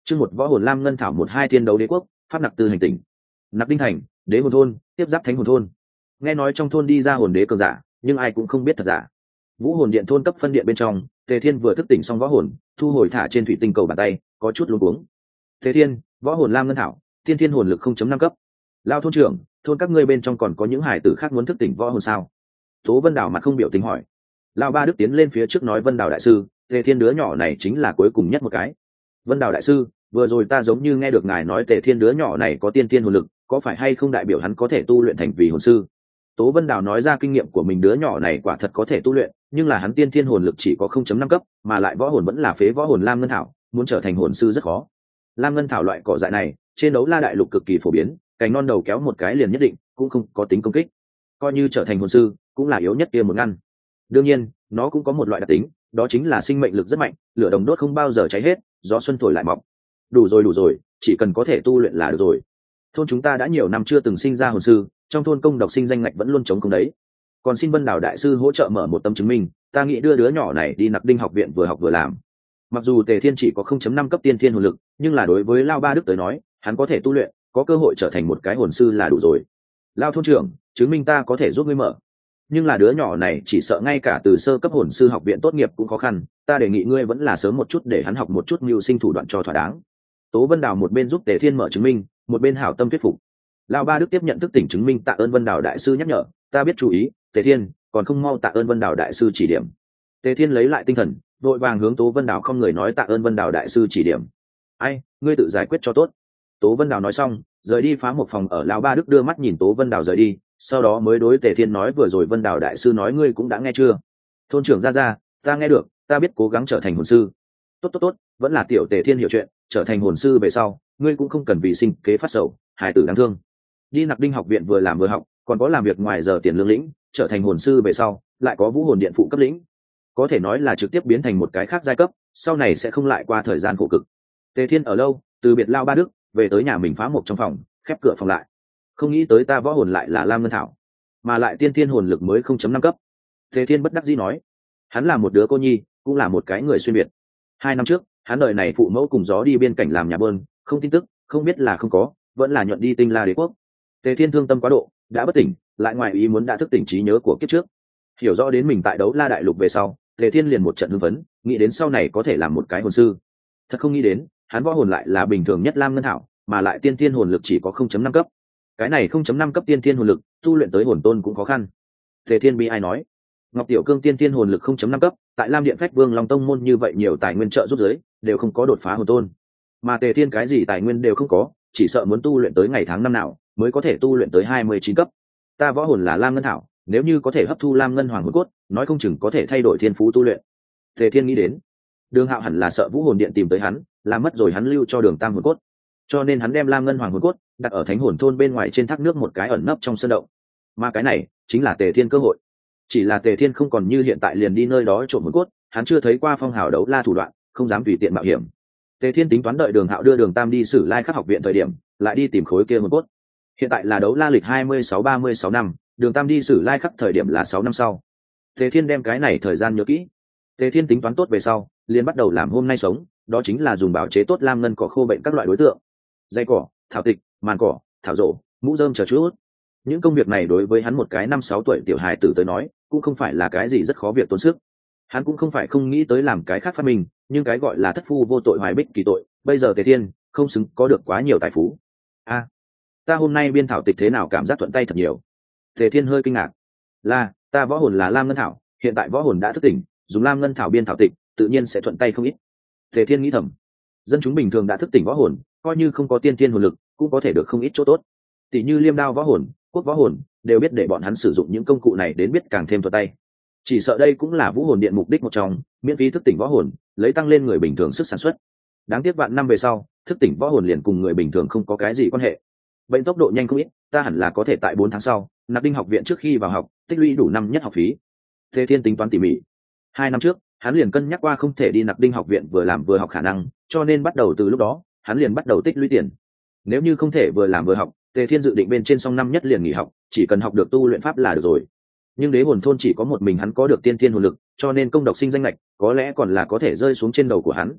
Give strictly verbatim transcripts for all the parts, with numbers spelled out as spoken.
Chương một võ hồn lam ngân thảo một hai thiên đấu đế quốc, pháp nặc tư hành tỉnh. Nặc Đinh thành, đế hồn thôn, tiếp giáp thánh hồn thôn. Nghe nói trong thôn đi ra hồn đế cường giả, nhưng ai cũng không biết thật giả. Vũ hồn điện thôn cấp phân điện bên trong, Tề Thiên vừa thức tỉnh xong võ hồn, thu hồi thả trên thủy tinh cầu bàn tay, có chút luống cuống. Tề Thiên, võ hồn lam ngân thảo, tiên thiên hồn lực không chấm năm cấp. Lao thôn trưởng, thôn các ngươi bên trong còn có những hải tử khác muốn thức tỉnh võ hồn sao? Tố Vân Đào mặt không biểu tình hỏi. Lão Ba Đức tiến lên phía trước nói, Vân Đào đại sư, Tề Thiên đứa nhỏ này chính là cuối cùng nhất một cái. Vân Đào đại sư, vừa rồi ta giống như nghe được ngài nói Tề Thiên đứa nhỏ này có tiên tiên hồn lực, có phải hay không đại biểu hắn có thể tu luyện thành vì hồn sư? Tố Vân Đào nói ra kinh nghiệm của mình, đứa nhỏ này quả thật có thể tu luyện, nhưng là hắn tiên thiên hồn lực chỉ có không chấm năm cấp, mà lại võ hồn vẫn là phế võ hồn lam ngân thảo, muốn trở thành hồn sư rất khó. Lam ngân thảo loại cỏ dại này, trên đấu la đại lục cực kỳ phổ biến, cành non đầu kéo một cái liền nhất định, cũng không có tính công kích. Coi như trở thành hồn sư, cũng là yếu nhất kia một ngăn. Đương nhiên, nó cũng có một loại đặc tính, đó chính là sinh mệnh lực rất mạnh, lửa đồng đốt không bao giờ cháy hết, gió xuân thổi lại mọc. Đủ rồi đủ rồi, chỉ cần có thể tu luyện là được rồi. Thôn chúng ta đã nhiều năm chưa từng sinh ra hồn sư, trong thôn công độc sinh danh ngạch vẫn luôn chống không đấy. Còn xin Vân Đào đại sư hỗ trợ mở một tấm chứng minh, ta nghĩ đưa đứa nhỏ này đi Nặc Đinh học viện vừa học vừa làm. Mặc dù Tề Thiên chỉ có không chấm năm cấp tiên thiên hồn lực, nhưng là đối với Lao Ba Đức tới nói, hắn có thể tu luyện, có cơ hội trở thành một cái hồn sư là đủ rồi. Lao thôn trưởng, chứng minh ta có thể giúp ngươi mở. Nhưng là đứa nhỏ này chỉ sợ ngay cả từ sơ cấp hồn sư học viện tốt nghiệp cũng khó khăn, ta đề nghị ngươi vẫn là sớm một chút để hắn học một chút mưu sinh thủ đoạn cho thỏa đáng. Tố Vân Đào một bên giúp Tề Thiên mở chứng minh, một bên hảo tâm thuyết phục. Lão Ba Đức tiếp nhận thức tỉnh chứng minh, tạ ơn Vân Đào đại sư nhắc nhở, ta biết chú ý. Tề Thiên, còn không mau tạ ơn Vân Đào đại sư chỉ điểm. Tề Thiên lấy lại tinh thần, vội vàng hướng Tố Vân Đào không người nói tạ ơn Vân Đào đại sư chỉ điểm. Ai, ngươi tự giải quyết cho tốt. Tố Vân Đào nói xong, rời đi phá một phòng ở. Lão Ba Đức đưa mắt nhìn Tố Vân Đào rời đi, sau đó mới đối Tề Thiên nói, vừa rồi Vân Đào đại sư nói ngươi cũng đã nghe chưa? Thôn trưởng ra ra, ta nghe được, ta biết cố gắng trở thành hồn sư. Tốt tốt tốt, vẫn là tiểu Tề Thiên hiểu chuyện, trở thành hồn sư về sau, ngươi cũng không cần vì sinh kế phát sầu, hài tử đáng thương. Đi Nặc Đinh học viện vừa làm vừa học, còn có làm việc ngoài giờ tiền lương lĩnh, trở thành hồn sư về sau, lại có vũ hồn điện phụ cấp lĩnh, có thể nói là trực tiếp biến thành một cái khác giai cấp, sau này sẽ không lại qua thời gian khổ cực. Tề Thiên ở lâu, từ biệt Lao Ba Đức, về tới nhà mình phá một trong phòng, khép cửa phòng lại. Không nghĩ tới ta võ hồn lại là lam ngân thảo, mà lại tiên thiên hồn lực mới không chấm năm cấp. Tề Thiên bất đắc dĩ nói, hắn là một đứa cô nhi, cũng là một cái người xuyên biệt. Hai năm trước, hắn đời này phụ mẫu cùng gió đi biên cảnh làm nhà bơn, không tin tức, không biết là không có, vẫn là nhuận đi Tinh La đế quốc. Tề Thiên thương tâm quá độ, đã bất tỉnh, lại ngoài ý muốn đã thức tỉnh trí nhớ của kiếp trước. Hiểu rõ đến mình tại đấu la đại lục về sau, Tề Thiên liền một trận hưng phấn, nghĩ đến sau này có thể làm một cái hồn sư. Thật không nghĩ đến, hắn võ hồn lại là bình thường nhất lam ngân thảo, mà lại tiên thiên hồn lực chỉ có không chấm năm cấp. Cái này không chấm năm cấp tiên thiên hồn lực, tu luyện tới hồn tôn cũng khó khăn. Tề Thiên bi ai nói, Ngọc Tiểu Cương tiên thiên hồn lực không chấm năm cấp, tại Lam Điện Phách Vương Long Tông môn như vậy nhiều tài nguyên trợ giúp giới, đều không có đột phá hồn tôn. Mà Tề Thiên cái gì tài nguyên đều không có, chỉ sợ muốn tu luyện tới ngày tháng năm nào mới có thể tu luyện tới hai mươi chín cấp. Ta võ hồn là lam ngân thảo, nếu như có thể hấp thu lam ngân hoàng hồn cốt, nói không chừng có thể thay đổi thiên phú tu luyện. Tề Thiên nghĩ đến, Đường Hạo hẳn là sợ vũ hồn điện tìm tới hắn, làm mất rồi hắn lưu cho Đường Tam hồn cốt, cho nên hắn đem lam ngân hoàng hồn cốt đặt ở thánh hồn thôn bên ngoài trên thác nước một cái ẩn nấp trong sân động. Mà cái này chính là Tề Thiên cơ hội. Chỉ là Tề Thiên không còn như hiện tại liền đi nơi đó trộm hồn cốt, hắn chưa thấy qua phong hào đấu la thủ đoạn, không dám tùy tiện mạo hiểm. Tề Thiên tính toán đợi Đường Hạo đưa Đường Tam đi Sử Lai Khắc học viện thời điểm, lại đi tìm khối kia hồn cốt. Hiện tại là đấu la lịch hai mươi sáu ba mươi sáu năm, Đường Tam đi Sử Lai Khắc thời điểm là sáu năm sau. Tề Thiên đem cái này thời gian nhớ kỹ. Tề Thiên tính toán tốt về sau, liền bắt đầu làm hôm nay sống, đó chính là dùng bảo chế tốt lam ngân cỏ khô bệnh các loại đối tượng, dây cỏ, thảo tịch, màn cỏ, thảo rổ, mũ rơm chờ chút. Những công việc này đối với hắn một cái năm sáu tuổi tiểu hài tử tới nói, cũng không phải là cái gì rất khó việc tốn sức. Hắn cũng không phải không nghĩ tới làm cái khác phát minh, nhưng cái gọi là thất phu vô tội hoài bích kỳ tội, bây giờ Tề Thiên không xứng có được quá nhiều tài phú. A, à, ta hôm nay biên thảo tịch thế nào cảm giác thuận tay thật nhiều. Tề Thiên hơi kinh ngạc. Là, ta võ hồn là lam ngân thảo, hiện tại võ hồn đã thức tỉnh, dùng lam ngân thảo biên thảo tịch, tự nhiên sẽ thuận tay không ít. Tề Thiên nghĩ thầm, dân chúng bình thường đã thức tỉnh võ hồn, coi như không có tiên thiên hồn lực, cũng có thể được không ít chỗ tốt. Tỷ như liêm đao võ hồn, quốc võ hồn, đều biết để bọn hắn sử dụng những công cụ này đến biết càng thêm thuận tay. Chỉ sợ đây cũng là vũ hồn điện mục đích một trong, miễn phí thức tỉnh võ hồn, lấy tăng lên người bình thường sức sản xuất. Đáng tiếc vạn năm về sau, thức tỉnh võ hồn liền cùng người bình thường không có cái gì quan hệ. Bệnh tốc độ nhanh không ít, ta hẳn là có thể tại bốn tháng sau, Nặc Đinh học viện trước khi vào học, tích lũy đủ năm nhất học phí. Tề Thiên tính toán tỉ mỉ. Hai năm trước, hắn liền cân nhắc qua không thể đi Nặc Đinh học viện vừa làm vừa học khả năng, cho nên bắt đầu từ lúc đó, hắn liền bắt đầu tích lũy tiền. Nếu như không thể vừa làm vừa học, Tề Thiên dự định bên trên xong năm nhất liền nghỉ học, chỉ cần học được tu luyện pháp là được rồi. Nhưng đế hồn thôn chỉ có một mình hắn có được tiên thiên hồn lực, cho nên công độc sinh danh lệch có lẽ còn là có thể rơi xuống trên đầu của hắn.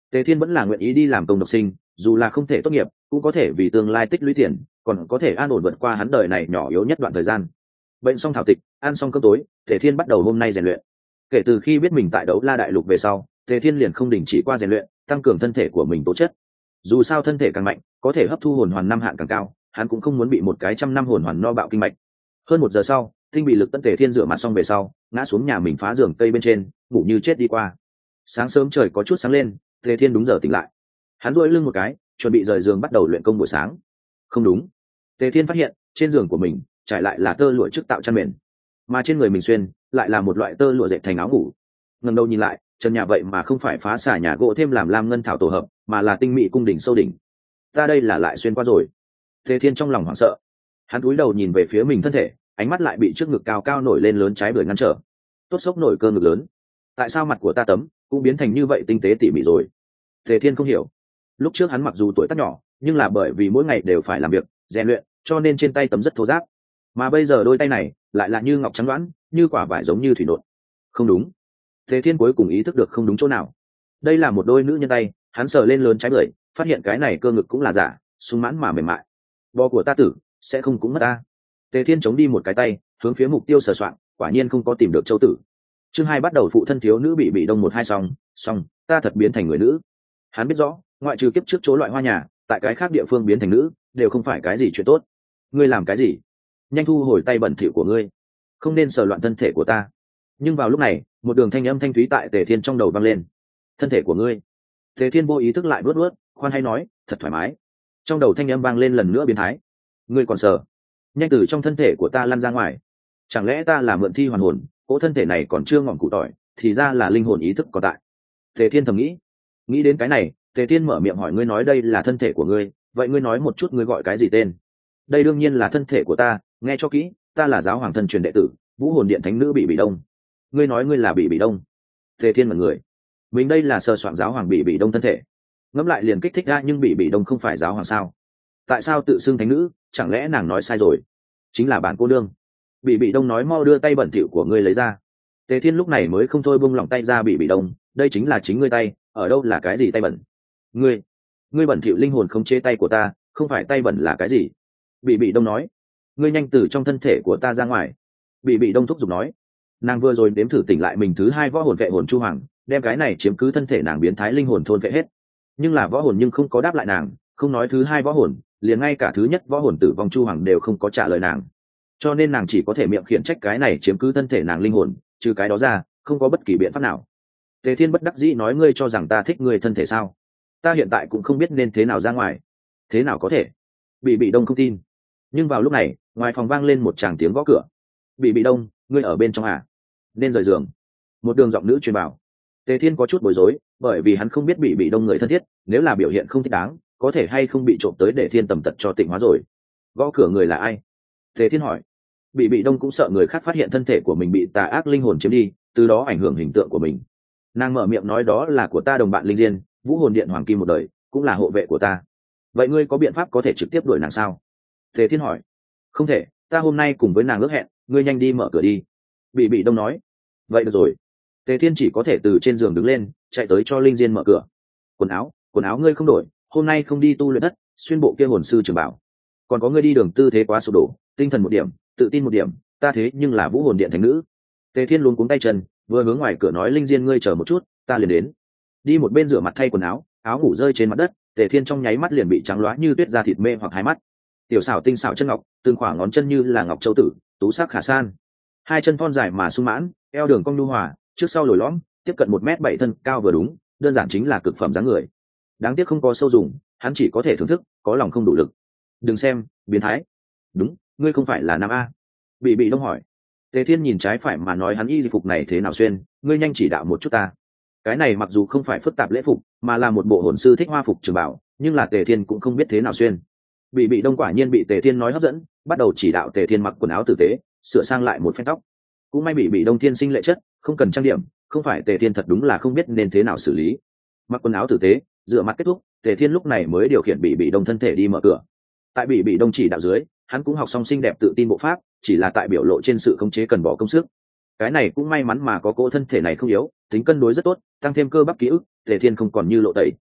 Tề Thiên vẫn là nguyện ý đi làm công độc sinh, dù là không thể tốt nghiệp cũng có thể vì tương lai tích lũy tiền, còn có thể an ổn vượt qua hắn đời này nhỏ yếu nhất đoạn thời gian. Bệnh xong thảo tịch, ăn xong cơm tối, Tề Thiên bắt đầu hôm nay rèn luyện. Kể từ khi biết mình tại Đấu La Đại Lục về sau, Tề Thiên liền không đình chỉ qua rèn luyện, tăng cường thân thể của mình tố chất. Dù sao thân thể càng mạnh, có thể hấp thu hồn hoàn năm hạn càng cao, hắn cũng không muốn bị một cái trăm năm hồn hoàn no bạo kinh mạch. Hơn một giờ sau, tinh bị lực tân Tề Thiên rửa mặt xong về sau, ngã xuống nhà mình phá giường cây bên trên, ngủ như chết đi qua. Sáng sớm trời có chút sáng lên, Tề Thiên đúng giờ tỉnh lại. Hắn duỗi lưng một cái, chuẩn bị rời giường bắt đầu luyện công buổi sáng. Không đúng, Tề Thiên phát hiện trên giường của mình trải lại là tơ lụa chức tạo chăn mền, mà trên người mình xuyên lại là một loại tơ lụa dệt thành áo ngủ. Ngẩng đầu nhìn lại, trần nhà vậy mà không phải phá xả nhà gỗ thêm làm lam ngân thảo tổ hợp, mà là tinh mỹ cung đỉnh sâu đỉnh. Ta đây là lại xuyên qua rồi. Tề Thiên trong lòng hoảng sợ, hắn cúi đầu nhìn về phía mình thân thể, ánh mắt lại bị trước ngực cao cao nổi lên lớn trái bưởi ngăn trở. Tốt sốc nổi cơ ngực lớn, tại sao mặt của ta tấm cũng biến thành như vậy tinh tế tỉ mỉ rồi? Tề Thiên không hiểu. Lúc trước hắn mặc dù tuổi tác nhỏ, nhưng là bởi vì mỗi ngày đều phải làm việc rèn luyện, cho nên trên tay tấm rất thô ráp, mà bây giờ đôi tay này lại là như ngọc trắng loãng, như quả vải giống như thủy nộn. Không đúng. Tề Thiên cuối cùng ý thức được không đúng chỗ nào. Đây là một đôi nữ nhân tay, hắn sờ lên lớn trái bưởi, phát hiện cái này cơ ngực cũng là giả, sung mãn mà mềm mại. Bò của ta tử sẽ không cũng mất ta. Tề Thiên chống đi một cái tay, hướng phía mục tiêu sờ soạn, quả nhiên không có tìm được châu tử. Chương hai bắt đầu phụ thân thiếu nữ bị bị đông một hai xong, xong, ta thật biến thành người nữ. Hắn biết rõ, ngoại trừ kiếp trước chỗ loại hoa nhà, tại cái khác địa phương biến thành nữ đều không phải cái gì chuyện tốt. Ngươi làm cái gì? Nhanh thu hồi tay bẩn thỉu của ngươi, không nên sờ loạn thân thể của ta. Nhưng vào lúc này, một đường thanh âm thanh thúy tại Tề Thiên trong đầu vang lên. Thân thể của ngươi. Tề Thiên vô ý thức lại vuốt vuốt, khoan hay nói, thật thoải mái. Trong đầu thanh âm vang lên lần nữa biến thái. Ngươi còn sờ? Nhanh từ trong thân thể của ta lăn ra ngoài. Chẳng lẽ ta là mượn thi hoàn hồn, cỗ thân thể này còn chưa ngọn cụ tỏi, thì ra là linh hồn ý thức còn tại. Tề Thiên thầm nghĩ. Nghĩ đến cái này, Tề Thiên mở miệng hỏi, ngươi nói đây là thân thể của ngươi, vậy ngươi nói một chút ngươi gọi cái gì tên? Đây đương nhiên là thân thể của ta, nghe cho kỹ, ta là giáo hoàng thân truyền đệ tử, Vũ Hồn Điện thánh nữ Bị Bị Đông. Ngươi nói ngươi là Bị Bị Đông? Tề Thiên mật người, mình đây là sờ soạn giáo hoàng Bị Bị Đông thân thể, ngẫm lại liền kích thích ra, nhưng Bị Bị Đông không phải giáo hoàng sao? Tại sao tự xưng thánh nữ? Chẳng lẽ nàng nói sai rồi? Chính là bản cô nương. Bị Bị Đông nói, mau đưa tay bẩn thỉu của ngươi lấy ra. Tề Thiên lúc này mới không thôi buông lỏng tay ra. Bị Bị Đông, đây chính là chính ngươi tay, ở đâu là cái gì tay bẩn? Ngươi, ngươi bẩn thỉu linh hồn không chế tay của ta, không phải tay bẩn là cái gì? Bị Bị Đông nói, ngươi nhanh từ trong thân thể của ta ra ngoài. Bị Bị Đông thúc giục nói. Nàng vừa rồi đếm thử tỉnh lại mình thứ hai võ hồn vệ hồn chu hoàng, đem cái này chiếm cứ thân thể nàng biến thái linh hồn thôn vệ hết, nhưng là võ hồn nhưng không có đáp lại nàng, không nói thứ hai võ hồn, liền ngay cả thứ nhất võ hồn tử vong chu hoàng đều không có trả lời nàng, cho nên nàng chỉ có thể miệng khiển trách cái này chiếm cứ thân thể nàng linh hồn, trừ cái đó ra không có bất kỳ biện pháp nào. Tề Thiên bất đắc dĩ nói, ngươi cho rằng ta thích ngươi thân thể sao? Ta hiện tại cũng không biết nên thế nào ra ngoài. Thế nào có thể? Bị Bị Đông không tin. Nhưng vào lúc này, ngoài phòng vang lên một tràng tiếng gõ cửa. Bị Bị Đông, ngươi ở bên trong à? Nên rời giường. Một đường giọng nữ truyền bảo. Tề Thiên có chút bối rối, bởi vì hắn không biết Bị Bị Đông người thân thiết, nếu là biểu hiện không thích đáng, có thể hay không bị trộm tới để Thiên tầm tật cho tịnh hóa rồi. Gõ cửa người là ai? Tề Thiên hỏi. Bị Bị Đông cũng sợ người khác phát hiện thân thể của mình bị tà ác linh hồn chiếm đi, từ đó ảnh hưởng hình tượng của mình. Nàng mở miệng nói, đó là của ta đồng bạn Linh Diên, Vũ Hồn Điện hoàng kim một đời, cũng là hộ vệ của ta. Vậy ngươi có biện pháp có thể trực tiếp đuổi nàng sao? Tề Thiên hỏi. Không thể, ta hôm nay cùng với nàng ước hẹn, ngươi nhanh đi mở cửa đi. Bị Bị Đông nói. Vậy được rồi. Tề Thiên chỉ có thể từ trên giường đứng lên, chạy tới cho Linh Diên mở cửa. Quần áo, quần áo ngươi không đổi, hôm nay không đi tu luyện đất, xuyên bộ kia hồn sư trường bảo. Còn có ngươi đi đường tư thế quá sụp đổ, tinh thần một điểm, tự tin một điểm, ta thế nhưng là Vũ Hồn Điện thánh nữ. Tề Thiên luống cuống tay chân, vừa hướng ngoài cửa nói, Linh Diên ngươi chờ một chút, ta liền đến. Đi một bên rửa mặt thay quần áo, áo ngủ rơi trên mặt đất, Tề Thiên trong nháy mắt liền bị trắng loá như tuyết da thịt mê hoặc hai mắt. Tiểu xảo tinh xảo chân ngọc, từng khoảng ngón chân như là ngọc châu tử, tú sắc khả san. Hai chân thon dài mà sung mãn, eo đường cong nhu hòa, trước sau lồi lõm, tiếp cận một mét bảy thân cao vừa đúng, đơn giản chính là cực phẩm dáng người. Đáng tiếc không có sâu dùng, hắn chỉ có thể thưởng thức, có lòng không đủ lực. Đừng xem, biến thái. Đúng, ngươi không phải là nam a? Bị Bị Đông hỏi. Tề Thiên nhìn trái phải mà nói, hắn y phục này thế nào xuyên, ngươi nhanh chỉ đạo một chút ta. Cái này mặc dù không phải phức tạp lễ phục, mà là một bộ hồn sư thích hoa phục trường bảo, nhưng là Tề Thiên cũng không biết thế nào xuyên. Bị Bị Đông quả nhiên bị Tề Thiên nói hấp dẫn, bắt đầu chỉ đạo Tề Thiên mặc quần áo tử tế, sửa sang lại một phen tóc. Cũng may Bị Bị Đông thiên sinh lệ chất, không cần trang điểm, không phải Tề Thiên thật đúng là không biết nên thế nào xử lý. Mặc quần áo tử tế, rửa mặt kết thúc, Tề Thiên lúc này mới điều khiển Bị Bị Đông thân thể đi mở cửa. Tại Bị Bị Đông chỉ đạo dưới, hắn cũng học xong xinh đẹp tự tin bộ pháp, chỉ là tại biểu lộ trên sự khống chế cần bỏ công sức. Cái này cũng may mắn mà có cô thân thể này không yếu, tính cân đối rất tốt, tăng thêm cơ bắp ký ức, Tề Thiên không còn như lộ tẩy,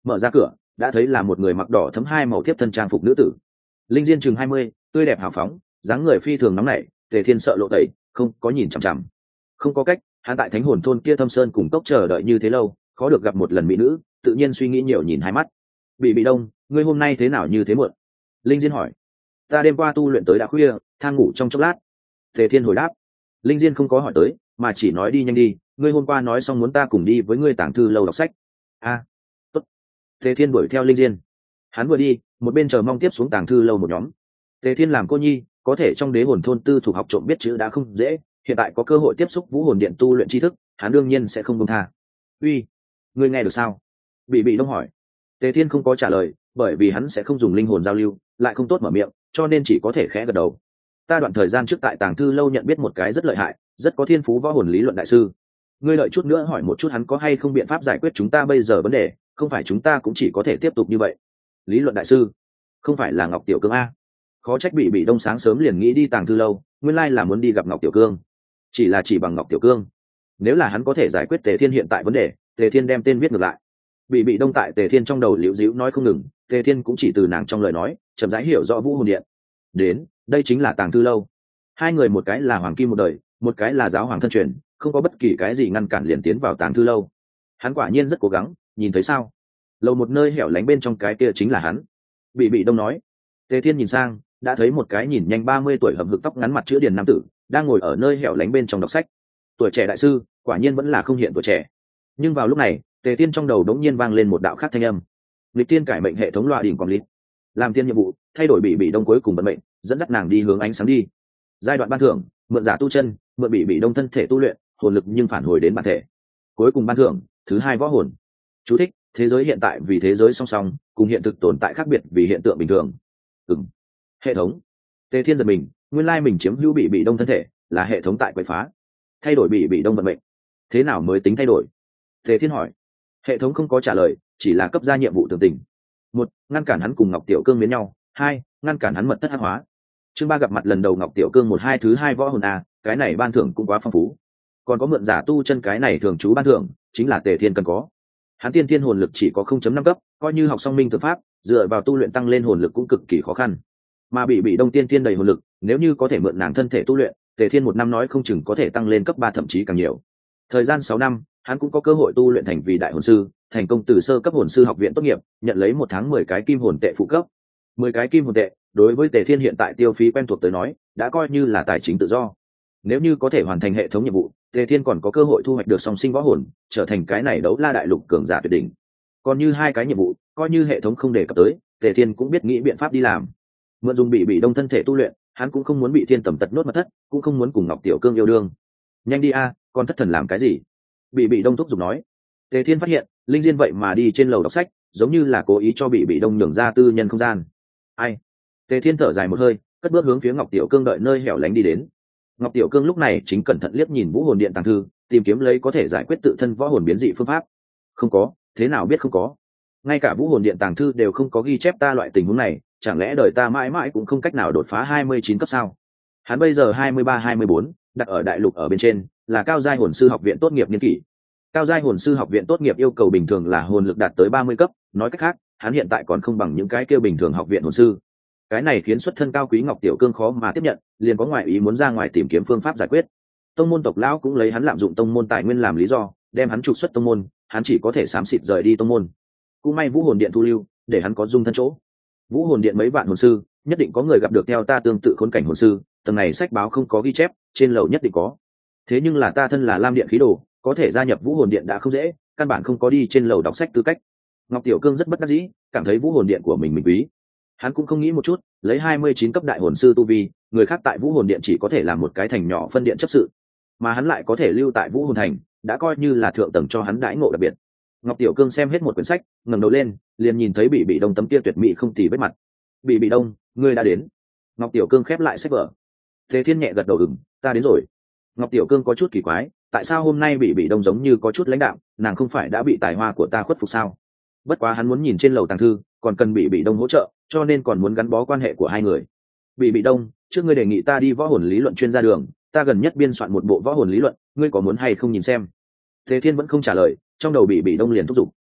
mở ra cửa đã thấy là một người mặc đỏ thấm hai màu thiếp thân trang phục nữ tử. Linh Diên chừng hai mươi, tươi đẹp hào phóng, dáng người phi thường nóng nảy. Tề Thiên sợ lộ tẩy, không có nhìn chằm chằm. Không có cách, hắn tại thánh hồn thôn kia thâm sơn cùng cốc chờ đợi như thế lâu, khó được gặp một lần mỹ nữ, tự nhiên suy nghĩ nhiều nhìn hai mắt. Bị bị đông, ngươi hôm nay thế nào như thế muộn? Linh Diên hỏi. Ta đêm qua tu luyện tới đã khuya, thang ngủ trong chốc lát. Tề Thiên hồi đáp. Linh Diên không có hỏi tới, mà chỉ nói đi nhanh đi, ngươi hôm qua nói xong muốn ta cùng đi với ngươi tàng thư lâu đọc sách. A, à, tốt. Tề Thiên đuổi theo Linh Diên. Hắn vừa đi, một bên chờ mong tiếp xuống tàng thư lâu một nhóm. Tề Thiên làm cô nhi, có thể trong đế hồn thôn tư thuộc học trộm biết chữ đã không dễ, hiện tại có cơ hội tiếp xúc vũ hồn điện tu luyện tri thức, hắn đương nhiên sẽ không buông tha. Uy, ngươi nghe được sao? Bị bị đông hỏi. Tề Thiên không có trả lời, bởi vì hắn sẽ không dùng linh hồn giao lưu, lại không tốt mở miệng, cho nên chỉ có thể khẽ gật đầu. Ta đoạn thời gian trước tại tàng thư lâu nhận biết một cái rất lợi hại, rất có thiên phú võ hồn lý luận đại sư. Ngươi đợi chút nữa hỏi một chút hắn có hay không biện pháp giải quyết chúng ta bây giờ vấn đề, không phải chúng ta cũng chỉ có thể tiếp tục như vậy. Lý luận đại sư, không phải là Ngọc Tiểu Cương a? Khó trách bị bị đông sáng sớm liền nghĩ đi tàng thư lâu, nguyên lai là muốn đi gặp Ngọc Tiểu Cương. Chỉ là chỉ bằng Ngọc Tiểu Cương. Nếu là hắn có thể giải quyết Tề Thiên hiện tại vấn đề, Tề Thiên đem tên viết ngược lại. Bị bị đông tại Tề Thiên trong đầu liễu díu nói không ngừng, Tề Thiên cũng chỉ từ nàng trong lời nói chậm rãi hiểu rõ vũ hồn điện. Đến, đây chính là tàng thư lâu. Hai người một cái là hoàng kim một đời, một cái là giáo hoàng thân truyền, không có bất kỳ cái gì ngăn cản liền tiến vào tàng thư lâu. Hắn quả nhiên rất cố gắng, nhìn thấy sao? Lầu một nơi hẻo lánh bên trong cái kia chính là hắn. Bị bị đông nói. Tề Thiên nhìn sang, đã thấy một cái nhìn nhanh ba mươi tuổi hầm hực tóc ngắn mặt chữ điền nam tử đang ngồi ở nơi hẻo lánh bên trong đọc sách. Tuổi trẻ đại sư, quả nhiên vẫn là không hiện tuổi trẻ. Nhưng vào lúc này, Tề Thiên trong đầu đống nhiên vang lên một đạo khác thanh âm. Lịch tiên cải mệnh hệ thống loa đỉnh quản lý, làm tiên nhiệm vụ, thay đổi bị bị đông cuối cùng vận mệnh, dẫn dắt nàng đi hướng ánh sáng đi. Giai đoạn ban thưởng, mượn giả tu chân, mượn bị bị đông thân thể tu luyện, hồn lực nhưng phản hồi đến bản thể. Cuối cùng ban thưởng, thứ hai võ hồn. Chú thích: thế giới hiện tại vì thế giới song song, cùng hiện thực tồn tại khác biệt vì hiện tượng bình thường. Ừm. Hệ thống. Tề Thiên giật mình, nguyên lai mình chiếm hữu bị bị đông thân thể, là hệ thống tại quậy phá. Thay đổi bị bị đông vận mệnh. Thế nào mới tính thay đổi? Tề Thiên hỏi. Hệ thống không có trả lời, chỉ là cấp ra nhiệm vụ tường tình. Một, ngăn cản hắn cùng Ngọc Tiểu Cương biến nhau. Hai, ngăn cản hắn mật thất hắc hóa. Chương ba gặp mặt lần đầu Ngọc Tiểu Cương một hai thứ hai võ hồn a, cái này ban thưởng cũng quá phong phú. Còn có mượn giả tu chân cái này thường trú ban thưởng, chính là Tề Thiên cần có. Hắn tiên thiên hồn lực chỉ có không chấm năm cấp, coi như học xong minh tự pháp, dựa vào tu luyện tăng lên hồn lực cũng cực kỳ khó khăn. Mà bị bị đông tiên thiên đầy hồn lực, nếu như có thể mượn nàng thân thể tu luyện, Tề Thiên một năm nói không chừng có thể tăng lên cấp ba thậm chí càng nhiều. Thời gian sáu năm, hắn cũng có cơ hội tu luyện thành vì đại hồn sư, thành công từ sơ cấp hồn sư học viện tốt nghiệp, nhận lấy một tháng mười cái kim hồn tệ phụ cấp. Mười cái kim hồn tệ, đối với Tề Thiên hiện tại tiêu phí quen thuộc tới nói, đã coi như là tài chính tự do. Nếu như có thể hoàn thành hệ thống nhiệm vụ, Tề Thiên còn có cơ hội thu hoạch được song sinh võ hồn, trở thành cái này đấu la đại lục cường giả tuyệt đỉnh. Còn như hai cái nhiệm vụ, coi như hệ thống không đề cập tới, Tề Thiên cũng biết nghĩ biện pháp đi làm. Mượn dùng bị bị đông thân thể tu luyện, hắn cũng không muốn bị thiên tầm tật nốt mật thất, cũng không muốn cùng Ngọc Tiểu Cương yêu đương. Nhanh đi a, con thất thần làm cái gì? Bị bị đông thúc giục nói. Tề Thiên phát hiện, Linh Diên vậy mà đi trên lầu đọc sách, giống như là cố ý cho bị bị đông nhường ra tư nhân không gian. Ai? Tề Thiên thở dài một hơi, cất bước hướng phía Ngọc Tiểu Cương đợi nơi hẻo lánh đi đến. Ngọc Tiểu Cương lúc này chính cẩn thận liếc nhìn vũ hồn điện tàng thư, tìm kiếm lấy có thể giải quyết tự thân võ hồn biến dị phương pháp. Không có, thế nào biết không có? Ngay cả vũ hồn điện tàng thư đều không có ghi chép ta loại tình huống này, chẳng lẽ đời ta mãi mãi cũng không cách nào đột phá hai mươi chín cấp sao? Hắn bây giờ hai mươi ba hai mươi bốn, đặt ở đại lục ở bên trên, là cao giai hồn sư học viện tốt nghiệp niên kỷ. Cao giai hồn sư học viện tốt nghiệp yêu cầu bình thường là hồn lực đạt tới ba mươi cấp, nói cách khác, hắn hiện tại còn không bằng những cái kia bình thường học viện hồn sư. Cái này khiến xuất thân cao quý Ngọc Tiểu Cương khó mà tiếp nhận, liền có ngoại ý muốn ra ngoài tìm kiếm phương pháp giải quyết. Tông môn tộc lão cũng lấy hắn lạm dụng tông môn tài nguyên làm lý do, đem hắn trục xuất tông môn, hắn chỉ có thể xám xịt rời đi tông môn. Cũng may vũ hồn điện thu lưu, để hắn có dung thân chỗ. Vũ hồn điện mấy vạn hồn sư, nhất định có người gặp được theo ta tương tự khốn cảnh hồn sư, tầng này sách báo không có ghi chép, trên lầu nhất định có. Thế nhưng là ta thân là Lam điện khí đồ, có thể gia nhập vũ hồn điện đã không dễ, căn bản không có đi trên lầu đọc sách tư cách. Ngọc Tiểu Cương rất bất đắc dĩ, cảm thấy vũ hồn điện của mình mình quý. Hắn cũng không nghĩ một chút, lấy hai mươi chín cấp đại hồn sư tu vi, người khác tại vũ hồn điện chỉ có thể làm một cái thành nhỏ phân điện chấp sự, mà hắn lại có thể lưu tại vũ hồn thành, đã coi như là thượng tầng cho hắn đãi ngộ đặc biệt. Ngọc Tiểu Cương xem hết một quyển sách, ngẩng đầu lên, liền nhìn thấy bị bị đông tấm kia tuyệt mỹ không tì vết mặt. Bị bị đông, ngươi đã đến. Ngọc Tiểu Cương khép lại sách vở. Thế Thiên nhẹ gật đầu, ừm, ta đến rồi. Ngọc Tiểu Cương có chút kỳ quái, tại sao hôm nay bị bị đông giống như có chút lãnh đạm, nàng không phải đã bị tài hoa của ta khuất phục sao? Bất quá hắn muốn nhìn trên lầu tàng thư, còn cần bị bị đông hỗ trợ, cho nên còn muốn gắn bó quan hệ của hai người. Bị bị đông, trước ngươi đề nghị ta đi võ hồn lý luận chuyên gia đường, ta gần nhất biên soạn một bộ võ hồn lý luận, ngươi có muốn hay không nhìn xem? Thế Thiên vẫn không trả lời, trong đầu bị bị đông liền thúc giục.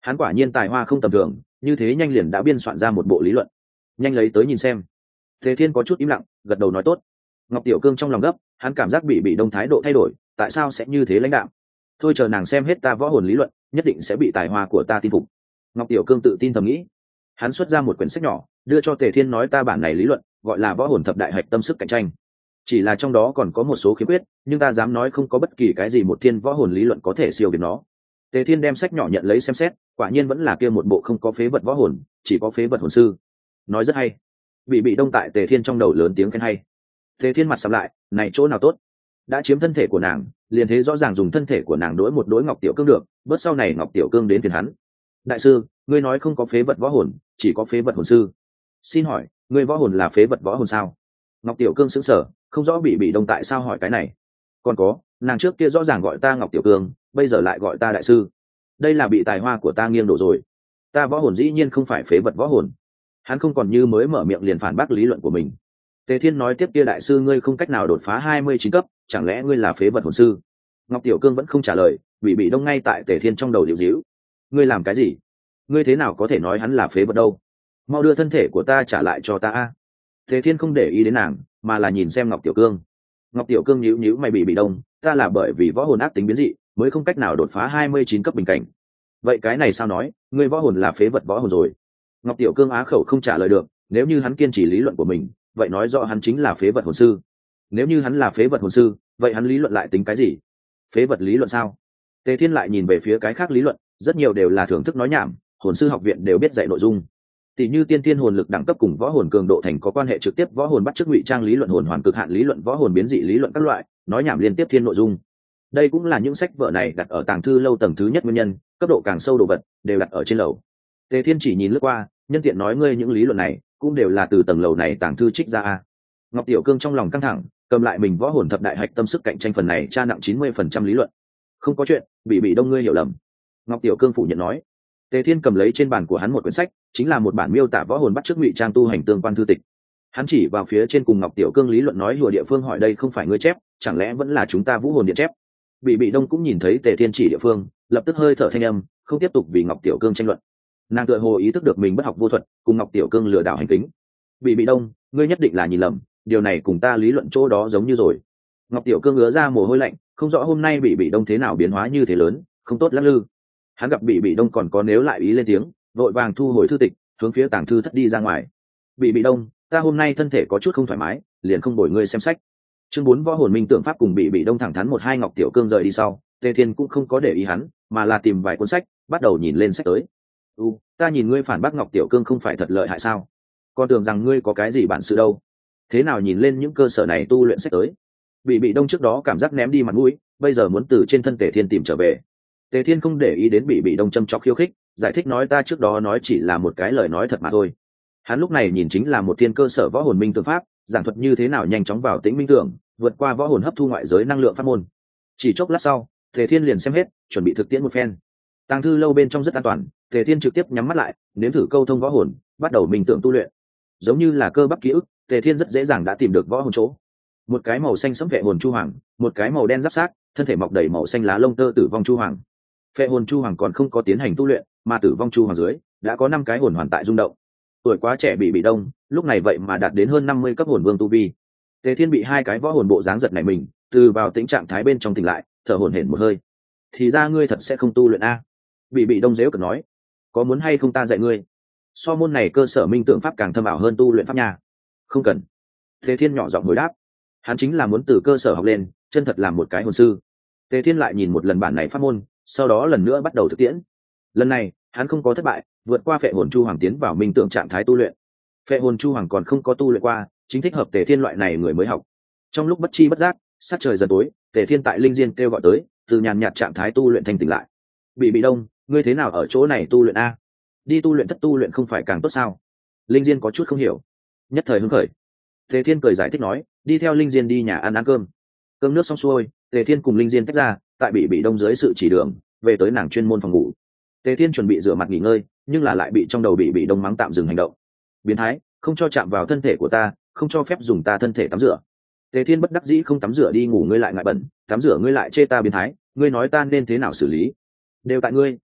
hắn quả nhiên tài hoa không tầm thường, như thế nhanh liền đã biên soạn ra một bộ lý luận. Nhanh lấy tới nhìn xem. Tề Thiên có chút im lặng, gật đầu nói tốt. Ngọc Tiểu Cương trong lòng gấp, hắn cảm giác bị bị đông thái độ thay đổi, tại sao sẽ như thế lãnh đạo? Thôi chờ nàng xem hết ta võ hồn lý luận, nhất định sẽ bị tài hoa của ta tin phục. Ngọc Tiểu Cương tự tin thầm nghĩ. Hắn xuất ra một quyển sách nhỏ, đưa cho Tề Thiên nói ta bản này lý luận, gọi là võ hồn thập đại hạch tâm sức cạnh tranh. Chỉ là trong đó còn có một số khiếm khuyết, nhưng ta dám nói không có bất kỳ cái gì một thiên võ hồn lý luận có thể siêu việt nó. Tề Thiên đem sách nhỏ nhận lấy xem xét, quả nhiên vẫn là kia một bộ không có phế vật võ hồn, chỉ có phế vật hồn sư. Nói rất hay. Bị bị đông tại Tề Thiên trong đầu lớn tiếng khen hay. Tề Thiên mặt sầm lại, này chỗ nào tốt? Đã chiếm thân thể của nàng, liền thế rõ ràng dùng thân thể của nàng đối một đối Ngọc Tiểu Cương được, bớt sau này Ngọc Tiểu Cương đến phiền hắn. Đại sư, ngươi nói không có phế vật võ hồn, chỉ có phế vật hồn sư. Xin hỏi, ngươi võ hồn là phế vật võ hồn sao? Ngọc Tiểu Cương sững sờ, không rõ bị bị đông tại sao hỏi cái này. Còn có, nàng trước kia rõ ràng gọi ta Ngọc Tiểu Cương, bây giờ lại gọi ta đại sư. Đây là bị tài hoa của ta nghiêng đổ rồi. Ta võ hồn dĩ nhiên không phải phế vật võ hồn. Hắn không còn như mới mở miệng liền phản bác lý luận của mình. Tề Thiên nói tiếp kia đại sư ngươi không cách nào đột phá hai mươi chín cấp, chẳng lẽ ngươi là phế vật hồn sư? Ngọc Tiểu Cương vẫn không trả lời, bị bị đông ngay tại Tề Thiên trong đầu điệu díu. Ngươi làm cái gì? Ngươi thế nào có thể nói hắn là phế vật đâu? Mau đưa thân thể của ta trả lại cho ta a. Tề Thiên không để ý đến nàng, mà là nhìn xem Ngọc Tiểu Cương. Ngọc Tiểu Cương nhíu nhíu mày bị bị đông, ta là bởi vì võ hồn ác tính biến dị, mới không cách nào đột phá hai mươi chín cấp bình cảnh. Vậy cái này sao nói, ngươi võ hồn là phế vật võ hồn rồi? Ngọc Tiểu Cương á khẩu không trả lời được, nếu như hắn kiên trì lý luận của mình, vậy nói rõ hắn chính là phế vật hồn sư. Nếu như hắn là phế vật hồn sư, vậy hắn lý luận lại tính cái gì? Phế vật lý luận sao? Tề Thiên lại nhìn về phía cái khác lý luận, rất nhiều đều là thưởng thức nói nhảm, hồn sư học viện đều biết dạy nội dung. Tỷ như tiên tiên hồn lực đẳng cấp cùng võ hồn cường độ thành có quan hệ trực tiếp, võ hồn bắt chước ngụy trang lý luận, hồn hoàn cực hạn lý luận, võ hồn biến dị lý luận các loại, nói nhảm liên tiếp thiên nội dung. Đây cũng là những sách vở này đặt ở tàng thư lâu tầng thứ nhất nguyên nhân, cấp độ càng sâu đồ vật đều đặt ở trên lầu. Tề Thiên chỉ nhìn lướt qua, nhân tiện nói ngươi những lý luận này cũng đều là từ tầng lầu này tàng thư trích ra a. Ngọc Tiểu Cương trong lòng căng thẳng, cầm lại mình võ hồn thập đại hạch tâm sức cạnh tranh phần này tra nặng chín mươi phần trăm lý luận. Không có chuyện, bị bị đông ngươi hiểu lầm. Ngọc Tiểu Cương phủ nhận nói. Tề Thiên cầm lấy trên bàn của hắn một quyển sách, chính là một bản miêu tả võ hồn bắt chước ngụy trang tu hành tương quan thư tịch. Hắn chỉ vào phía trên cùng Ngọc Tiểu Cương lý luận nói hùa địa phương hỏi đây không phải ngươi chép, chẳng lẽ vẫn là chúng ta vũ hồn điện chép? Bị bị đông cũng nhìn thấy Tề Thiên chỉ địa phương, lập tức hơi thở thanh âm, không tiếp tục vì Ngọc Tiểu Cương tranh luận. Nàng tựa hồ ý thức được mình bất học vô thuật, cùng Ngọc Tiểu Cương lừa đảo hành kính. Bị bị đông, ngươi nhất định là nhìn lầm, điều này cùng ta lý luận chỗ đó giống như rồi. Ngọc Tiểu Cương ứa ra mồ hôi lạnh, không rõ hôm nay bị bị đông thế nào biến hóa như thế lớn, không tốt lắm lư. Hắn gặp bị bị đông còn có nếu lại ý lên tiếng, vội vàng thu hồi thư tịch, hướng phía tàng thư thất đi ra ngoài. Bị bị đông, ta hôm nay thân thể có chút không thoải mái, liền không đổi ngươi xem sách. Chương bốn võ hồn minh tượng pháp cùng bị bị đông thẳng thắn một hai. Ngọc Tiểu Cương rời đi sau, Tề Thiên cũng không có để ý hắn, mà là tìm vài cuốn sách, bắt đầu nhìn lên sách tới. U, ta nhìn ngươi phản bác Ngọc Tiểu Cương không phải thật lợi hại sao? Con tưởng rằng ngươi có cái gì bản sự đâu? Thế nào nhìn lên những cơ sở này tu luyện sách tới? Bị bị đông trước đó cảm giác ném đi mặt mũi, bây giờ muốn từ trên thân Tề Thiên tìm trở về. Tề Thiên không để ý đến bị bị đông châm chọc khiêu khích, giải thích nói ta trước đó nói chỉ là một cái lời nói thật mà thôi. Hắn lúc này nhìn chính là một thiên cơ sở võ hồn minh tượng pháp, giảng thuật như thế nào nhanh chóng vào tĩnh minh tưởng, vượt qua võ hồn hấp thu ngoại giới năng lượng pháp môn. Chỉ chốc lát sau, Tề Thiên liền xem hết, chuẩn bị thực tiễn một phen. Tàng thư lâu bên trong rất an toàn, Tề Thiên trực tiếp nhắm mắt lại, nếm thử câu thông võ hồn, bắt đầu minh tưởng tu luyện. Giống như là cơ bắp ký ức, Tề Thiên rất dễ dàng đã tìm được võ hồn chỗ. Một cái màu xanh sẫm phệ hồn chu hoàng, một cái màu đen giáp xác, thân thể mọc đầy màu xanh lá lông tơ tử vong chu hoàng. Phệ hồn chu hoàng còn không có tiến hành tu luyện, mà tử vong chu hoàng dưới đã có năm cái hồn hoàn tại rung động. Tuổi quá trẻ bị bị đông, lúc này vậy mà đạt đến hơn năm mươi cấp hồn vương tu vi. Tề Thiên bị hai cái võ hồn bộ dáng giật này mình, từ vào tĩnh trạng thái bên trong tỉnh lại, thở hổn hển một hơi. Thì ra ngươi thật sẽ không tu luyện a? Bị bị đông dễu cợt nói, có muốn hay không ta dạy ngươi? So môn này cơ sở minh tượng pháp càng thâm ảo hơn tu luyện pháp nhà. Không cần. Tề Thiên nhỏ giọng hồi đáp, hắn chính là muốn từ cơ sở học lên, chân thật làm một cái hồn sư. Tề Thiên lại nhìn một lần bản này pháp môn, sau đó lần nữa bắt đầu thực tiễn. Lần này hắn không có thất bại, vượt qua phệ hồn chu hoàng tiến vào minh tượng trạng thái tu luyện. Phệ hồn chu hoàng còn không có tu luyện qua, chính thích hợp Tề Thiên loại này người mới học. Trong lúc bất chi bất giác, sát trời dần tối, Tề Thiên tại linh diên kêu gọi tới, từ nhàn nhạt trạng thái tu luyện thanh tỉnh lại. Bị bị đông, ngươi thế nào ở chỗ này tu luyện a? Đi tu luyện thất tu luyện không phải càng tốt sao? Linh diên có chút không hiểu, nhất thời hứng khởi. Tề Thiên cười giải thích nói, đi theo linh diên đi nhà ăn ăn cơm. Cơm nước xong xuôi, Tề Thiên cùng linh diên tách ra, tại bị bị đông dưới sự chỉ đường, về tới nàng chuyên môn phòng ngủ. Tề Thiên chuẩn bị rửa mặt nghỉ ngơi, nhưng là lại bị trong đầu bị bị đông mắng tạm dừng hành động. Biến thái, không cho chạm vào thân thể của ta, không cho phép dùng ta thân thể tắm rửa. Tề Thiên bất đắc dĩ không tắm rửa đi ngủ ngươi lại ngại bẩn, tắm rửa ngươi lại chê ta biến thái, ngươi nói ta nên thế nào xử lý? Đều tại ngươi,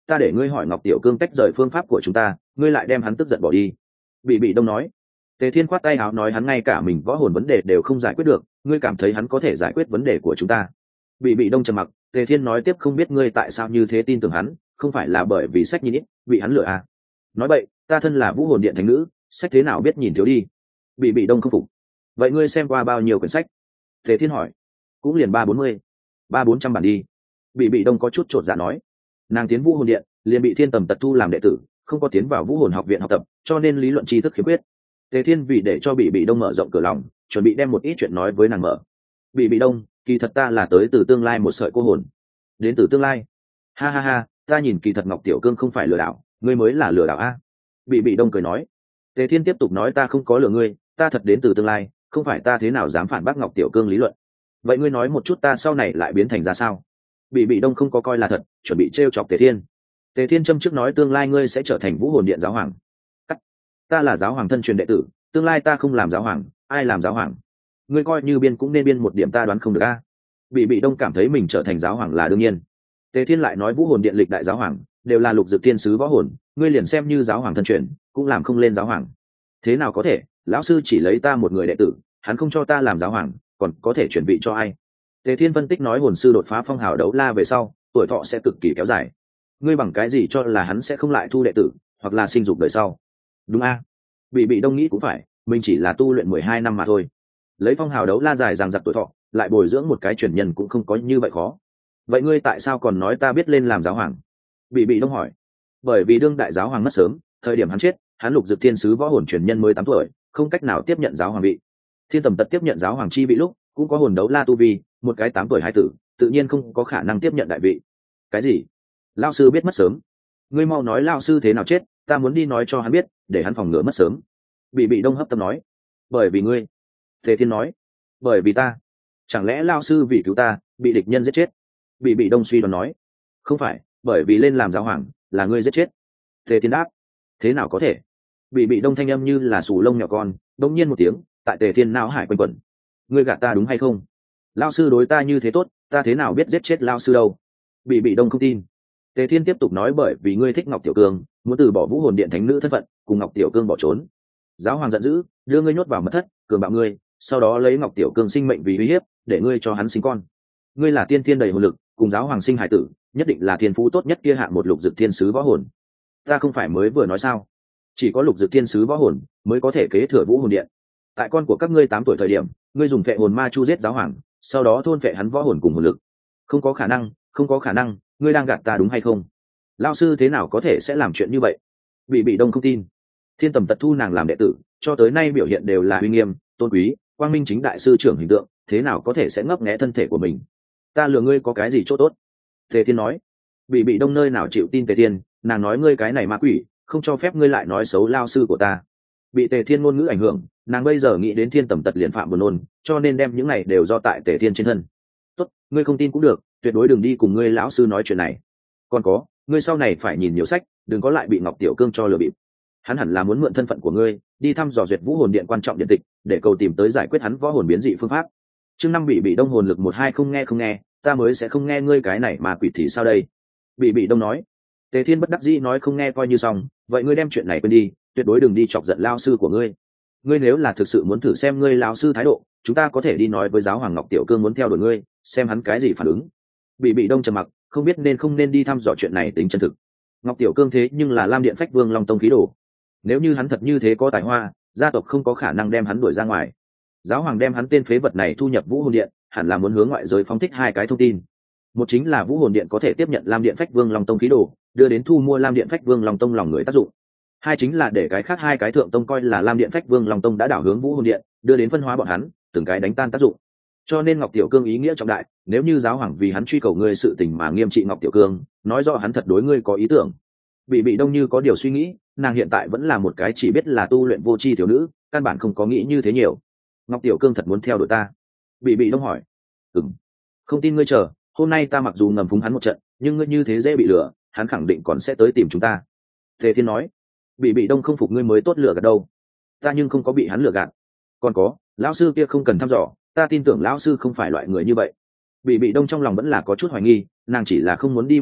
ta để ngươi hỏi ngọc tiểu cương tách rời phương pháp của chúng ta, ngươi lại đem hắn tức giận bỏ đi. Bị bị đông nói. Tề Thiên khoát tay áo nói hắn ngay cả mình võ hồn vấn đề đều không giải quyết được, ngươi cảm thấy hắn có thể giải quyết vấn đề của chúng ta? Bị bị đông trầm mặc. Tề Thiên nói tiếp, không biết ngươi tại sao như thế tin tưởng hắn, không phải là bởi vì sách nhìn ít bị hắn lừa à? Nói vậy, ta thân là vũ hồn điện thánh nữ, sách thế nào biết nhìn thiếu đi? Bị bị đông không phục. Vậy ngươi xem qua bao nhiêu quyển sách? Tề Thiên hỏi. Cũng liền ba bốn mươi, ba bốn trăm bản đi. Bị bị đông có chút chột dạ nói. Nàng tiến vũ hồn điện liền bị Thiên Tầm Tật thu làm đệ tử, không có tiến vào vũ hồn học viện học tập, cho nên lý luận tri thức khiếm khuyết. Tề Thiên vì để cho bị bị đông mở rộng cửa lòng, chuẩn bị đem một ít chuyện nói với nàng mở. Bị bị đông, kỳ thật ta là tới từ tương lai một sợi cô hồn. Đến từ tương lai? Ha ha ha, ta nhìn kỳ thật Ngọc Tiểu Cương không phải lừa đảo, ngươi mới là lừa đảo a. Bị bị đông cười nói. Tề Thiên tiếp tục nói, ta không có lừa ngươi, ta thật đến từ tương lai, không phải ta thế nào dám phản bác Ngọc Tiểu Cương lý luận. Vậy ngươi nói một chút ta sau này lại biến thành ra sao? Bị bị đông không có coi là thật, chuẩn bị trêu chọc Tề Thiên. Tề Thiên châm trước nói, tương lai ngươi sẽ trở thành vũ hồn điện giáo hoàng. Cắt. Ta là giáo hoàng thân truyền đệ tử, tương lai ta không làm giáo hoàng, ai làm giáo hoàng? Ngươi coi như biên cũng nên biên một điểm, ta đoán không được a. Bị bị đông cảm thấy mình trở thành giáo hoàng là đương nhiên. Tề Thiên lại nói, vũ hồn điện lịch đại giáo hoàng đều là lục dực thiên sứ võ hồn, ngươi liền xem như giáo hoàng thân truyền cũng làm không lên giáo hoàng. Thế nào có thể, lão sư chỉ lấy ta một người đệ tử, hắn không cho ta làm giáo hoàng, còn có thể chuyển vị cho ai? Tề Thiên phân tích nói, hồn sư đột phá phong hào đấu la về sau, tuổi thọ sẽ cực kỳ kéo dài. Ngươi bằng cái gì cho là hắn sẽ không lại thu đệ tử, hoặc là sinh dục đời sau? Đúng a? Bị bị đông nghĩ cũng phải, mình chỉ là tu luyện mười hai năm mà thôi. Lấy phong hào đấu la dài rằng giặc tuổi thọ, lại bồi dưỡng một cái truyền nhân cũng không có như vậy khó. Vậy ngươi tại sao còn nói ta biết lên làm giáo hoàng? Bị bị đông hỏi. Bởi vì đương đại giáo hoàng mất sớm, thời điểm hắn chết, hắn lục dực thiên sứ võ hồn truyền nhân mới tám tuổi, không cách nào tiếp nhận giáo hoàng vị. Thiên Tầm Tật tiếp nhận giáo hoàng chi vị lúc cũng có hồn đấu la tu vi, một cái tám tuổi hai tử tự nhiên không có khả năng tiếp nhận đại vị. Cái gì? Lao sư biết mất sớm? Ngươi mau nói lao sư thế nào chết, ta muốn đi nói cho hắn biết, để hắn phòng ngừa mất sớm. Bị bị đông hấp tấp nói. Bởi vì ngươi. Tề Thiên nói. Bởi vì ta? Chẳng lẽ lao sư vì cứu ta bị địch nhân giết chết? Bị bị đông suy đoán nói. Không phải, bởi vì lên làm giáo hoàng là ngươi giết chết. Tề Thiên đáp. Thế nào có thể? Bị bị đông thanh âm như là sù lông nhỏ con, đông nhiên một tiếng tại Tề Thiên não hải quanh quẩn. Ngươi gạt ta đúng hay không? Lao sư đối ta như thế tốt, ta thế nào biết giết chết lao sư đâu? Bị bị đông không tin. Tề Thiên tiếp tục nói, bởi vì ngươi thích Ngọc Tiểu Cương, muốn từ bỏ vũ hồn điện thánh nữ thân phận, cùng Ngọc Tiểu Cương bỏ trốn. Giáo hoàng giận dữ, đưa ngươi nhốt vào mật thất, cường bạo ngươi, sau đó lấy Ngọc Tiểu Cương sinh mệnh vì uy hiếp, để ngươi cho hắn sinh con. Ngươi là tiên thiên đầy hồn lực, cùng giáo hoàng sinh hải tử, nhất định là thiên phú tốt nhất kia hạ một lục dực thiên sứ võ hồn. Ta không phải mới vừa nói sao? Chỉ có lục dực thiên sứ võ hồn mới có thể kế thừa vũ hồn điện. Tại con của các ngươi tám tuổi thời điểm, ngươi dùng phệ hồn ma chu giết giáo hoàng, sau đó thôn phệ hắn võ hồn cùng hồn lực. Không có khả năng, không có khả năng, ngươi đang gạt ta đúng hay không? Lão sư thế nào có thể sẽ làm chuyện như vậy? Bị bị đông không tin. Thiên Tầm Tật thu nàng làm đệ tử, cho tới nay biểu hiện đều là uy nghiêm, tôn quý, quang minh chính đại sư trưởng hình tượng, thế nào có thể sẽ ngấp nghé thân thể của mình? Ta lừa ngươi có cái gì chỗ tốt? Tề Thiên nói. Bị bị đông nơi nào chịu tin Tề Thiên, nàng nói ngươi cái này ma quỷ, không cho phép ngươi lại nói xấu lao sư của ta. Bị Tề Thiên ngôn ngữ ảnh hưởng, nàng bây giờ nghĩ đến Thiên Tầm Tật liền phạm buồn nôn, cho nên đem những này đều do tại Tề Thiên trên thân. Tốt, ngươi không tin cũng được, tuyệt đối đừng đi cùng ngươi lão sư nói chuyện này. Còn có, ngươi sau này phải nhìn nhiều sách, đừng có lại bị Ngọc Tiểu Cương cho lừa bịp. Hắn hẳn là muốn mượn thân phận của ngươi, đi thăm dò duyệt vũ hồn điện quan trọng điện tịch, để cầu tìm tới giải quyết hắn võ hồn biến dị phương pháp. Chương năm bị bị đông hồn lực một hai không nghe không nghe, ta mới sẽ không nghe ngươi cái này mà quỷ thì sao đây? Bị bị đông nói. Tề Thiên bất đắc dĩ nói, không nghe coi như xong, vậy ngươi đem chuyện này quên đi, tuyệt đối đừng đi chọc giận lao sư của ngươi. Ngươi nếu là thực sự muốn thử xem ngươi lão sư thái độ, chúng ta có thể đi nói với giáo hoàng Ngọc Tiểu Cương muốn theo đuổi ngươi, xem hắn cái gì phản ứng. Bị bị đông trầm mặc, không biết nên không nên đi thăm dò chuyện này tính chân thực. Ngọc Tiểu Cương thế nhưng là Lam Điện Phách Vương Long Tông khí đồ, nếu như hắn thật như thế có tài hoa, gia tộc không có khả năng đem hắn đuổi ra ngoài. Giáo hoàng đem hắn tên phế vật này thu nhập vũ hồn điện, hẳn là muốn hướng ngoại giới phóng thích hai cái thông tin. Một chính là vũ hồn điện có thể tiếp nhận Lam Điện Phách Vương Long Tông khí đồ, đưa đến thu mua Lam Điện Phách Vương Long Tông lòng người tác dụng. Hai chính là để cái khác hai cái thượng tông coi là Lam Điện Phách Vương Long Tông đã đảo hướng vũ hồn điện, đưa đến phân hóa bọn hắn, từng cái đánh tan tác dụng. Cho nên Ngọc Tiểu Cương ý nghĩa trọng đại, nếu như giáo hoàng vì hắn truy cầu ngươi sự tình mà nghiêm trị Ngọc Tiểu Cương, nói rõ hắn thật đối ngươi có ý tưởng. Bị bị đông như có điều suy nghĩ, nàng hiện tại vẫn là một cái chỉ biết là tu luyện vô tri thiếu nữ, căn bản không có nghĩ như thế nhiều. Ngọc Tiểu Cương thật muốn theo đuổi ta? Bị bị đông hỏi. Ừm, không tin ngươi chờ, hôm nay ta mặc dù ngầm phúng hắn một trận, nhưng ngươi như thế dễ bị lừa, hắn khẳng định còn sẽ tới tìm chúng ta. Tề Thiên nói. Bị bị đông không phục ngươi mới tốt lừa gạt đâu, ta nhưng không có bị hắn lừa gạt. Còn có, lão sư kia không cần thăm dò, ta tin tưởng lão sư không phải loại người như vậy. Bị bị đông trong lòng vẫn là có chút hoài nghi, nàng chỉ là không muốn đi bóc trần,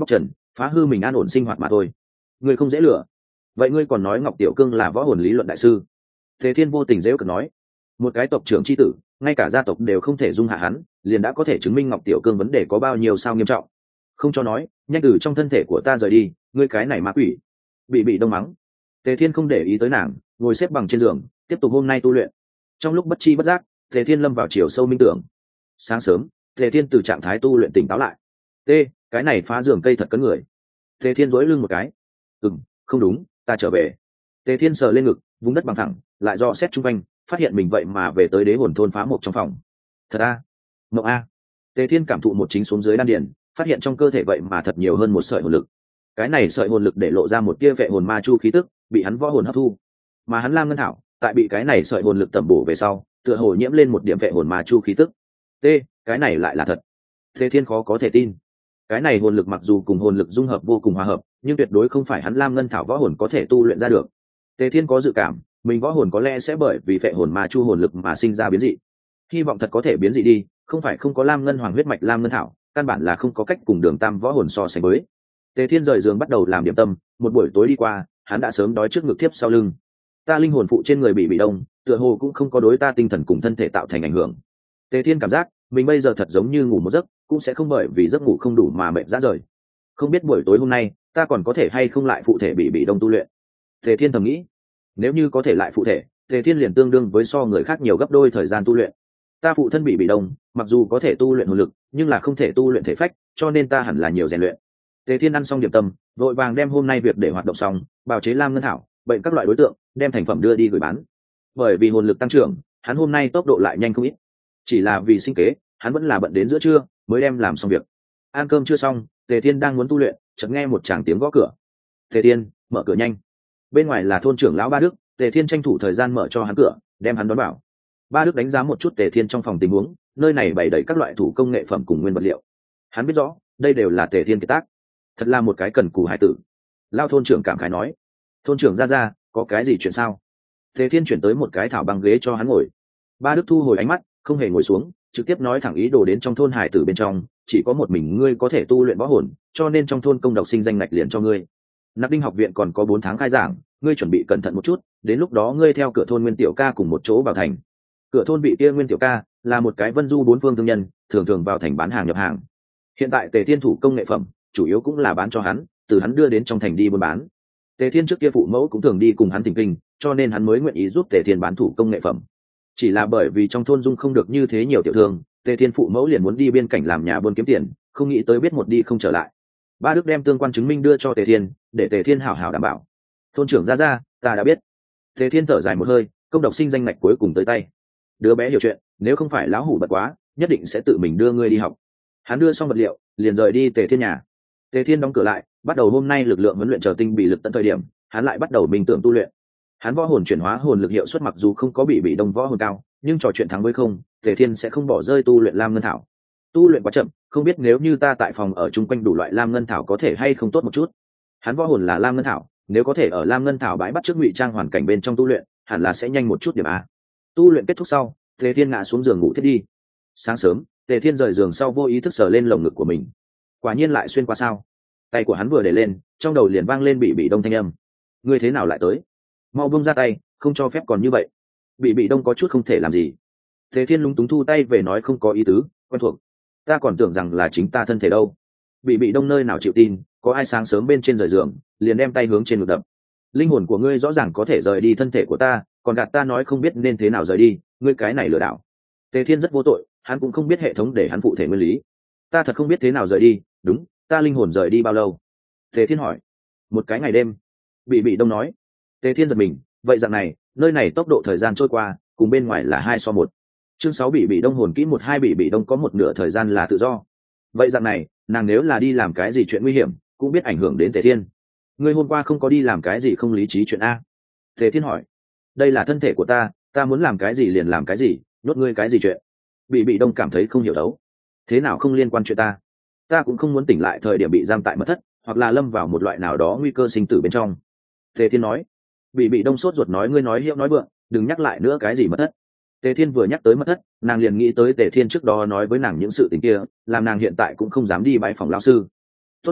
phá hư mình an ổn sinh hoạt mà thôi. Ngươi không dễ lừa. Vậy ngươi còn nói Ngọc Tiểu Cương là võ hồn lý luận đại sư? Tề Thiên vô tình dễ cợt nói, một cái tộc trưởng chi tử, ngay cả gia tộc đều không thể dung hạ hắn, liền đã có thể chứng minh Ngọc Tiểu Cương vấn đề có bao nhiêu sao nghiêm trọng. Không cho nói, nhanh từ trong thân thể của ta rời đi, ngươi cái này ma quỷ. Bị bị đông mắng. Tề Thiên không để ý tới nàng, ngồi xếp bằng trên giường, tiếp tục hôm nay tu luyện. Trong lúc bất chi bất giác, Tề Thiên lâm vào chiều sâu minh tưởng. Sáng sớm, Tề Thiên từ trạng thái tu luyện tỉnh táo lại. T, cái này phá giường cây thật cấn người. Tề Thiên duỗi lưng một cái. Ừm, không đúng, ta trở về. Tề Thiên sờ lên ngực, vùng đất bằng thẳng, lại dò xét chung quanh, phát hiện mình vậy mà về tới đế hồn thôn phá một trong phòng. Thật a, à? Mộng a. Tề Thiên cảm thụ một chính xuống dưới đan điền, phát hiện trong cơ thể vậy mà thật nhiều hơn một sợi hồn lực. Cái này sợi hồn lực để lộ ra một tia vệ hồn ma chu khí tức, bị hắn võ hồn hấp thu. Mà hắn Lam Ngân Thảo, tại bị cái này sợi hồn lực tẩm bổ về sau, tựa hồ nhiễm lên một điểm vệ hồn ma chu khí tức. T, cái này lại là thật. Tề Thiên khó có thể tin. Cái này hồn lực mặc dù cùng hồn lực dung hợp vô cùng hòa hợp, nhưng tuyệt đối không phải hắn Lam Ngân Thảo võ hồn có thể tu luyện ra được. Tề Thiên có dự cảm, mình võ hồn có lẽ sẽ bởi vì vệ hồn ma chu hồn lực mà sinh ra biến dị. Hy vọng thật có thể biến dị đi, không phải không có Lam Ngân Hoàng huyết mạch Lam Ngân Thảo, căn bản là không có cách cùng Đường Tam võ hồn so sánh với. Tề Thiên rời giường bắt đầu làm điểm tâm, một buổi tối đi qua, hắn đã sớm đói trước ngực tiếp sau lưng. Ta linh hồn phụ trên người bị bị đông, tựa hồ cũng không có đối ta tinh thần cùng thân thể tạo thành ảnh hưởng. Tề Thiên cảm giác mình bây giờ thật giống như ngủ một giấc, cũng sẽ không bởi vì giấc ngủ không đủ mà mệt ra rời. Không biết buổi tối hôm nay ta còn có thể hay không lại phụ thể bị bị đông tu luyện. Tề Thiên thầm nghĩ, nếu như có thể lại phụ thể, Tề Thiên liền tương đương với so người khác nhiều gấp đôi thời gian tu luyện. Ta phụ thân bị bị đông, mặc dù có thể tu luyện hồn lực, nhưng là không thể tu luyện thể phách, cho nên ta hẳn là nhiều rèn luyện. Tề Thiên ăn xong điểm tâm, vội vàng đem hôm nay việc để hoạt động xong, bào chế Lam Ngân Thảo, bệnh các loại đối tượng, đem thành phẩm đưa đi gửi bán. Bởi vì hồn lực tăng trưởng, hắn hôm nay tốc độ lại nhanh không ít. Chỉ là vì sinh kế, hắn vẫn là bận đến giữa trưa mới đem làm xong việc. Ăn cơm chưa xong, Tề Thiên đang muốn tu luyện, chợt nghe một tràng tiếng gõ cửa. Tề Thiên, mở cửa nhanh. Bên ngoài là thôn trưởng lão Ba Đức, Tề Thiên tranh thủ thời gian mở cho hắn cửa, đem hắn đón vào. Ba Đức đánh giá một chút Tề Thiên trong phòng tình huống, nơi này bày đầy các loại thủ công nghệ phẩm cùng nguyên vật liệu. Hắn biết rõ, đây đều là Tề Thiên kiệt tác. Thật là một cái cần cù hải tử. Lão thôn trưởng cảm khái nói, thôn trưởng ra ra, có cái gì chuyện sao? Tề Thiên chuyển tới một cái thảo băng ghế cho hắn ngồi. Ba Đức thu hồi ánh mắt, không hề ngồi xuống, trực tiếp nói thẳng ý đồ đến trong thôn hải tử bên trong, chỉ có một mình ngươi có thể tu luyện võ hồn, cho nên trong thôn công độc sinh danh ngạch liền cho ngươi. Nạp Đinh học viện còn có bốn tháng khai giảng, ngươi chuẩn bị cẩn thận một chút, đến lúc đó ngươi theo cửa thôn Nguyên Tiểu Ca cùng một chỗ vào thành. Cửa thôn vị kia Nguyên Tiểu Ca là một cái vân du bốn phương thương nhân, thường thường vào thành bán hàng nhập hàng. Hiện tại Tề Thiên thủ công nghệ phẩm, chủ yếu cũng là bán cho hắn, từ hắn đưa đến trong thành đi buôn bán. Tề Thiên trước kia phụ mẫu cũng thường đi cùng hắn thỉnh kinh, cho nên hắn mới nguyện ý giúp Tề Thiên bán thủ công nghệ phẩm. Chỉ là bởi vì trong thôn dung không được như thế nhiều tiểu thương, Tề Thiên phụ mẫu liền muốn đi biên cảnh làm nhà buôn kiếm tiền, không nghĩ tới biết một đi không trở lại. Ba Đức đem tương quan chứng minh đưa cho Tề Thiên, để Tề Thiên hảo hảo đảm bảo. Thôn trưởng ra ra, ta đã biết. Tề Thiên thở dài một hơi, công độc sinh danh ngạch cuối cùng tới tay. Đứa bé hiểu chuyện, nếu không phải lão hủ bật quá, nhất định sẽ tự mình đưa ngươi đi học. Hắn đưa xong vật liệu, liền rời đi Tề Thiên nhà. Tề Thiên đóng cửa lại, bắt đầu hôm nay lực lượng huấn luyện chờ tinh bị lực tận thời điểm, hắn lại bắt đầu minh tưởng tu luyện. Hắn võ hồn chuyển hóa hồn lực hiệu suất mặc dù không có bị bị đông võ hồn cao, nhưng trò chuyện thắng với không, Tề Thiên sẽ không bỏ rơi tu luyện Lam Ngân Thảo. Tu luyện quá chậm, không biết nếu như ta tại phòng ở chung quanh đủ loại Lam Ngân Thảo có thể hay không tốt một chút. Hắn võ hồn là Lam Ngân Thảo, nếu có thể ở Lam Ngân Thảo bãi bắt trước ngụy trang hoàn cảnh bên trong tu luyện, hẳn là sẽ nhanh một chút điểm a. Tu luyện kết thúc sau, Tề Thiên ngã xuống giường ngủ thiết đi. Sáng sớm, Tề Thiên rời giường sau vô ý thức sờ lên lồng ngực của mình. Quả nhiên lại xuyên qua sao? Tay của hắn vừa để lên, trong đầu liền vang lên bị bị đông thanh âm. Ngươi thế nào lại tới? Mau buông ra tay, không cho phép còn như vậy. Bị bị đông có chút không thể làm gì. Tề Thiên lúng túng thu tay về nói không có ý tứ, quen thuộc. Ta còn tưởng rằng là chính ta thân thể đâu. Bị bị đông nơi nào chịu tin, có ai sáng sớm bên trên rời giường, liền đem tay hướng trên ngực đập. Linh hồn của ngươi rõ ràng có thể rời đi thân thể của ta, còn gạt ta nói không biết nên thế nào rời đi, ngươi cái này lừa đảo. Tề Thiên rất vô tội, hắn cũng không biết hệ thống để hắn phụ thể nguyên lý. Ta thật không biết thế nào rời đi, đúng, ta linh hồn rời đi bao lâu? Tề Thiên hỏi. Một cái ngày đêm. Bị bị đông nói. Tề Thiên giật mình, vậy dạng này, nơi này tốc độ thời gian trôi qua, cùng bên ngoài là hai so một. Chương sáu bị bị đông hồn kỹ một hai bị bị đông có một nửa thời gian là tự do. Vậy dạng này, nàng nếu là đi làm cái gì chuyện nguy hiểm, cũng biết ảnh hưởng đến Tề Thiên. Ngươi hôm qua không có đi làm cái gì không lý trí chuyện a? Tề Thiên hỏi. Đây là thân thể của ta, ta muốn làm cái gì liền làm cái gì, nhốt ngươi cái gì chuyện? Bị bị đông cảm thấy không hiểu đấu. Thế nào không liên quan chuyện ta? Ta cũng không muốn tỉnh lại thời điểm bị giam tại mật thất, hoặc là lâm vào một loại nào đó nguy cơ sinh tử bên trong. Tề Thiên nói. Bị bị đông sốt ruột nói ngươi nói hiệu nói vượng, đừng nhắc lại nữa cái gì mật thất. Tề Thiên vừa nhắc tới mật thất, nàng liền nghĩ tới Tề Thiên trước đó nói với nàng những sự tình kia, làm nàng hiện tại cũng không dám đi bái phòng lão sư. Tốt ta,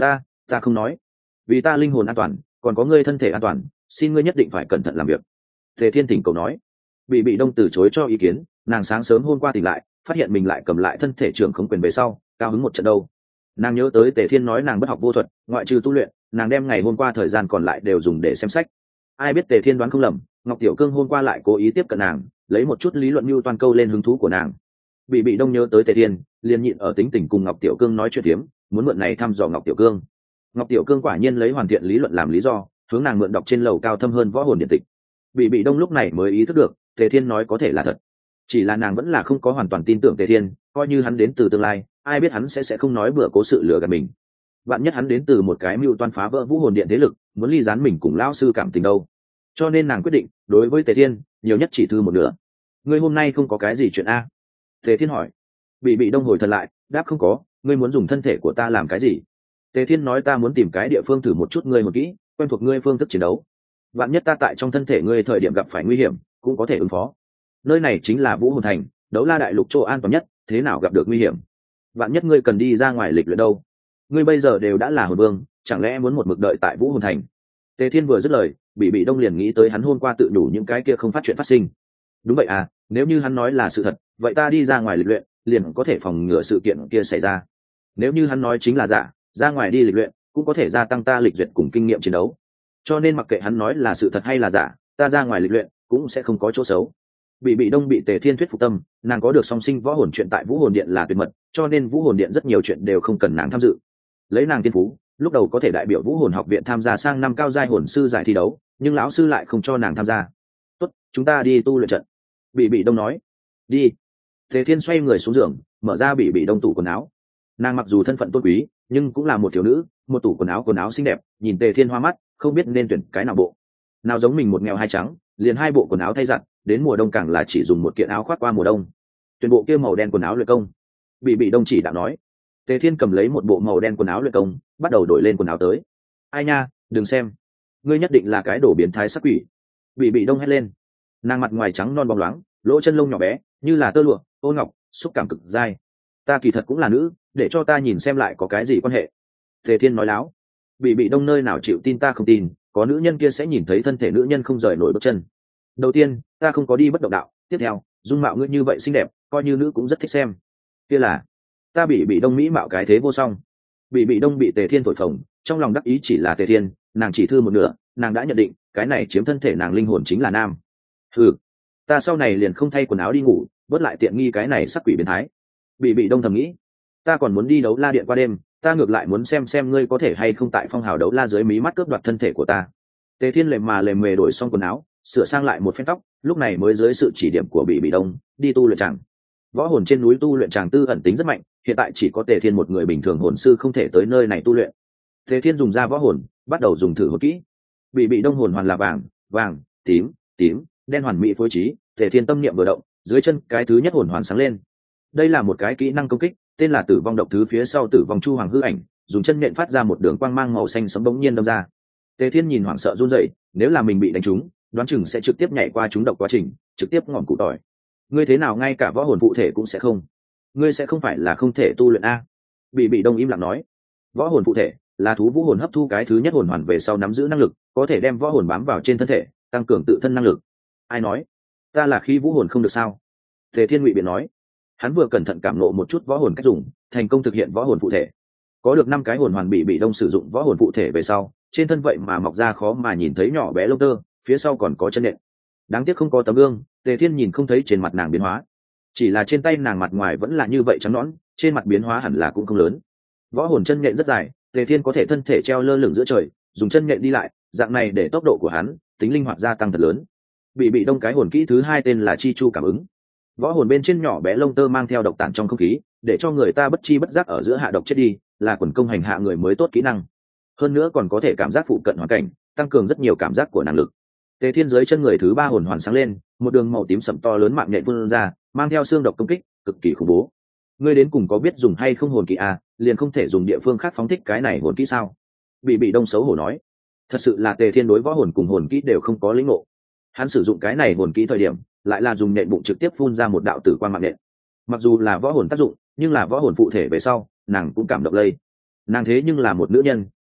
Ta không nói, vì ta linh hồn an toàn còn có ngươi thân thể an toàn, xin ngươi nhất định phải cẩn thận làm việc. Tề Thiên thỉnh cầu nói. Bị bị đông từ chối cho ý kiến. Nàng sáng sớm hôm qua tỉnh lại, phát hiện mình lại cầm lại thân thể trưởng không quyền về sau, cao hứng một trận đâu. Nàng nhớ tới Tề Thiên nói nàng bất học vô thuật, ngoại trừ tu luyện, nàng đem ngày hôm qua thời gian còn lại đều dùng để xem sách. Ai biết Tề Thiên đoán không lầm, Ngọc Tiểu Cương hôm qua lại cố ý tiếp cận nàng, lấy một chút lý luận mưu toàn câu lên hứng thú của nàng. Bị bị đông nhớ tới Tề Thiên, liền nhịn ở tính tình cùng Ngọc Tiểu Cương nói chuyện tiếm, muốn mượn này thăm dò Ngọc Tiểu Cương. Ngọc Tiểu Cương quả nhiên lấy hoàn thiện lý luận làm lý do, hướng nàng mượn đọc trên lầu cao thâm hơn võ hồn điện tịch. Bị bị đông lúc này mới ý thức được, Tề Thiên nói có thể là thật. Chỉ là nàng vẫn là không có hoàn toàn tin tưởng Tề Thiên, coi như hắn đến từ tương lai, ai biết hắn sẽ sẽ không nói bừa cố sự lừa gạt mình. Vạn nhất hắn đến từ một cái mưu toan phá vỡ vũ hồn điện thế lực, muốn ly gián mình cùng lão sư cảm tình đâu. Cho nên nàng quyết định, đối với Tề Thiên, nhiều nhất chỉ thư một nửa. Ngươi hôm nay không có cái gì chuyện a? Tề Thiên hỏi. Bị bị đông hồi thần lại, đáp không có. Ngươi muốn dùng thân thể của ta làm cái gì? Tề Thiên nói ta muốn tìm cái địa phương thử một chút ngươi một kỹ, quen thuộc ngươi phương thức chiến đấu. Vạn nhất ta tại trong thân thể ngươi thời điểm gặp phải nguy hiểm, cũng có thể ứng phó. Nơi này chính là Vũ Hồn Thành, Đấu La Đại Lục chỗ an toàn nhất, thế nào gặp được nguy hiểm? Vạn nhất ngươi cần đi ra ngoài lịch luyện đâu? Ngươi bây giờ đều đã là hồn vương, chẳng lẽ muốn một mực đợi tại Vũ Hồn Thành? Tề Thiên vừa dứt lời, bị bị đông liền nghĩ tới hắn hôm qua tự đủ những cái kia không phát chuyện phát sinh. Đúng vậy à, nếu như hắn nói là sự thật, vậy ta đi ra ngoài lịch luyện, liền có thể phòng ngừa sự kiện kia xảy ra. Nếu như hắn nói chính là giả, ra ngoài đi lịch luyện cũng có thể gia tăng ta lịch duyệt cùng kinh nghiệm chiến đấu. Cho nên mặc kệ hắn nói là sự thật hay là giả, ta ra ngoài lịch luyện cũng sẽ không có chỗ xấu. Bị bị đông bị Tề Thiên thuyết phục tâm, nàng có được song sinh võ hồn chuyện tại Vũ Hồn Điện là tuyệt mật, cho nên Vũ Hồn Điện rất nhiều chuyện đều không cần nàng tham dự. Lấy nàng tiên phú, lúc đầu có thể đại biểu Vũ Hồn Học Viện tham gia sang năm cao giai hồn sư giải thi đấu, nhưng lão sư lại không cho nàng tham gia. Tốt, chúng ta đi tu luyện trận. Bị bị đông nói. Đi. Tề Thiên xoay người xuống giường, mở ra bị bị đông tủ quần áo. Nàng mặc dù thân phận tôn quý, nhưng cũng là một thiếu nữ, một tủ quần áo quần áo xinh đẹp, nhìn Tề Thiên hoa mắt, không biết nên tuyển cái nào bộ. Nào giống mình một nghèo hai trắng, liền hai bộ quần áo thay giặt, đến mùa đông càng là chỉ dùng một kiện áo khoác qua mùa đông. Tuyển bộ kia màu đen quần áo luyện công. Bị bị đông chỉ đạo nói. Tề Thiên cầm lấy một bộ màu đen quần áo luyện công, bắt đầu đổi lên quần áo tới. Ai nha, đừng xem, ngươi nhất định là cái đổ biến thái sắc quỷ. Bị bị đông hét lên. Nàng mặt ngoài trắng non bóng loáng, lỗ chân lông nhỏ bé, như là tơ lụa, ô ngọc, xúc cảm cực dai. Ta kỳ thật cũng là nữ, để cho ta nhìn xem lại có cái gì quan hệ. Tề Thiên nói láo. Bị bị đông nơi nào chịu tin ta không tin, có nữ nhân kia sẽ nhìn thấy thân thể nữ nhân không rời nổi bước chân. Đầu tiên, ta không có đi bất động đạo, tiếp theo, dung mạo ngươi như vậy xinh đẹp, coi như nữ cũng rất thích xem. Kia là, ta bị bị đông mỹ mạo cái thế vô song. Bị bị đông bị Tề Thiên thổi phồng, trong lòng đắc ý chỉ là Tề Thiên, nàng chỉ thư một nửa, nàng đã nhận định, cái này chiếm thân thể nàng linh hồn chính là nam. Ừ, ta sau này liền không thay quần áo đi ngủ, bớt lại tiện nghi cái này sắc quỷ biến thái. Bị bị đông thầm nghĩ, ta còn muốn đi đấu la điện qua đêm, ta ngược lại muốn xem xem ngươi có thể hay không tại phong hào đấu la dưới mí mắt cướp đoạt thân thể của ta. Tề Thiên lề mà lề mề đổi xong quần áo, sửa sang lại một phen tóc, lúc này mới dưới sự chỉ điểm của bị bị đông đi tu luyện tràng. Võ hồn trên núi tu luyện tràng tư ẩn tính rất mạnh, hiện tại chỉ có Tề Thiên một người bình thường hồn sư không thể tới nơi này tu luyện. Tề Thiên dùng ra võ hồn, bắt đầu dùng thử hồn kỹ. Bị bị đông hồn hoàn là vàng, vàng, tím, tím, đen hoàn mỹ phối trí. Tề Thiên tâm niệm vừa động, dưới chân cái thứ nhất hồn hoàn sáng lên. Đây là một cái kỹ năng công kích, tên là Tử Vong Độc Thứ, phía sau Tử Vong Chu Hoàng hư ảnh, dùng chân nện phát ra một đường quang mang màu xanh sẫm bỗng nhiên đâm ra. Tề Thiên nhìn hoảng sợ run rẩy, nếu là mình bị đánh trúng, đoán chừng sẽ trực tiếp nhảy qua trúng độc quá trình, trực tiếp ngọn cụ tỏi. Ngươi thế nào ngay cả võ hồn phụ thể cũng sẽ không? Ngươi sẽ không phải là không thể tu luyện a? Bị bị đông im lặng nói. Võ hồn phụ thể là thú vũ hồn hấp thu cái thứ nhất hồn hoàn về sau nắm giữ năng lực, có thể đem võ hồn bám vào trên thân thể, tăng cường tự thân năng lực. Ai nói? Ta là khi vũ hồn không được sao? Tề Thiên ngụy biện nói. Hắn vừa cẩn thận cảm ngộ một chút võ hồn cách dùng, thành công thực hiện võ hồn phụ thể. Có được năm cái hồn hoàn bị bị đông sử dụng võ hồn phụ thể về sau, trên thân vậy mà mọc ra khó mà nhìn thấy nhỏ bé lông tơ, phía sau còn có chân nện. Đáng tiếc không có tấm gương, Tề Thiên nhìn không thấy trên mặt nàng biến hóa, chỉ là trên tay nàng mặt ngoài vẫn là như vậy trắng nõn, trên mặt biến hóa hẳn là cũng không lớn. Võ hồn chân nện rất dài, Tề Thiên có thể thân thể treo lơ lửng giữa trời, dùng chân nện đi lại, dạng này để tốc độ của hắn tính linh hoạt gia tăng thật lớn. Bị bị đông cái hồn kỹ thứ hai tên là chi chu cảm ứng. Võ hồn bên trên nhỏ bé lông tơ mang theo độc tản trong không khí, để cho người ta bất chi bất giác ở giữa hạ độc chết đi, là quần công hành hạ người mới tốt kỹ năng. Hơn nữa còn có thể cảm giác phụ cận hoàn cảnh, tăng cường rất nhiều cảm giác của năng lực. Tề Thiên dưới chân người thứ ba hồn hoàn sáng lên, một đường màu tím sẫm to lớn mạng nhện vươn ra, mang theo xương độc công kích, cực kỳ khủng bố. Ngươi đến cùng có biết dùng hay không hồn kỹ à, liền không thể dùng địa phương khác phóng thích cái này hồn kỹ sao? Bị bị đông xấu hổ nói. Thật sự là Tề Thiên đối võ hồn cùng hồn kỹ đều không có lĩnh ngộ. Hắn sử dụng cái này hồn kỹ thời điểm, lại là dùng nện bụng trực tiếp phun ra một đạo tử quang mạng nện. Mặc dù là võ hồn tác dụng, nhưng là võ hồn phụ thể về sau, nàng cũng cảm động lây. Nàng thế nhưng là một nữ nhân,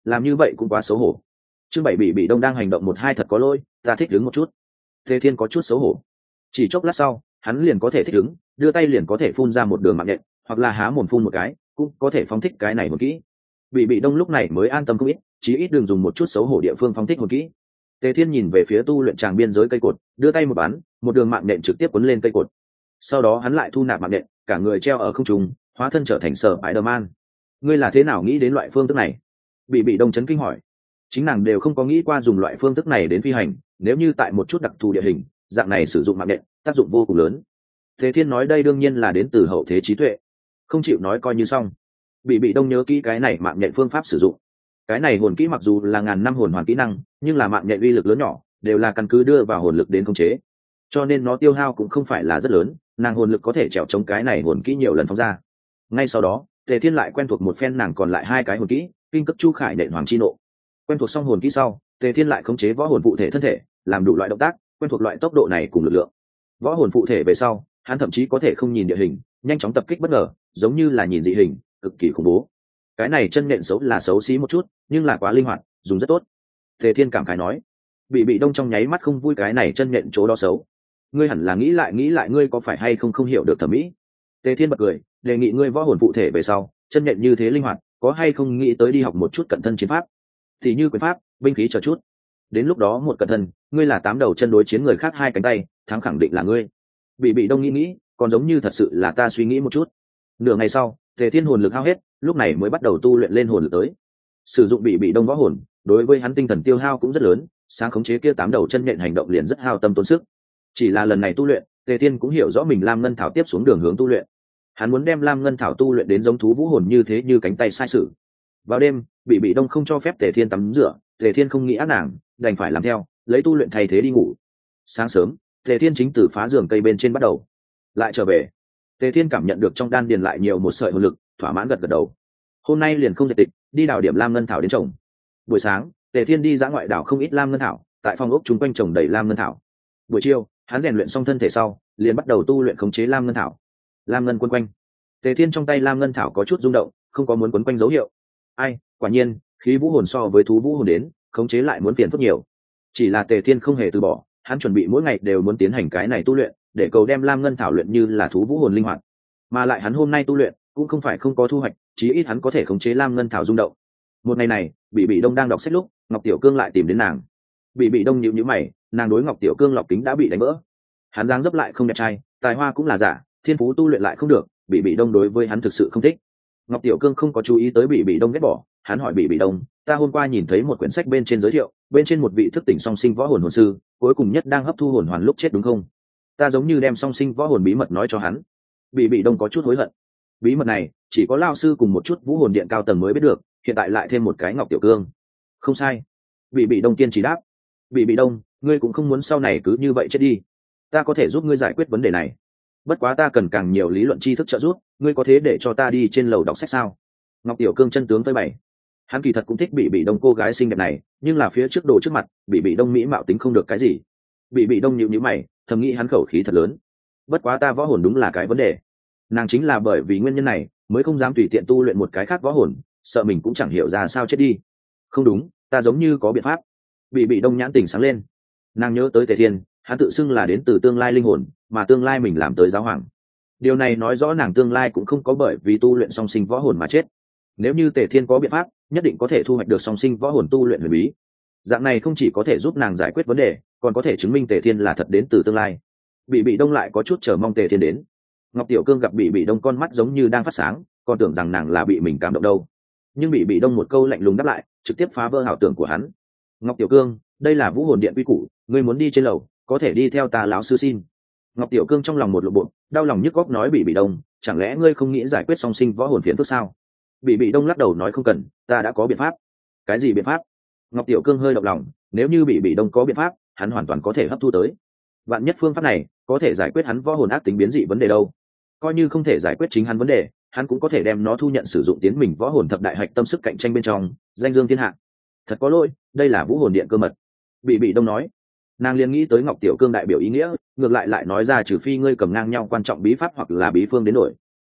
làm như vậy cũng quá xấu hổ. Chương bảy bị bị đông đang hành động một hai thật có lỗi, ta thích đứng một chút. Tề Thiên có chút xấu hổ. Chỉ chốc lát sau, hắn liền có thể thích ứng, đưa tay liền có thể phun ra một đường mạng nhện, hoặc là há mồm phun một cái, cũng có thể phóng thích cái này một kỹ. Bị bị đông lúc này mới an tâm không ít, chí ít đừng dùng một chút xấu hổ địa phương phóng thích một kỹ. Tề Thiên nhìn về phía tu luyện tràng biên giới cây cột, đưa tay một bắn, một đường mạng nhện trực tiếp cuốn lên cây cột. Sau đó hắn lại thu nạp mạng nhện, cả người treo ở không trung, hóa thân trở thành Sở Spider-Man. Ngươi là thế nào nghĩ đến loại phương thức này? Bị bị đông chấn kinh hỏi. Chính nàng đều không có nghĩ qua dùng loại phương thức này đến phi hành, nếu như tại một chút đặc thù địa hình, dạng này sử dụng mạng nhện, tác dụng vô cùng lớn. Tề Thiên nói đây đương nhiên là đến từ hậu thế trí tuệ, không chịu nói coi như xong. Bị bị đông nhớ kỹ cái này mạng nhện phương pháp sử dụng. Cái này hồn kỹ mặc dù là ngàn năm hồn hoàn kỹ năng, nhưng là mạng nhện uy lực lớn nhỏ, đều là căn cứ đưa vào hồn lực đến khống chế, cho nên nó tiêu hao cũng không phải là rất lớn, nàng hồn lực có thể trèo chống cái này hồn kỹ nhiều lần phóng ra. Ngay sau đó, Tề Thiên lại quen thuộc một phen nàng còn lại hai cái hồn kỹ, kinh cấp chu khải nện hoàng chi nộ. Quen thuộc xong hồn kỹ sau, Tề Thiên lại khống chế võ hồn phụ thể thân thể, làm đủ loại động tác, quen thuộc loại tốc độ này cùng lực lượng. Võ hồn phụ thể về sau, hắn thậm chí có thể không nhìn địa hình, nhanh chóng tập kích bất ngờ, giống như là nhìn dị hình, cực kỳ khủng bố. Cái này chân nện xấu là xấu xí một chút, nhưng là quá linh hoạt, dùng rất tốt. Tề Thiên cảm khái nói. Bị bị đông trong nháy mắt không vui cái này chân nện chỗ đó xấu. Ngươi hẳn là nghĩ lại nghĩ lại ngươi có phải hay không không hiểu được thẩm mỹ. Tề Thiên bật cười, đề nghị ngươi võ hồn phụ thể về sau, chân nện như thế linh hoạt, có hay không nghĩ tới đi học một chút cận thân chiến pháp, thì như quyền pháp, binh khí chờ chút. Đến lúc đó một cận thân, ngươi là tám đầu chân đối chiến người khác hai cánh tay, thắng khẳng định là ngươi. Bị bị đông nghĩ nghĩ, còn giống như thật sự là ta suy nghĩ một chút. Nửa ngày sau, Tề Thiên hồn lực hao hết, lúc này mới bắt đầu tu luyện lên hồn lực tới. Sử dụng bị bị đông võ hồn, đối với hắn tinh thần tiêu hao cũng rất lớn, sáng khống chế kia tám đầu chân nhện hành động liền rất hao tâm tốn sức. Chỉ là lần này tu luyện, Tề Thiên cũng hiểu rõ mình Lam Ngân Thảo tiếp xuống đường hướng tu luyện. Hắn muốn đem Lam Ngân Thảo tu luyện đến giống thú vũ hồn như thế như cánh tay sai sử. Vào đêm, bị bị đông không cho phép Tề Thiên tắm rửa, Tề Thiên không nghĩ ác nàng, đành phải làm theo, lấy tu luyện thay thế đi ngủ. Sáng sớm, Tề Thiên chính từ phá giường cây bên trên bắt đầu, lại trở về. Tề Thiên cảm nhận được trong đan điền lại nhiều một sợi hồn lực, thỏa mãn gật gật đầu. Hôm nay liền không dệt tịch, đi đào điểm Lam Ngân Thảo đến trồng. Buổi sáng, Tề Thiên đi dã ngoại đảo không ít Lam Ngân Thảo, tại phòng ốc chung quanh trồng đầy Lam Ngân Thảo. Buổi chiều, hắn rèn luyện xong thân thể sau, liền bắt đầu tu luyện khống chế Lam Ngân Thảo. Lam Ngân quấn quanh. Tề Thiên trong tay Lam Ngân Thảo có chút rung động, không có muốn quấn quanh dấu hiệu. Ai, quả nhiên, khí vũ hồn so với thú vũ hồn đến, khống chế lại muốn phiền phức nhiều. Chỉ là Tề Thiên không hề từ bỏ, hắn chuẩn bị mỗi ngày đều muốn tiến hành cái này tu luyện, để cầu đem Lam Ngân Thảo luyện như là thú vũ hồn linh hoạt. Mà lại hắn hôm nay tu luyện, cũng không phải không có thu hoạch, chí ít hắn có thể khống chế Lam Ngân Thảo rung động. Một ngày này, Bị Bị Đông đang đọc sách lúc, Ngọc Tiểu Cương lại tìm đến nàng. Bị Bị Đông nhíu nhíu mày, nàng đối Ngọc Tiểu Cương lọc kính đã bị đánh vỡ. Hắn dáng dấp lại không đẹp trai, tài hoa cũng là giả, thiên phú tu luyện lại không được, Bị Bị Đông đối với hắn thực sự không thích. Ngọc Tiểu Cương không có chú ý tới Bị Bị Đông ghét bỏ, hắn hỏi Bị Bị Đông, ta hôm qua nhìn thấy một quyển sách bên trên giới thiệu, bên trên một vị thức tỉnh song sinh võ hồn hồn sư, cuối cùng nhất đang hấp thu hồn hoàn lúc chết đúng không? Ta giống như đem song sinh võ hồn bí mật nói cho hắn. Bị Bị Đông có chút hối hận. Bí mật này chỉ có lao sư cùng một chút vũ hồn điện cao tầng mới biết được, hiện tại lại thêm một cái Ngọc Tiểu Cương. Không sai. Bị Bị Đông kiên trì đáp. Bị Bị Đông, ngươi cũng không muốn sau này cứ như vậy chết đi. Ta có thể giúp ngươi giải quyết vấn đề này. Bất quá ta cần càng nhiều lý luận tri thức trợ giúp, ngươi có thế để cho ta đi trên lầu đọc sách sao? Ngọc Tiểu Cương chân tướng với bày. Hắn kỳ thật cũng thích Bị Bị Đông cô gái xinh đẹp này, nhưng là phía trước đồ trước mặt, Bị Bị Đông mỹ mạo tính không được cái gì. Bị Bị Đông nhíu nhíu mày, thầm nghĩ hắn khẩu khí thật lớn. Bất quá ta võ hồn đúng là cái vấn đề. Nàng chính là bởi vì nguyên nhân này mới không dám tùy tiện tu luyện một cái khác võ hồn, sợ mình cũng chẳng hiểu ra sao chết đi. Không đúng, ta giống như có biện pháp. Bị Bị Đông nhãn tình sáng lên. Nàng nhớ tới Tề Thiên, hắn tự xưng là đến từ tương lai linh hồn, mà tương lai mình làm tới giáo hoàng. Điều này nói rõ nàng tương lai cũng không có bởi vì tu luyện song sinh võ hồn mà chết. Nếu như Tề Thiên có biện pháp, nhất định có thể thu hoạch được song sinh võ hồn tu luyện huyền bí. Dạng này không chỉ có thể giúp nàng giải quyết vấn đề, còn có thể chứng minh Tề Thiên là thật đến từ tương lai. Bị Bị Đông lại có chút chờ mong Tề Thiên đến. Ngọc Tiểu Cương gặp Bị Bị Đông con mắt giống như đang phát sáng, còn tưởng rằng nàng là bị mình cảm động đâu. Nhưng Bị Bị Đông một câu lạnh lùng đáp lại, trực tiếp phá vỡ ảo tưởng của hắn. Ngọc Tiểu Cương, đây là vũ hồn điện quy củ, ngươi muốn đi trên lầu, có thể đi theo ta lão sư xin. Ngọc Tiểu Cương trong lòng một lộ bộ, đau lòng nhức góc nói Bị Bị Đông, chẳng lẽ ngươi không nghĩ giải quyết song sinh võ hồn phiền phức sao? Bị Bị Đông lắc đầu nói không cần, ta đã có biện pháp. Cái gì biện pháp? Ngọc Tiểu Cương hơi động lòng, nếu như Bị Bị Đông có biện pháp, hắn hoàn toàn có thể hấp thu tới. Vạn nhất phương pháp này có thể giải quyết hắn võ hồn ác tính biến dị vấn đề đâu. Coi như không thể giải quyết chính hắn vấn đề, hắn cũng có thể đem nó thu nhận sử dụng tiến mình võ hồn thập đại hạch tâm sức cạnh tranh bên trong, danh dương thiên hạ. Thật có lỗi, đây là vũ hồn điện cơ mật. Bị Bị Đông nói. Nàng liền nghĩ tới Ngọc Tiểu Cương đại biểu ý nghĩa, ngược lại lại nói ra trừ phi ngươi cầm ngang nhau quan trọng bí pháp hoặc là bí phương đến đổi.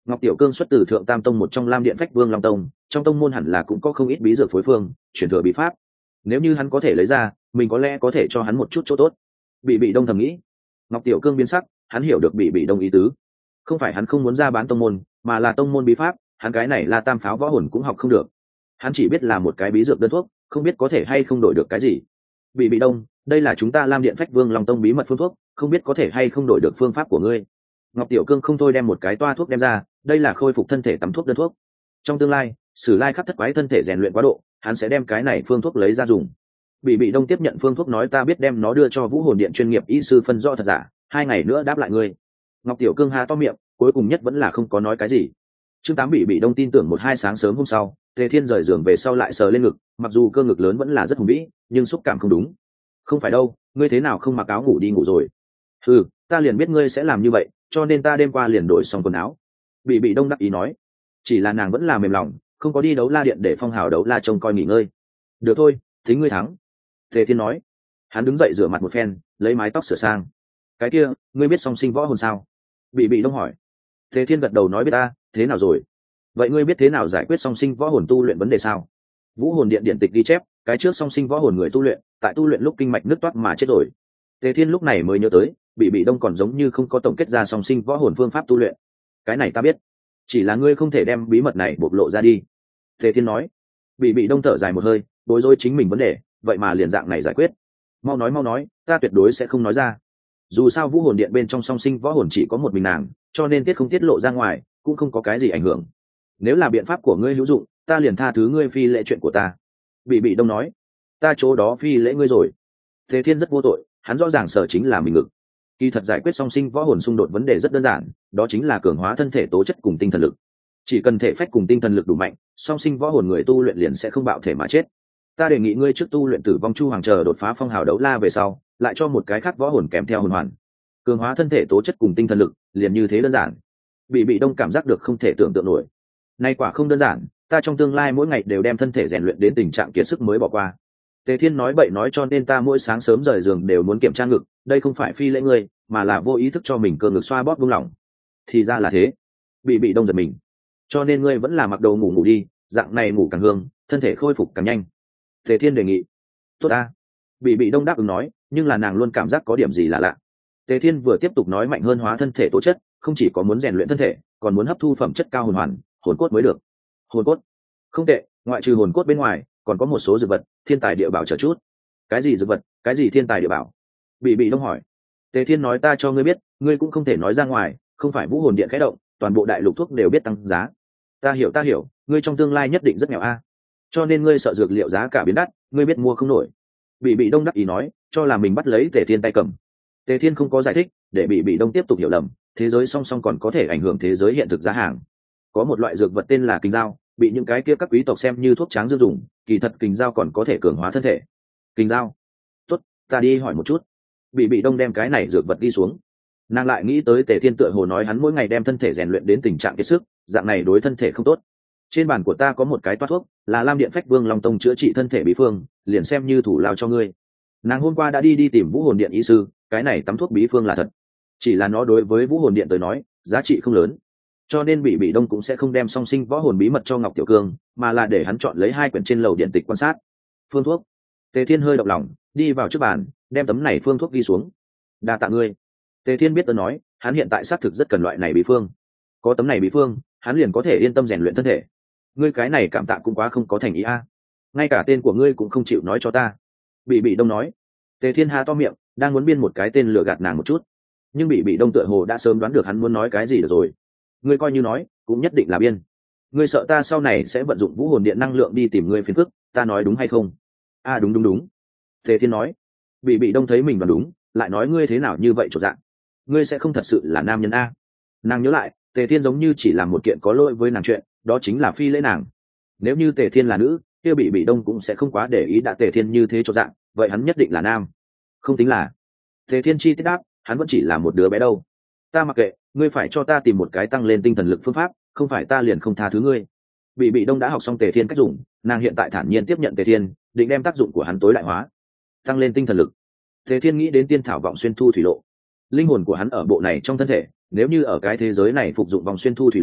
Ngọc Tiểu Cương xuất từ Thượng Tam Tông một trong Lam Điện Phách Vương Long Tông, trong tông môn hẳn là cũng có không ít bí dược phối phương, truyền thừa bí pháp. Nếu như hắn có thể lấy ra, mình có lẽ có thể cho hắn một chút chỗ tốt. Bị Bị Đông thầm nghĩ. Ngọc Tiểu Cương biến sắc, hắn hiểu được Bị Bị Đông ý tứ. Không phải hắn không muốn ra bán tông môn, mà là tông môn bí pháp, hắn cái này là Tam Pháo Võ Hồn cũng học không được. Hắn chỉ biết là một cái bí dược đơn thuốc, không biết có thể hay không đổi được cái gì. Bị Bị Đông, đây là chúng ta Lam Điện Phách Vương Long Tông bí mật phương thuốc, không biết có thể hay không đổi được phương pháp của ngươi. Ngọc Tiểu Cương không thôi đem một cái toa thuốc đem ra, đây là khôi phục thân thể tắm thuốc đơn thuốc. Trong tương lai, Sử Lai Khắc thất quái thân thể rèn luyện quá độ, hắn sẽ đem cái này phương thuốc lấy ra dùng. Bị Bị Đông tiếp nhận phương thuốc nói ta biết đem nó đưa cho Vũ Hồn Điện chuyên nghiệp y sư phân rõ thật giả, hai ngày nữa đáp lại ngươi. Ngọc Tiểu Cương há to miệng, cuối cùng nhất vẫn là không có nói cái gì. Chương tám Bị Bị Đông tin tưởng một hai sáng sớm hôm sau, Tề Thiên rời giường về sau lại sờ lên ngực, mặc dù cơ ngực lớn vẫn là rất hùng vĩ, nhưng xúc cảm không đúng. Không phải đâu, ngươi thế nào không mặc áo ngủ đi ngủ rồi? Ừ, ta liền biết ngươi sẽ làm như vậy, cho nên ta đêm qua liền đổi xong quần áo. Bị Bị Đông đắc ý nói. Chỉ là nàng vẫn là mềm lòng, không có đi đấu la điện để Phong Hào đấu la trông coi nghỉ ngơi. Được thôi, tính ngươi thắng. Tề Thiên nói. Hắn đứng dậy rửa mặt một phen, lấy mái tóc sửa sang. Cái kia, ngươi biết song sinh võ hồn sao? Bị Bị Đông hỏi. Tề Thiên gật đầu nói biết ta, thế nào rồi? Vậy ngươi biết thế nào giải quyết song sinh võ hồn tu luyện vấn đề sao? Vũ Hồn Điện điện tịch ghi chép, cái trước song sinh võ hồn người tu luyện, tại tu luyện lúc kinh mạch nứt toát mà chết rồi. Tề Thiên lúc này mới nhớ tới, Bị Bị Đông còn giống như không có tổng kết ra song sinh võ hồn phương pháp tu luyện. Cái này ta biết, chỉ là ngươi không thể đem bí mật này bộc lộ ra đi. Tề Thiên nói. Bị Bị Đông thở dài một hơi, bối rối chính mình vấn đề, vậy mà liền dạng này giải quyết. Mau nói mau nói, ta tuyệt đối sẽ không nói ra. Dù sao Vũ Hồn Điện bên trong song sinh võ hồn chỉ có một mình nàng, cho nên tiết không tiết lộ ra ngoài, cũng không có cái gì ảnh hưởng. Nếu là biện pháp của ngươi hữu dụng, ta liền tha thứ ngươi phi lễ chuyện của ta. Bị Bị Đông nói. Ta chỗ đó phi lễ ngươi rồi. Tề Thiên rất vô tội, hắn rõ ràng sợ chính là mình ngực. Kỳ thật giải quyết song sinh võ hồn xung đột vấn đề rất đơn giản, đó chính là cường hóa thân thể tố chất cùng tinh thần lực. Chỉ cần thể phách cùng tinh thần lực đủ mạnh, song sinh võ hồn người tu luyện liền sẽ không bạo thể mà chết. Ta đề nghị ngươi trước tu luyện Tử Vong Chu Hoàng chờ đột phá Phong Hào đấu la về sau, lại cho một cái khác võ hồn kèm theo hồn hoàn. Cường hóa thân thể tố chất cùng tinh thần lực, liền như thế đơn giản. Bị Bị Đông cảm giác được không thể tưởng tượng nổi. Nay quả không đơn giản, ta trong tương lai mỗi ngày đều đem thân thể rèn luyện đến tình trạng kiệt sức mới bỏ qua. Tề Thiên nói bậy nói cho nên ta mỗi sáng sớm rời giường đều muốn kiểm tra ngực, đây không phải phi lễ ngươi, mà là vô ý thức cho mình cơ ngực xoa bóp buông lỏng. Thì ra là thế. Bị Bị Đông giật mình. Cho nên ngươi vẫn là mặc đồ ngủ ngủ đi, dạng này ngủ càng hương, thân thể khôi phục càng nhanh. Tề Thiên đề nghị. Tốt ta. Bị Bị Đông đáp ứng nói, nhưng là nàng luôn cảm giác có điểm gì là lạ. Tề Thiên vừa tiếp tục nói mạnh hơn hóa thân thể tố chất, không chỉ có muốn rèn luyện thân thể, còn muốn hấp thu phẩm chất cao hồn hoàn, hồn cốt mới được. Hồn cốt? Không tệ, ngoại trừ hồn cốt bên ngoài, còn có một số dược vật, thiên tài địa bảo chờ chút. Cái gì dược vật, cái gì thiên tài địa bảo? Bị Bị Đông hỏi. Tề Thiên nói ta cho ngươi biết, ngươi cũng không thể nói ra ngoài, không phải Vũ Hồn Điện khẽ động, toàn bộ đại lục thuốc đều biết tăng giá. Ta hiểu ta hiểu, ngươi trong tương lai nhất định rất nghèo a, cho nên ngươi sợ dược liệu giá cả biến đắt, ngươi biết mua không nổi. Bị Bị Đông đắc ý nói, cho là mình bắt lấy Tề Thiên tay cầm. Tề Thiên không có giải thích, để Bị Bị Đông tiếp tục hiểu lầm, thế giới song song còn có thể ảnh hưởng thế giới hiện thực giá hàng. Có một loại dược vật tên là kình dao, bị những cái kia các quý tộc xem như thuốc tráng dương dùng, kỳ thật kình dao còn có thể cường hóa thân thể. Kình dao? Tốt, ta đi hỏi một chút. Bị Bị Đông đem cái này dược vật đi xuống. Nàng lại nghĩ tới Tề Thiên tựa hồ nói hắn mỗi ngày đem thân thể rèn luyện đến tình trạng kiệt sức, dạng này đối thân thể không tốt. Trên bàn của ta có một cái toát thuốc, là Lam Điện Phách Vương Long Tông chữa trị thân thể bí phương, liền xem như thủ lao cho ngươi. Nàng hôm qua đã đi đi tìm Vũ Hồn Điện y sư, cái này tắm thuốc bí phương là thật, chỉ là nó đối với Vũ Hồn Điện tới nói giá trị không lớn, cho nên Bị Bị Đông cũng sẽ không đem song sinh võ hồn bí mật cho Ngọc Tiểu Cương, mà là để hắn chọn lấy hai quyển trên lầu điện tịch quan sát. Phương thuốc. Tề Thiên hơi động lòng, đi vào trước bàn, đem tấm này phương thuốc ghi xuống. Đa tạ ngươi. Tề Thiên biết ơn nói, hắn hiện tại xác thực rất cần loại này bí phương, có tấm này bí phương, hắn liền có thể yên tâm rèn luyện thân thể. Ngươi cái này cảm tạ cũng quá không có thành ý a, ngay cả tên của ngươi cũng không chịu nói cho ta. Bị Bị Đông nói. Tề Thiên há to miệng, đang muốn biên một cái tên lừa gạt nàng một chút, nhưng Bị Bị Đông tựa hồ đã sớm đoán được hắn muốn nói cái gì được rồi. Ngươi coi như nói, cũng nhất định là biên. Ngươi sợ ta sau này sẽ vận dụng Vũ Hồn Điện năng lượng đi tìm ngươi phiền phức, ta nói đúng hay không? A à, đúng đúng đúng. Tề Thiên nói. Bị Bị Đông thấy mình đoán đúng, lại nói ngươi thế nào như vậy chỗ dạng. Ngươi sẽ không thật sự là nam nhân a? Nàng nhớ lại, Tề Thiên giống như chỉ làm một kiện có lỗi với nàng chuyện, đó chính là phi lễ nàng. Nếu như Tề Thiên là nữ, kia Bị Bị Đông cũng sẽ không quá để ý đã Tề Thiên như thế chỗ dạng, vậy hắn nhất định là nam. Không tính là. Tề Thiên chi tiết đáp, hắn vẫn chỉ là một đứa bé đâu. Ta mặc kệ, ngươi phải cho ta tìm một cái tăng lên tinh thần lực phương pháp, không phải ta liền không tha thứ ngươi. Bị Bị Đông đã học xong Tề Thiên cách dùng, nàng hiện tại thản nhiên tiếp nhận Tề Thiên, định đem tác dụng của hắn tối đại hóa, tăng lên tinh thần lực. Tề Thiên nghĩ đến tiên thảo vọng xuyên thu thủy lộ, linh hồn của hắn ở bộ này trong thân thể, nếu như ở cái thế giới này phục dụng vòng xuyên thu thủy lộ,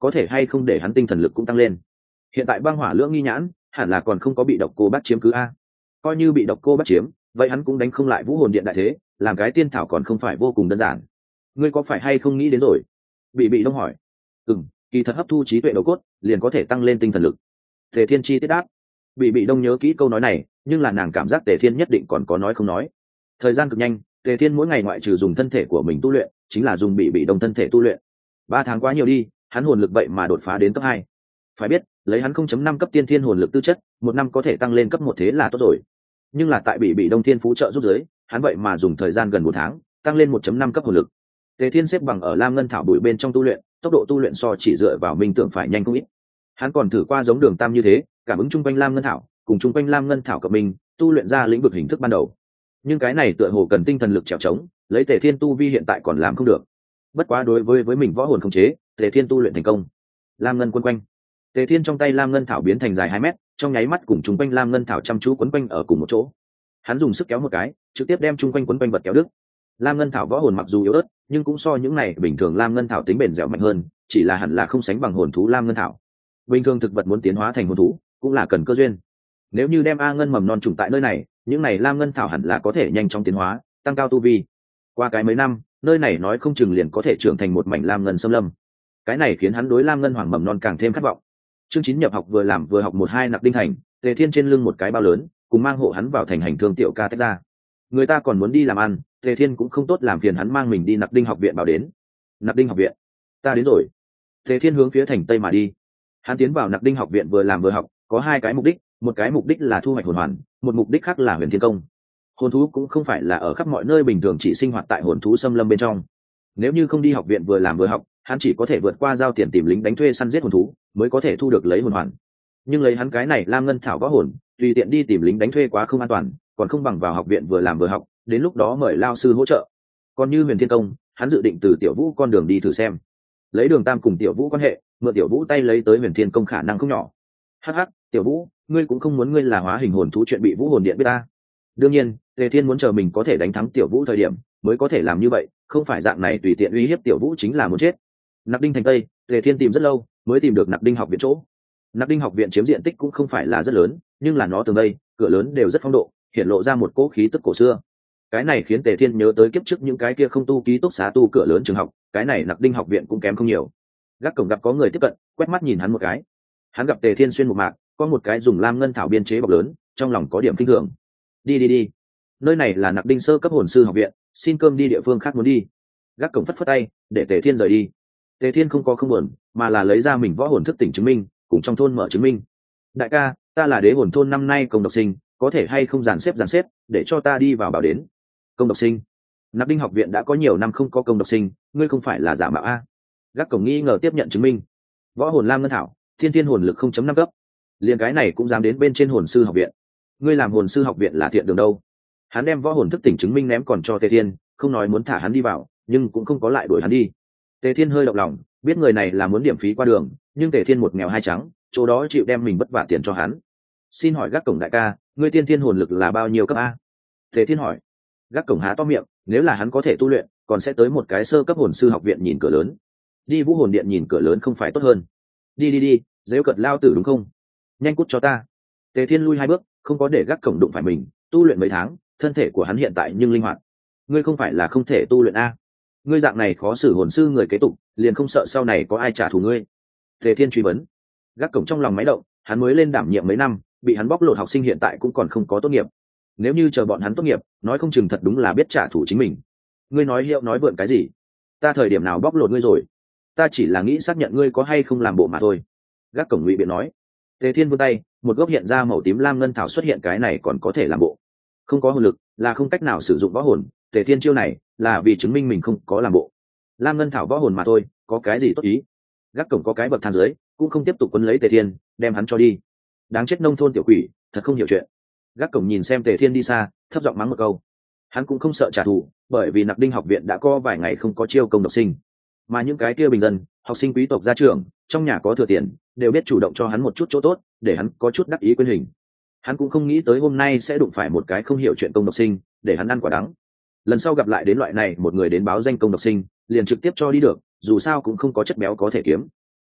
có thể hay không để hắn tinh thần lực cũng tăng lên. Hiện tại băng hỏa lưỡng nghi nhãn hẳn là còn không có bị độc cô bác chiếm cứ a. Coi như bị độc cô bác chiếm, vậy hắn cũng đánh không lại vũ hồn điện đại thế, làm cái tiên thảo còn không phải vô cùng đơn giản. Ngươi có phải hay không nghĩ đến rồi? Bị bị đông hỏi. Ừm, kỳ thật hấp thu trí tuệ đầu cốt liền có thể tăng lên tinh thần lực. Tề Thiên chi tiết đáp. Bị bị đông nhớ kỹ câu nói này, nhưng là nàng cảm giác Tề Thiên nhất định còn có nói không nói. Thời gian cực nhanh, Tề Thiên mỗi ngày ngoại trừ dùng thân thể của mình tu luyện, chính là dùng bị bị đông thân thể tu luyện. Ba tháng quá nhiều đi, hắn hồn lực vậy mà đột phá đến cấp hai. Phải biết, lấy hắn không chấm năm cấp tiên thiên hồn lực tư chất, một năm có thể tăng lên cấp một thế là tốt rồi. Nhưng là tại bị bị đông thiên phú trợ giúp giới, hắn vậy mà dùng thời gian gần một tháng, tăng lên một chấm năm cấp hồn lực. Tề Thiên xếp bằng ở Lam Ngân Thảo bụi bên trong tu luyện, tốc độ tu luyện so chỉ dựa vào minh tưởng phải nhanh không ít. Hắn còn thử qua giống Đường Tam như thế, cảm ứng trung quanh Lam Ngân Thảo, cùng trung quanh Lam Ngân Thảo cộng mình, tu luyện ra lĩnh vực hình thức ban đầu. Nhưng cái này tựa hồ cần tinh thần lực trèo trống, lấy Tề Thiên tu vi hiện tại còn làm không được. Bất quá đối với với mình võ hồn không chế, Tề Thiên tu luyện thành công. Lam Ngân quấn quanh. Tề Thiên trong tay Lam Ngân Thảo biến thành dài hai mét, trong nháy mắt cùng trung quanh Lam Ngân Thảo chăm chú quấn quanh ở cùng một chỗ. Hắn dùng sức kéo một cái, trực tiếp đem trung quanh quấn quanh vật kéo đứt. Lam Ngân Thảo võ hồn mặc dù yếu ớt, nhưng cũng so những này bình thường Lam Ngân Thảo tính bền dẻo mạnh hơn, chỉ là hẳn là không sánh bằng hồn thú Lam Ngân Thảo. Bình thường thực vật muốn tiến hóa thành hồn thú, cũng là cần cơ duyên. Nếu như đem A Ngân mầm non trùng tại nơi này, những này Lam Ngân Thảo hẳn là có thể nhanh chóng tiến hóa, tăng cao tu vi. Qua cái mấy năm, nơi này nói không chừng liền có thể trưởng thành một mảnh Lam Ngân xâm lâm. Cái này khiến hắn đối Lam Ngân hoàng mầm non càng thêm khát vọng. Chương chín nhập học vừa làm vừa học một hai Nặc Đinh Thành, Tề Thiên trên lưng một cái bao lớn, cùng mang hộ hắn vào thành hành thương tiểu ca tách ra. Người ta còn muốn đi làm ăn, Tề Thiên cũng không tốt làm phiền hắn mang mình đi Nặc Đinh học viện bảo đến. Nặc Đinh học viện, ta đến rồi. Tề Thiên hướng phía thành tây mà đi. Hắn tiến vào Nặc Đinh học viện vừa làm vừa học, có hai cái mục đích, một cái mục đích là thu hoạch hồn hoàn, một mục đích khác là huyền thiên công. Hồn thú cũng không phải là ở khắp mọi nơi bình thường chỉ sinh hoạt tại hồn thú xâm lâm bên trong. Nếu như không đi học viện vừa làm vừa học, hắn chỉ có thể vượt qua giao tiền tìm lính đánh thuê săn giết hồn thú, mới có thể thu được lấy hồn hoàn. Nhưng lấy hắn cái này Lam Ngân Thảo võ hồn, tùy tiện đi tìm lính đánh thuê quá không an toàn, còn không bằng vào học viện vừa làm vừa học, đến lúc đó mời lao sư hỗ trợ. Còn như huyền thiên công, hắn dự định từ Tiểu Vũ con đường đi thử xem. Lấy Đường Tam cùng Tiểu Vũ quan hệ, mượn Tiểu Vũ tay lấy tới huyền thiên công khả năng không nhỏ. Hắc hắc, Tiểu Vũ, ngươi cũng không muốn ngươi là hóa hình hồn thú chuyện bị Vũ hồn điện biết ta. Đương nhiên, Tề Thiên muốn chờ mình có thể đánh thắng Tiểu Vũ thời điểm, mới có thể làm như vậy, không phải dạng này tùy tiện uy hiếp Tiểu Vũ chính là muốn chết. Nặc Đinh thành tây, Tề Thiên tìm rất lâu, mới tìm được Nặc Đinh học viện chỗ. Nặc Đinh học viện chiếm diện tích cũng không phải là rất lớn, nhưng là nó tường đây, cửa lớn đều rất phong độ, hiện lộ ra một cỗ khí tức cổ xưa. Cái này khiến Tề Thiên nhớ tới kiếp trước những cái kia không tu ký túc xá tu cửa lớn trường học, cái này Nặc Đinh học viện cũng kém không nhiều. Gác cổng gặp có người tiếp cận, quét mắt nhìn hắn một cái. Hắn gặp Tề Thiên xuyên một mạc, có một cái dùng lam ngân thảo biên chế bọc lớn, trong lòng có điểm kinh thường. Đi đi đi, nơi này là Nặc Đinh sơ cấp hồn sư học viện, xin cơm đi địa phương khác muốn đi. Gác cổng phất phất tay, để Tề Thiên rời đi. Tề Thiên không có không buồn, mà là lấy ra mình võ hồn thức tỉnh chứng minh, cùng trong thôn mở chứng minh. Đại ca, ta là đế hồn thôn năm nay công độc sinh, có thể hay không dàn xếp dàn xếp, để cho ta đi vào bảo đến. Công độc sinh? Nặc Đinh học viện đã có nhiều năm không có công độc sinh, ngươi không phải là giả mạo a? Gác cổng nghi ngờ tiếp nhận chứng minh. Võ hồn lam ngân thảo, thiên thiên hồn lực không chấm năm cấp, liền cái này cũng dám đến bên trên hồn sư học viện. Ngươi làm hồn sư học viện là thiện đường đâu? Hắn đem võ hồn thức tỉnh chứng minh ném còn cho Tề Thiên, không nói muốn thả hắn đi vào, nhưng cũng không có lại đuổi hắn đi. Tề Thiên hơi động lòng, biết người này là muốn điểm phí qua đường, nhưng Tề Thiên một nghèo hai trắng, chỗ đó chịu đem mình vất vả tiền cho hắn. Xin hỏi Gác cổng đại ca, ngươi tiên thiên hồn lực là bao nhiêu cấp a? Tề Thiên hỏi. Gác cổng há to miệng, nếu là hắn có thể tu luyện, còn sẽ tới một cái sơ cấp hồn sư học viện nhìn cửa lớn. Đi Vũ hồn điện nhìn cửa lớn không phải tốt hơn? Đi đi đi, dễ cận lao tử đúng không? Nhanh cút cho ta. Tề Thiên lui hai bước, không có để Gác cổng đụng phải mình, tu luyện mấy tháng, thân thể của hắn hiện tại nhưng linh hoạt. Ngươi không phải là không thể tu luyện a? Ngươi dạng này khó xử hồn sư người kế tục, liền không sợ sau này có ai trả thù ngươi? Tề Thiên truy vấn. Gác cổng trong lòng máy động, hắn mới lên đảm nhiệm mấy năm, bị hắn bóc lột học sinh hiện tại cũng còn không có tốt nghiệp. Nếu như chờ bọn hắn tốt nghiệp, nói không chừng thật đúng là biết trả thù chính mình. Ngươi nói hiệu nói vượn cái gì? Ta thời điểm nào bóc lột ngươi rồi? Ta chỉ là nghĩ xác nhận ngươi có hay không làm bộ mà thôi. Gác cổng ngụy biện nói. Tề Thiên vươn tay, một gốc hiện ra màu tím lam ngân thảo xuất hiện, cái này còn có thể làm bộ? Không có hồn lực, là không cách nào sử dụng võ hồn. Tề Thiên chiêu này là vì chứng minh mình không có làm bộ. Lam ngân thảo võ hồn mà thôi, có cái gì tốt ý? Gác cổng có cái bậc thang dưới, cũng không tiếp tục quấn lấy Tề Thiên, đem hắn cho đi. Đáng chết nông thôn tiểu quỷ, thật không hiểu chuyện. Gác cổng nhìn xem Tề Thiên đi xa, thấp giọng mắng một câu. Hắn cũng không sợ trả thù, bởi vì Nặc Đinh học viện đã có vài ngày không có chiêu công độc sinh, mà những cái kia bình dân, học sinh quý tộc ra trường, trong nhà có thừa tiền, đều biết chủ động cho hắn một chút chỗ tốt, để hắn có chút đắc ý quên hình. Hắn cũng không nghĩ tới hôm nay sẽ đụng phải một cái không hiểu chuyện công độc sinh, để hắn ăn quả đắng. Lần sau gặp lại đến loại này một người đến báo danh công độc sinh, liền trực tiếp cho đi được, dù sao cũng không có chất béo có thể kiếm.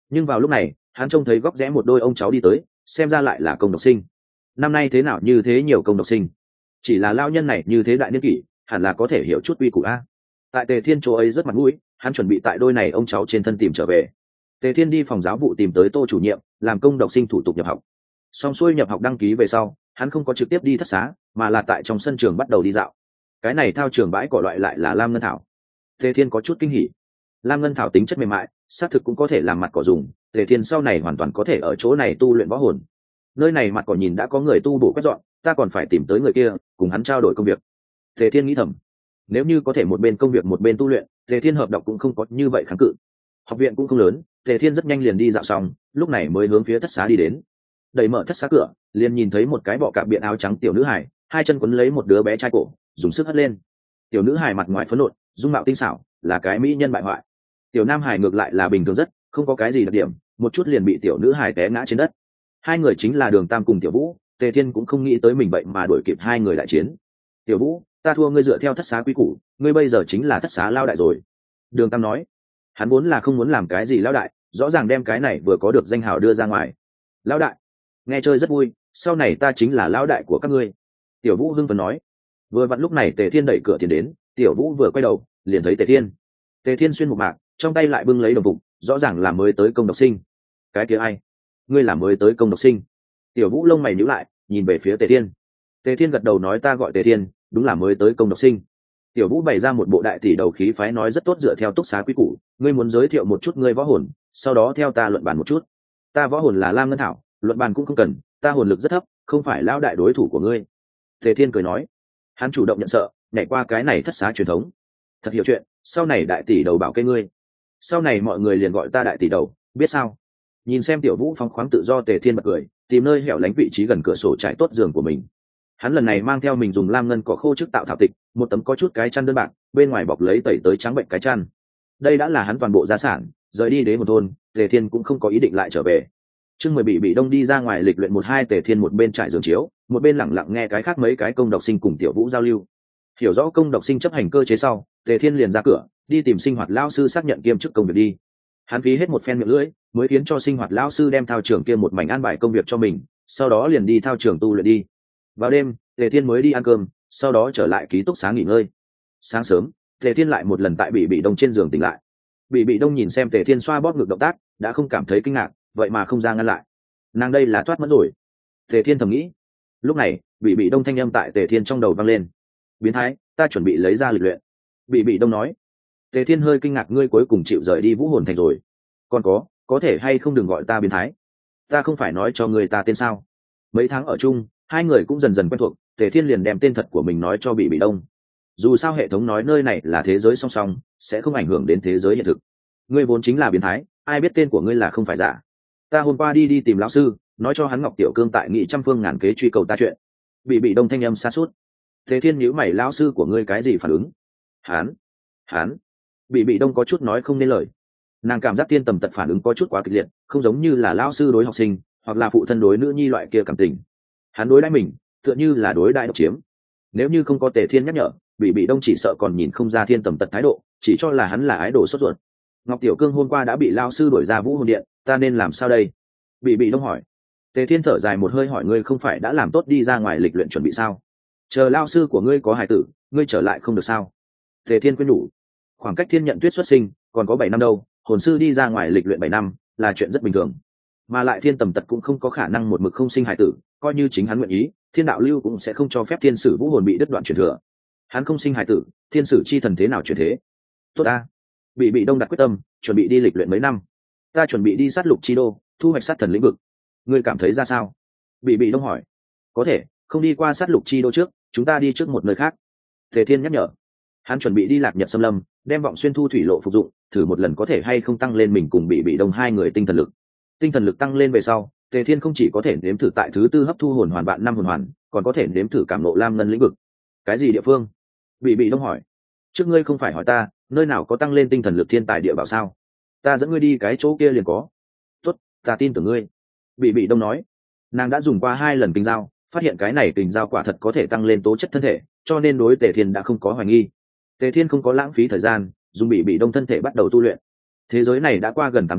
Nhưng vào lúc này hắn trông thấy góc rẽ một đôi ông cháu đi tới, xem ra lại là công độc sinh. Năm nay thế nào như thế nhiều công độc sinh, chỉ là lao nhân này như thế đại niên kỷ hẳn là có thể hiểu chút uy củ a. Tại Tề Thiên chỗ ấy rất mặt mũi, hắn chuẩn bị tại đôi này ông cháu trên thân tìm trở về. Tề Thiên đi phòng giáo vụ tìm tới Tô chủ nhiệm, làm công độc sinh thủ tục nhập học. Xong xuôi nhập học đăng ký về sau, hắn không có trực tiếp đi thất xá, mà là tại trong sân trường bắt đầu đi dạo. Cái này thao trường bãi cỏ loại lại là lam ngân thảo. Tề Thiên có chút kinh hỉ. Lam ngân thảo tính chất mềm mại, xác thực cũng có thể làm mặt cỏ dùng. Tề Thiên sau này hoàn toàn có thể ở chỗ này tu luyện võ hồn. Nơi này mặt cỏ nhìn đã có người tu bổ quét dọn, ta còn phải tìm tới người kia, cùng hắn trao đổi công việc. Tề Thiên nghĩ thầm, nếu như có thể một bên công việc một bên tu luyện, Tề Thiên hợp đọc cũng không có như vậy kháng cự. Học viện cũng không lớn, Tề Thiên rất nhanh liền đi dạo xong, lúc này mới hướng phía thất xá đi đến. Đẩy mở thất xá cửa, liền nhìn thấy một cái bọ cạp biện áo trắng tiểu nữ hài, hai chân quấn lấy một đứa bé trai cổ, dùng sức hất lên. Tiểu nữ hài mặt ngoài phấn nộn, dung mạo tinh xảo, là cái mỹ nhân bại hoại. Tiểu nam hài ngược lại là bình thường rất, không có cái gì đặc điểm, một chút liền bị tiểu nữ hài té ngã trên đất. Hai người chính là Đường Tam cùng Tiểu Vũ, Tề Thiên cũng không nghĩ tới mình vậy mà đuổi kịp hai người đại chiến. Tiểu Vũ, ta thua ngươi dựa theo thất xá quy củ, ngươi bây giờ chính là thất xá lao đại rồi. Đường Tam nói, hắn vốn là không muốn làm cái gì lao đại, rõ ràng đem cái này vừa có được danh hào đưa ra ngoài. Lao đại, nghe chơi rất vui, sau này ta chính là lao đại của các ngươi. Tiểu Vũ hưng phấn nói. Vừa vặn lúc này Tề Thiên đẩy cửa tiến đến, Tiểu Vũ vừa quay đầu, liền thấy Tề Thiên. Tề Thiên xuyên một mạc, trong tay lại bưng lấy đồng phục, rõ ràng là mới tới công độc sinh. Cái kia ai? Ngươi là mới tới công độc sinh? Tiểu Vũ lông mày nhíu lại, nhìn về phía Tề Thiên. Tề Thiên gật đầu nói ta gọi Tề Thiên, đúng là mới tới công độc sinh. Tiểu Vũ bày ra một bộ đại tỷ đầu khí phái nói rất tốt, dựa theo túc xá quý củ, ngươi muốn giới thiệu một chút ngươi võ hồn, sau đó theo ta luận bàn một chút. Ta võ hồn là Lam Ngân Thảo, luận bàn cũng không cần, ta hồn lực rất thấp, không phải lão đại đối thủ của ngươi. Tề Thiên cười nói. Hắn chủ động nhận sợ, nhảy qua cái này thất xá truyền thống. Thật hiểu chuyện, sau này đại tỷ đầu bảo kê ngươi. Sau này mọi người liền gọi ta đại tỷ đầu, biết sao? Nhìn xem Tiểu Vũ phóng khoáng tự do, Tề Thiên bật cười, tìm nơi hẻo lánh vị trí gần cửa sổ trải tốt giường của mình. Hắn lần này mang theo mình dùng lam ngân cỏ khô trước tạo thảo tịch, một tấm có chút cái chăn đơn bạc, bên ngoài bọc lấy tẩy tới trắng bệnh cái chăn. Đây đã là hắn toàn bộ gia sản, rời đi Đế Hồn thôn, Tề Thiên cũng không có ý định lại trở về. Trương Mười bị bị đông đi ra ngoài lịch luyện một hai, Tề Thiên một bên trải giường chiếu, một bên lẳng lặng nghe cái khác mấy cái công độc sinh cùng Tiểu Vũ giao lưu. Hiểu rõ công độc sinh chấp hành cơ chế sau, Tề Thiên liền ra cửa, đi tìm sinh hoạt lão sư xác nhận kiêm chức công việc đi. Hắn phí hết một phen miệng lưỡi, mới khiến cho sinh hoạt lão sư đem thao trường kia một mảnh an bài công việc cho mình, sau đó liền đi thao trường tu luyện đi. Vào đêm, Tề Thiên mới đi ăn cơm, sau đó trở lại ký túc xá nghỉ ngơi. Sáng sớm, Tề Thiên lại một lần tại bị bị đông trên giường tỉnh lại. Bị bị đông nhìn xem Tề Thiên xoa bóp ngực động tác, đã không cảm thấy kinh ngạc, vậy mà không ra ngăn lại. Nàng đây là thoát mất rồi. Tề Thiên thầm nghĩ. Lúc này, bị bị đông thanh âm tại Tề Thiên trong đầu vang lên. Biến thái, ta chuẩn bị lấy ra lịch luyện. Bị bị đông nói. Tề Thiên hơi kinh ngạc, ngươi cuối cùng chịu rời đi Vũ Hồn Thành rồi. Còn có, có thể hay không đừng gọi ta biến thái. Ta không phải nói cho người ta tên sao? Mấy tháng ở chung, hai người cũng dần dần quen thuộc, Tề Thiên liền đem tên thật của mình nói cho bị bị đông. Dù sao hệ thống nói nơi này là thế giới song song, sẽ không ảnh hưởng đến thế giới hiện thực. Ngươi vốn chính là biến thái, ai biết tên của ngươi là không phải giả. Ta hôm qua đi đi tìm lão sư, nói cho hắn Ngọc Tiểu Cương tại nghị trăm phương ngàn kế truy cầu ta chuyện. Bị bị đông thanh âm xa suốt. Tề Thiên nhíu mày, lão sư của ngươi cái gì phản ứng? Hán, hán. Bị bị đông có chút nói không nên lời. Nàng cảm giác Tiên Tầm Tật phản ứng có chút quá kịch liệt, không giống như là lão sư đối học sinh, hoặc là phụ thân đối nữ nhi loại kia cảm tình. Hắn đối đãi mình, tựa như là đối đãi độc chiếm. Nếu như không có Tề Thiên nhắc nhở, bị bị đông chỉ sợ còn nhìn không ra Thiên Tầm Tật thái độ, chỉ cho là hắn là ái đồ sốt ruột. Ngọc Tiểu Cương hôm qua đã bị lão sư đuổi ra Vũ Hồn Điện, ta nên làm sao đây? Bị bị đông hỏi. Tề Thiên thở dài một hơi, hỏi ngươi không phải đã làm tốt đi ra ngoài lịch luyện chuẩn bị sao? Chờ lão sư của ngươi có hài tử, ngươi trở lại không được sao? Tề Thiên khuyên nhủ. Khoảng cách Thiên Nhận Tuyết xuất sinh còn có bảy năm đâu, hồn sư đi ra ngoài lịch luyện bảy năm là chuyện rất bình thường. Mà lại Thiên Tầm Tật cũng không có khả năng một mực không sinh hài tử, coi như chính hắn nguyện ý, Thiên Đạo Lưu cũng sẽ không cho phép Thiên Sử Vũ Hồn bị đứt đoạn truyền thừa. Hắn không sinh hài tử, Thiên Sử chi thần thế nào chuyển thế? Tốt a. Bị bị đông đặt quyết tâm, chuẩn bị đi lịch luyện mấy năm. Ta chuẩn bị đi sát lục chi đô, thu hoạch sát thần lĩnh vực. Ngươi cảm thấy ra sao? Bị bị đông hỏi. Có thể, không đi qua sát lục chi đô trước, chúng ta đi trước một nơi khác. Tề Thiên nhắc nhở. Hắn chuẩn bị đi Lạc Nhật Xâm Lâm, đem vọng xuyên thu thủy lộ phục dụng, thử một lần có thể hay không tăng lên mình cùng bị bị đông hai người tinh thần lực. Tinh thần lực tăng lên về sau, Tề Thiên không chỉ có thể nếm thử tại thứ tư hấp thu hồn hoàn vạn năm hồn hoàn, còn có thể nếm thử cảm ngộ lam ngân lĩnh vực. Cái gì địa phương? Bị bị đông hỏi. Trước ngươi không phải hỏi ta, nơi nào có tăng lên tinh thần lực thiên tài địa bảo sao? Ta dẫn ngươi đi cái chỗ kia liền có. Tốt, ta tin tưởng ngươi. Bị bị đông nói. Nàng đã dùng qua hai lần kình dao, phát hiện cái này kình dao quả thật có thể tăng lên tố chất thân thể, cho nên đối Tề Thiên đã không có hoài nghi. Tề Thiên không có lãng phí thời gian, dùng bị bị đông thân thể bắt đầu tu luyện. Thế giới này đã qua gần tám tháng,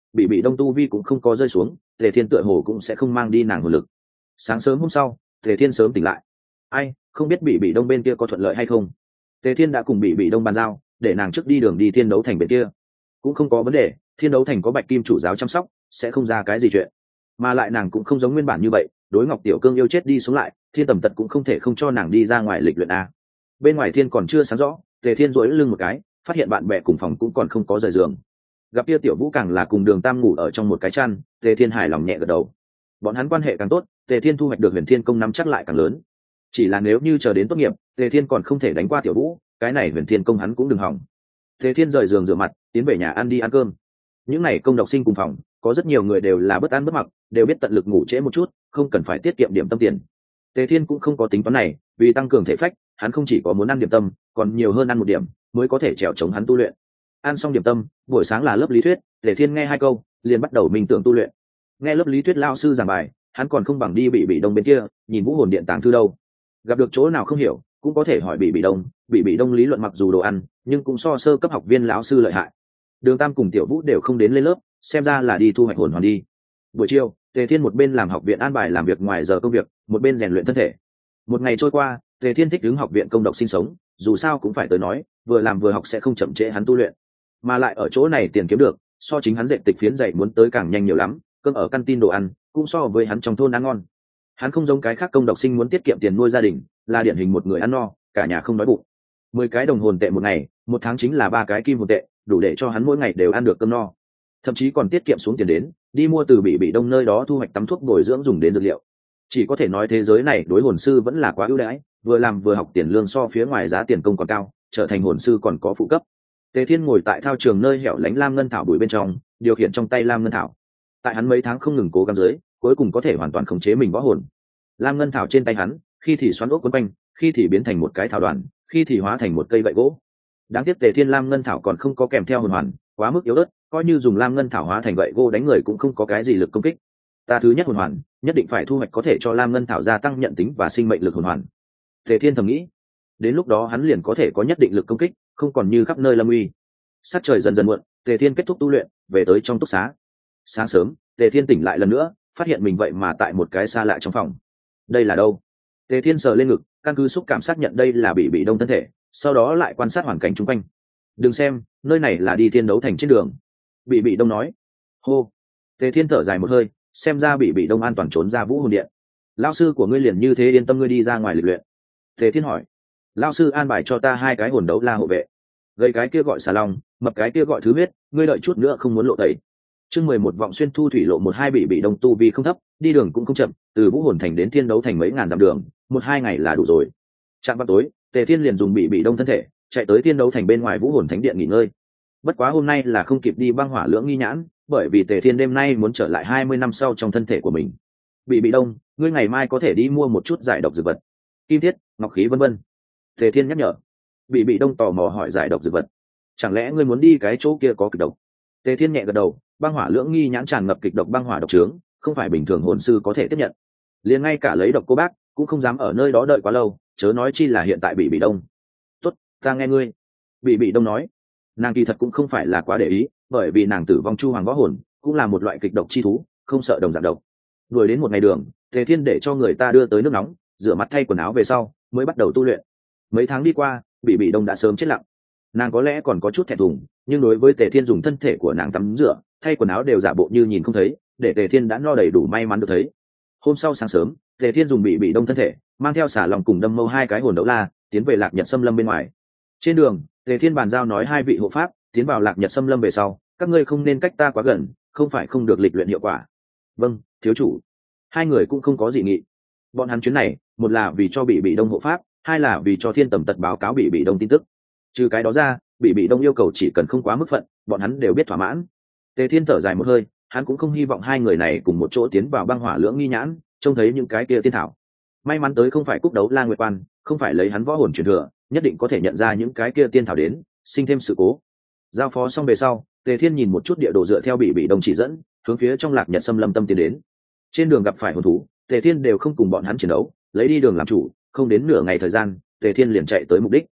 bị bị đông tu vi cũng không có rơi xuống, tề thiên tựa hồ cũng sẽ không mang đi nàng hồn lực. Sáng sớm hôm sau, tề thiên sớm tỉnh lại. Ai không biết bị bị đông bên kia có thuận lợi hay không. Tề thiên đã cùng bị bị đông bàn giao, để nàng trước đi đường đi thiên đấu thành bên kia. Cũng không có vấn đề, thiên đấu thành có bạch kim chủ giáo chăm sóc, sẽ không ra cái gì chuyện. Mà lại nàng cũng không giống nguyên bản như vậy, đối Ngọc Tiểu Cương yêu chết đi xuống lại, thiên tầm tật cũng không thể không cho nàng đi ra ngoài lịch luyện a. Bên ngoài thiên còn chưa sáng rõ, tề thiên duỗi lưng một cái, phát hiện bạn bè cùng phòng cũng còn không có rời giường. Gặp kia tiểu vũ càng là cùng đường tam ngủ ở trong một cái chăn, tề thiên hài lòng nhẹ gật đầu. Bọn hắn quan hệ càng tốt, tề thiên thu hoạch được huyền thiên công nắm chắc lại càng lớn. Chỉ là nếu như chờ đến tốt nghiệp, tề thiên còn không thể đánh qua tiểu vũ, cái này huyền thiên công hắn cũng đừng hỏng. Tề thiên rời giường rửa mặt, tiến về nhà ăn đi ăn cơm. Những này công độc sinh cùng phòng, có rất nhiều người đều là bất ăn bất mặc, đều biết tận lực ngủ trễ một chút, không cần phải tiết kiệm điểm tâm tiền. Tề thiên cũng không có tính toán này, vì tăng cường thể phách, hắn không chỉ có muốn ăn điểm tâm, còn nhiều hơn ăn một điểm mới có thể trèo chống hắn tu luyện. Ăn xong điểm tâm, buổi sáng là lớp lý thuyết, Tề thiên nghe hai câu liền bắt đầu minh tưởng tu luyện. Nghe lớp lý thuyết lao sư giảng bài, hắn còn không bằng đi bị bị đông bên kia nhìn vũ hồn điện tàng thư đâu. Gặp được chỗ nào không hiểu cũng có thể hỏi bị bị đông. Bị bị đông lý luận mặc dù đồ ăn, nhưng cũng so sơ cấp học viên lão sư lợi hại. Đường tam cùng tiểu vũ đều không đến lên lớp, xem ra là đi thu hoạch hồn hoàn đi. Buổi chiều, Tề thiên một bên làm học viện an bài làm việc ngoài giờ công việc, một bên rèn luyện thân thể. Một ngày trôi qua, Tề thiên thích ứng học viện công độc sinh sống, dù sao cũng phải tới nói, vừa làm vừa học sẽ không chậm trễ hắn tu luyện. Mà lại ở chỗ này tiền kiếm được, so chính hắn dệt tịch phiến dạy muốn tới càng nhanh nhiều lắm, cơm ở căn tin đồ ăn cũng so với hắn trong thôn ăn ngon. Hắn không giống cái khác công độc sinh muốn tiết kiệm tiền nuôi gia đình, là điển hình một người ăn no, cả nhà không đói bụng. Mười cái đồng hồn tệ một ngày, một tháng chính là ba cái kim hồn tệ, đủ để cho hắn mỗi ngày đều ăn được cơm no. Thậm chí còn tiết kiệm xuống tiền đến, đi mua từ bị bị đông nơi đó thu hoạch tắm thuốc bồi dưỡng dùng đến dược liệu. Chỉ có thể nói thế giới này đối hồn sư vẫn là quá ưu đãi, vừa làm vừa học tiền lương so phía ngoài giá tiền công còn cao, trở thành hồn sư còn có phụ cấp. Tề thiên ngồi tại thao trường nơi hẻo lánh lam ngân thảo bụi bên trong, điều khiển trong tay lam ngân thảo. Tại hắn mấy tháng không ngừng cố gắng dưới, cuối cùng có thể hoàn toàn khống chế mình võ hồn. Lam ngân thảo trên tay hắn, khi thì xoắn ốc quấn quanh, khi thì biến thành một cái thảo đoàn, khi thì hóa thành một cây gậy gỗ. Đáng tiếc Tề thiên lam ngân thảo còn không có kèm theo hồn hoàn, quá mức yếu ớt, coi như dùng lam ngân thảo hóa thành gậy gỗ đánh người cũng không có cái gì lực công kích. Ta thứ nhất hồn hoàn, nhất định phải thu hoạch có thể cho lam ngân thảo gia tăng nhận tính và sinh mệnh lực hồn hoàn. Tề thiên thầm nghĩ, đến lúc đó hắn liền có thể có nhất định lực công kích, không còn như khắp nơi lâm uy. Sát trời dần dần muộn, Tề thiên kết thúc tu luyện, về tới trong túc xá. Sáng sớm, Tề thiên tỉnh lại lần nữa, phát hiện mình vậy mà tại một cái xa lạ trong phòng. Đây là đâu? Tề thiên sờ lên ngực, căn cứ xúc cảm xác nhận đây là bị bị đông thân thể, sau đó lại quan sát hoàn cảnh chung quanh. Đừng xem, nơi này là đi thiên đấu thành trên đường. Bị bị đông nói. Hô. Tề thiên thở dài một hơi, xem ra bị bị đông an toàn trốn ra vũ hồn điện. Lão sư của ngươi liền như thế yên tâm ngươi đi ra ngoài lịch luyện? Tề thiên hỏi. Lão sư an bài cho ta hai cái hồn đấu la hộ vệ, gây cái kia gọi xà long, mập cái kia gọi thứ huyết, ngươi đợi chút nữa không muốn lộ tẩy. Chương mười một vọng xuyên thu thủy lộ một hai bị bị đông tu vi không thấp, đi đường cũng không chậm, từ vũ hồn thành đến thiên đấu thành mấy ngàn dặm đường, một hai ngày là đủ rồi. Trạm vào tối, Tề thiên liền dùng bị bị đông thân thể chạy tới thiên đấu thành bên ngoài vũ hồn thánh điện nghỉ ngơi. Bất quá hôm nay là không kịp đi băng hỏa lưỡng nghi nhãn, bởi vì Tề thiên đêm nay muốn trở lại hai mươi năm sau trong thân thể của mình. Bị bị đông, ngươi ngày mai có thể đi mua một chút giải độc dược vật, kim thiết, ngọc khí vân vân. Tề thiên nhắc nhở. Bị bị đông tò mò hỏi giải độc dược vật, chẳng lẽ ngươi muốn đi cái chỗ kia có kịch độc? Tề thiên nhẹ gật đầu, băng hỏa lưỡng nghi nhãn tràn ngập kịch độc băng hỏa độc trướng, không phải bình thường hồn sư có thể tiếp nhận. Liền ngay cả lấy độc cô bác cũng không dám ở nơi đó đợi quá lâu, chớ nói chi là hiện tại bị bị đông. Tốt, ta nghe ngươi. Bị bị đông nói. Nàng kỳ thật cũng không phải là quá để ý, bởi vì nàng tử vong chu hoàng võ hồn cũng là một loại kịch độc chi thú, không sợ đồng dạng độc. Đuổi đến một ngày đường, Tề thiên để cho người ta đưa tới nước nóng, rửa mặt thay quần áo về sau mới bắt đầu tu luyện. Mấy tháng đi qua, bị bị đông đã sớm chết lặng. Nàng có lẽ còn có chút thẹn thùng, nhưng đối với Tề thiên dùng thân thể của nàng tắm rửa thay quần áo đều giả bộ như nhìn không thấy, để Tề thiên đã no đầy đủ may mắn được thấy. Hôm sau sáng sớm, Tề thiên dùng bị bị đông thân thể mang theo xả lòng cùng đâm mâu hai cái hồn đấu la tiến về lạc nhật xâm lâm bên ngoài. Trên đường, Tề thiên bàn giao nói hai vị hộ pháp tiến vào lạc nhật xâm lâm về sau, các ngươi không nên cách ta quá gần, không phải không được lịch luyện hiệu quả. Vâng, thiếu chủ. Hai người cũng không có dị nghị. Bọn hắn chuyến này, một là vì cho bị bị đông hộ pháp, hai là vì cho thiên tầm tật báo cáo bị bị đông tin tức. Trừ cái đó ra, bị bị đông yêu cầu chỉ cần không quá mức phận, bọn hắn đều biết thỏa mãn. Tề thiên thở dài một hơi, hắn cũng không hy vọng hai người này cùng một chỗ tiến vào băng hỏa lưỡng nghi nhãn trông thấy những cái kia tiên thảo. May mắn tới không phải cúc đấu la nguyệt quan, không phải lấy hắn võ hồn truyền thừa, nhất định có thể nhận ra những cái kia tiên thảo đến, sinh thêm sự cố. Giao phó xong về sau, Tề thiên nhìn một chút địa đồ dựa theo bị bị đông chỉ dẫn, hướng phía trong lạc nhật xâm lâm tâm tiến đến. Trên đường gặp phải hồn thú, Tề thiên đều không cùng bọn hắn chiến đấu, lấy đi đường làm chủ, không đến nửa ngày thời gian, Tề thiên liền chạy tới mục đích.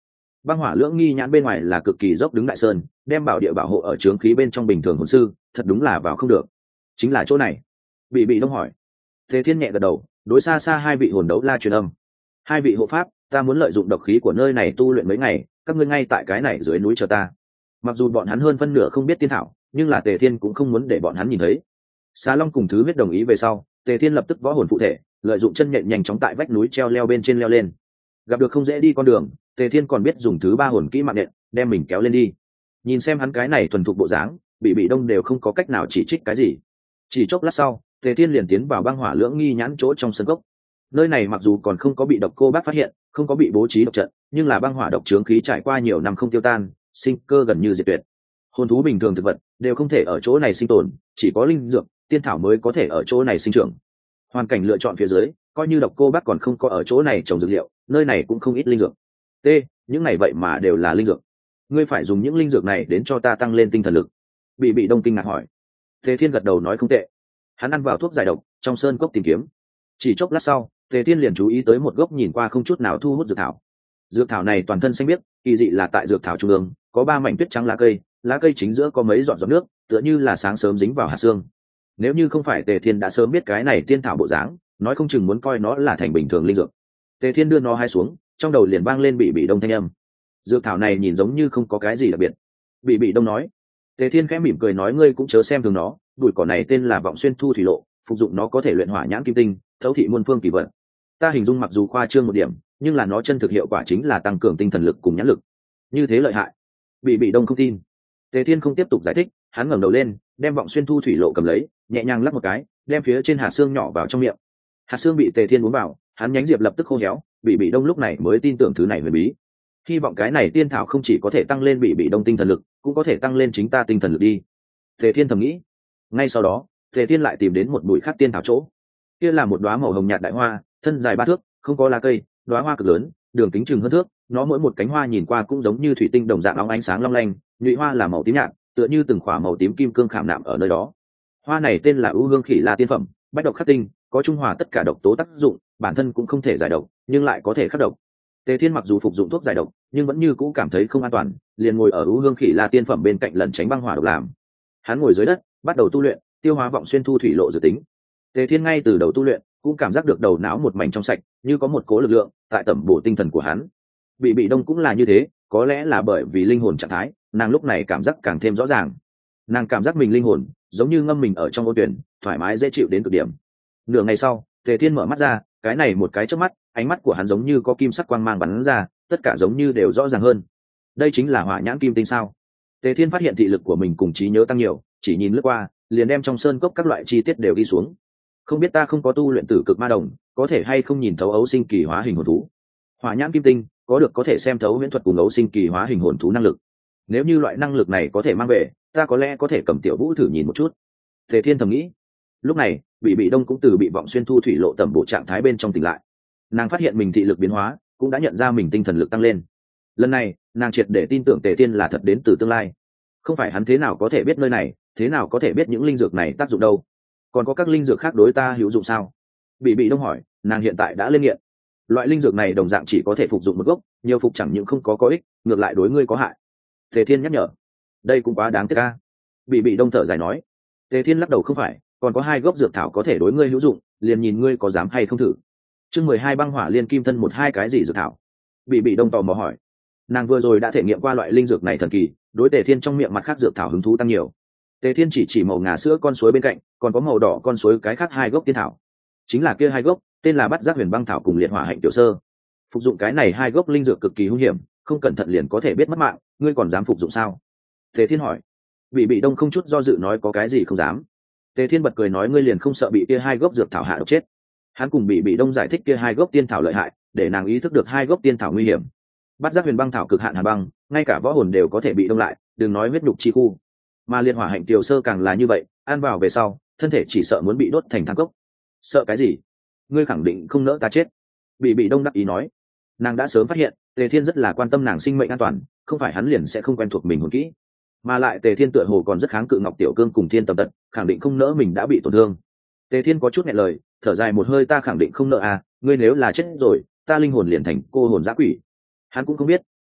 Băng hỏa lưỡng nghi nhãn bên ngoài là cực kỳ dốc đứng đại sơn, đem bảo địa bảo hộ ở trướng khí bên trong bình thường hồn sư thật đúng là vào không được. Chính là chỗ này. Bị bị đông hỏi. Tề Thiên nhẹ gật đầu, đối xa xa hai vị hồn đấu la truyền âm. Hai vị hộ pháp, ta muốn lợi dụng độc khí của nơi này tu luyện mấy ngày, các ngươi ngay tại cái này dưới núi chờ ta. Mặc dù bọn hắn hơn phân nửa không biết tiên thảo, nhưng là Tề Thiên cũng không muốn để bọn hắn nhìn thấy. Xà Long cùng Thứ Huyết đồng ý về sau, Tề Thiên lập tức võ hồn phụ thể, lợi dụng chân nhện nhanh chóng tại vách núi treo leo bên trên leo lên. Gặp được không dễ đi con đường, Tề Thiên còn biết dùng thứ ba hồn kỹ mạng nện, đem mình kéo lên đi. Nhìn xem hắn cái này thuần thục bộ dáng, bị bị đông đều không có cách nào chỉ trích cái gì. Chỉ chốc lát sau, Tề Thiên liền tiến vào băng hỏa lưỡng nghi nhãn chỗ trong sân gốc. Nơi này mặc dù còn không có bị độc cô bác phát hiện, không có bị bố trí độc trận, nhưng là băng hỏa độc chướng khí trải qua nhiều năm không tiêu tan, sinh cơ gần như diệt tuyệt. Hồn thú bình thường thực vật đều không thể ở chỗ này sinh tồn, chỉ có linh dược, tiên thảo mới có thể ở chỗ này sinh trưởng. Hoàn cảnh lựa chọn phía dưới, coi như độc cô bác còn không có ở chỗ này trồng dược liệu, nơi này cũng không ít linh dược. T, những này vậy mà đều là linh dược. Ngươi phải dùng những linh dược này đến cho ta tăng lên tinh thần lực. Bị bị đông kinh ngạc hỏi. Tề Thiên gật đầu nói không tệ. Hắn ăn vào thuốc giải độc, trong sơn cốc tìm kiếm. Chỉ chốc lát sau, Tề Thiên liền chú ý tới một gốc nhìn qua không chút nào thu hút dược thảo. Dược thảo này toàn thân xanh biếc, kỳ dị là tại dược thảo trung ương có ba mảnh tuyết trắng lá cây, lá cây chính giữa có mấy giọt giọt nước, tựa như là sáng sớm dính vào hạt xương. Nếu như không phải Tề Thiên đã sớm biết cái này tiên thảo bộ dáng, nói không chừng muốn coi nó là thành bình thường linh dược. Tề Thiên đưa nó hai xuống, trong đầu liền vang lên bị bị đông thanh âm. Dược thảo này nhìn giống như không có cái gì đặc biệt. Bị bị đông nói. Tề Thiên khẽ mỉm cười nói ngươi cũng chớ xem thường nó, bụi cỏ này tên là vọng xuyên thu thủy lộ, phục dụng nó có thể luyện hỏa nhãn kim tinh, thấu thị muôn phương kỳ vận. Ta hình dung mặc dù khoa trương một điểm, nhưng là nó chân thực hiệu quả chính là tăng cường tinh thần lực cùng nhãn lực. Như thế lợi hại. Bị bị đông không tin. Tề Thiên không tiếp tục giải thích, hắn ngẩng đầu lên, đem vọng xuyên thu thủy lộ cầm lấy, nhẹ nhàng lắc một cái, đem phía trên hạt xương nhỏ vào trong miệng. Hạt xương bị Tề Thiên uống vào, hắn nhánh diệp lập tức khô héo, bị bị đông lúc này mới tin tưởng thứ này huyền bí. Hy vọng cái này tiên thảo không chỉ có thể tăng lên bị bị đông tinh thần lực, cũng có thể tăng lên chính ta tinh thần lực đi. Tề Thiên thầm nghĩ. Ngay sau đó, Tề Thiên lại tìm đến một bụi khác tiên thảo chỗ. Kia là một đóa màu hồng nhạt đại hoa, thân dài ba thước, không có lá cây, đóa hoa cực lớn, đường kính chừng hơn thước, nó mỗi một cánh hoa nhìn qua cũng giống như thủy tinh đồng dạng óng ánh sáng long lanh, nhụy hoa là màu tím nhạt, tựa như từng khỏa màu tím kim cương khảm nạm ở nơi đó. Hoa này tên là ưu hương khỉ la tiên phẩm, bách độc khắc tinh, có trung hòa tất cả độc tố tác dụng, bản thân cũng không thể giải độc, nhưng lại có thể khắc độc. Tề Thiên mặc dù phục dụng thuốc giải độc, nhưng vẫn như cũ cảm thấy không an toàn, liền ngồi ở ưu hương khỉ la tiên phẩm bên cạnh lẩn tránh băng hỏa độc làm. Hắn ngồi dưới đất, bắt đầu tu luyện, tiêu hóa vọng xuyên thu thủy lộ dự tính. Tề Thiên ngay từ đầu tu luyện, cũng cảm giác được đầu não một mảnh trong sạch, như có một cố lực lượng tại tẩm bổ tinh thần của hắn. Bị bị đông cũng là như thế, có lẽ là bởi vì linh hồn trạng thái, nàng lúc này cảm giác càng thêm rõ ràng. Nàng cảm giác mình linh hồn giống như ngâm mình ở trong ô tuyển, thoải mái dễ chịu đến cực điểm. Nửa ngày sau, Tề Thiên mở mắt ra, cái này một cái chớp mắt, ánh mắt của hắn giống như có kim sắc quang mang bắn ra, tất cả giống như đều rõ ràng hơn. Đây chính là hỏa nhãn kim tinh sao? Tề Thiên phát hiện thị lực của mình cùng trí nhớ tăng nhiều, chỉ nhìn lướt qua, liền đem trong sơn cốc các loại chi tiết đều đi xuống. Không biết ta không có tu luyện tử cực ma đồng, có thể hay không nhìn thấu ấu sinh kỳ hóa hình hồn thú. Hỏa nhãn kim tinh có được có thể xem thấu huyễn thuật cùng ấu sinh kỳ hóa hình hồn thú năng lực. Nếu như loại năng lực này có thể mang về, ta có lẽ có thể cầm tiểu vũ thử nhìn một chút. Tề Thiên thầm nghĩ. Lúc này, bị bị đông cũng từ bị vọng xuyên thu thủy lộ tầm bộ trạng thái bên trong tỉnh lại. Nàng phát hiện mình thị lực biến hóa, cũng đã nhận ra mình tinh thần lực tăng lên. Lần này, nàng triệt để tin tưởng Tề Thiên là thật đến từ tương lai. Không phải hắn thế nào có thể biết nơi này, thế nào có thể biết những linh dược này tác dụng đâu? Còn có các linh dược khác đối ta hữu dụng sao? Bị bị đông hỏi, nàng hiện tại đã lên nghiện. Loại linh dược này đồng dạng chỉ có thể phục dụng một gốc, nhiều phục chẳng những không có có ích, ngược lại đối ngươi có hại. Tề Thiên nhắc nhở. Đây cũng quá đáng tiếc a. Bị bị đông thở dài nói. Tề Thiên lắc đầu không phải, còn có hai gốc dược thảo có thể đối ngươi hữu dụng, liền nhìn ngươi có dám hay không thử. Chương mười hai băng hỏa liên kim thân một hai cái gì dược thảo? Bị bị đông tò mò hỏi. Nàng vừa rồi đã thể nghiệm qua loại linh dược này thần kỳ, đối Tề Thiên trong miệng mặt khác dược thảo hứng thú tăng nhiều. Tề Thiên chỉ chỉ màu ngà sữa con suối bên cạnh, còn có màu đỏ con suối cái khác hai gốc tiên thảo. Chính là kia hai gốc, tên là Bát Giác Huyền Băng thảo cùng Liệt Hỏa Hạnh Tiểu Sơ. Phục dụng cái này hai gốc linh dược cực kỳ hung hiểm, không cẩn thận liền có thể biết mất mạng, ngươi còn dám phục dụng sao? Tề Thiên hỏi. Bị bị đông không chút do dự nói có cái gì không dám. Tề Thiên bật cười nói ngươi liền không sợ bị kia hai gốc dược thảo hạ độc chết. Hắn cùng bị bị đông giải thích kia hai gốc tiên thảo lợi hại, để nàng ý thức được hai gốc tiên thảo nguy hiểm. Bát Giác Huyền Băng thảo cực hạn hàn băng, ngay cả võ hồn đều có thể bị đông lại, đừng nói huyết nhục chi khu. Mà Liệt Hỏa Hạnh Tiểu Sơ càng là như vậy, ăn vào về sau, thân thể chỉ sợ muốn bị đốt thành than cốc. Sợ cái gì? Ngươi khẳng định không nỡ ta chết. Bị bị đông đắc ý nói. Nàng đã sớm phát hiện, Tề Thiên rất là quan tâm nàng sinh mệnh an toàn, không phải hắn liền sẽ không quen thuộc mình hồn kỹ. Mà lại Tề Thiên tựa hồ còn rất kháng cự Ngọc Tiểu Cương cùng Thiên Tầm Tật, khẳng định không nỡ mình đã bị tổn thương. Tề Thiên có chút nghẹn lời, thở dài một hơi ta khẳng định không nỡ à, ngươi nếu là chết rồi, ta linh hồn liền thành cô hồn dã quỷ. Hắn cũng không biết,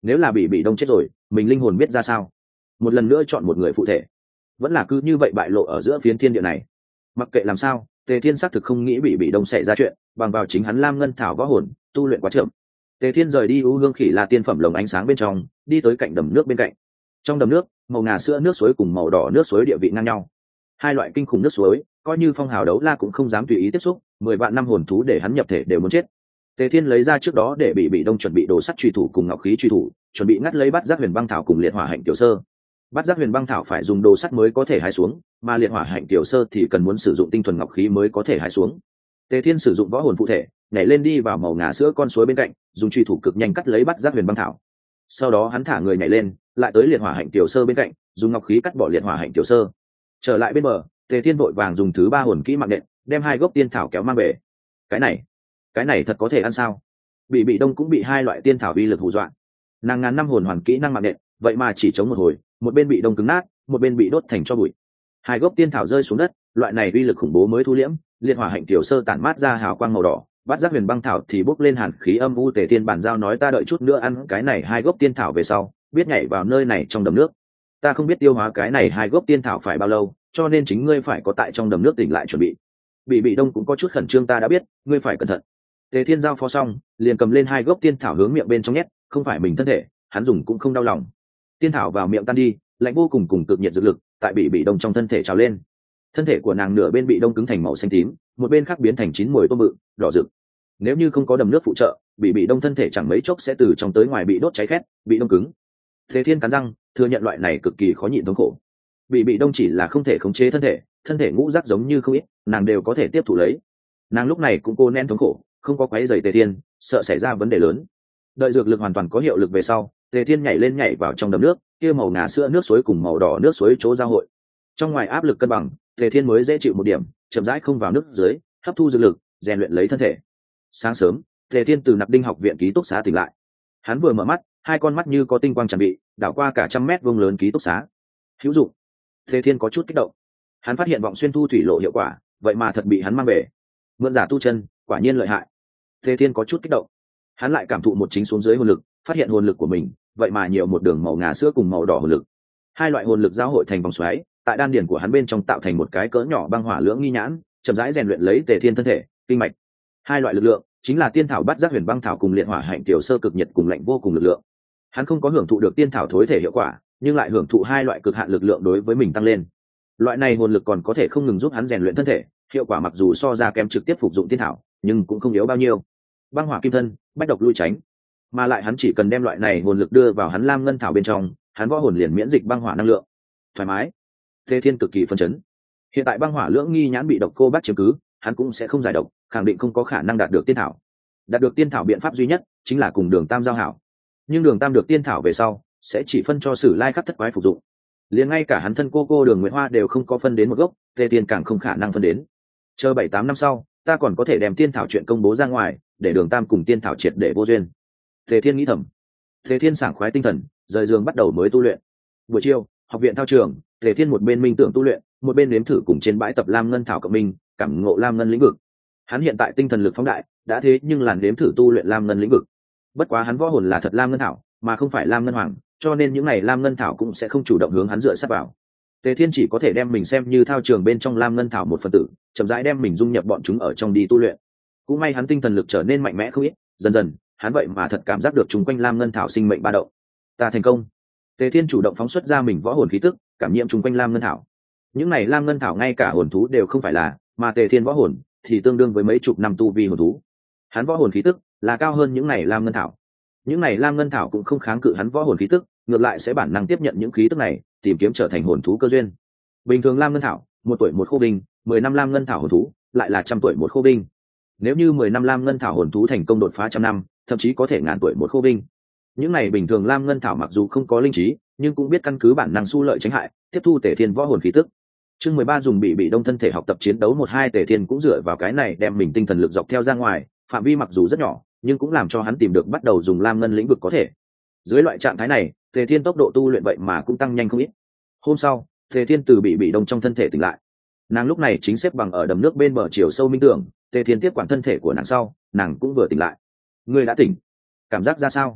nếu là bị bị đông chết rồi mình linh hồn biết ra sao? Một lần nữa chọn một người phụ thể, vẫn là cứ như vậy bại lộ ở giữa phiến thiên địa này. Mặc kệ làm sao, Tề Thiên xác thực không nghĩ bị bị đông xảy ra chuyện, bằng vào chính hắn lam ngân thảo võ hồn tu luyện quá chậm. Tề Thiên rời đi u hương khỉ là tiên phẩm lồng ánh sáng bên trong, đi tới cạnh đầm nước bên cạnh. Trong đầm nước, màu ngà sữa nước suối cùng màu đỏ nước suối địa vị ngang nhau. Hai loại kinh khủng nước suối, coi như phong hào đấu la cũng không dám tùy ý tiếp xúc, mười vạn năm hồn thú để hắn nhập thể đều muốn chết. Tề Thiên lấy ra trước đó để bị bị đông chuẩn bị đồ sắt truy thủ cùng ngọc khí truy thủ, chuẩn bị ngắt lấy bát giác huyền băng thảo cùng liệt hỏa hạnh tiểu sơ. Bát giác huyền băng thảo phải dùng đồ sắt mới có thể hái xuống, mà liệt hỏa hạnh tiểu sơ thì cần muốn sử dụng tinh thuần ngọc khí mới có thể hái xuống. Tề Thiên sử dụng võ hồn phụ thể, nhảy lên đi vào màu ngà sữa con suối bên cạnh, dùng truy thủ cực nhanh cắt lấy bát giác huyền băng thảo. Sau đó hắn thả người nhảy lên, lại tới liệt hỏa hạnh tiểu sơ bên cạnh, dùng ngọc khí cắt bỏ liệt hỏa hạnh tiểu sơ. Trở lại bên bờ, Tề Thiên vội vàng dùng thứ ba hồn kỹ mạng nện, đem hai gốc tiên thảo kéo mang về. Cái này, cái này thật có thể ăn sao? Bị bị đông cũng bị hai loại tiên thảo uy lực hù dọa. Nàng ngàn năm hồn hoàn kỹ năng mạng nện, vậy mà chỉ chống một hồi, một bên bị đông cứng nát, một bên bị đốt thành tro bụi. Hai gốc tiên thảo rơi xuống đất, loại này uy lực khủng bố mới thu liễm, liệt hỏa hạnh tiểu sơ tản mát ra hào quang màu đỏ, bát giác huyền băng thảo thì bốc lên hàn khí âm u. Tề Thiên bản giao nói ta đợi chút nữa ăn cái này hai gốc tiên thảo về sau, biết nhảy vào nơi này trong đầm nước. Ta không biết tiêu hóa cái này hai gốc tiên thảo phải bao lâu, cho nên chính ngươi phải có tại trong đầm nước tỉnh lại chuẩn bị. Bị bị đông cũng có chút khẩn trương, ta đã biết, ngươi phải cẩn thận. Tề Thiên giao phó xong, liền cầm lên hai gốc tiên thảo hướng miệng bên trong nhét, không phải mình thân thể, hắn dùng cũng không đau lòng. Tiên thảo vào miệng tan đi, lạnh vô cùng cùng cực nhiệt dược lực, tại bị bị đông trong thân thể trào lên. Thân thể của nàng nửa bên bị đông cứng thành màu xanh tím, một bên khác biến thành chín mùi tôm bự, đỏ rực. Nếu như không có đầm nước phụ trợ, bị bị đông thân thể chẳng mấy chốc sẽ từ trong tới ngoài bị đốt cháy khét, bị đông cứng. Tề Thiên cắn răng, thừa nhận loại này cực kỳ khó nhịn thống khổ. Bị bị đông chỉ là không thể khống chế thân thể, thân thể ngũ rác giống như không ít, nàng đều có thể tiếp thụ lấy. Nàng lúc này cũng cô nén thống khổ, không có quấy rầy Tề Thiên, sợ xảy ra vấn đề lớn. Đợi dược lực hoàn toàn có hiệu lực về sau, Tề Thiên nhảy lên nhảy vào trong đầm nước, kia màu ngà sữa nước suối cùng màu đỏ nước suối chỗ giao hội. Trong ngoài áp lực cân bằng, Tề Thiên mới dễ chịu một điểm, chậm rãi không vào nước dưới, hấp thu dược lực, rèn luyện lấy thân thể. Sáng sớm, Tề Thiên từ Nạp Đinh học viện ký túc xá tỉnh lại. Hắn vừa mở mắt, hai con mắt như có tinh quang tràn bị, đảo qua cả trăm mét vuông lớn ký túc xá. Hữu dụng. Tề Thiên có chút kích động. Hắn phát hiện vọng xuyên thu thủy lộ hiệu quả, vậy mà thật bị hắn mang về. Mượn giả tu chân, quả nhiên lợi hại. Tề Thiên có chút kích động. Hắn lại cảm thụ một chính xuống dưới hồn lực, phát hiện hồn lực của mình, vậy mà nhiều một đường màu ngà sữa cùng màu đỏ hồn lực. Hai loại hồn lực giao hội thành vòng xoáy, tại đan điền của hắn bên trong tạo thành một cái cỡ nhỏ băng hỏa lưỡng nghi nhãn, chậm rãi rèn luyện lấy Tề Thiên thân thể, kinh mạch. Hai loại lực lượng chính là tiên thảo bát giác huyền băng thảo cùng liệt hỏa hạnh tiểu sơ cực nhiệt cùng lạnh vô cùng lực lượng. Hắn không có hưởng thụ được tiên thảo thối thể hiệu quả, nhưng lại hưởng thụ hai loại cực hạn lực lượng đối với mình tăng lên. Loại này hồn lực còn có thể không ngừng giúp hắn rèn luyện thân thể, hiệu quả mặc dù so ra kém trực tiếp phục dụng tiên thảo, nhưng cũng không yếu bao nhiêu. Băng hỏa kim thân, bách độc lui tránh, mà lại hắn chỉ cần đem loại này hồn lực đưa vào hắn lam ngân thảo bên trong, hắn võ hồn liền miễn dịch băng hỏa năng lượng, thoải mái. Tề Thiên cực kỳ phấn chấn. Hiện tại băng hỏa lưỡng nghi nhãn bị độc cô bác chiếm cứ, hắn cũng sẽ không giải độc, khẳng định không có khả năng đạt được tiên thảo. Đạt được tiên thảo biện pháp duy nhất chính là cùng Đường Tam giao hảo, nhưng Đường Tam được tiên thảo về sau sẽ chỉ phân cho Sử Lai khắp thất quái phục dụng, liền ngay cả hắn thân cô cô Đường Nguyệt Hoa đều không có phân đến một gốc, Tề Thiên càng không khả năng phân đến. Chờ bảy tám năm sau, ta còn có thể đem tiên thảo chuyện công bố ra ngoài, để Đường Tam cùng tiên thảo triệt để vô duyên. Tề Thiên nghĩ thầm. Tề Thiên sảng khoái tinh thần, rời giường bắt đầu mới tu luyện. Buổi chiều, học viện thao trường, Tề Thiên một bên minh tưởng tu luyện, một bên nếm thử cùng trên bãi tập lam ngân thảo cộng minh, cảm ngộ lam ngân lĩnh vực. Hắn hiện tại tinh thần lực phóng đại, đã thế nhưng làn nếm thử tu luyện lam ngân lĩnh vực. Bất quá hắn võ hồn là thật lam ngân thảo, mà không phải lam ngân hoàng, cho nên những này lam ngân thảo cũng sẽ không chủ động hướng hắn dựa sát vào. Tề Thiên chỉ có thể đem mình xem như thao trường bên trong lam ngân thảo một phần tử, chậm rãi đem mình dung nhập bọn chúng ở trong đi tu luyện. Cũng may hắn tinh thần lực trở nên mạnh mẽ không ít, dần dần, hắn vậy mà thật cảm giác được chúng quanh lam ngân thảo sinh mệnh ba động. Ta thành công. Tề Thiên chủ động phóng xuất ra mình võ hồn khí tức, cảm nhiễm chúng quanh lam ngân thảo. Những này lam ngân thảo ngay cả hồn thú đều không phải là, mà Tề Thiên võ hồn thì tương đương với mấy chục năm tu vi hồn thú. Hắn võ hồn khí tức là cao hơn những này lam ngân thảo. Những này lam ngân thảo cũng không kháng cự hắn võ hồn khí tức, ngược lại sẽ bản năng tiếp nhận những khí tức này, tìm kiếm trở thành hồn thú cơ duyên. Bình thường lam ngân thảo, một tuổi một khô binh, mười năm lam ngân thảo hồn thú, lại là trăm tuổi một khô binh. Nếu như mười năm lam ngân thảo hồn thú thành công đột phá trăm năm, thậm chí có thể ngàn tuổi một khô binh. Những này bình thường lam ngân thảo mặc dù không có linh trí, nhưng cũng biết căn cứ bản năng xu lợi tránh hại, tiếp thu Tề Thiên võ hồn khí tức. Chương mười ba dùng bị bị đông thân thể học tập chiến đấu một hai. Tề Thiên cũng dựa vào cái này đem mình tinh thần lực dọc theo ra ngoài, phạm vi mặc dù rất nhỏ, nhưng cũng làm cho hắn tìm được bắt đầu dùng lam ngân lĩnh vực có thể. Dưới loại trạng thái này, Tề Thiên tốc độ tu luyện vậy mà cũng tăng nhanh không ít. Hôm sau, Tề Thiên từ bị bị đông trong thân thể tỉnh lại. Nàng lúc này chính xếp bằng ở đầm nước bên bờ chiều sâu minh tưởng, Tề Thiên tiếp quản thân thể của nàng sau, nàng cũng vừa tỉnh lại. Ngươi đã tỉnh, cảm giác ra sao?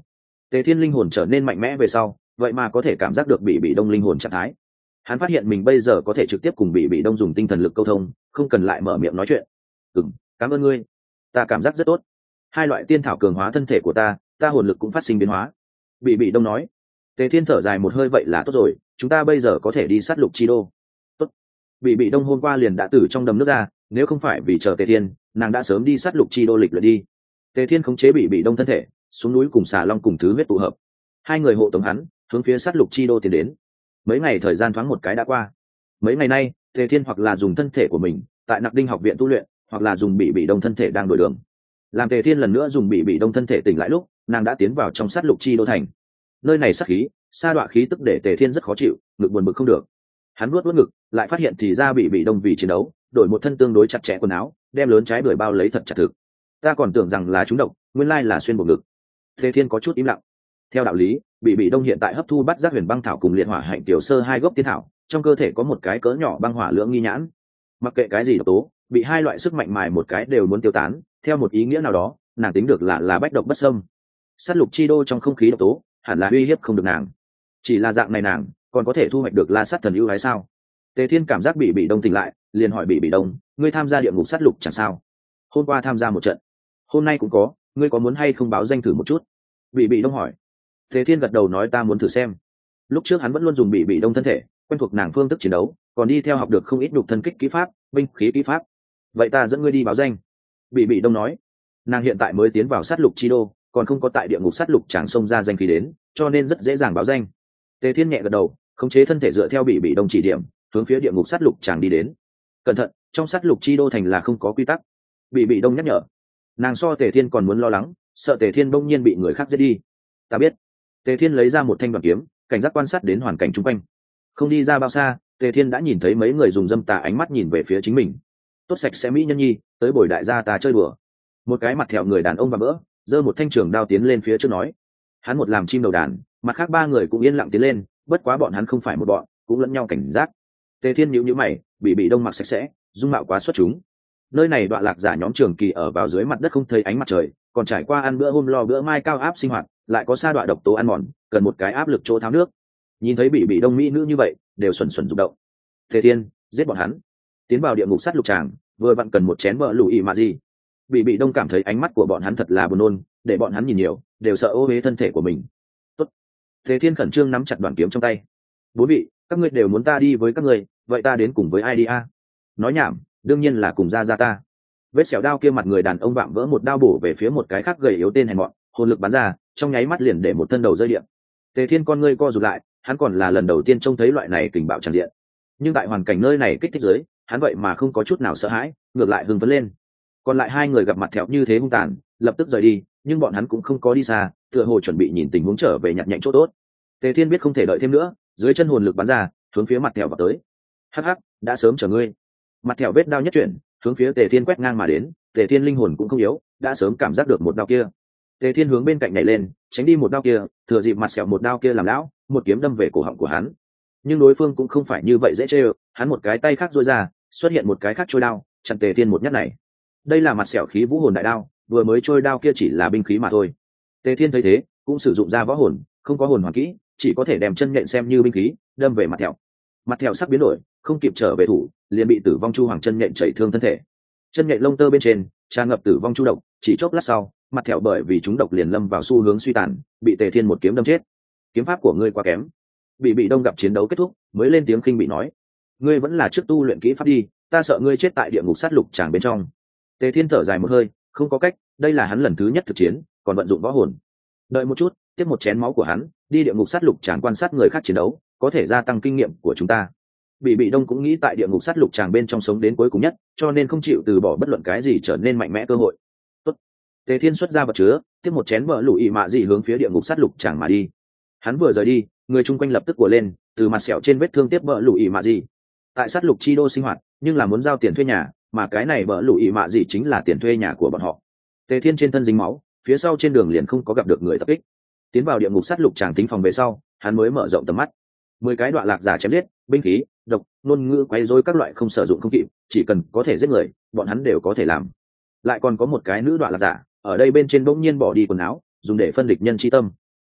Tề Thiên linh hồn trở nên mạnh mẽ về sau, vậy mà có thể cảm giác được bị bị đông linh hồn trạng thái. Hắn phát hiện mình bây giờ có thể trực tiếp cùng bị bị đông dùng tinh thần lực câu thông, không cần lại mở miệng nói chuyện. Ừm, cảm ơn ngươi, ta cảm giác rất tốt. Hai loại tiên thảo cường hóa thân thể của ta, ta hồn lực cũng phát sinh biến hóa. Bị bị đông nói. Tề Thiên thở dài một hơi, vậy là tốt rồi, chúng ta bây giờ có thể đi sát lục chi đô. Tốt. Bị bị đông hôm qua liền đã từ trong đầm nước ra, nếu không phải vì chờ Tề Thiên, nàng đã sớm đi sát lục chi đô lịch luyện đi. Tề Thiên khống chế bị bị đông thân thể, xuống núi cùng xà long cùng thứ huyết tụ hợp. Hai người hộ tống hắn, hướng phía sát lục chi đô tiến đến. Mấy ngày thời gian thoáng một cái đã qua. Mấy ngày nay, Tề Thiên hoặc là dùng thân thể của mình tại Nặc Đinh học viện tu luyện, hoặc là dùng bị bị đông thân thể đang đổi đường. Làm Tề Thiên lần nữa dùng bị bị đông thân thể tỉnh lại lúc, nàng đã tiến vào trong sát lục chi đô thành. Nơi này sát khí, sa đọa khí tức để Tề Thiên rất khó chịu, ngực buồn bực không được. Hắn nuốt nuốt ngực, lại phát hiện thì ra bị bị đông vì chiến đấu, đổi một thân tương đối chặt chẽ quần áo, đem lớn trái bưởi bao lấy thật chặt thực. Ta còn tưởng rằng là trúng độc, nguyên lai là xuyên bộ ngực. Tề Thiên có chút im lặng. Theo đạo lý, bị bị đông hiện tại hấp thu bắt giác huyền băng thảo cùng liệt hỏa hạnh tiểu sơ hai gốc tiên thảo, trong cơ thể có một cái cỡ nhỏ băng hỏa lưỡng nghi nhãn. Mặc kệ cái gì độc tố, bị hai loại sức mạnh mài một cái đều muốn tiêu tán, theo một ý nghĩa nào đó, nàng tính được là là bách độc bất xâm. Sát lục chi đô trong không khí độc tố, hẳn là uy hiếp không được nàng. Chỉ là dạng này nàng, còn có thể thu hoạch được La Sát thần ưu ái sao? Tề Thiên cảm giác bị bị đông tỉnh lại, liền hỏi bị bị đông, ngươi tham gia địa ngục sát lục chẳng sao? Hôm qua tham gia một trận, hôm nay cũng có, ngươi có muốn hay không báo danh thử một chút? Bị bị đông hỏi. Tề Thiên gật đầu nói ta muốn thử xem. Lúc trước hắn vẫn luôn dùng bị bị đông thân thể, quen thuộc nàng phương thức chiến đấu, còn đi theo học được không ít nhục thân kích kỹ pháp, binh khí kỹ pháp. Vậy ta dẫn ngươi đi báo danh. Bị bị đông nói. Nàng hiện tại mới tiến vào sát lục chi đô, còn không có tại địa ngục sát lục chẳng xông ra danh khí đến, cho nên rất dễ dàng báo danh. Tề Thiên nhẹ gật đầu, khống chế thân thể dựa theo bị bị đông chỉ điểm, hướng phía địa ngục sát lục chẳng đi đến. Cẩn thận, trong sát lục chi đô thành là không có quy tắc. Bị bị đông nhắc nhở. Nàng so Tề Thiên còn muốn lo lắng, sợ Tề Thiên bỗng nhiên bị người khác giết đi. Ta biết. Tề Thiên lấy ra một thanh đoàn kiếm, cảnh giác quan sát đến hoàn cảnh xung quanh. Không đi ra bao xa, Tề Thiên đã nhìn thấy mấy người dùng dâm tà ánh mắt nhìn về phía chính mình. Tốt sạch sẽ mỹ nhân nhi, tới bồi đại gia ta chơi đùa. Một cái mặt thẹo người đàn ông và bỡ, giơ một thanh trường đao tiến lên phía trước nói. Hắn một làm chim đầu đàn, mặt khác ba người cũng yên lặng tiến lên, bất quá bọn hắn không phải một bọn, cũng lẫn nhau cảnh giác. Tề Thiên nhíu nhíu mày, bị bị đông mặc sạch sẽ, dung mạo quá xuất chúng. Nơi này đoạn lạc giả nhóm trường kỳ ở vào dưới mặt đất không thấy ánh mặt trời, còn trải qua ăn bữa hôm lo bữa mai cao áp sinh hoạt, lại có sa đoạn độc tố ăn mòn, cần một cái áp lực chỗ tháo nước. Nhìn thấy bị bị đông mỹ nữ như vậy, đều xuẩn xuẩn rụng động. Tề Thiên, giết bọn hắn. Tiến vào địa ngục sát lục tràng, vừa vặn cần một chén vợ lùi mà gì. Bị bị đông cảm thấy ánh mắt của bọn hắn thật là buồn nôn, để bọn hắn nhìn nhiều, đều sợ ô uế thân thể của mình. Tốt. Tề Thiên khẩn trương nắm chặt đoàn kiếm trong tay. Bốn vị, các ngươi đều muốn ta đi với các ngươi, vậy ta đến cùng với ai đi a? Nói nhảm, đương nhiên là cùng ra ra ta. Vết sẹo đao kia mặt người đàn ông vạm vỡ một đao bổ về phía một cái khác gầy yếu tên hèn mọn, hồn lực bắn ra, trong nháy mắt liền để một thân đầu rơi điện. Tề Thiên con ngươi co rụt lại, hắn còn là lần đầu tiên trông thấy loại này kình bạo tràn diện. Nhưng tại hoàn cảnh nơi này kích thích giới, hắn vậy mà không có chút nào sợ hãi, ngược lại hưng phấn lên. Còn lại hai người gặp mặt thẹo như thế hung tàn, lập tức rời đi, nhưng bọn hắn cũng không có đi xa, tựa hồ chuẩn bị nhìn tình huống trở về nhặt nhạnh chỗ tốt. Tề Thiên biết không thể đợi thêm nữa, dưới chân hồn lực bắn ra, hướng phía mặt thẹo vào tới. Hắc hắc, đã sớm chờ ngươi. Mặt thẹo vết đao nhất chuyển, hướng phía Tề Thiên quét ngang mà đến. Tề Thiên linh hồn cũng không yếu, đã sớm cảm giác được một đao kia. Tề Thiên hướng bên cạnh nhảy lên, tránh đi một đao kia, thừa dịp mặt sẹo một đao kia làm lão, một kiếm đâm về cổ họng của hắn. Nhưng đối phương cũng không phải như vậy dễ chơi, hắn một cái tay khác duỗi ra, xuất hiện một cái khác trôi đao, chặn Tề Thiên một nhát này. Đây là mặt sẹo khí vũ hồn đại đao, vừa mới trôi đao kia chỉ là binh khí mà thôi. Tề Thiên thấy thế, cũng sử dụng ra võ hồn, không có hồn hoàn kỹ, chỉ có thể đem chân nhện xem như binh khí, đâm về mặt thẹo. Mặt thẹo sắc biến đổi, không kịp trở về thủ, liền bị tử vong chu hoàng chân nhện chảy thương thân thể. Chân nhện lông tơ bên trên tràn ngập tử vong chu độc, chỉ chốc lát sau, mặt thẹo bởi vì chúng độc liền lâm vào xu hướng suy tàn, bị Tề Thiên một kiếm đâm chết. Kiếm pháp của ngươi quá kém. Bị bị đông gặp chiến đấu kết thúc, mới lên tiếng khinh bị nói, ngươi vẫn là trước tu luyện kỹ pháp đi, ta sợ ngươi chết tại địa ngục sát lục tràng bên trong. Tề Thiên thở dài một hơi, không có cách, đây là hắn lần thứ nhất thực chiến, còn vận dụng võ hồn. Đợi một chút, tiếp một chén máu của hắn, đi địa ngục sát lục tràng quan sát người khác chiến đấu, có thể gia tăng kinh nghiệm của chúng ta. Bị bị đông cũng nghĩ tại địa ngục sát lục tràng bên trong sống đến cuối cùng nhất, cho nên không chịu từ bỏ bất luận cái gì trở nên mạnh mẽ cơ hội. Tốt. Tề Thiên xuất ra vật chứa, tiếp một chén vợ lùi mạ gì hướng phía địa ngục sát lục tràng mà đi. Hắn vừa rời đi, người chung quanh lập tức của lên, từ mặt sẹo trên vết thương tiếp vợ lùi mạ gì. Tại sát lục chi đô sinh hoạt, nhưng là muốn giao tiền thuê nhà, mà cái này vợ lùi mạ gì chính là tiền thuê nhà của bọn họ. Tề Thiên trên thân dính máu, phía sau trên đường liền không có gặp được người tập kích. Tiến vào địa ngục sát lục tràng tính phòng về sau, hắn mới mở rộng tầm mắt. Mười cái đoạn lạc giả chém giết, binh khí, độc, ngôn ngữ quấy rối các loại không sử dụng không kịp, chỉ cần có thể giết người, bọn hắn đều có thể làm. Lại còn có một cái nữ đoạn lạc giả, ở đây bên trên bỗng nhiên bỏ đi quần áo, dùng để phân địch nhân chi tâm.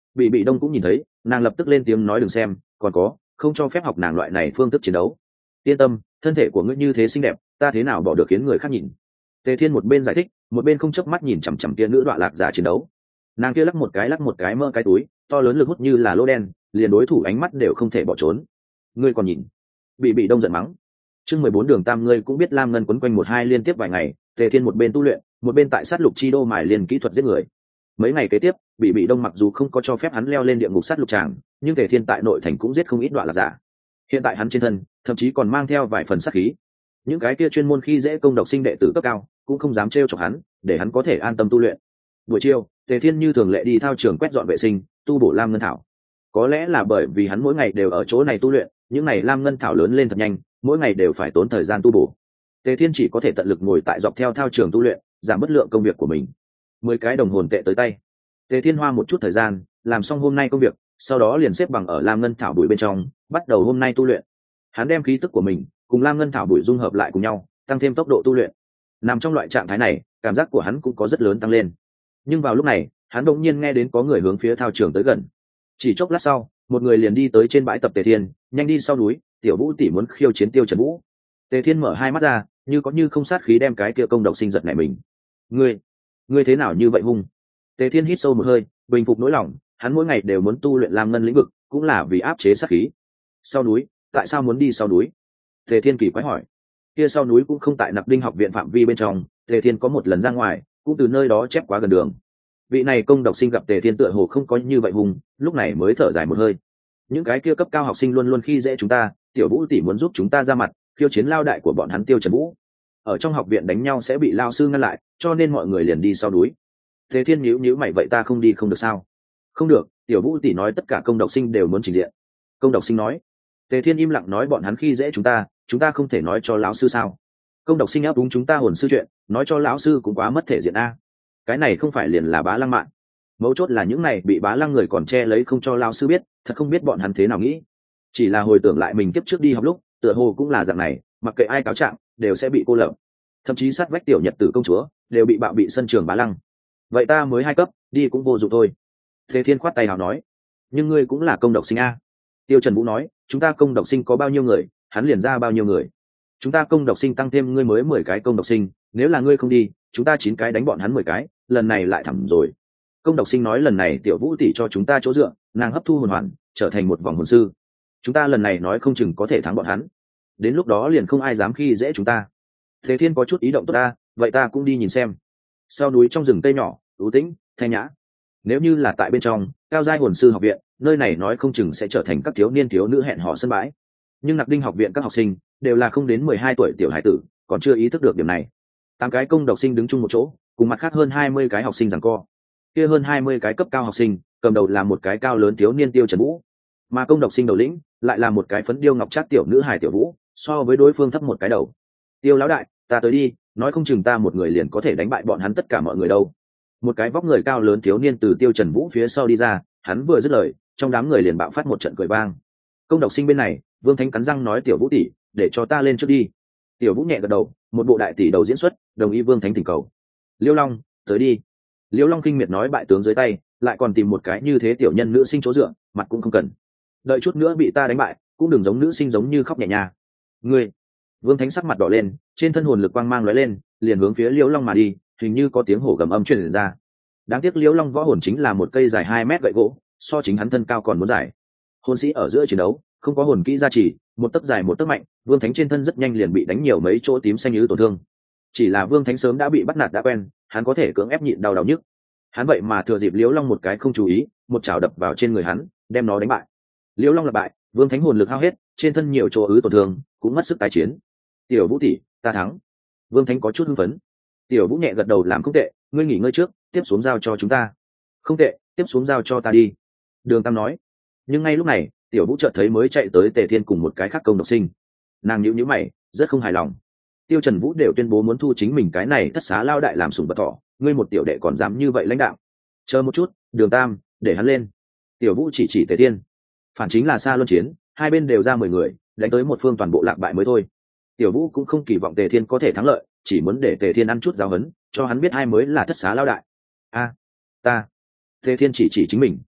bị bị đông cũng nhìn thấy, nàng lập tức lên tiếng nói đừng xem, còn có không cho phép học nàng loại này phương thức chiến đấu. Yên tâm, thân thể của ngươi như thế xinh đẹp, ta thế nào bỏ được khiến người khác nhìn. Tề Thiên một bên giải thích, một bên không chớp mắt nhìn chằm chằm kia nữ đọa lạc giả chiến đấu. Nàng kia lắc một cái lắc một cái mơ cái túi to lớn lực hút như là lô đen, liền đối thủ ánh mắt đều không thể bỏ trốn. Ngươi còn nhìn? Bị bị đông giận mắng. Chương mười bốn đường tam ngươi cũng biết lam ngân quấn quanh một hai liên tiếp vài ngày, Tề Thiên một bên tu luyện, một bên tại sát lục chi đô mài liền kỹ thuật giết người. Mấy ngày kế tiếp, bị bị đông mặc dù không có cho phép hắn leo lên địa ngục sát lục tràng, nhưng Tề Thiên tại nội thành cũng giết không ít đoạn lạc giả. Hiện tại hắn trên thân, thậm chí còn mang theo vài phần sát khí. Những cái kia chuyên môn khi dễ công độc sinh đệ tử cấp cao, cũng không dám trêu chọc hắn, để hắn có thể an tâm tu luyện. Buổi chiều, Tề Thiên như thường lệ đi thao trường quét dọn vệ sinh, tu bổ lam ngân thảo. Có lẽ là bởi vì hắn mỗi ngày đều ở chỗ này tu luyện, những ngày lam ngân thảo lớn lên thật nhanh, mỗi ngày đều phải tốn thời gian tu bổ. Tề Thiên chỉ có thể tận lực ngồi tại dọc theo thao trường tu luyện, giảm bất lượng công việc của mình. Mười cái đồng hồn tệ tới tay. Tề Thiên hoa một chút thời gian, làm xong hôm nay công việc, sau đó liền xếp bằng ở lam ngân thảo bụi bên trong, bắt đầu hôm nay tu luyện. Hắn đem khí tức của mình cùng lam ngân thảo bụi dung hợp lại cùng nhau, tăng thêm tốc độ tu luyện. Nằm trong loại trạng thái này, cảm giác của hắn cũng có rất lớn tăng lên. Nhưng vào lúc này, hắn đột nhiên nghe đến có người hướng phía thao trường tới gần. Chỉ chốc lát sau, một người liền đi tới trên bãi tập Tề Thiên, nhanh đi sau núi, tiểu Vũ tỷ muốn khiêu chiến Tiêu Trần Vũ. Tề Thiên mở hai mắt ra, như có như không sát khí đem cái kia công độc sinh giật nảy mình. Ngươi, ngươi thế nào như vậy hung? Tề Thiên hít sâu một hơi, bình phục nỗi lòng, hắn mỗi ngày đều muốn tu luyện lam ngân lĩnh vực, cũng là vì áp chế sát khí. Sau núi, tại sao muốn đi sau núi? Tề Thiên kỳ quái hỏi. Kia sau núi cũng không tại Nặc Đinh học viện phạm vi bên trong, Tề Thiên có một lần ra ngoài, cũng từ nơi đó chép quá gần đường. Vị này công độc sinh gặp Tề Thiên tựa hồ không có như vậy hùng, lúc này mới thở dài một hơi. Những cái kia cấp cao học sinh luôn luôn khi dễ chúng ta, tiểu Vũ tỷ muốn giúp chúng ta ra mặt, khiêu chiến lao đại của bọn hắn Tiêu Trần Vũ. Ở trong học viện đánh nhau sẽ bị lao sư ngăn lại, cho nên mọi người liền đi sau núi. Tề Thiên nhíu nhíu mày vậy ta không đi không được sao? Không được, tiểu Vũ tỷ nói tất cả công độc sinh đều muốn trình diện. Công độc sinh nói. Tề Thiên im lặng nói bọn hắn khi dễ chúng ta, chúng ta không thể nói cho lão sư sao? Công độc sinh áp đúng chúng ta hồn sư chuyện, nói cho lão sư cũng quá mất thể diện a. Cái này không phải liền là bá lăng mạng. Mấu chốt là những này bị bá lăng người còn che lấy không cho lão sư biết, thật không biết bọn hắn thế nào nghĩ. Chỉ là hồi tưởng lại mình kiếp trước đi học lúc, tựa hồ cũng là dạng này, mặc kệ ai cáo trạng, đều sẽ bị cô lập. Thậm chí sát vách tiểu nhật tử công chúa, đều bị bạo bị sân trường bá lăng. Vậy ta mới hai cấp, đi cũng vô dụng thôi. Thế Thiên khoát tay nào nói, nhưng ngươi cũng là công độc sinh a. Tiêu Trần Vũ nói, chúng ta công độc sinh có bao nhiêu người, hắn liền ra bao nhiêu người. Chúng ta công độc sinh tăng thêm ngươi mới mười cái công độc sinh, nếu là ngươi không đi, chúng ta chín cái đánh bọn hắn mười cái, lần này lại thẳm rồi. Công độc sinh nói lần này tiểu Vũ tỷ cho chúng ta chỗ dựa, nàng hấp thu hồn hoàn, trở thành một vòng hồn sư. Chúng ta lần này nói không chừng có thể thắng bọn hắn. Đến lúc đó liền không ai dám khi dễ chúng ta. Thế Thiên có chút ý động tốt ta, vậy ta cũng đi nhìn xem. Sau núi trong rừng cây nhỏ, u tĩnh, thanh nhã. Nếu như là tại bên trong cao giai hồn sư học viện, nơi này nói không chừng sẽ trở thành các thiếu niên thiếu nữ hẹn hò sân bãi. Nhưng Nặc Đinh học viện các học sinh đều là không đến mười hai tuổi tiểu hải tử, còn chưa ý thức được điểm này. Tám cái công độc sinh đứng chung một chỗ, cùng mặt khác hơn hai mươi cái học sinh giằng co. Kia hơn hai mươi cái cấp cao học sinh, cầm đầu là một cái cao lớn thiếu niên Tiêu Trần Vũ, mà công độc sinh đầu lĩnh lại là một cái phấn điêu ngọc trác tiểu nữ hài Tiểu Vũ, so với đối phương thấp một cái đầu. Tiêu lão đại, ta tới đi, nói không chừng ta một người liền có thể đánh bại bọn hắn tất cả mọi người đâu. Một cái vóc người cao lớn thiếu niên từ Tiêu Trần Vũ phía sau đi ra, hắn vừa dứt lời, trong đám người liền bạo phát một trận cười vang. Công độc sinh bên này, Vương Thánh cắn răng nói Tiểu Vũ tỷ, để cho ta lên trước đi. Tiểu Vũ nhẹ gật đầu, một bộ đại tỷ đầu diễn xuất, đồng ý Vương Thánh thỉnh cầu. Liêu Long, tới đi. Liêu Long kinh miệt nói bại tướng dưới tay, lại còn tìm một cái như thế tiểu nhân nữ sinh chỗ dựa, mặt cũng không cần. Đợi chút nữa bị ta đánh bại, cũng đừng giống nữ sinh giống như khóc nhẹ nhàng. Ngươi. Vương Thánh sắc mặt đỏ lên, trên thân hồn lực quang mang lóe lên, liền hướng phía Liêu Long mà đi, hình như có tiếng hổ gầm âm truyền ra. Đáng tiếc Liêu Long võ hồn chính là một cây dài hai mét gậy gỗ, so chính hắn thân cao còn muốn dài. Hồn sĩ ở giữa chiến đấu, không có hồn kỹ gia trì, một tấc dài một tấc mạnh, Vương Thánh trên thân rất nhanh liền bị đánh nhiều mấy chỗ tím xanh như tổn thương. Chỉ là Vương Thánh sớm đã bị bắt nạt đã quen, hắn có thể cưỡng ép nhịn đau đau nhức. Hắn vậy mà thừa dịp Liêu Long một cái không chú ý, một chảo đập vào trên người hắn, đem nó đánh bại. Liêu Long là bại, Vương Thánh hồn lực hao hết, trên thân nhiều chỗ ứ tổn thương, cũng mất sức tái chiến. Tiểu Vũ tỷ, ta thắng. Vương Thánh có chút hưng phấn. Tiểu Vũ nhẹ gật đầu làm không tệ, ngươi nghỉ ngơi trước, tiếp xuống giao cho chúng ta. Không tệ, tiếp xuống giao cho ta đi. Đường Tam nói. Nhưng ngay lúc này, Tiểu Vũ chợt thấy mới chạy tới Tề Thiên cùng một cái khác công độc sinh. Nàng nhíu nhíu mày, rất không hài lòng. Tiêu Trần Vũ đều tuyên bố muốn thu chính mình cái này thất xá lao đại làm sủng vật thỏ, ngươi một tiểu đệ còn dám như vậy lãnh đạo. Chờ một chút, Đường Tam, để hắn lên. Tiểu Vũ chỉ chỉ Tề Thiên. Phản chính là xa luân chiến, hai bên đều ra mười người, đánh tới một phương toàn bộ lạc bại mới thôi. Tiểu Vũ cũng không kỳ vọng Tề Thiên có thể thắng lợi, chỉ muốn để Tề Thiên ăn chút giáo huấn, cho hắn biết ai mới là thất xá lao đại. A, ta. Tề Thiên chỉ chỉ chính mình.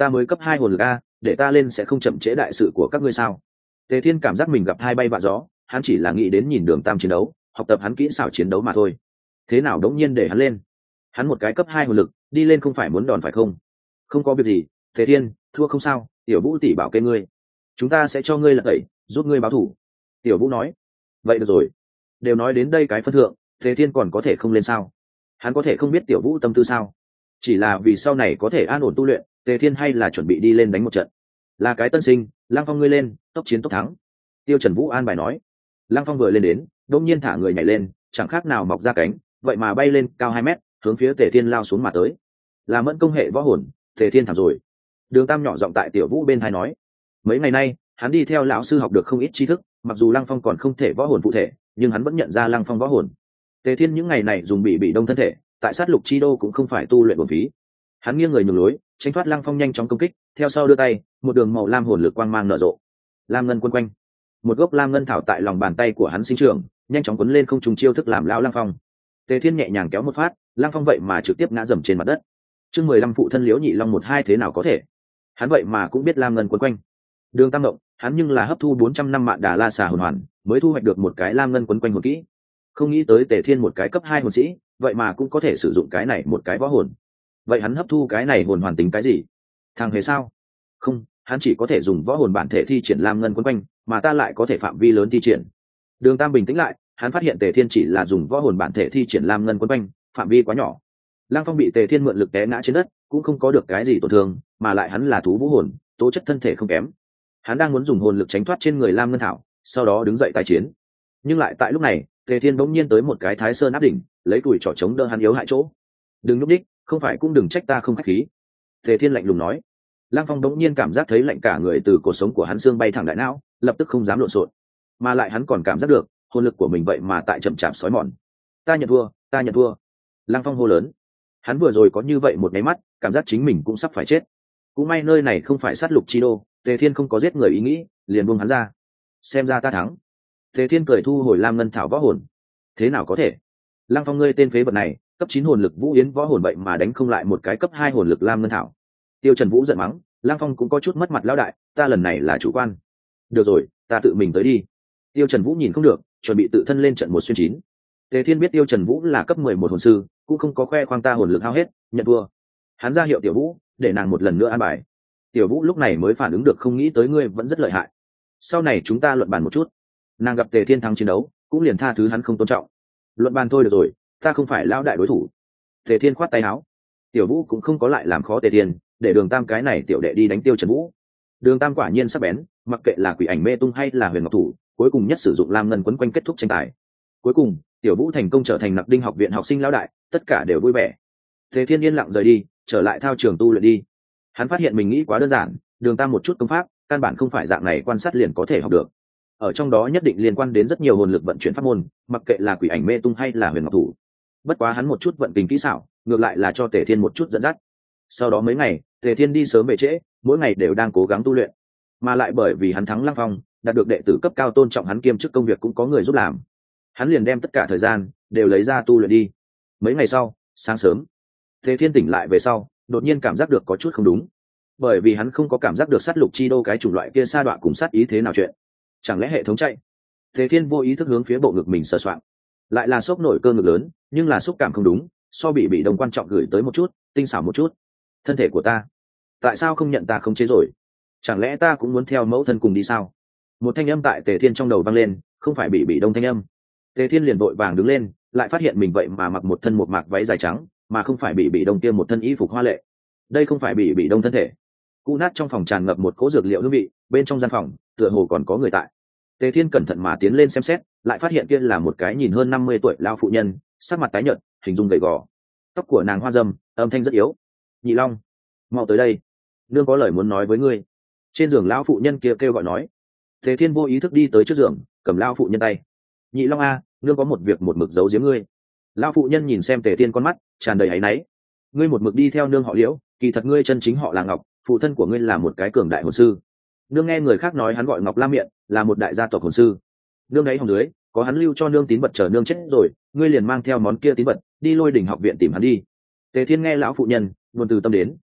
ta mới cấp hai hồn lực a, để ta lên sẽ không chậm trễ đại sự của các ngươi sao? Tề Thiên cảm giác mình gặp hai bay vạ gió, hắn chỉ là nghĩ đến nhìn Đường Tam chiến đấu, học tập hắn kỹ xảo chiến đấu mà thôi. Thế nào đống nhiên để hắn lên? Hắn một cái cấp hai hồn lực, đi lên không phải muốn đòn phải không? Không có việc gì, Tề Thiên, thua không sao, Tiểu Vũ tỷ bảo kê ngươi, chúng ta sẽ cho ngươi lật tẩy, giúp ngươi báo thù. Tiểu Vũ nói. Vậy được rồi, đều nói đến đây cái phân thượng, Tề Thiên còn có thể không lên sao? Hắn có thể không biết Tiểu Vũ tâm tư sao? Chỉ là vì sau này có thể an ổn tu luyện, Tề Thiên hay là chuẩn bị đi lên đánh một trận. Là cái tân sinh, Lăng Phong ngươi lên, tốc chiến tốc thắng. Tiêu Trần Vũ an bài nói. Lăng Phong vừa lên đến, đột nhiên thả người nhảy lên, chẳng khác nào mọc ra cánh, vậy mà bay lên cao hai mét, hướng phía Tề Thiên lao xuống mà tới. Là mẫn công hệ võ hồn, Tề Thiên thảm rồi. Đường Tam nhỏ giọng tại Tiểu Vũ bên tai nói. Mấy ngày nay, hắn đi theo lão sư học được không ít tri thức, mặc dù Lăng Phong còn không thể võ hồn phụ thể, nhưng hắn vẫn nhận ra Lăng Phong võ hồn. Tề Thiên những ngày này dùng bị bị đông thân thể, tại sát lục chi đô cũng không phải tu luyện bổn phí. Hắn nghiêng người nhường lối, tránh thoát Lăng Phong nhanh chóng công kích, theo sau đưa tay, một đường màu lam hồn lực quang mang nở rộ. Lam ngân quân quanh, một gốc lam ngân thảo tại lòng bàn tay của hắn sinh trưởng, nhanh chóng quấn lên không trùng chiêu thức làm lão Lăng Phong. Tề Thiên nhẹ nhàng kéo một phát, Lăng Phong vậy mà trực tiếp ngã dầm trên mặt đất. Chương mười lăm phụ thân Liễu Nhị Long một hai thế nào có thể? Hắn vậy mà cũng biết lam ngân quấn quanh. Đường Tam Động, hắn nhưng là hấp thu bốn trăm năm mạn đà la xà hồn hoàn, mới thu hoạch được một cái lam ngân quấn quanh hồn kỹ. Không nghĩ tới Tề Thiên một cái cấp hai hồn sĩ, vậy mà cũng có thể sử dụng cái này một cái võ hồn. Vậy hắn hấp thu cái này hồn hoàn tính cái gì? Thằng hề sao? Không, hắn chỉ có thể dùng võ hồn bản thể thi triển lam ngân quấn quanh, mà ta lại có thể phạm vi lớn thi triển. Đường Tam bình tĩnh lại, hắn phát hiện Tề Thiên chỉ là dùng võ hồn bản thể thi triển lam ngân quấn quanh, phạm vi quá nhỏ. Lăng Phong bị Tề Thiên mượn lực té ngã trên đất, cũng không có được cái gì tổn thương, mà lại hắn là thú vũ hồn, tố chất thân thể không kém. Hắn đang muốn dùng hồn lực tránh thoát trên người lam ngân thảo, sau đó đứng dậy tái chiến. Nhưng lại tại lúc này, Tề Thiên bỗng nhiên tới một cái Thái Sơn áp đỉnh, lấy tuổi trỏ chống đỡ hắn yếu hại chỗ. Đừng núp đích, không phải cũng đừng trách ta không khách khí. Tề Thiên lạnh lùng nói. Lăng Phong bỗng nhiên cảm giác thấy lạnh cả người từ cổ sống của hắn xương bay thẳng đại não, lập tức không dám lộn xộn. Mà lại hắn còn cảm giác được, hồn lực của mình vậy mà tại chậm chạp sói mòn. Ta nhận thua, ta nhận thua. Lăng Phong hô lớn. Hắn vừa rồi có như vậy một cái mắt, cảm giác chính mình cũng sắp phải chết. Cũng may nơi này không phải sát lục chi đô, Tề Thiên không có giết người ý nghĩ, liền buông hắn ra. Xem ra ta thắng. Tề Thiên cười thu hồi lam ngân thảo võ hồn. Thế nào có thể? Lăng Phong ngươi tên phế vật này, cấp chín hồn lực Vũ Yến võ hồn vậy mà đánh không lại một cái cấp hai hồn lực lam ngân thảo. Tiêu Trần Vũ giận mắng, Lăng Phong cũng có chút mất mặt lão đại, ta lần này là chủ quan. Được rồi, ta tự mình tới đi. Tiêu Trần Vũ nhìn không được, chuẩn bị tự thân lên trận một xuyên chín. Tề Thiên biết Tiêu Trần Vũ là cấp mười một hồn sư, cũng không có khoe khoang ta hồn lực hao hết, nhận thua. Hắn ra hiệu Tiểu Vũ, để nàng một lần nữa an bài. Tiểu Vũ lúc này mới phản ứng được, không nghĩ tới ngươi vẫn rất lợi hại. Sau này chúng ta luận bàn một chút. Nàng gặp Tề Thiên thắng chiến đấu, cũng liền tha thứ hắn không tôn trọng. Luận bàn thôi được rồi, ta không phải lão đại đối thủ. Tề Thiên khoát tay áo. Tiểu Vũ cũng không có lại làm khó Tề Thiên, để Đường Tam cái này tiểu đệ đi đánh Tiêu Trần Vũ. Đường Tam quả nhiên sắc bén, mặc kệ là Quỷ Ảnh Mê Tung hay là Huyền Ngọc Thủ, cuối cùng nhất sử dụng lam ngân quấn quanh kết thúc tranh tài. Cuối cùng, Tiểu Vũ thành công trở thành Nặc Đinh học viện học sinh lão đại, tất cả đều vui vẻ. Tề Thiên yên lặng rời đi, trở lại thao trường tu luyện đi. Hắn phát hiện mình nghĩ quá đơn giản, Đường Tam một chút công pháp, căn bản không phải dạng này quan sát liền có thể học được. Ở trong đó nhất định liên quan đến rất nhiều hồn lực vận chuyển pháp môn, mặc kệ là Quỷ Ảnh Mê Tung hay là Huyền Ngọc Thủ. Bất quá hắn một chút vận tình kỹ xảo, ngược lại là cho Tề Thiên một chút dẫn dắt. Sau đó mấy ngày, Tề Thiên đi sớm về trễ, mỗi ngày đều đang cố gắng tu luyện. Mà lại bởi vì hắn thắng Lăng Phong, đạt được đệ tử cấp cao tôn trọng, hắn kiêm chức công việc cũng có người giúp làm. Hắn liền đem tất cả thời gian đều lấy ra tu luyện đi. Mấy ngày sau, sáng sớm, Tề Thiên tỉnh lại về sau, đột nhiên cảm giác được có chút không đúng. Bởi vì hắn không có cảm giác được sát lục chi đô cái chủng loại kia sa đoạn cùng sát ý thế nào chuyện. Chẳng lẽ hệ thống chạy? Tề Thiên vô ý thức hướng phía bộ ngực mình sờ soạng. Lại là sốc nổi cơ ngực lớn, nhưng là xúc cảm không đúng, so bị bị đồng quan trọng gửi tới một chút, tinh xảo một chút. Thân thể của ta, tại sao không nhận ta không chế rồi? Chẳng lẽ ta cũng muốn theo mẫu thân cùng đi sao? Một thanh âm tại Tề Thiên trong đầu vang lên, không phải bị bị đông thanh âm. Tề Thiên liền vội vàng đứng lên, lại phát hiện mình vậy mà mặc một thân một mạc váy dài trắng, mà không phải bị bị đông kia một thân y phục hoa lệ. Đây không phải bị bị đông thân thể. Cũ nát trong phòng tràn ngập một cỗ dược liệu hương vị, bên trong gian phòng tựa hồ còn có người tại. Tề Thiên cẩn thận mà tiến lên xem xét, lại phát hiện kia là một cái nhìn hơn năm mươi tuổi lão phụ nhân, sắc mặt tái nhợt, hình dung gầy gò. Tóc của nàng hoa râm, âm thanh rất yếu. Nhị Long, mau tới đây, nương có lời muốn nói với ngươi. Trên giường lão phụ nhân kia kêu gọi nói. Tề Thiên vô ý thức đi tới trước giường, cầm lão phụ nhân tay. Nhị Long a, nương có một việc một mực giấu giếm ngươi. Lão phụ nhân nhìn xem Tề Thiên con mắt tràn đầy áy náy. Ngươi một mực đi theo nương họ Liễu, kỳ thật ngươi chân chính họ là Ngọc, phụ thân của ngươi là một cái cường đại hồn sư. Nương nghe người khác nói hắn gọi Ngọc Lam Miện, là một đại gia tộc hồn sư. Nương ấy hồng dưới, có hắn lưu cho nương tín vật, chờ nương chết rồi, ngươi liền mang theo món kia tín vật đi Lôi Đỉnh học viện tìm hắn đi. Tề Thiên nghe lão phụ nhân luôn từ tâm đến,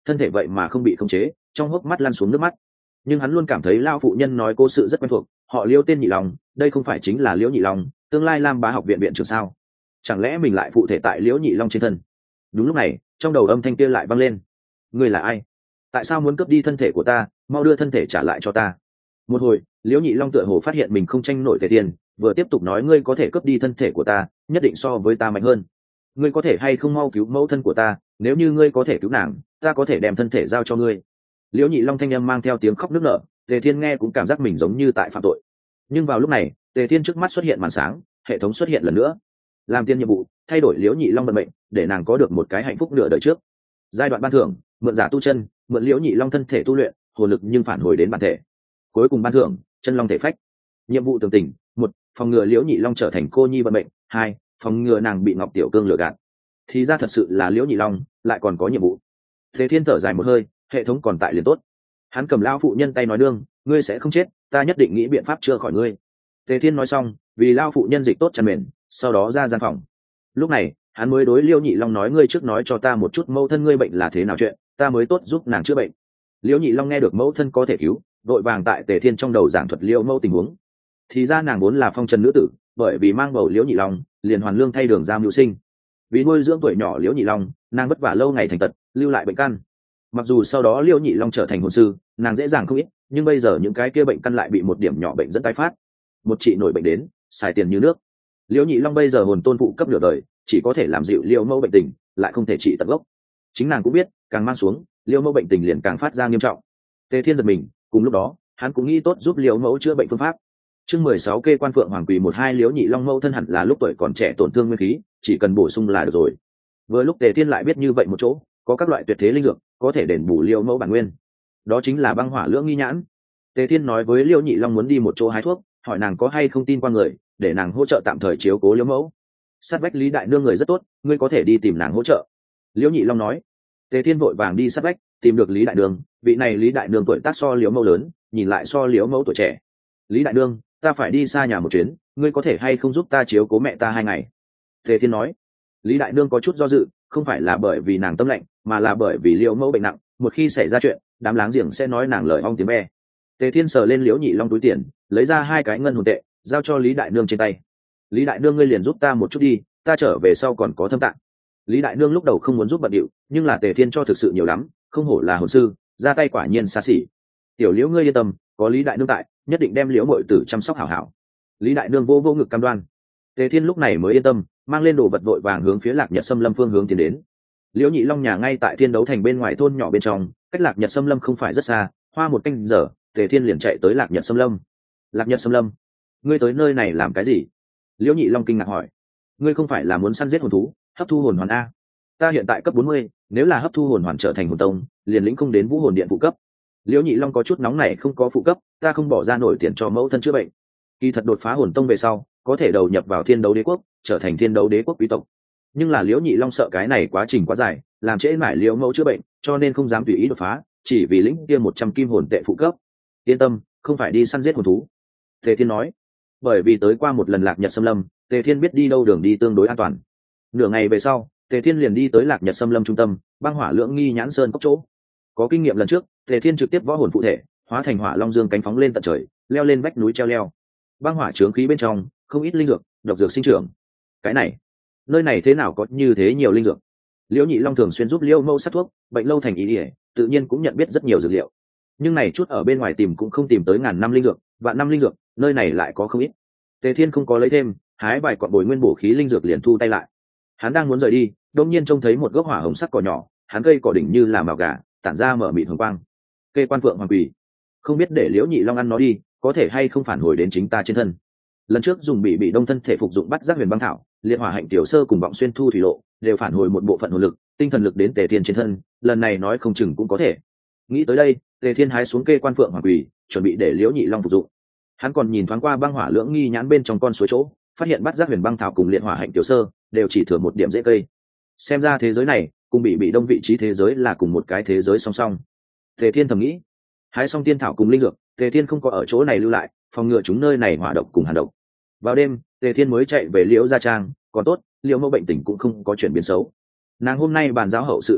thân thể vậy mà không bị khống chế, trong hốc mắt lăn xuống nước mắt. Nhưng hắn luôn cảm thấy lao phụ nhân nói cố sự rất quen thuộc, họ Liễu tên Nhị Long, đây không phải chính là Liễu Nhị Long, tương lai Lam Bá học viện viện trưởng sao? Chẳng lẽ mình lại phụ thể tại Liễu Nhị Long trên thân? Đúng lúc này, trong đầu âm thanh kia lại vang lên. Ngươi là ai? Tại sao muốn cướp đi thân thể của ta? Mau đưa thân thể trả lại cho ta. Một hồi, Liễu Nhị Long tựa hồ phát hiện mình không tranh nổi Tề Thiên, vừa tiếp tục nói, ngươi có thể cướp đi thân thể của ta, nhất định so với ta mạnh hơn. Ngươi có thể hay không mau cứu mẫu thân của ta, nếu như ngươi có thể cứu nàng, ta có thể đem thân thể giao cho ngươi. Liễu Nhị Long thanh âm mang theo tiếng khóc nức nở, Tề Thiên nghe cũng cảm giác mình giống như tại phạm tội. Nhưng vào lúc này, Tề Thiên trước mắt xuất hiện màn sáng, hệ thống xuất hiện lần nữa. Làm tiên nhiệm vụ, thay đổi Liễu Nhị Long vận mệnh, để nàng có được một cái hạnh phúc nửa đời trước. Giai đoạn ban thưởng, mượn giả tu chân, mượn Liễu Nhị Long thân thể tu luyện, hồn lực nhưng phản hồi đến bản thể. Cuối cùng ban thưởng, chân long thể phách. Nhiệm vụ tường tình: một, phòng ngừa Liễu Nhị Long trở thành cô nhi vận mệnh; hai, phòng ngừa nàng bị Ngọc Tiểu Cương lừa gạt. Thì ra thật sự là Liễu Nhị Long, lại còn có nhiệm vụ. Tề Thiên thở dài một hơi, hệ thống còn tại liền tốt. Hắn cầm lao phụ nhân tay nói, đương, ngươi sẽ không chết, ta nhất định nghĩ biện pháp chữa khỏi ngươi. Tề Thiên nói xong, vì lao phụ nhân dịch tốt chăn mền, sau đó ra gian phòng. Lúc này, hắn mới đối Liễu Nhị Long nói, ngươi trước nói cho ta một chút mẫu thân ngươi bệnh là thế nào chuyện, ta mới tốt giúp nàng chữa bệnh. Liễu Nhị Long nghe được mẫu thân có thể cứu, vội vàng tại Tề Thiên trong đầu giảng thuật Liễu mẫu tình huống. Thì ra nàng vốn là phong trần nữ tử, bởi vì mang bầu Liễu Nhị Long, liền hoàn lương thay đường ra mưu sinh. Vì nuôi dưỡng tuổi nhỏ Liễu Nhị Long, nàng vất vả lâu ngày thành tật, lưu lại bệnh căn. Mặc dù sau đó Liễu Nhị Long trở thành hồn sư, nàng dễ dàng không ít, nhưng bây giờ những cái kia bệnh căn lại bị một điểm nhỏ bệnh dẫn tái phát. Một chị nổi bệnh đến, xài tiền như nước. Liễu Nhị Long bây giờ hồn tôn phụ cấp nửa đời, chỉ có thể làm dịu Liễu mẫu bệnh tình, lại không thể trị tận gốc. Chính nàng cũng biết, càng mang xuống, Liễu mẫu bệnh tình liền càng phát ra nghiêm trọng. Tề Thiên giật mình, cùng lúc đó, hắn cũng nghĩ tốt giúp Liễu mẫu chữa bệnh phương pháp. Chương mười sáu kê quan phượng hoàng quỳ một hai Liễu Nhị Long mẫu thân hẳn là lúc tuổi còn trẻ tổn thương nguyên khí, chỉ cần bổ sung là được rồi. Vừa lúc Tề Thiên lại biết như vậy một chỗ, có các loại tuyệt thế linh dược, có thể đền bù Liễu mẫu bản nguyên. Đó chính là băng hỏa lưỡng nghi nhãn. Tề Thiên nói với Liễu Nhị Long muốn đi một chỗ hái thuốc, hỏi nàng có hay không tin qua người, để nàng hỗ trợ tạm thời chiếu cố Liễu mẫu. Sát vách Lý đại nương người rất tốt, ngươi có thể đi tìm nàng hỗ trợ. Liễu Nhị Long nói. Tề Thiên vội vàng đi sát vách, tìm được Lý đại nương. Vị này Lý đại nương tuổi tác so Liễu mẫu lớn, nhìn lại so Liễu mẫu tuổi trẻ. Lý đại nương, ta phải đi xa nhà một chuyến, ngươi có thể hay không giúp ta chiếu cố mẹ ta hai ngày? Tề Thiên nói. Lý đại nương có chút do dự, không phải là bởi vì nàng tâm lạnh, mà là bởi vì Liễu mẫu bệnh nặng, một khi xảy ra chuyện, đám láng giềng sẽ nói nàng lời ong tiếng be. Tề Thiên sờ lên Liễu Nhị Long túi tiền, lấy ra hai cái ngân hồn tệ, giao cho Lý đại nương trên tay. Lý đại nương, ngươi liền giúp ta một chút đi, ta trở về sau còn có thâm tạng. Lý đại nương lúc đầu không muốn giúp bận điệu, nhưng là Tề Thiên cho thực sự nhiều lắm, không hổ là hồn sư, ra tay quả nhiên xa xỉ. Tiểu Liễu, ngươi yên tâm, có Lý đại nương tại, nhất định đem Liễu muội tử chăm sóc hảo hảo. Lý đại nương vô vô ngực cam đoan. Tề Thiên lúc này mới yên tâm, mang lên đồ vật vội vàng hướng phía Lạc Nhật Xâm Lâm phương hướng tiến đến. Liễu Nhị Long nhà ngay tại Thiên Đấu Thành bên ngoài thôn nhỏ bên trong, cách Lạc Nhật Xâm Lâm không phải rất xa, hoa một canh giờ, Tề Thiên liền chạy tới Lạc Nhật Xâm Lâm. Lạc Nhật Xâm Lâm, ngươi tới nơi này làm cái gì? Liễu Nhị Long kinh ngạc hỏi. Ngươi không phải là muốn săn giết hồn thú, hấp thu hồn hoàn a? Ta hiện tại cấp bốn mươi, nếu là hấp thu hồn hoàn trở thành hồn tông, liền lĩnh không đến Vũ Hồn Điện phụ cấp. Liễu Nhị Long có chút nóng này, không có phụ cấp, ta không bỏ ra nổi tiền cho mẫu thân chữa bệnh. Kỳ thật đột phá hồn tông về sau, có thể đầu nhập vào Thiên Đấu Đế quốc, trở thành Thiên Đấu Đế quốc quý tộc. Nhưng là Liễu Nhị Long sợ cái này quá trình quá dài, làm trễ mãi Liễu mẫu chữa bệnh, cho nên không dám tùy ý đột phá, chỉ vì lĩnh kia một trăm kim hồn tệ phụ cấp. Yên tâm, không phải đi săn giết hồn thú. Tề Thiên nói. Bởi vì tới qua một lần Lạc Nhật Xâm Lâm, Tề Thiên biết đi đâu đường đi tương đối an toàn. Nửa ngày về sau, Tề Thiên liền đi tới Lạc Nhật Xâm Lâm trung tâm, băng hỏa lưỡng nghi nhãn sơn cốc chỗ. Có kinh nghiệm lần trước, Tề Thiên trực tiếp võ hồn phụ thể, hóa thành hỏa long dương cánh phóng lên tận trời, leo lên vách núi treo leo. Băng hỏa chướng khí bên trong, không ít linh dược, độc dược sinh trưởng. Cái này, nơi này thế nào có như thế nhiều linh dược? Liễu Nhị Long thường xuyên giúp Liễu mẫu sát thuốc, bệnh lâu thành ý ỉa, tự nhiên cũng nhận biết rất nhiều dược liệu. Nhưng này chút ở bên ngoài tìm cũng không tìm tới ngàn năm linh dược, vạn năm linh dược, nơi này lại có không ít. Tề Thiên không có lấy thêm, hái vài cọn bồi nguyên bổ khí linh dược liền thu tay lại. Hắn đang muốn rời đi, đột nhiên trông thấy một gốc hỏa hồng sắc cỏ nhỏ, hắn cây cỏ đỉnh như là màu gà, tản ra mở mịt hồng quang. Cây quan phượng hoàng quỷ, không biết để Liễu Nhị Long ăn nó đi, có thể hay không phản hồi đến chính ta trên thân. Lần trước dùng bị bị đông thân thể phục dụng bắt giác huyền băng thảo, liệt hỏa hạnh tiểu sơ cùng vọng xuyên thu thủy lộ, đều phản hồi một bộ phận hồn lực, tinh thần lực đến Tề Thiên trên thân, lần này nói không chừng cũng có thể. Nghĩ tới đây, Tề Thiên hái xuống cây quan phượng hoàng quỷ, chuẩn bị để Liễu Nhị Long phục dụng. Hắn còn nhìn thoáng qua băng hỏa lưỡng nghi nhãn bên trong con suối chỗ, phát hiện bắt giác huyền băng thảo cùng liệt hỏa hạnh tiểu sơ đều chỉ thừa một điểm dễ cây. Xem ra thế giới này cùng bị bị đông vị trí thế giới là cùng một cái thế giới song song. Tề Thiên thầm nghĩ. Hái xong tiên thảo cùng linh dược, Tề Thiên không có ở chỗ này lưu lại, phòng ngừa chúng nơi này hỏa độc cùng hàn độc. Vào đêm, Tề Thiên mới chạy về Liễu gia trang, còn tốt, Liễu mẫu bệnh tình cũng không có chuyển biến xấu. Nàng hôm nay bàn giao hậu sự hành vi,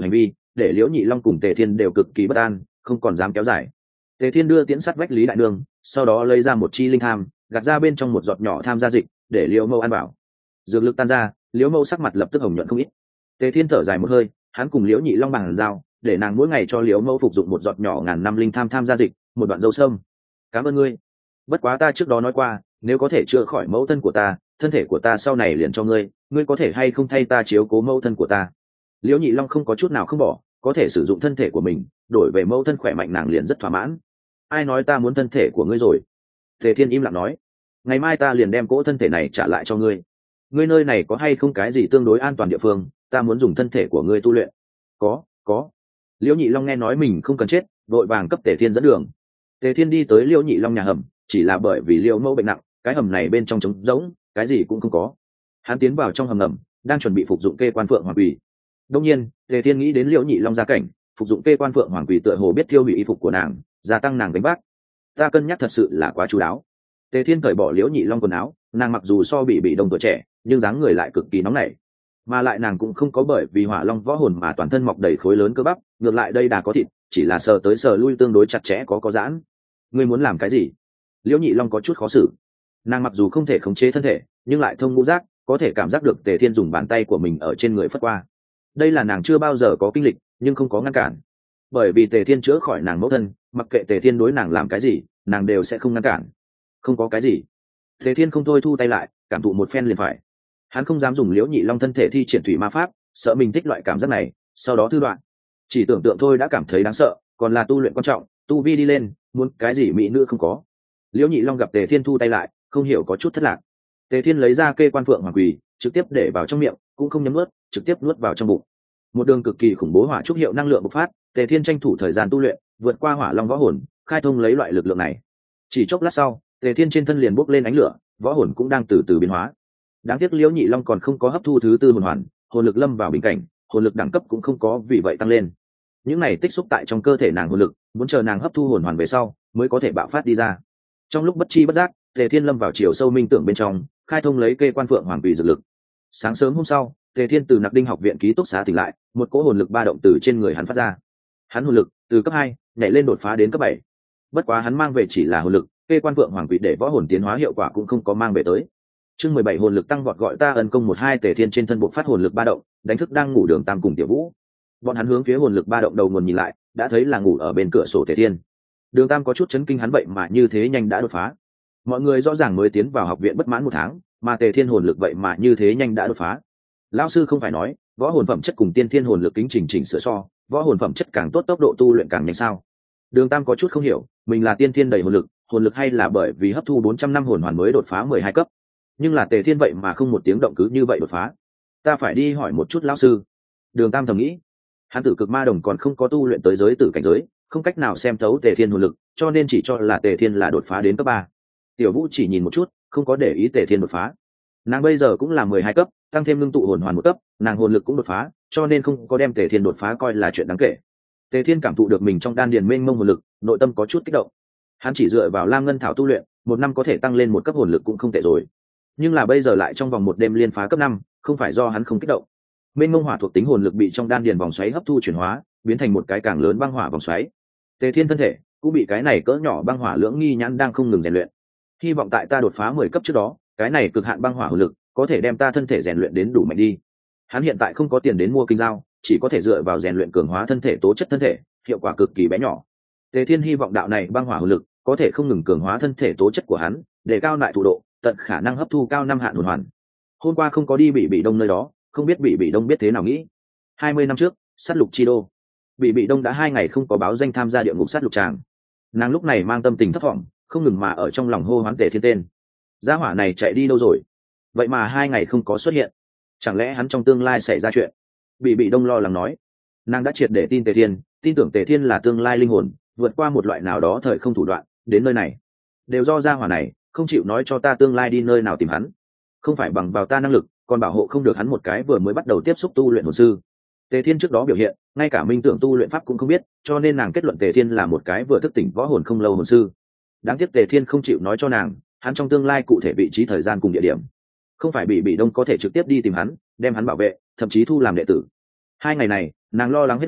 để liễu nhị long cùng tề thiên đều cực kỳ bất an, không còn dám kéo dài. Tề thiên đưa tiễn sắt vách lý đại nương, sau đó lấy ra một chi linh tham, gạt ra bên trong một giọt nhỏ tham gia dịch, để liễu mâu ăn vào. Dược lực tan ra, liễu mâu sắc mặt lập tức hồng nhuận không ít. Tề thiên thở dài một hơi, hắn cùng liễu nhị long bàn giao, để nàng mỗi ngày cho liễu mâu phục dụng một giọt nhỏ ngàn năm linh tham tham gia dịch, một đoạn dâu sâm. Cảm ơn ngươi. Bất quá ta trước đó nói qua, nếu có thể chữa khỏi mẫu thân của ta, thân thể của ta sau này liền cho ngươi, ngươi có thể hay không thay ta chiếu cố mẫu thân của ta? Liễu nhị long không có chút nào không bỏ, có thể sử dụng thân thể của mình đổi về mẫu thân khỏe mạnh, nàng liền rất thỏa mãn. Ai nói ta muốn thân thể của ngươi rồi? Tề thiên im lặng nói, ngày mai ta liền đem cỗ thân thể này trả lại cho ngươi. Ngươi nơi này có hay không cái gì tương đối an toàn địa phương, ta muốn dùng thân thể của ngươi tu luyện. Có, có. Liễu nhị long nghe nói mình không cần chết, vội vàng cấp Tề thiên dẫn đường. Tề thiên đi tới Liễu nhị long nhà hầm, chỉ là bởi vì Liễu mẫu bệnh nặng, cái hầm này bên trong trống rỗng, cái gì cũng không có. Hắn tiến vào trong hầm ngầm, đang chuẩn bị phục dụng kê quan phượng hoàng quỷ. Đông nhiên, Tề thiên nghĩ đến Liễu nhị long gia cảnh, phục dụng kê quan phượng hoàng quỷ tựa hồ biết thiêu hủy y phục của nàng, gia tăng nàng đánh bác. Ta cân nhắc thật sự là quá chú đáo. Tề thiên cởi bỏ Liễu nhị long quần áo, nàng mặc dù so bị bị đông tuổi trẻ, nhưng dáng người lại cực kỳ nóng nảy, mà lại nàng cũng không có bởi vì hỏa long võ hồn mà toàn thân mọc đầy khối lớn cơ bắp, ngược lại đây đà có thịt, chỉ là sờ tới sờ lui tương đối chặt chẽ, có có giãn. Ngươi muốn làm cái gì? Liễu nhị long có chút khó xử. Nàng mặc dù không thể khống chế thân thể, nhưng lại thông ngũ giác, có thể cảm giác được Tề thiên dùng bàn tay của mình ở trên người phất qua. Đây là nàng chưa bao giờ có kinh lịch, nhưng không có ngăn cản, bởi vì Tề thiên chữa khỏi nàng mẫu thân, mặc kệ Tề thiên đối nàng làm cái gì, nàng đều sẽ không ngăn cản. Không có cái gì. Tề thiên không thôi thu tay lại, cảm thụ một phen liền phải. Hắn không dám dùng Liễu nhị long thân thể thi triển thủy ma pháp, sợ mình thích loại cảm giác này, sau đó thư đoạn. Chỉ tưởng tượng thôi đã cảm thấy đáng sợ, còn là tu luyện quan trọng, tu vi đi lên, muốn cái gì mỹ nữ không có. Liễu nhị long gặp Tề thiên thu tay lại, không hiểu có chút thất lạc. Tề thiên lấy ra kê quan phượng hoàng quỳ, trực tiếp để vào trong miệng, cũng không nhấm nuốt, trực tiếp nuốt vào trong bụng. Một đường cực kỳ khủng bố hỏa trúc hiệu năng lượng bộc phát, Tề thiên tranh thủ thời gian tu luyện, vượt qua hỏa long võ hồn, khai thông lấy loại lực lượng này. Chỉ chốc lát sau, Tề thiên trên thân liền bốc lên ánh lửa, võ hồn cũng đang từ từ biến hóa. Đáng tiếc Liễu nhị long còn không có hấp thu thứ tư hồn hoàn, hồn lực lâm vào bình cảnh, hồn lực đẳng cấp cũng không có vì vậy tăng lên. Những này tích xúc tại trong cơ thể nàng hồn lực, muốn chờ nàng hấp thu hồn hoàn về sau mới có thể bạo phát đi ra. Trong lúc bất chi bất giác, Tề thiên lâm vào chiều sâu minh tưởng bên trong, khai thông lấy kê quan phượng hoàng quỷ dược lực. Sáng sớm hôm sau, Tề thiên từ Nặc Đinh học viện ký túc xá tỉnh lại, một cỗ hồn lực ba động từ trên người hắn phát ra. Hắn hồn lực từ cấp hai nhảy lên đột phá đến cấp bảy. Bất quá hắn mang về chỉ là hồn lực, kê quan phượng hoàng quỷ để võ hồn tiến hóa hiệu quả cũng không có mang về tới. Chương mười bảy hồn lực tăng vọt, gọi ta ân công một hai. Tề thiên trên thân buộc phát hồn lực ba động, đánh thức đang ngủ Đường Tam cùng Tiểu Vũ. Bọn hắn hướng phía hồn lực ba động đầu nguồn nhìn lại, đã thấy là ngủ ở bên cửa sổ Tề thiên. Đường Tam có chút chấn kinh, hắn vậy mà như thế nhanh đã đột phá. Mọi người rõ ràng mới tiến vào học viện bất mãn một tháng, mà Tề thiên hồn lực vậy mà như thế nhanh đã đột phá. Lão sư không phải nói võ hồn phẩm chất cùng tiên thiên hồn lực kính chỉnh chỉnh sửa so, võ hồn phẩm chất càng tốt tốc độ tu luyện càng nhanh sao? Đường Tam có chút không hiểu, mình là tiên thiên đầy hồn lực, hồn lực hay là bởi vì hấp thu bốn trăm năm hồn hoàn mới đột phá mười hai cấp? Nhưng là Tề thiên vậy mà không một tiếng động cứ như vậy đột phá. Ta phải đi hỏi một chút lão sư. Đường Tam thầm nghĩ, hắn tử cực ma đồng còn không có tu luyện tới giới tử cảnh giới, không cách nào xem thấu Tề thiên hồn lực, cho nên chỉ cho là Tề thiên là đột phá đến cấp ba. Tiểu Vũ chỉ nhìn một chút, không có để ý Tề thiên đột phá. Nàng bây giờ cũng là mười hai cấp, tăng thêm ngưng tụ hồn hoàn một cấp, nàng hồn lực cũng đột phá, cho nên không có đem Tề thiên đột phá coi là chuyện đáng kể. Tề thiên cảm thụ được mình trong đan điền mênh mông hồn lực, nội tâm có chút kích động. Hắn chỉ dựa vào Lam Ngân Thảo tu luyện, một năm có thể tăng lên một cấp hồn lực cũng không tệ rồi. Nhưng là bây giờ lại trong vòng một đêm liên phá cấp năm, không phải do hắn không kích động. Mênh mông hỏa thuộc tính hồn lực bị trong đan điền vòng xoáy hấp thu chuyển hóa, biến thành một cái càng lớn băng hỏa vòng xoáy. Tề thiên thân thể cũng bị cái này cỡ nhỏ băng hỏa lưỡng nghi nhãn đang không ngừng rèn luyện. Hy vọng tại ta đột phá mười cấp trước đó, cái này cực hạn băng hỏa hồn lực có thể đem ta thân thể rèn luyện đến đủ mạnh đi. Hắn hiện tại không có tiền đến mua kinh dao, chỉ có thể dựa vào rèn luyện cường hóa thân thể tố chất thân thể, hiệu quả cực kỳ bé nhỏ. Tề thiên hy vọng đạo này băng hỏa hồn lực có thể không ngừng cường hóa thân thể tố chất của hắn, để cao lại thủ độ, tận khả năng hấp thu cao năm hạn hồn hoàn. Hôm qua không có đi bị bị đông nơi đó, không biết bị bị đông biết thế nào nghĩ. Hai mươi năm trước, sát lục chi đô, bị bị đông đã hai ngày không có báo danh tham gia địa ngục sát lục tràng. Nàng lúc này mang tâm tình thất vọng, không ngừng mà ở trong lòng hô hoán Tề thiên tên. Gia hỏa này chạy đi đâu rồi? Vậy mà hai ngày không có xuất hiện, chẳng lẽ hắn trong tương lai xảy ra chuyện? Bị bị đông lo lắng nói. Nàng đã triệt để tin Tề thiên, tin tưởng Tề thiên là tương lai linh hồn, vượt qua một loại nào đó thời không thủ đoạn đến nơi này, đều do gia hỏa này không chịu nói cho ta tương lai đi nơi nào tìm hắn. Không phải bằng vào ta năng lực, còn bảo hộ không được hắn một cái vừa mới bắt đầu tiếp xúc tu luyện hồn sư. Tề thiên trước đó biểu hiện, ngay cả minh tưởng tu luyện pháp cũng không biết, cho nên nàng kết luận Tề thiên là một cái vừa thức tỉnh võ hồn không lâu hồn sư. Đáng tiếc Tề thiên không chịu nói cho nàng hắn trong tương lai cụ thể vị trí, thời gian cùng địa điểm. Không phải bị bị đông có thể trực tiếp đi tìm hắn, đem hắn bảo vệ, thậm chí thu làm đệ tử. Hai ngày này nàng lo lắng hết lòng,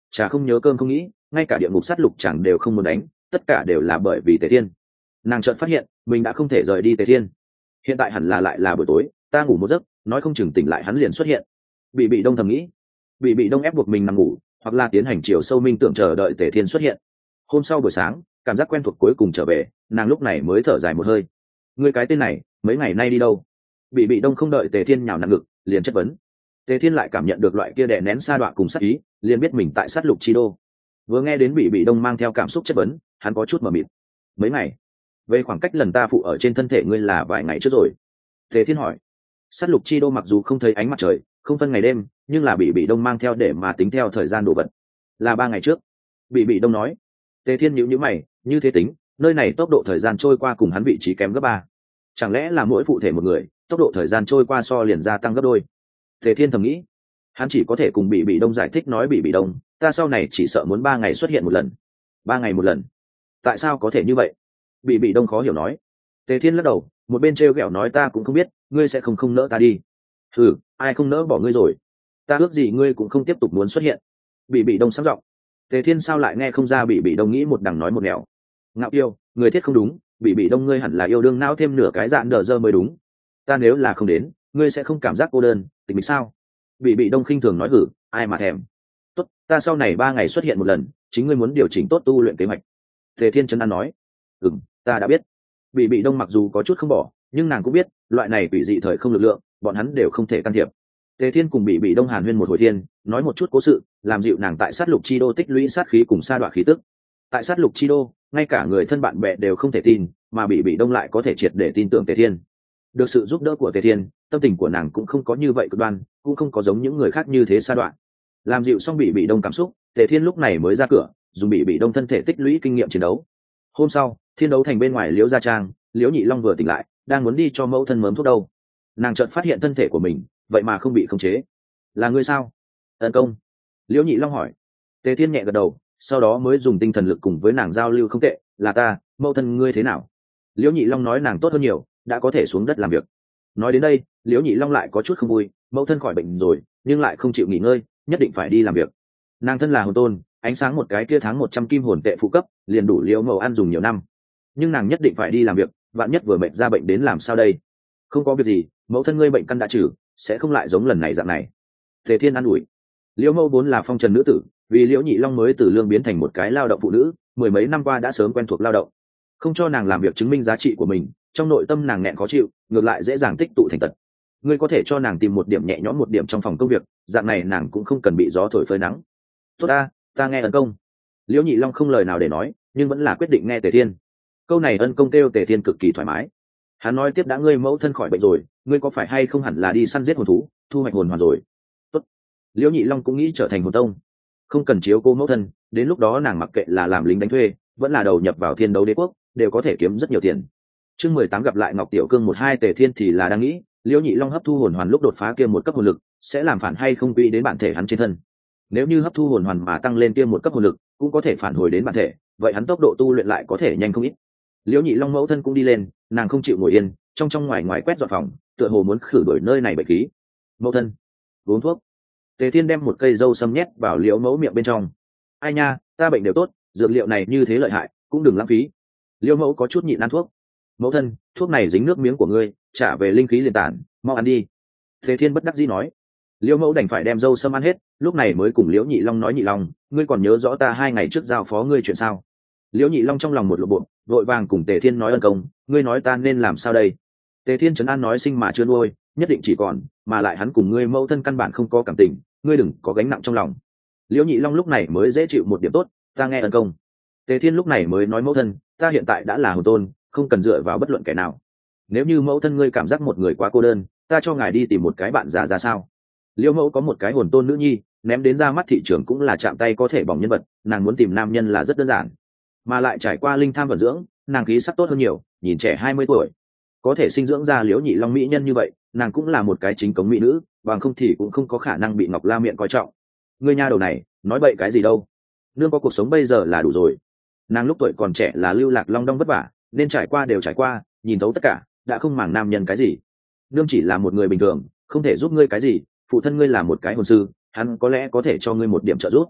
chả không nhớ cơm không nghĩ, ngay cả địa ngục sát lục chẳng đều không muốn đánh, tất cả đều là bởi vì Tề Thiên. Nàng chợt phát hiện mình đã không thể rời đi Tề Thiên. Hiện tại hẳn là lại là buổi tối, ta ngủ một giấc, nói không chừng tỉnh lại hắn liền xuất hiện. Bị bị đông thầm nghĩ. Bị bị đông ép buộc mình nằm ngủ, hoặc là tiến hành chiều sâu minh tưởng chờ đợi Tề Thiên xuất hiện. Hôm sau buổi sáng, cảm giác quen thuộc cuối cùng trở về, nàng lúc này mới thở dài một hơi. Ngươi cái tên này, mấy ngày nay đi đâu? Bị bị đông không đợi Tề Thiên nhào nặn ngực, liền chất vấn. Tề Thiên lại cảm nhận được loại kia đè nén sa đọa cùng sát ý, liền biết mình tại sát lục chi đô. Vừa nghe đến bị bị đông mang theo cảm xúc chất vấn, hắn có chút mờ mịt. Mấy ngày? Về khoảng cách lần ta phụ ở trên thân thể ngươi là vài ngày trước rồi. Tề Thiên hỏi. Sát lục chi đô mặc dù không thấy ánh mặt trời, không phân ngày đêm, nhưng là bị bị đông mang theo để mà tính theo thời gian đồ vật. Là ba ngày trước. Bị bị đông nói. Tề Thiên nhíu nhíu mày, như thế tính, nơi này tốc độ thời gian trôi qua cùng hắn vị trí kém gấp ba. Chẳng lẽ là mỗi phụ thể một người, tốc độ thời gian trôi qua so liền gia tăng gấp đôi? Tề Thiên thầm nghĩ. Hắn chỉ có thể cùng bị bị đông giải thích nói bị bị đông, ta sau này chỉ sợ muốn ba ngày xuất hiện một lần. Ba ngày một lần? Tại sao có thể như vậy? Bị bị đông khó hiểu nói. Tề Thiên lắc đầu, một bên trêu ghẹo nói ta cũng không biết, ngươi sẽ không không nỡ ta đi. Ừ, ai không nỡ bỏ ngươi rồi? Ta ước gì ngươi cũng không tiếp tục muốn xuất hiện. Bị bị đông sáng giọng. Tề Thiên sao lại nghe không ra bị bị đông nghĩ một đằng nói một nẻo. Ngạo yêu, người thiết không đúng, bị bị đông ngươi hẳn là yêu đương não thêm nửa cái dạn đờ dơ mới đúng. Ta nếu là không đến, ngươi sẽ không cảm giác cô đơn, tình mình sao? Bị bị đông khinh thường nói hử, ai mà thèm. Tốt, ta sau này ba ngày xuất hiện một lần, chính ngươi muốn điều chỉnh tốt tu luyện kế hoạch. Tề Thiên trấn an nói. Ừm, ta đã biết. Bị bị đông mặc dù có chút không bỏ, nhưng nàng cũng biết loại này quỷ dị thời không lực lượng, bọn hắn đều không thể can thiệp. Tề Thiên cùng bị bị đông hàn huyên một hồi thiên, nói một chút cố sự, làm dịu nàng tại sát lục chi đô tích lũy sát khí cùng sa đoạn khí tức. Tại sát lục chi đô, ngay cả người thân bạn bè đều không thể tin, mà bị bị đông lại có thể triệt để tin tưởng Tề Thiên. Được sự giúp đỡ của Tề Thiên, tâm tình của nàng cũng không có như vậy cực đoan, cũng không có giống những người khác như thế sa đoạn. Làm dịu xong bị bị đông cảm xúc, Tề Thiên lúc này mới ra cửa, dùng bị bị đông thân thể tích lũy kinh nghiệm chiến đấu. Hôm sau, thiên đấu thành bên ngoài Liễu gia trang, Liễu Nhị Long vừa tỉnh lại, đang muốn đi cho mẫu thân mớm thuốc đâu. Nàng chợt phát hiện thân thể của mình, vậy mà không bị khống chế. Là ngươi sao? Tấn công. Liễu Nhị Long hỏi. Tề Thiên nhẹ gật đầu, sau đó mới dùng tinh thần lực cùng với nàng giao lưu không tệ, là ta, mẫu thân ngươi thế nào? Liễu Nhị Long nói nàng tốt hơn nhiều, đã có thể xuống đất làm việc. Nói đến đây, Liễu Nhị Long lại có chút không vui, mẫu thân khỏi bệnh rồi, nhưng lại không chịu nghỉ ngơi, nhất định phải đi làm việc. Nàng thân là hồn tôn, ánh sáng một cái kia tháng một trăm kim hồn tệ phụ cấp, liền đủ Liễu Mậu ăn dùng nhiều năm. Nhưng nàng nhất định phải đi làm việc, vạn nhất vừa mệt ra bệnh đến làm sao đây? Không có việc gì, mẫu thân ngươi bệnh căn đã trừ, sẽ không lại giống lần này dạng này. Tề Thiên an ủi. Liễu Mâu vốn là phong trần nữ tử, vì Liễu Nhị Long mới từ lương biến thành một cái lao động phụ nữ, mười mấy năm qua đã sớm quen thuộc lao động. Không cho nàng làm việc chứng minh giá trị của mình, trong nội tâm nàng nghẹn khó chịu, ngược lại dễ dàng tích tụ thành tật. Ngươi có thể cho nàng tìm một điểm nhẹ nhõm một điểm trong phòng công việc, dạng này nàng cũng không cần bị gió thổi phơi nắng. Tốt ta, ta nghe ân công. Liễu Nhị Long không lời nào để nói, nhưng vẫn là quyết định nghe Tề Thiên. Câu này ân công kêu Tề Thiên cực kỳ thoải mái. Hắn nói tiếp đã ngươi mẫu thân khỏi bệnh rồi, ngươi có phải hay không hẳn là đi săn giết hồn thú, thu hoạch hồn hoàn rồi. Tốt. Liễu Nhị Long cũng nghĩ trở thành hồn tông, không cần chiếu cô mẫu thân, đến lúc đó nàng mặc kệ là làm lính đánh thuê, vẫn là đầu nhập vào thiên đấu đế quốc, đều có thể kiếm rất nhiều tiền. Chương mười tám gặp lại Ngọc Tiểu Cương một hai Tề Thiên thì là đang nghĩ, Liễu Nhị Long hấp thu hồn hoàn lúc đột phá kia một cấp hồn lực, sẽ làm phản hay không quy đến bản thể hắn trên thân. Nếu như hấp thu hồn hoàn mà tăng lên kia một cấp hồn lực, cũng có thể phản hồi đến bản thể, vậy hắn tốc độ tu luyện lại có thể nhanh không ít. Liễu Nhị Long mẫu thân cũng đi lên, nàng không chịu ngồi yên, trong trong ngoài ngoài quét dọn phòng, tựa hồ muốn khử đuổi nơi này bệnh khí. Mẫu thân, uống thuốc. Tề Thiên đem một cây dâu sâm nhét vào Liễu mẫu miệng bên trong. Ai nha, ta bệnh đều tốt, dược liệu này như thế lợi hại, cũng đừng lãng phí. Liễu mẫu có chút nhịn ăn thuốc. Mẫu thân, thuốc này dính nước miếng của ngươi, trả về linh khí liền tản, mau ăn đi. Tề Thiên bất đắc dĩ nói. Liễu mẫu đành phải đem dâu sâm ăn hết, lúc này mới cùng Liễu Nhị Long nói Nhị Long, ngươi còn nhớ rõ ta hai ngày trước giao phó ngươi chuyện sao? Liễu Nhị Long trong lòng một lộ bộ, vội vàng cùng Tề Thiên nói ân công, ngươi nói ta nên làm sao đây? Tề Thiên trấn an nói sinh mà chưa nuôi, nhất định chỉ còn, mà lại hắn cùng ngươi mẫu thân căn bản không có cảm tình, ngươi đừng có gánh nặng trong lòng. Liễu Nhị Long lúc này mới dễ chịu một điểm tốt, ta nghe ân công. Tề Thiên lúc này mới nói mẫu thân, ta hiện tại đã là hồn tôn, không cần dựa vào bất luận kẻ nào. Nếu như mẫu thân ngươi cảm giác một người quá cô đơn, ta cho ngài đi tìm một cái bạn già ra sao? Liễu mẫu có một cái hồn tôn nữ nhi, ném đến ra mắt thị trường cũng là chạm tay có thể bỏng nhân vật, nàng muốn tìm nam nhân là rất đơn giản, mà lại trải qua linh tham vận dưỡng, nàng khí sắc tốt hơn nhiều, nhìn trẻ hai mươi tuổi, có thể sinh dưỡng ra Liễu Nhị Long mỹ nhân như vậy, nàng cũng là một cái chính cống mỹ nữ, bằng không thì cũng không có khả năng bị Ngọc La miệng coi trọng. Ngươi nha đầu này, nói bậy cái gì đâu? Nương có cuộc sống bây giờ là đủ rồi. Nàng lúc tuổi còn trẻ là lưu lạc long đong vất vả, nên trải qua đều trải qua, nhìn thấu tất cả, đã không màng nam nhân cái gì. Nương chỉ là một người bình thường, không thể giúp ngươi cái gì, phụ thân ngươi là một cái hồn sư, hắn có lẽ có thể cho ngươi một điểm trợ giúp.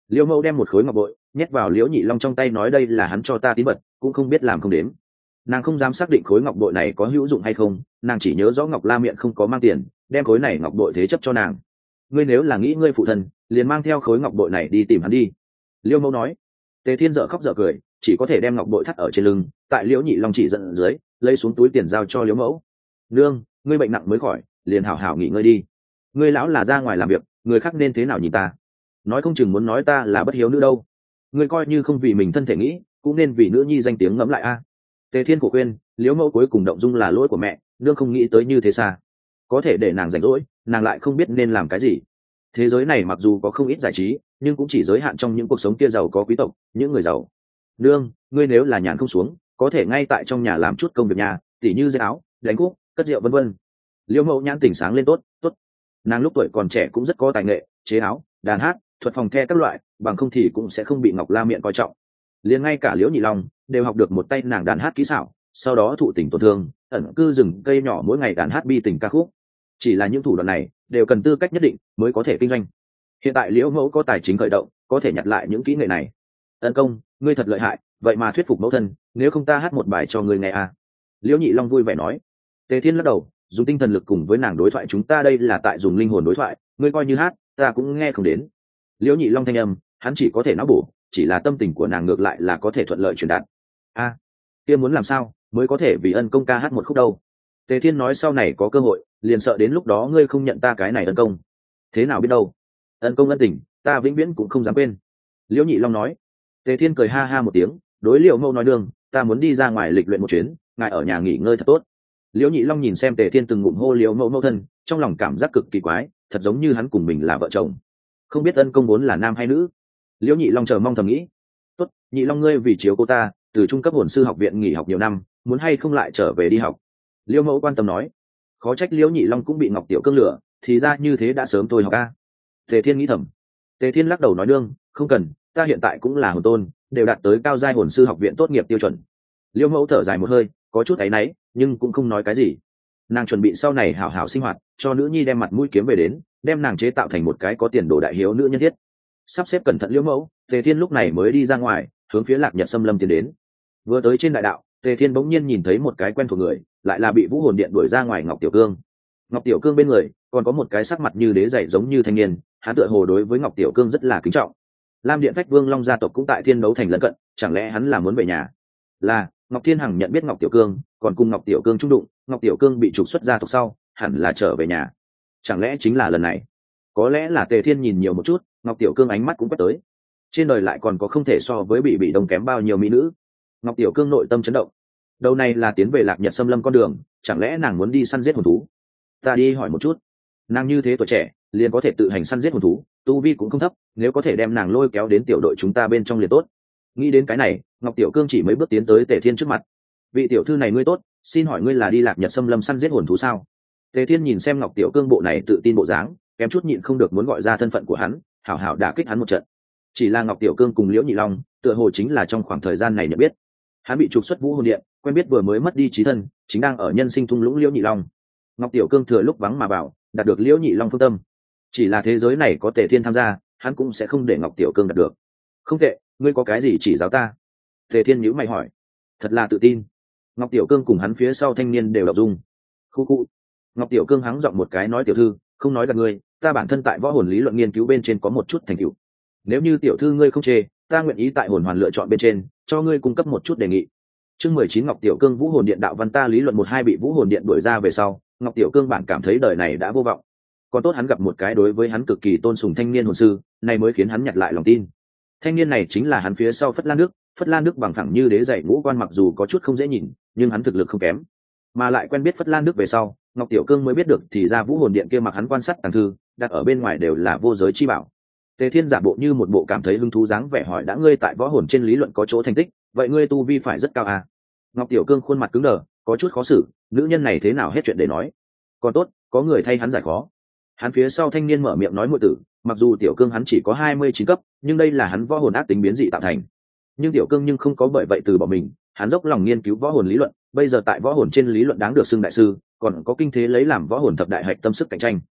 Liễu Mẫu đem một khối ngọc bội nhét vào Liễu Nhị Long trong tay, nói đây là hắn cho ta tín vật, cũng không biết làm không đếm. Nàng không dám xác định khối ngọc bội này có hữu dụng hay không, nàng chỉ nhớ rõ Ngọc La Miện không có mang tiền, đem khối này ngọc bội thế chấp cho nàng. Ngươi nếu là nghĩ ngươi phụ thân, liền mang theo khối ngọc bội này đi tìm hắn đi. Liễu Mẫu nói. Tề Thiên dở khóc dở cười, chỉ có thể đem ngọc bội thắt ở trên lưng, tại Liễu Nhị Long chỉ dẫn dưới, lấy xuống túi tiền giao cho Liễu Mẫu. Nương, ngươi bệnh nặng mới khỏi, liền hảo hảo nghỉ ngơi đi. Ngươi lão là ra ngoài làm việc, người khác nên thế nào nhìn ta? Nói không chừng muốn nói ta là bất hiếu nữ đâu. Ngươi coi như không vì mình thân thể nghĩ, cũng nên vì nữ nhi danh tiếng ngẫm lại a. Tề Thiên cổ khuyên, Liễu Mẫu cuối cùng động dung là lỗi của mẹ, nương không nghĩ tới như thế xa. Có thể để nàng rảnh rỗi, nàng lại không biết nên làm cái gì. Thế giới này mặc dù có không ít giải trí, nhưng cũng chỉ giới hạn trong những cuộc sống kia giàu có quý tộc, những người giàu. Nương, ngươi nếu là nhàn không xuống, có thể ngay tại trong nhà làm chút công việc nhà, tỉ như giặt áo, đánh cuốc, cất rượu vân vân. Liễu Mẫu nhãn tỉnh sáng lên, tốt, tốt. Nàng lúc tuổi còn trẻ cũng rất có tài nghệ, chế áo, đàn hát, thuật phòng the các loại, bằng không thì cũng sẽ không bị Ngọc La Miện coi trọng. Liền ngay cả Liễu Nhị Long đều học được một tay nàng đàn hát kỹ xảo, sau đó thụ tình tổn thương, ẩn cư rừng cây nhỏ mỗi ngày đàn hát bi tình ca khúc. Chỉ là những thủ đoạn này đều cần tư cách nhất định mới có thể kinh doanh. Hiện tại Liễu Mẫu có tài chính khởi động, có thể nhặt lại những kỹ nghệ này. Ân công, ngươi thật lợi hại, vậy mà thuyết phục mẫu thân, nếu không ta hát một bài cho ngươi nghe à? Liễu Nhị Long vui vẻ nói. Tề Thiên lắc đầu, dùng tinh thần lực cùng với nàng đối thoại, chúng ta đây là tại dùng linh hồn đối thoại, ngươi coi như hát, ta cũng nghe không đến. Liễu Nhị Long thanh âm, hắn chỉ có thể não bổ, chỉ là tâm tình của nàng ngược lại là có thể thuận lợi truyền đạt. A, à, kia muốn làm sao mới có thể vì ân công ca hát một khúc đâu? Tề Thiên nói sau này có cơ hội, liền sợ đến lúc đó ngươi không nhận ta cái này ân công. Thế nào biết đâu? Ân công ân tình, ta vĩnh viễn cũng không dám quên. Liễu Nhị Long nói. Tề Thiên cười ha ha một tiếng, đối Liễu Mẫu nói, đường, ta muốn đi ra ngoài lịch luyện một chuyến, ngài ở nhà nghỉ ngơi thật tốt. Liễu Nhị Long nhìn xem Tề Thiên từng ngụm hô Liễu Mẫu mẫu thân, trong lòng cảm giác cực kỳ quái, thật giống như hắn cùng mình là vợ chồng. Không biết ân công vốn là nam hay nữ? Liễu Nhị Long chờ mong thầm nghĩ. Tốt, Nhị Long ngươi vì chiếu cô ta, từ trung cấp hồn sư học viện nghỉ học nhiều năm, muốn hay không lại trở về đi học? Liễu Mẫu quan tâm nói. Khó trách Liễu Nhị Long cũng bị Ngọc Tiểu Cương lửa, thì ra như thế đã sớm tôi học a. Tề Thiên nghĩ thầm. Tề Thiên lắc đầu nói, đương, không cần, ta hiện tại cũng là hồn tôn, đều đạt tới cao giai hồn sư học viện tốt nghiệp tiêu chuẩn. Liễu Mẫu thở dài một hơi, có chút áy náy, nhưng cũng không nói cái gì. Nàng chuẩn bị sau này hảo hảo sinh hoạt, cho nữ nhi đem mặt mũi kiếm về đến, đem nàng chế tạo thành một cái có tiền đồ đại hiếu nữ nhân thiết. Sắp xếp cẩn thận Liễu Mẫu, Tề Thiên lúc này mới đi ra ngoài, hướng phía Lạc Nhật Xâm Lâm tiến đến. Vừa tới trên đại đạo, Tề Thiên bỗng nhiên nhìn thấy một cái quen thuộc người, lại là bị Vũ Hồn Điện đuổi ra ngoài Ngọc Tiểu Cương. Ngọc Tiểu Cương bên người còn có một cái sắc mặt như đế dày giống như thanh niên, hắn tựa hồ đối với Ngọc Tiểu Cương rất là kính trọng. Lam Điện Phách Vương Long gia tộc cũng tại Thiên Đấu Thành lân cận, chẳng lẽ hắn là muốn về nhà? Là, Ngọc Thiên Hằng nhận biết Ngọc Tiểu Cương, còn cùng Ngọc Tiểu Cương chung đụng, Ngọc Tiểu Cương bị trục xuất gia tộc sau, hẳn là trở về nhà. Chẳng lẽ chính là lần này? Có lẽ là Tề Thiên nhìn nhiều một chút, Ngọc Tiểu Cương ánh mắt cũng quét tới. Trên đời lại còn có không thể so với bị bị đông kém bao nhiêu mỹ nữ. Ngọc Tiểu Cương nội tâm chấn động. Đầu này là tiến về Lạc Nhật Xâm Lâm con đường, chẳng lẽ nàng muốn đi săn giết hồn thú? Ta đi hỏi một chút. Nàng như thế tuổi trẻ, liền có thể tự hành săn giết hồn thú, tu vi cũng không thấp, nếu có thể đem nàng lôi kéo đến tiểu đội chúng ta bên trong liền tốt. Nghĩ đến cái này, Ngọc Tiểu Cương chỉ mấy bước tiến tới Tề Thiên trước mặt. Vị tiểu thư này ngươi tốt, xin hỏi ngươi là đi Lạc Nhật Xâm Lâm săn giết hồn thú sao? Tề Thiên nhìn xem Ngọc Tiểu Cương bộ này tự tin bộ dáng, kém chút nhịn không được muốn gọi ra thân phận của hắn, hảo hảo đả kích hắn một trận. Chỉ là Ngọc Tiểu Cương cùng Liễu Nhị Long, tựa hồ chính là trong khoảng thời gian này nhận biết. Hắn bị trục xuất Vũ Hồn Điện, quen biết vừa mới mất đi trí thân, chính đang ở nhân sinh thung lũng Liễu Nhị Long. Ngọc Tiểu Cương thừa lúc vắng mà vào, đạt được Liễu Nhị Long phương tâm. Chỉ là thế giới này có Tề Thiên tham gia, hắn cũng sẽ không để Ngọc Tiểu Cương đạt được. Không tệ, ngươi có cái gì chỉ giáo ta? Tề Thiên nhíu mày hỏi. Thật là tự tin. Ngọc Tiểu Cương cùng hắn phía sau thanh niên đều đọc dung. Khu khu. Ngọc Tiểu Cương hắng giọng một cái nói, tiểu thư, không nói gạt ngươi, ta bản thân tại võ hồn lý luận nghiên cứu bên trên có một chút thành tựu. Nếu như tiểu thư ngươi không chê, ta nguyện ý tại hồn hoàn lựa chọn bên trên cho ngươi cung cấp một chút đề nghị. Chương mười chín Ngọc Tiểu Cương Vũ Hồn Điện đạo văn, ta lý luận một hai bị Vũ Hồn Điện đuổi ra về sau, Ngọc Tiểu Cương bản cảm thấy đời này đã vô vọng. Còn tốt hắn gặp một cái đối với hắn cực kỳ tôn sùng thanh niên hồn sư, này mới khiến hắn nhặt lại lòng tin. Thanh niên này chính là hắn phía sau Phất Lan Đức, Phất Lan Đức bằng phẳng như đế dày ngũ quan, mặc dù có chút không dễ nhìn, nhưng hắn thực lực không kém. Mà lại quen biết Phất Lan Đức về sau, Ngọc Tiểu Cương mới biết được thì ra Vũ Hồn Điện kia mặc hắn quan sát tàng thư, đặt ở bên ngoài đều là vô giới chi bảo. Tề Thiên giả bộ như một bộ cảm thấy hứng thú dáng vẻ hỏi, đã ngươi tại võ hồn trên lý luận có chỗ thành tích, vậy ngươi tu vi phải rất cao à? Ngọc Tiểu Cương khuôn mặt cứng đờ, có chút khó xử, nữ nhân này thế nào hết chuyện để nói. Còn tốt, có người thay hắn giải khó. Hắn phía sau thanh niên mở miệng nói, muội tử, mặc dù Tiểu Cương hắn chỉ có hai mươi chín cấp, nhưng đây là hắn võ hồn ác tính biến dị tạo thành. Nhưng Tiểu Cương nhưng không có bởi vậy từ bỏ mình, hắn dốc lòng nghiên cứu võ hồn lý luận, bây giờ tại võ hồn trên lý luận đáng được xưng đại sư, còn có kinh thế lấy làm võ hồn thập đại hạch tâm sức cạnh tranh.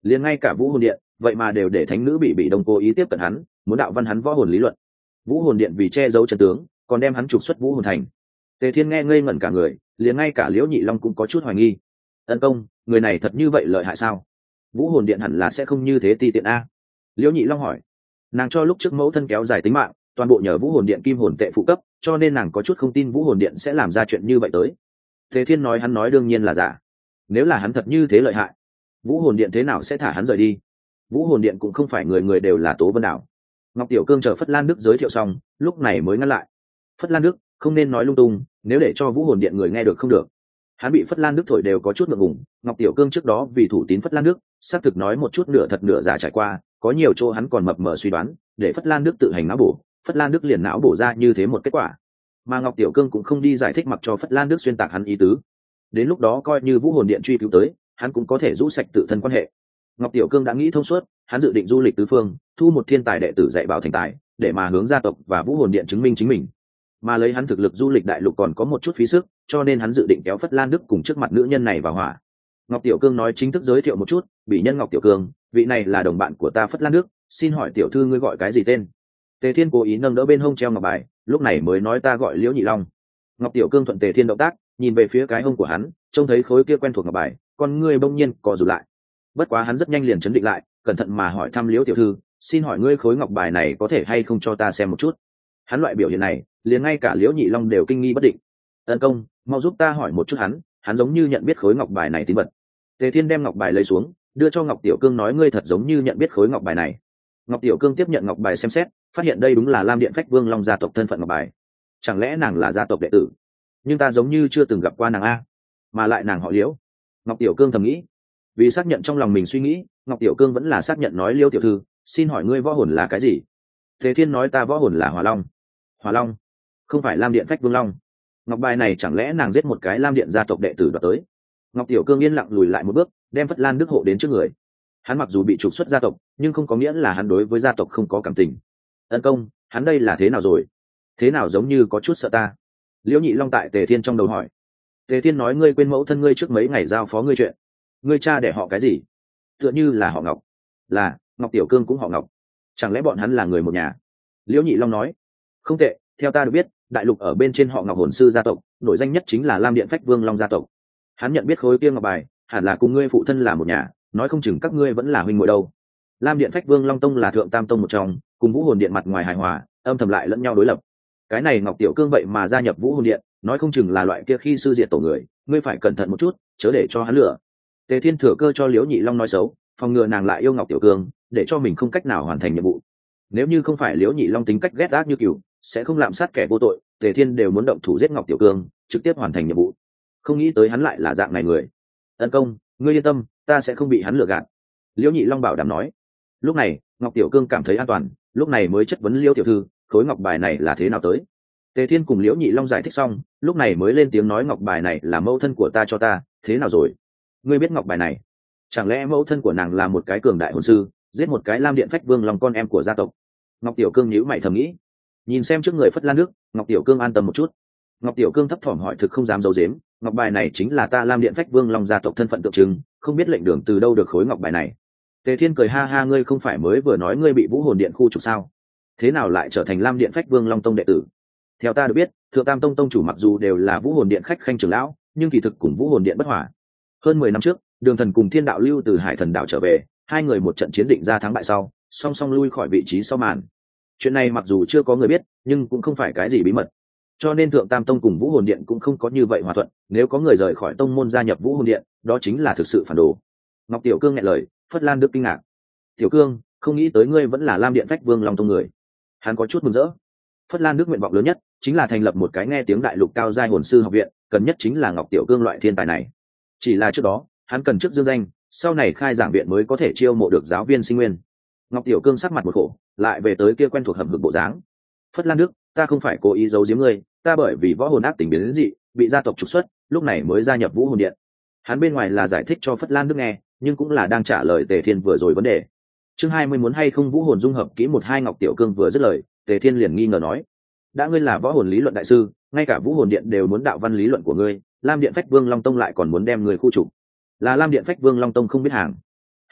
liền ngay cả vũ hồn điện vậy mà đều để thánh nữ bị bị đồng cố ý tiếp cận hắn, muốn đạo văn hắn võ hồn lý luận. Vũ hồn điện vì che giấu chân tướng còn đem hắn trục xuất vũ hồn thành. Tề Thiên nghe ngây ngẩn cả người, liền ngay cả Liễu Nhị Long cũng có chút hoài nghi. Ân công, người này thật như vậy lợi hại sao? Vũ hồn điện hẳn là sẽ không như thế ti tiện a. Liễu Nhị Long hỏi. Nàng cho lúc trước mẫu thân kéo dài tính mạng toàn bộ nhờ vũ hồn điện kim hồn tệ phụ cấp, cho nên nàng có chút không tin vũ hồn điện sẽ làm ra chuyện như vậy tới. Tề Thiên nói hắn nói đương nhiên là giả. Nếu là hắn thật như thế lợi hại, vũ hồn điện thế nào sẽ thả hắn rời đi? Vũ hồn điện cũng không phải người người đều là Tố Vân Đảo. Ngọc Tiểu Cương chờ Phất Lan Đức giới thiệu xong, lúc này mới ngăn lại. Phất Lan Đức, không nên nói lung tung, nếu để cho vũ hồn điện người nghe được không được. Hắn bị Phất Lan Đức thổi đều có chút ngượng ngùng. Ngọc Tiểu Cương trước đó vì thủ tín Phất Lan Đức, xác thực nói một chút nửa thật nửa giả trải qua, có nhiều chỗ hắn còn mập mờ suy đoán, để Phất Lan Đức tự hành não bổ, Phất Lan Đức liền não bổ ra như thế một kết quả. Mà Ngọc Tiểu Cương cũng không đi giải thích mặc cho Phất Lan Đức xuyên tạc hắn ý tứ. Đến lúc đó coi như vũ hồn điện truy cứu tới, hắn cũng có thể rũ sạch tự thân quan hệ. Ngọc Tiểu Cương đã nghĩ thông suốt, hắn dự định du lịch tứ phương, thu một thiên tài đệ tử dạy bảo thành tài, để mà hướng gia tộc và vũ hồn điện chứng minh chính mình. Mà lấy hắn thực lực du lịch đại lục còn có một chút phí sức, cho nên hắn dự định kéo Phất Lan Đức cùng trước mặt nữ nhân này vào hỏa. Ngọc Tiểu Cương nói chính thức giới thiệu một chút, bị nhân Ngọc Tiểu Cương, vị này là đồng bạn của ta Phất Lan Đức, xin hỏi tiểu thư ngươi gọi cái gì tên? Tề Thiên cố ý nâng đỡ bên hông treo ngọc bài, lúc này mới nói ta gọi Liễu Nhị Long. Ngọc Tiểu Cương thuận Tề Thiên động tác, nhìn về phía cái hông của hắn, trông thấy khối kia quen thuộc ngọc bài, con ngươi bỗng nhiên co rụt lại. Bất quá hắn rất nhanh liền chấn định lại, cẩn thận mà hỏi thăm Liễu tiểu thư, xin hỏi ngươi khối ngọc bài này có thể hay không cho ta xem một chút? Hắn loại biểu hiện này, liền ngay cả Liễu Nhị Long đều kinh nghi bất định. Ân công, mau giúp ta hỏi một chút hắn, hắn giống như nhận biết khối ngọc bài này tín vật. Tề Thiên đem ngọc bài lấy xuống, đưa cho Ngọc Tiểu Cương nói ngươi thật giống như nhận biết khối ngọc bài này. Ngọc Tiểu Cương tiếp nhận ngọc bài xem xét, phát hiện đây đúng là Lam Điện Phách Vương Long gia tộc thân phận ngọc bài. Chẳng lẽ nàng là gia tộc đệ tử? Nhưng ta giống như chưa từng gặp qua nàng a, mà lại nàng họ Liễu. Ngọc Tiểu Cương thầm nghĩ. Vì xác nhận trong lòng mình suy nghĩ, Ngọc Tiểu Cương vẫn là xác nhận nói Liễu tiểu thư, xin hỏi ngươi võ hồn là cái gì? Tề Thiên nói ta võ hồn là Hỏa Long. Hỏa Long? Không phải Lam Điện Phách Vương Long. Ngọc bài này chẳng lẽ nàng giết một cái Lam Điện gia tộc đệ tử đoạt tới? Ngọc Tiểu Cương yên lặng lùi lại một bước, đem Phất Lan Đức hộ đến trước người. Hắn mặc dù bị trục xuất gia tộc, nhưng không có nghĩa là hắn đối với gia tộc không có cảm tình. Ân công, hắn đây là thế nào rồi? Thế nào giống như có chút sợ ta? Liễu Nhị Long tại Tề Thiên trong đầu hỏi. Tề Thiên nói ngươi quên mẫu thân ngươi trước mấy ngày giao phó ngươi chuyện. Ngươi cha để họ cái gì? Tựa như là họ Ngọc. Là, Ngọc Tiểu Cương cũng họ Ngọc. Chẳng lẽ bọn hắn là người một nhà? Liễu Nhị Long nói. Không tệ, theo ta được biết, đại lục ở bên trên họ Ngọc hồn sư gia tộc, nổi danh nhất chính là Lam Điện Phách Vương Long gia tộc. Hắn nhận biết khối kia ngọc bài, hẳn là cùng ngươi phụ thân là một nhà, nói không chừng các ngươi vẫn là huynh muội đâu. Lam Điện Phách Vương Long tông là thượng tam tông một trong, cùng Vũ Hồn Điện mặt ngoài hài hòa, âm thầm lại lẫn nhau đối lập. Cái này Ngọc Tiểu Cương vậy mà gia nhập Vũ Hồn Điện, nói không chừng là loại kia khi sư diệt tổ người, ngươi phải cẩn thận một chút, chớ để cho hắn lừa. Tề Thiên thừa cơ cho Liễu Nhị Long nói xấu, phòng ngừa nàng lại yêu Ngọc Tiểu Cương, để cho mình không cách nào hoàn thành nhiệm vụ. Nếu như không phải Liễu Nhị Long tính cách ghét ác như cừu, sẽ không lạm sát kẻ vô tội, Tề Thiên đều muốn động thủ giết Ngọc Tiểu Cương, trực tiếp hoàn thành nhiệm vụ. Không nghĩ tới hắn lại là dạng này người. Ân công, ngươi yên tâm, ta sẽ không bị hắn lừa gạt. Liễu Nhị Long bảo đảm nói. Lúc này Ngọc Tiểu Cương cảm thấy an toàn, lúc này mới chất vấn Liễu tiểu thư, khối ngọc bài này là thế nào tới? Tề Thiên cùng Liễu Nhị Long giải thích xong, lúc này mới lên tiếng nói ngọc bài này là mẫu thân của ta cho ta, thế nào rồi? Ngươi biết ngọc bài này? Chẳng lẽ mẫu thân của nàng là một cái cường đại hồn sư, giết một cái Lam Điện Phách Vương Long con em của gia tộc? Ngọc Tiểu Cương nhíu mày thầm nghĩ. Nhìn xem trước người Phất Lan Nước, Ngọc Tiểu Cương an tâm một chút. Ngọc Tiểu Cương thấp thỏm hỏi thực không dám giấu giếm, ngọc bài này chính là ta Lam Điện Phách Vương Long gia tộc thân phận tượng trưng, không biết lệnh đường từ đâu được khối ngọc bài này. Tề Thiên cười ha ha, ngươi không phải mới vừa nói ngươi bị Vũ Hồn Điện khu trục sao? Thế nào lại trở thành Lam Điện Phách Vương Long tông đệ tử? Theo ta được biết, Thượng Tam tông tông chủ mặc dù đều là Vũ Hồn Điện khách khanh trưởng lão, nhưng kỳ thực cùng Vũ Hồn Điện bất hòa. Hơn mười năm trước, Đường Thần cùng Thiên Đạo Lưu từ Hải Thần đảo trở về, hai người một trận chiến định ra thắng bại sau, song song lui khỏi vị trí sau màn. Chuyện này mặc dù chưa có người biết, nhưng cũng không phải cái gì bí mật. Cho nên Thượng Tam tông cùng Vũ Hồn Điện cũng không có như vậy hòa thuận, nếu có người rời khỏi tông môn gia nhập Vũ Hồn Điện, đó chính là thực sự phản đồ. Ngọc Tiểu Cương nghẹn lời, Phất Lan Đức kinh ngạc. Tiểu Cương, không nghĩ tới ngươi vẫn là Lam Điện Phách Vương Long tông người. Hắn có chút mừng rỡ. Phất Lan Đức nguyện vọng lớn nhất chính là thành lập một cái nghe tiếng đại lục cao giai hồn sư học viện, cần nhất chính là Ngọc Tiểu Cương loại thiên tài này. Chỉ là trước đó, hắn cần trước dương danh, sau này khai giảng viện mới có thể chiêu mộ được giáo viên sinh nguyên. Ngọc Tiểu Cương sắc mặt một khổ, lại về tới kia quen thuộc hầm hực bộ dáng. Phất Lan Đức, ta không phải cố ý giấu giếm ngươi, ta bởi vì võ hồn ác tình biến đến dị, bị gia tộc trục xuất, lúc này mới gia nhập Vũ Hồn Điện. Hắn bên ngoài là giải thích cho Phất Lan Đức nghe, nhưng cũng là đang trả lời Tề Thiên vừa rồi vấn đề. Chương hai mươi muốn hay không Vũ Hồn dung hợp kỹ một hai. Ngọc Tiểu Cương vừa dứt lời, Tề Thiên liền nghi ngờ nói: đã ngươi là võ hồn lý luận đại sư, ngay cả Vũ Hồn Điện đều muốn đạo văn lý luận của ngươi, Lam Điện Phách Vương Long tông lại còn muốn đem người khu trục, là Lam Điện Phách Vương Long tông không biết hàng.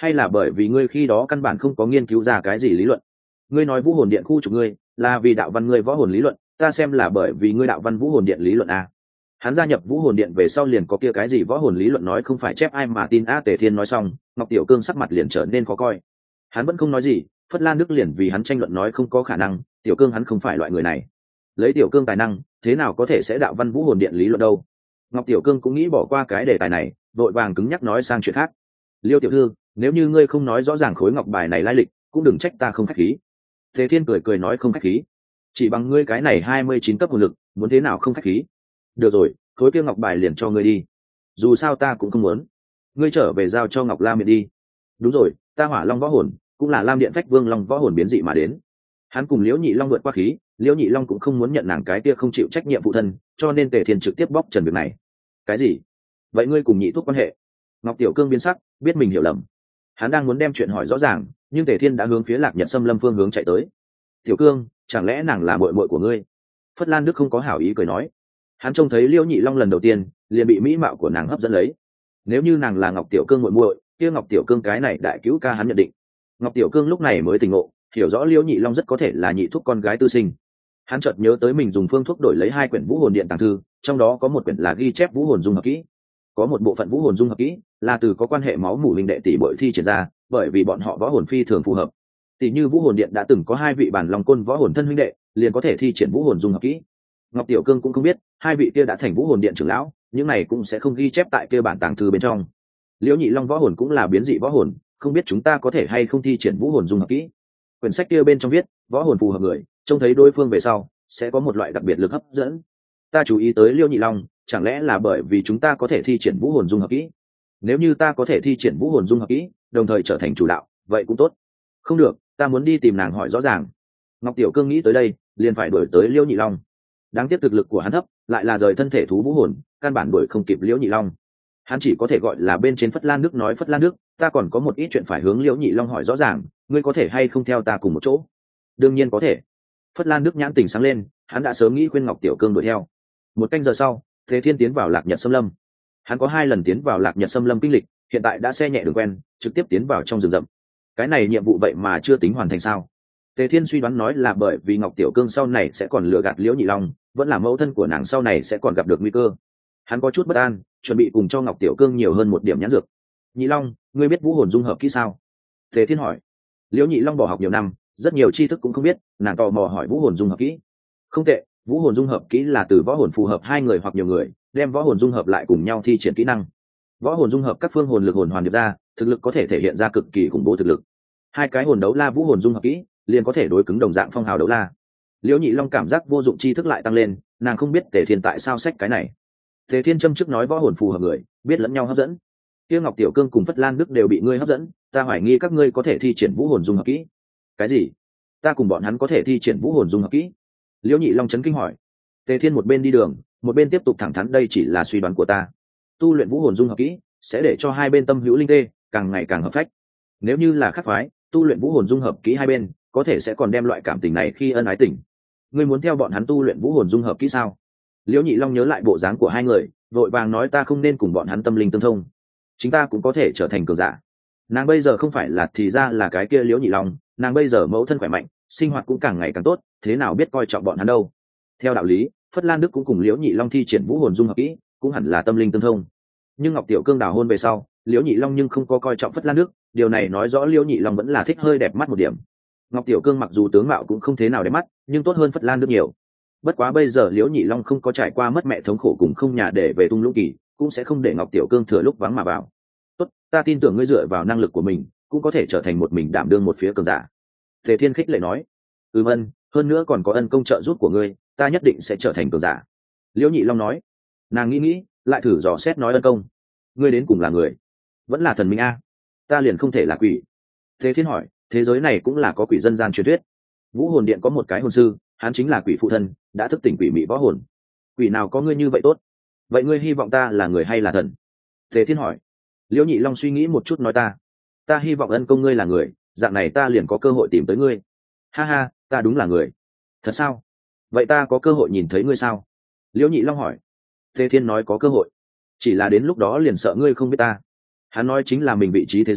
hay là bởi vì ngươi khi đó căn bản không có nghiên cứu ra cái gì lý luận? Ngươi nói vũ hồn điện khu trục ngươi là vì đạo văn ngươi võ hồn lý luận, ta xem là bởi vì ngươi đạo văn vũ hồn điện lý luận à. Hắn gia nhập vũ hồn điện về sau liền có kia cái gì võ hồn lý luận nói không phải chép ai mà tin a. Tề Thiên nói xong, Ngọc Tiểu Cương sắc mặt liền trở nên khó coi. Hắn vẫn không nói gì, Phất Lan Đức liền vì hắn tranh luận nói không có khả năng, Tiểu Cương hắn không phải loại người này. Lấy Tiểu Cương tài năng, thế nào có thể sẽ đạo văn vũ hồn điện lý luận đâu? Ngọc Tiểu Cương cũng nghĩ bỏ qua cái đề tài này, vội vàng cứng nhắc nói sang chuyện khác. Liêu tiểu thư, nếu như ngươi không nói rõ ràng khối ngọc bài này lai lịch, cũng đừng trách ta không khách khí. Tề Thiên cười cười nói không khách khí, chỉ bằng ngươi cái này hai mươi chín cấp hồn lực, muốn thế nào không khách khí? Được rồi, khối kia ngọc bài liền cho ngươi đi, dù sao ta cũng không muốn. Ngươi trở về giao cho Ngọc Lam Điện đi. Đúng rồi, ta Hỏa Long võ hồn cũng là Lam Điện Phách Vương Long võ hồn biến dị mà đến. Hắn cùng Liễu Nhị Long vượt qua khí, Liễu Nhị Long cũng không muốn nhận nàng cái kia không chịu trách nhiệm phụ thân, cho nên Tề Thiên trực tiếp bóc trần việc này. Cái gì? Vậy ngươi cùng Nhị Thúc quan hệ? Ngọc Tiểu Cương biến sắc, biết mình hiểu lầm. Hắn đang muốn đem chuyện hỏi rõ ràng, nhưng Tề Thiên đã hướng phía Lạc Nhật Xâm Lâm phương hướng chạy tới. Tiểu Cương, chẳng lẽ nàng là muội muội của ngươi? Phất Lan Đức không có hảo ý cười nói. Hắn trông thấy Liễu Nhị Long lần đầu tiên, liền bị mỹ mạo của nàng hấp dẫn lấy. Nếu như nàng là Ngọc Tiểu Cương muội muội, kia Ngọc Tiểu Cương cái này đại cứu ca hắn nhận định. Ngọc Tiểu Cương lúc này mới tỉnh ngộ, hiểu rõ Liễu Nhị Long rất có thể là Nhị Thúc con gái tư sinh. Hắn chợt nhớ tới mình dùng phương thuốc đổi lấy hai quyển vũ hồn điện tàng thư, trong đó có một quyển là ghi chép vũ hồn dung hợp kỹ, có một bộ phận vũ hồn dung hợp kỹ là từ có quan hệ máu mủ linh đệ tỷ bội thi triển ra, bởi vì bọn họ võ hồn phi thường phù hợp. Tỷ như vũ hồn điện đã từng có hai vị bản long côn võ hồn thân huynh đệ, liền có thể thi triển vũ hồn dung hợp kỹ. Ngọc Tiểu Cương cũng không biết, hai vị kia đã thành vũ hồn điện trưởng lão, những này cũng sẽ không ghi chép tại kia bản tàng thư bên trong. Liễu Nhị Long võ hồn cũng là biến dị võ hồn, không biết chúng ta có thể hay không thi triển vũ hồn dung hợp kỹ. Quyển sách kia bên trong viết, võ hồn phù hợp người, trông thấy đối phương về sau, sẽ có một loại đặc biệt lực hấp dẫn. Ta chú ý tới Liễu Nhị Long, chẳng lẽ là bởi vì chúng ta có thể thi triển vũ hồn dung hợp kỹ? Nếu như ta có thể thi triển vũ hồn dung hợp kỹ, đồng thời trở thành chủ đạo, vậy cũng tốt. Không được, ta muốn đi tìm nàng hỏi rõ ràng. Ngọc Tiểu Cương nghĩ tới đây, liền phải đuổi tới Liễu Nhị Long. Đáng tiếc thực lực của hắn thấp, lại là rời thân thể thú vũ hồn, căn bản đuổi không kịp Liễu Nhị Long. Hắn chỉ có thể gọi là bên trên Phất Lan Đức nói Phất Lan Đức, ta còn có một ít chuyện phải hướng Liễu Nhị Long hỏi rõ ràng, ngươi có thể hay không theo ta cùng một chỗ? Đương nhiên có thể. Phất Lan Đức nhãn tỉnh sáng lên, hắn đã sớm nghĩ khuyên Ngọc Tiểu Cương đuổi theo. Một canh giờ sau, Thế Thiên tiến vào Lạc Nhật Xâm Lâm. Hắn có hai lần tiến vào Lạc Nhật Xâm Lâm kinh lịch, hiện tại đã xe nhẹ đường quen, trực tiếp tiến vào trong rừng rậm. Cái này nhiệm vụ vậy mà chưa tính hoàn thành sao? Tề Thiên suy đoán nói là bởi vì Ngọc Tiểu Cương sau này sẽ còn lừa gạt Liễu Nhị Long, vẫn là mẫu thân của nàng sau này sẽ còn gặp được nguy cơ. Hắn có chút bất an, chuẩn bị cùng cho Ngọc Tiểu Cương nhiều hơn một điểm nhãn dược. Nhị Long, ngươi biết vũ hồn dung hợp kỹ sao? Tề Thiên hỏi. Liễu Nhị Long bỏ học nhiều năm, rất nhiều tri thức cũng không biết, nàng tò mò hỏi vũ hồn dung hợp kỹ. Không tệ, vũ hồn dung hợp kỹ là từ võ hồn phù hợp hai người hoặc nhiều người, đem võ hồn dung hợp lại cùng nhau thi triển kỹ năng. Võ hồn dung hợp các phương hồn lực hồn hoàn điệp ra, thực lực có thể thể hiện ra cực kỳ khủng bố thực lực. Hai cái hồn đấu la vũ hồn dung hợp kỹ, liền có thể đối cứng đồng dạng phong hào đấu la. Liễu Nhị Long cảm giác vô dụng tri thức lại tăng lên, nàng không biết Tề Thiên tại sao sách cái này. Tề Thiên châm trước nói võ hồn phù hợp người, biết lẫn nhau hấp dẫn. Tiêu Ngọc Tiểu Cương cùng Phất Lan Đức đều bị ngươi hấp dẫn, ta hoài nghi các ngươi có thể thi triển vũ hồn dung hợp kỹ. Cái gì? Ta cùng bọn hắn có thể thi triển vũ hồn dung hợp kỹ? Liễu Nhị Long chấn kinh hỏi. Tề Thiên một bên đi đường, một bên tiếp tục thẳng thắn đây chỉ là suy đoán của ta. Tu luyện vũ hồn dung hợp kỹ sẽ để cho hai bên tâm hữu linh tê, càng ngày càng hợp phách. Nếu như là khác phái, tu luyện vũ hồn dung hợp kỹ hai bên, có thể sẽ còn đem loại cảm tình này khi ân ái tình. Ngươi muốn theo bọn hắn tu luyện vũ hồn dung hợp kỹ sao? Liễu Nhị Long nhớ lại bộ dáng của hai người, vội vàng nói ta không nên cùng bọn hắn tâm linh tương thông, chính ta cũng có thể trở thành cường giả. Nàng bây giờ không phải là thì ra là cái kia Liễu Nhị Long, nàng bây giờ mẫu thân khỏe mạnh, sinh hoạt cũng càng ngày càng tốt, thế nào biết coi trọng bọn hắn đâu. Theo đạo lý, Phất Lan Đức cũng cùng Liễu Nhị Long thi triển vũ hồn dung hợp kỹ, cũng hẳn là tâm linh tương thông. Nhưng Ngọc Tiểu Cương đào hôn về sau, Liễu Nhị Long nhưng không có coi trọng Phất Lan Đức, điều này nói rõ Liễu Nhị Long vẫn là thích hơi đẹp mắt một điểm. Ngọc Tiểu Cương mặc dù tướng mạo cũng không thế nào đẹp mắt, nhưng tốt hơn Phất Lan Đức nhiều. Bất quá bây giờ Liễu Nhị Long không có trải qua mất mẹ thống khổ cùng không nhà để về tung lũng kỳ, cũng sẽ không để Ngọc Tiểu Cương thừa lúc vắng mà vào. Tốt, ta tin tưởng ngươi dựa vào năng lực của mình, cũng có thể trở thành một mình đảm đương một phía cường giả. Tề Thiên khích lệ nói. Ừm ân, hơn nữa còn có ân công trợ giúp của ngươi, ta nhất định sẽ trở thành cường giả. Liễu Nhị Long nói. Nàng nghĩ nghĩ, lại thử dò xét nói ân công. Ngươi đến cùng là người, vẫn là thần minh a? Ta liền không thể là quỷ. Tề Thiên hỏi, thế giới này cũng là có quỷ dân gian truyền thuyết. Vũ hồn điện có một cái hồn sư, hắn chính là quỷ phụ thân, đã thức tỉnh quỷ mị võ hồn. Quỷ nào có ngươi như vậy tốt? Vậy ngươi hy vọng ta là người hay là thần? Tề Thiên hỏi. Liễu Nhị Long suy nghĩ một chút nói ta, ta hy vọng ân công ngươi là người, dạng này ta liền có cơ hội tìm tới ngươi. Ha ha, ta đúng là người. Thật sao? Vậy ta có cơ hội nhìn thấy ngươi sao? Liễu Nhị Long hỏi. Tề Thiên nói có cơ hội, chỉ là đến lúc đó liền sợ ngươi không biết ta. Hắn nói chính là mình vị trí thế giới,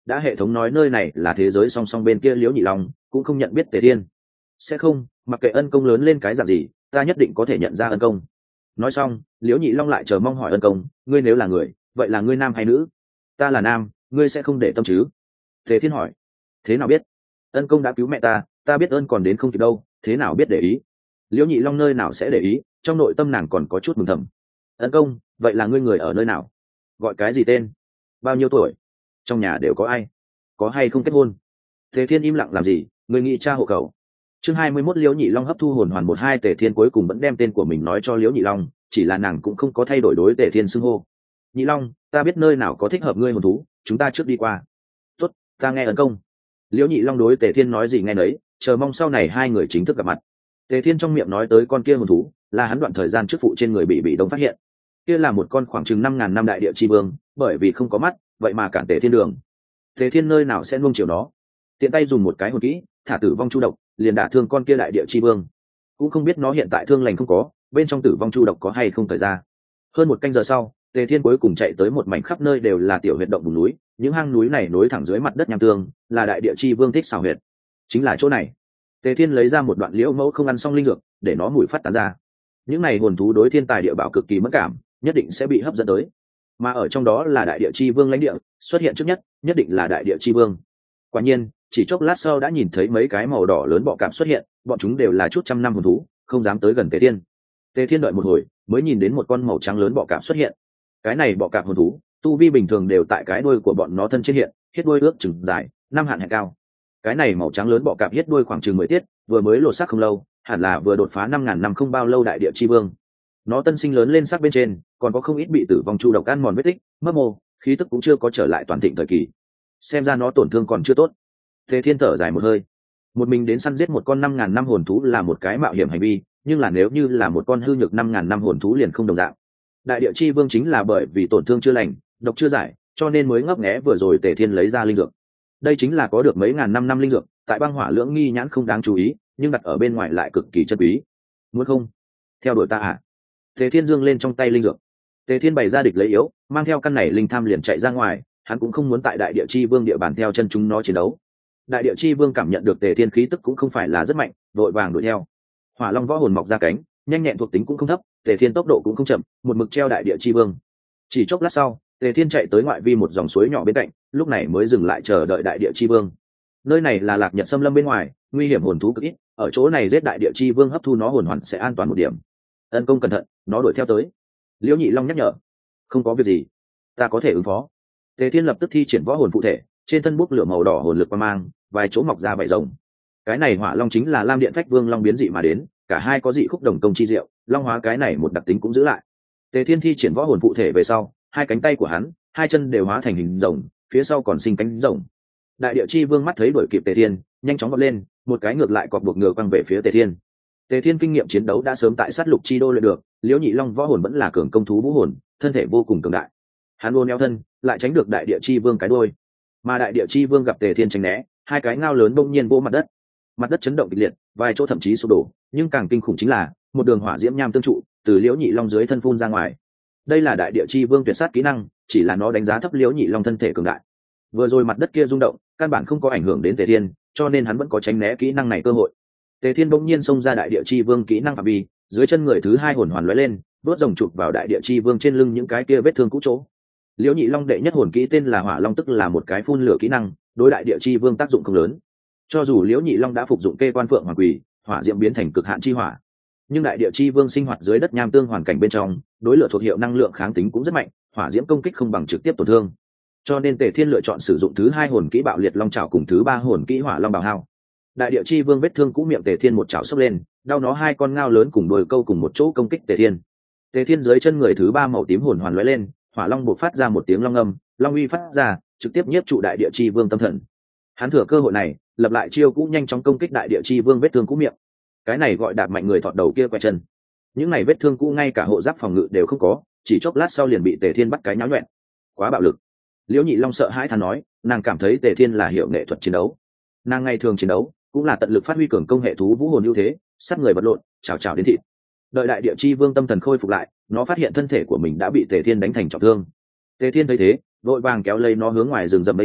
đã hệ thống nói nơi này là thế giới song song bên kia liễu nhị long cũng không nhận biết tề thiên. Sẽ không, mặc kệ ân công lớn lên cái dạng gì ta nhất định có thể nhận ra ân công. Nói xong liễu nhị long lại chờ mong hỏi ân công, ngươi nếu là người vậy là ngươi nam hay nữ? Ta là nam, ngươi sẽ không để tâm chứ? Tề thiên hỏi. Thế nào biết? Ân công đã cứu mẹ ta, ta biết ơn còn đến không kịp đâu, thế nào biết để ý? Liễu nhị long nơi nào sẽ để ý, trong nội tâm nàng còn có chút mừng thầm. Ân công, vậy là ngươi người ở nơi nào? Gọi cái gì tên? Bao nhiêu tuổi? Trong nhà đều có ai? Có hay không kết hôn? Tề thiên im lặng làm gì, người nghĩ cha hộ khẩu. Chương hai mươi mốt liễu nhị long hấp thu hồn hoàn một hai. Tề thiên cuối cùng vẫn đem tên của mình nói cho liễu nhị long, chỉ là nàng cũng không có thay đổi đối Tề thiên xưng hô. Nhị long, ta biết nơi nào có thích hợp ngươi hồn thú, chúng ta trước đi qua. Tốt, ta nghe ân công. Liễu nhị long đối Tề thiên nói gì nghe nấy, chờ mong sau này hai người chính thức gặp mặt. Tề thiên trong miệng nói tới con kia hồn thú là hắn đoạn thời gian trước phụ trên người bị bị đông phát hiện. Kia là một con khoảng chừng năm ngàn năm đại địa chi vương, bởi vì không có mắt vậy mà cản Tề thiên đường. Tề thiên nơi nào sẽ nuông chiều nó, tiện tay dùng một cái hồn kỹ thả tử vong chu độc liền đả thương con kia đại địa chi vương. Cũng không biết nó hiện tại thương lành không có, bên trong tử vong chu độc có hay không thời ra. Hơn một canh giờ sau Tề thiên cuối cùng chạy tới một mảnh khắp nơi đều là tiểu huyệt động vùng núi, những hang núi này nối thẳng dưới mặt đất nham tương, là đại địa chi vương thích xào huyệt. Chính là chỗ này. Tề thiên lấy ra một đoạn liễu mẫu không ăn xong linh dược để nó mùi phát tán ra. Những này hồn thú đối thiên tài địa bảo cực kỳ mất cảm, nhất định sẽ bị hấp dẫn tới, mà ở trong đó là đại địa chi vương lãnh địa xuất hiện trước nhất, nhất định là đại địa chi vương. Quả nhiên chỉ chốc lát sau đã nhìn thấy mấy cái màu đỏ lớn bọ cạp xuất hiện, bọn chúng đều là chút trăm năm hồn thú, không dám tới gần Tề thiên. Tề thiên đợi một hồi mới nhìn đến một con màu trắng lớn bọ cạp xuất hiện. Cái này bọ cạp hồn thú tu vi bình thường đều tại cái đuôi của bọn nó thân trên hiện, hết đuôi ước chừng dài năm hạn hẹn cao. Cái này màu trắng lớn bọ cạp hết đuôi khoảng chừng mười tiết, vừa mới lột xác không lâu, hẳn là vừa đột phá năm ngàn năm không bao lâu đại địa chi vương. Nó tân sinh lớn lên sắc bên trên còn có không ít bị tử vong chu độc ăn mòn vết tích, mất mô, khí tức cũng chưa có trở lại toàn thịnh thời kỳ, xem ra nó tổn thương còn chưa tốt. Tề thiên thở dài một hơi, một mình đến săn giết một con năm ngàn năm hồn thú là một cái mạo hiểm hành vi, nhưng là nếu như là một con hư nhược năm ngàn năm hồn thú liền không đồng dạng. Đại địa chi vương chính là bởi vì tổn thương chưa lành, độc chưa giải, cho nên mới ngấp nghé vừa rồi Tề thiên lấy ra linh dược. Đây chính là có được mấy ngàn năm năm linh dược, tại băng hỏa lưỡng nghi nhãn không đáng chú ý, nhưng đặt ở bên ngoài lại cực kỳ chân quý. Muốn không theo đuổi ta à? Tề thiên dương lên trong tay linh dược. Tề thiên bày ra địch lấy yếu, mang theo căn này linh tham liền chạy ra ngoài, hắn cũng không muốn tại đại địa chi vương địa bàn theo chân chúng nó chiến đấu. Đại địa chi vương cảm nhận được Tề thiên khí tức cũng không phải là rất mạnh, vội vàng đuổi theo. Hỏa long võ hồn mọc ra cánh, nhanh nhẹn thuộc tính cũng không thấp, Tề thiên tốc độ cũng không chậm, một mực treo đại địa chi vương. Chỉ chốc lát sau Tề thiên chạy tới ngoại vi một dòng suối nhỏ bên cạnh, lúc này mới dừng lại chờ đợi đại địa chi vương. Nơi này là lạc nhật xâm lâm bên ngoài, nguy hiểm hồn thú cực ít, ở chỗ này giết đại địa chi vương hấp thu nó hồn hoàn sẽ an toàn một điểm. Ân công cẩn thận, nó đuổi theo tới. Liễu nhị long nhắc nhở. Không có việc gì, ta có thể ứng phó. Tề thiên lập tức thi triển võ hồn phụ thể, trên thân bốc lửa màu đỏ hồn lực qua mang, vài chỗ mọc ra vảy rồng. Cái này hỏa long chính là lam điện phách vương long biến dị mà đến, cả hai có dị khúc đồng công chi diệu, long hóa cái này một đặc tính cũng giữ lại. Tề thiên thi triển võ hồn phụ thể về sau, hai cánh tay của hắn, hai chân đều hóa thành hình rồng, phía sau còn sinh cánh rồng. Đại địa chi vương mắt thấy đuổi kịp Tề thiên, nhanh chóng vọt lên, một cái ngược lại cọp buộc ngựa quăng về phía Tề thiên. Tề thiên kinh nghiệm chiến đấu đã sớm tại sát lục chi đô luyện được, liễu nhị long võ hồn vẫn là cường công thú vũ hồn, thân thể vô cùng cường đại. Hắn ôn eo thân, lại tránh được đại địa chi vương cái đuôi. Mà đại địa chi vương gặp Tề thiên tránh né, hai cái ngao lớn bỗng nhiên vỗ mặt đất. Mặt đất chấn động kịch liệt, vài chỗ thậm chí sụp đổ, nhưng càng kinh khủng chính là một đường hỏa diễm nham tương trụ từ liễu nhị long dưới thân phun ra ngoài. Đây là đại địa chi vương tuyệt sát kỹ năng, chỉ là nó đánh giá thấp liễu nhị long thân thể cường đại. Vừa rồi mặt đất kia rung động, căn bản không có ảnh hưởng đến Tề thiên, cho nên hắn vẫn có tránh né kỹ năng này cơ hội. Tề thiên bỗng nhiên xông ra đại địa chi vương kỹ năng phạm vi, dưới chân người thứ hai hồn hoàn lóe lên, đốt rồng chụp vào đại địa chi vương trên lưng những cái kia vết thương cũ chỗ. Liễu nhị long đệ nhất hồn kỹ tên là hỏa long, tức là một cái phun lửa kỹ năng, đối đại địa chi vương tác dụng không lớn. Cho dù liễu nhị long đã phục dụng kê quan phượng hoàng quỷ, hỏa diễm biến thành cực hạn chi hỏa, nhưng đại địa chi vương sinh hoạt dưới đất nham tương hoàn cảnh bên trong, đối lửa thuộc hiệu năng lượng kháng tính cũng rất mạnh, hỏa diễm công kích không bằng trực tiếp tổn thương. Cho nên Tề thiên lựa chọn sử dụng thứ hai hồn kỹ bạo liệt long trảo cùng thứ ba hồn kỹ hỏa long bào hao. Đại địa chi vương vết thương cũ miệng Tề thiên một chảo xốc lên, đau nó hai con ngao lớn cùng đôi câu cùng một chỗ công kích Tề thiên. Tề thiên dưới chân người thứ ba màu tím hồn hoàn lóe lên, hỏa long bộc phát ra một tiếng long âm, long uy phát ra, trực tiếp nhiếp trụ đại địa chi vương tâm thần. Hắn thừa cơ hội này, lập lại chiêu cũ nhanh chóng công kích đại địa chi vương vết thương cũ miệng. Cái này gọi đạp mạnh người thọt đầu kia quẹt chân. Những này vết thương cũ ngay cả hộ giáp phòng ngự đều không có, chỉ chốc lát sau liền bị Tề thiên bắt cái nháo nhuyễn. Quá bạo lực. Liễu nhị long sợ hãi thán nói, nàng cảm thấy Tề thiên là hiểu nghệ thuật chiến đấu. Nàng ngày thường chiến đấu cũng là tận lực phát huy cường công hệ thú vũ hồn ưu thế, sát người vật lộn, chảo chảo đến thịt. Đợi đại địa chi vương tâm thần khôi phục lại, nó phát hiện thân thể của mình đã bị Tề thiên đánh thành trọng thương. Tề thiên thấy thế, vội vàng kéo lấy nó hướng ngoài rừng rậm bay đi,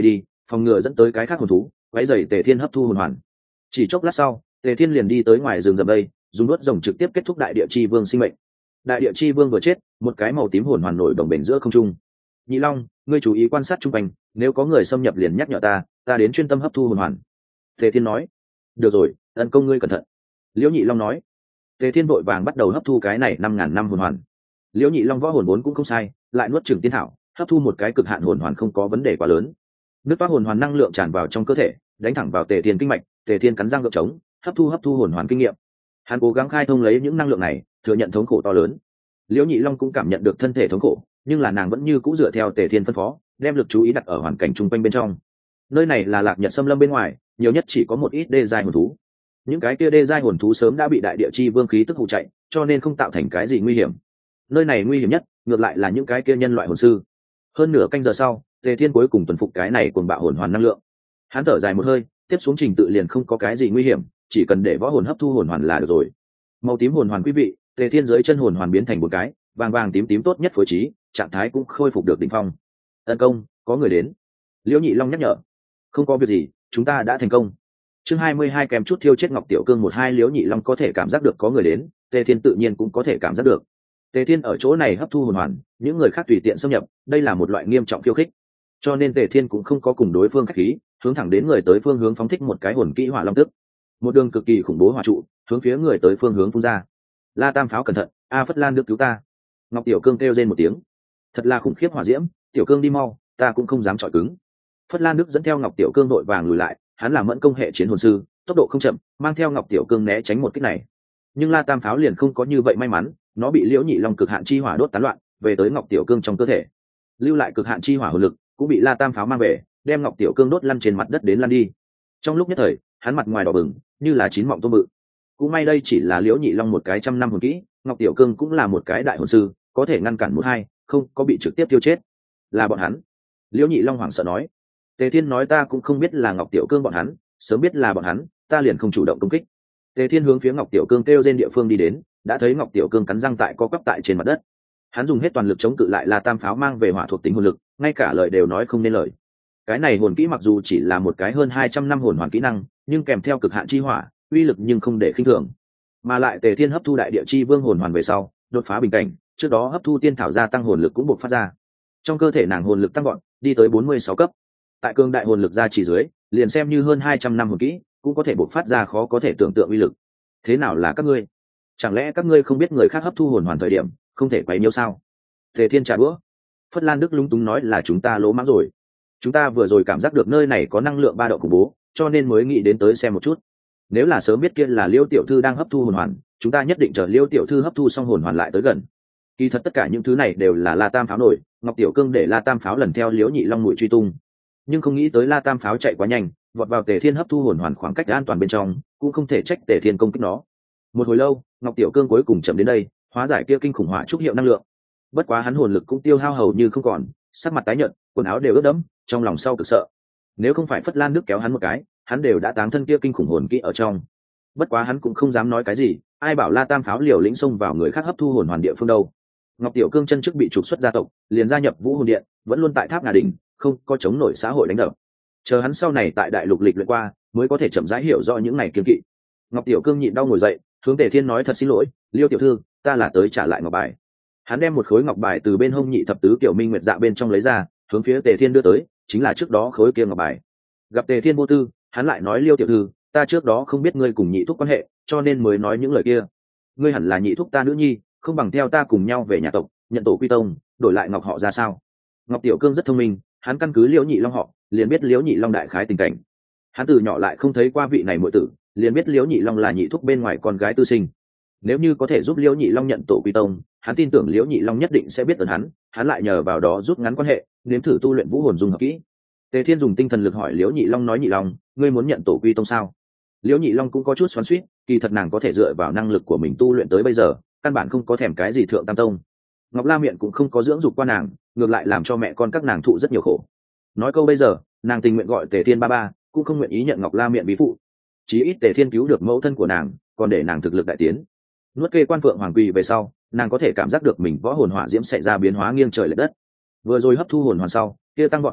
phòng ngừa dẫn tới cái khác hồn thú quấy rầy Tề Thiên hấp thu hồn hoàn. Chỉ chốc lát sau, Tề Thiên liền đi tới ngoài rừng rậm đây, dùng đuốt rồng trực tiếp kết thúc đại địa chi vương sinh mệnh. Đại địa chi vương vừa chết, một cái màu tím hồn hoàn nổi đồng bền giữa không trung. Nhị Long, ngươi chú ý quan sát chung quanh, nếu có người xâm nhập liền nhắc nhở ta, ta đến chuyên tâm hấp thu hồn hoàn. Tề Thiên nói. Được rồi, ân công ngươi cẩn thận. Liễu Nhị Long nói. Tề Thiên vội vàng bắt đầu hấp thu cái này năm ngàn năm hồn hoàn. Liễu Nhị Long võ hồn vốn cũng không sai, lại nuốt chửng tiên thảo, hấp thu một cái cực hạn hồn hoàn không có vấn đề quá lớn. Nước toát hồn hoàn năng lượng tràn vào trong cơ thể, đánh thẳng vào Tề Thiên kinh mạch. Tề Thiên cắn răng gượng chống, hấp thu hấp thu hồn hoàn kinh nghiệm. Hắn cố gắng khai thông lấy những năng lượng này, thừa nhận thống khổ to lớn. Liễu Nhị Long cũng cảm nhận được thân thể thống khổ, nhưng là nàng vẫn như cũ dựa theo Tề Thiên phân phó, đem lực chú ý đặt ở hoàn cảnh chung quanh bên trong. Nơi này là Lạc Nhật Xâm Lâm bên ngoài, nhiều nhất chỉ có một ít đê giai hồn thú. Những cái kia đê giai hồn thú sớm đã bị đại địa chi vương khí tức hù chạy, cho nên không tạo thành cái gì nguy hiểm. Nơi này nguy hiểm nhất, ngược lại là những cái kia nhân loại hồn sư. Hơn nửa canh giờ sau, Tề Thiên cuối cùng tuần phục cái này cuồng bạo hồn hoàn năng lượng. Hắn thở dài một hơi, tiếp xuống trình tự liền không có cái gì nguy hiểm, chỉ cần để võ hồn hấp thu hồn hoàn là được rồi. Màu tím hồn hoàn quý vị, Tề Thiên dưới chân hồn hoàn biến thành một cái vàng vàng tím tím tốt nhất phối trí, trạng thái cũng khôi phục được đỉnh phong. Tấn công, có người đến. Liễu Nhị Long nhắc nhở. Không có việc gì, chúng ta đã thành công. Chương hai mươi hai kèm chút thiêu chết Ngọc Tiểu Cương một hai. Liễu Nhị Long có thể cảm giác được có người đến, Tề Thiên tự nhiên cũng có thể cảm giác được. Tề Thiên ở chỗ này hấp thu hồn hoàn, những người khác tùy tiện xâm nhập, đây là một loại nghiêm trọng khiêu khích. Cho nên Tề Thiên cũng không có cùng đối phương khách khí, hướng thẳng đến người tới phương hướng phóng thích một cái hồn kỹ hỏa long tức. Một đường cực kỳ khủng bố hỏa trụ, hướng phía người tới phương hướng phun ra. La Tam Pháo cẩn thận, a Phất Lan được cứu ta. Ngọc Tiểu Cương kêu rên một tiếng. Thật là khủng khiếp hỏa diễm, Tiểu Cương đi mau, ta cũng không dám chọi cứng. Phất Lan Đức dẫn theo Ngọc Tiểu Cương đội vàng lùi lại, hắn là mẫn công hệ chiến hồn sư, tốc độ không chậm, mang theo Ngọc Tiểu Cương né tránh một kích này. Nhưng La Tam Pháo liền không có như vậy may mắn, nó bị Liễu Nhị Long cực hạn chi hỏa đốt tán loạn, về tới Ngọc Tiểu Cương trong cơ thể. Lưu lại cực hạn chi hỏa hồn lực, cũng bị La Tam Pháo mang về, đem Ngọc Tiểu Cương đốt lăn trên mặt đất đến lăn đi. Trong lúc nhất thời, hắn mặt ngoài đỏ bừng, như là chín mọng tôm bự. Cũng may đây chỉ là Liễu Nhị Long một cái trăm năm hồn kỹ, Ngọc Tiểu Cương cũng là một cái đại hồn sư, có thể ngăn cản một hai, không có bị trực tiếp tiêu chết. Là bọn hắn. Liễu Nhị Long hoảng sợ nói. Tề Thiên nói ta cũng không biết là Ngọc Tiểu Cương bọn hắn, sớm biết là bọn hắn, ta liền không chủ động công kích. Tề Thiên hướng phía Ngọc Tiểu Cương kêu trên địa phương đi đến, đã thấy Ngọc Tiểu Cương cắn răng tại co quắp tại trên mặt đất. Hắn dùng hết toàn lực chống cự lại La Tam Pháo mang về hỏa thuộc tính hồn lực, ngay cả lời đều nói không nên lời. Cái này hồn kỹ mặc dù chỉ là một cái hơn hai trăm năm hồn hoàn kỹ năng, nhưng kèm theo cực hạn chi hỏa, uy lực nhưng không để khinh thường. Mà lại Tề Thiên hấp thu đại địa chi vương hồn hoàn về sau, đột phá bình cảnh, trước đó hấp thu tiên thảo gia tăng hồn lực cũng bộc phát ra. Trong cơ thể nàng hồn lực tăng gọn, đi tới bốn mươi sáu cấp. Tại cương đại hồn lực gia chỉ dưới, liền xem như hơn hai trăm năm hồn kỹ, cũng có thể bộc phát ra khó có thể tưởng tượng uy lực. Thế nào là các ngươi? Chẳng lẽ các ngươi không biết người khác hấp thu hồn hoàn thời điểm, không thể quấy nhiễu sao? Tề Thiên trả đũa. Phất Lan Đức lúng túng nói là chúng ta lỗ mãng rồi. Chúng ta vừa rồi cảm giác được nơi này có năng lượng ba độ khủng bố, cho nên mới nghĩ đến tới xem một chút. Nếu là sớm biết kia là Liêu tiểu thư đang hấp thu hồn hoàn, chúng ta nhất định chờ Liêu tiểu thư hấp thu xong hồn hoàn lại tới gần. Kỳ thật tất cả những thứ này đều là La Tam Pháo nổi, Ngọc Tiểu Cương để La Tam Pháo lần theo Liễu Nhị Long mũi truy tung, nhưng không nghĩ tới La Tam Pháo chạy quá nhanh, vọt vào Tề Thiên hấp thu hồn hoàn khoảng cách an toàn bên trong, cũng không thể trách Tề Thiên công kích nó. Một hồi lâu, Ngọc Tiểu Cương cuối cùng chậm đến đây, hóa giải kia kinh khủng hỏa trúc hiệu năng lượng. Bất quá hắn hồn lực cũng tiêu hao hầu như không còn, sắc mặt tái nhợt, quần áo đều ướt đẫm, trong lòng sau cực sợ. Nếu không phải Phất Lan Đức kéo hắn một cái, hắn đều đã táng thân kia kinh khủng hồn kỹ ở trong. Bất quá hắn cũng không dám nói cái gì, ai bảo La Tam Pháo liều lĩnh xông vào người khác hấp thu hồn hoàn địa phương đâu. Ngọc Tiểu Cương chân trước bị trục xuất gia tộc, liền gia nhập Vũ Hồn Điện, vẫn luôn tại Tháp Ngà Đỉnh, không có chống nổi xã hội đánh đập. Chờ hắn sau này tại đại lục lịch luyện qua, mới có thể chậm rãi hiểu rõ những này kiêng kỵ. Ngọc Tiểu Cương nhịn đau ngồi dậy, hướng Tề Thiên nói thật xin lỗi, Liêu tiểu thư, ta là tới trả lại ngọc bài. Hắn đem một khối ngọc bài từ bên hông nhị thập tứ kiểu minh nguyệt dạ bên trong lấy ra, hướng phía Tề Thiên đưa tới, chính là trước đó khối kia ngọc bài. Gặp Tề Thiên vô tư, hắn lại nói Liêu tiểu thư, ta trước đó không biết ngươi cùng nhị thúc quan hệ, cho nên mới nói những lời kia. Ngươi hẳn là nhị thúc ta nữ nhi, không bằng theo ta cùng nhau về nhà tộc, nhận tổ quy tông, đổi lại ngọc họ ra sao? Ngọc Tiểu Cương rất thông minh, hắn căn cứ Liễu Nhị Long họ, liền biết Liễu Nhị Long đại khái tình cảnh. Hắn từ nhỏ lại không thấy qua vị này muội tử, liền biết Liễu Nhị Long là nhị thúc bên ngoài con gái tư sinh. Nếu như có thể giúp Liễu Nhị Long nhận tổ quy tông, hắn tin tưởng Liễu Nhị Long nhất định sẽ biết ơn hắn, hắn lại nhờ vào đó rút ngắn quan hệ, nếm thử tu luyện vũ hồn dung hợp kỹ. Tề Thiên dùng tinh thần lực hỏi Liễu Nhị Long nói Nhị Long, ngươi muốn nhận tổ quy tông sao? Liễu Nhị Long cũng có chút xoắn xuýt, kỳ thật nàng có thể dựa vào năng lực của mình tu luyện tới bây giờ, căn bản không có thèm cái gì thượng tam tông. Ngọc La Miện cũng không có dưỡng dục qua nàng, ngược lại làm cho mẹ con các nàng thụ rất nhiều khổ. Nói câu bây giờ, nàng tình nguyện gọi Tề Thiên ba ba, cũng không nguyện ý nhận Ngọc La Miện bí phụ. Chí ít Tề Thiên cứu được mẫu thân của nàng, còn để nàng thực lực đại tiến. Nuốt kê quan phượng hoàng quỳ về sau, nàng có thể cảm giác được mình võ hồn hỏa diễm xảy ra biến hóa nghiêng trời lệch đất. Vừa rồi hấp thu hồn hoàn sau, kia tăng vọt hồn lực,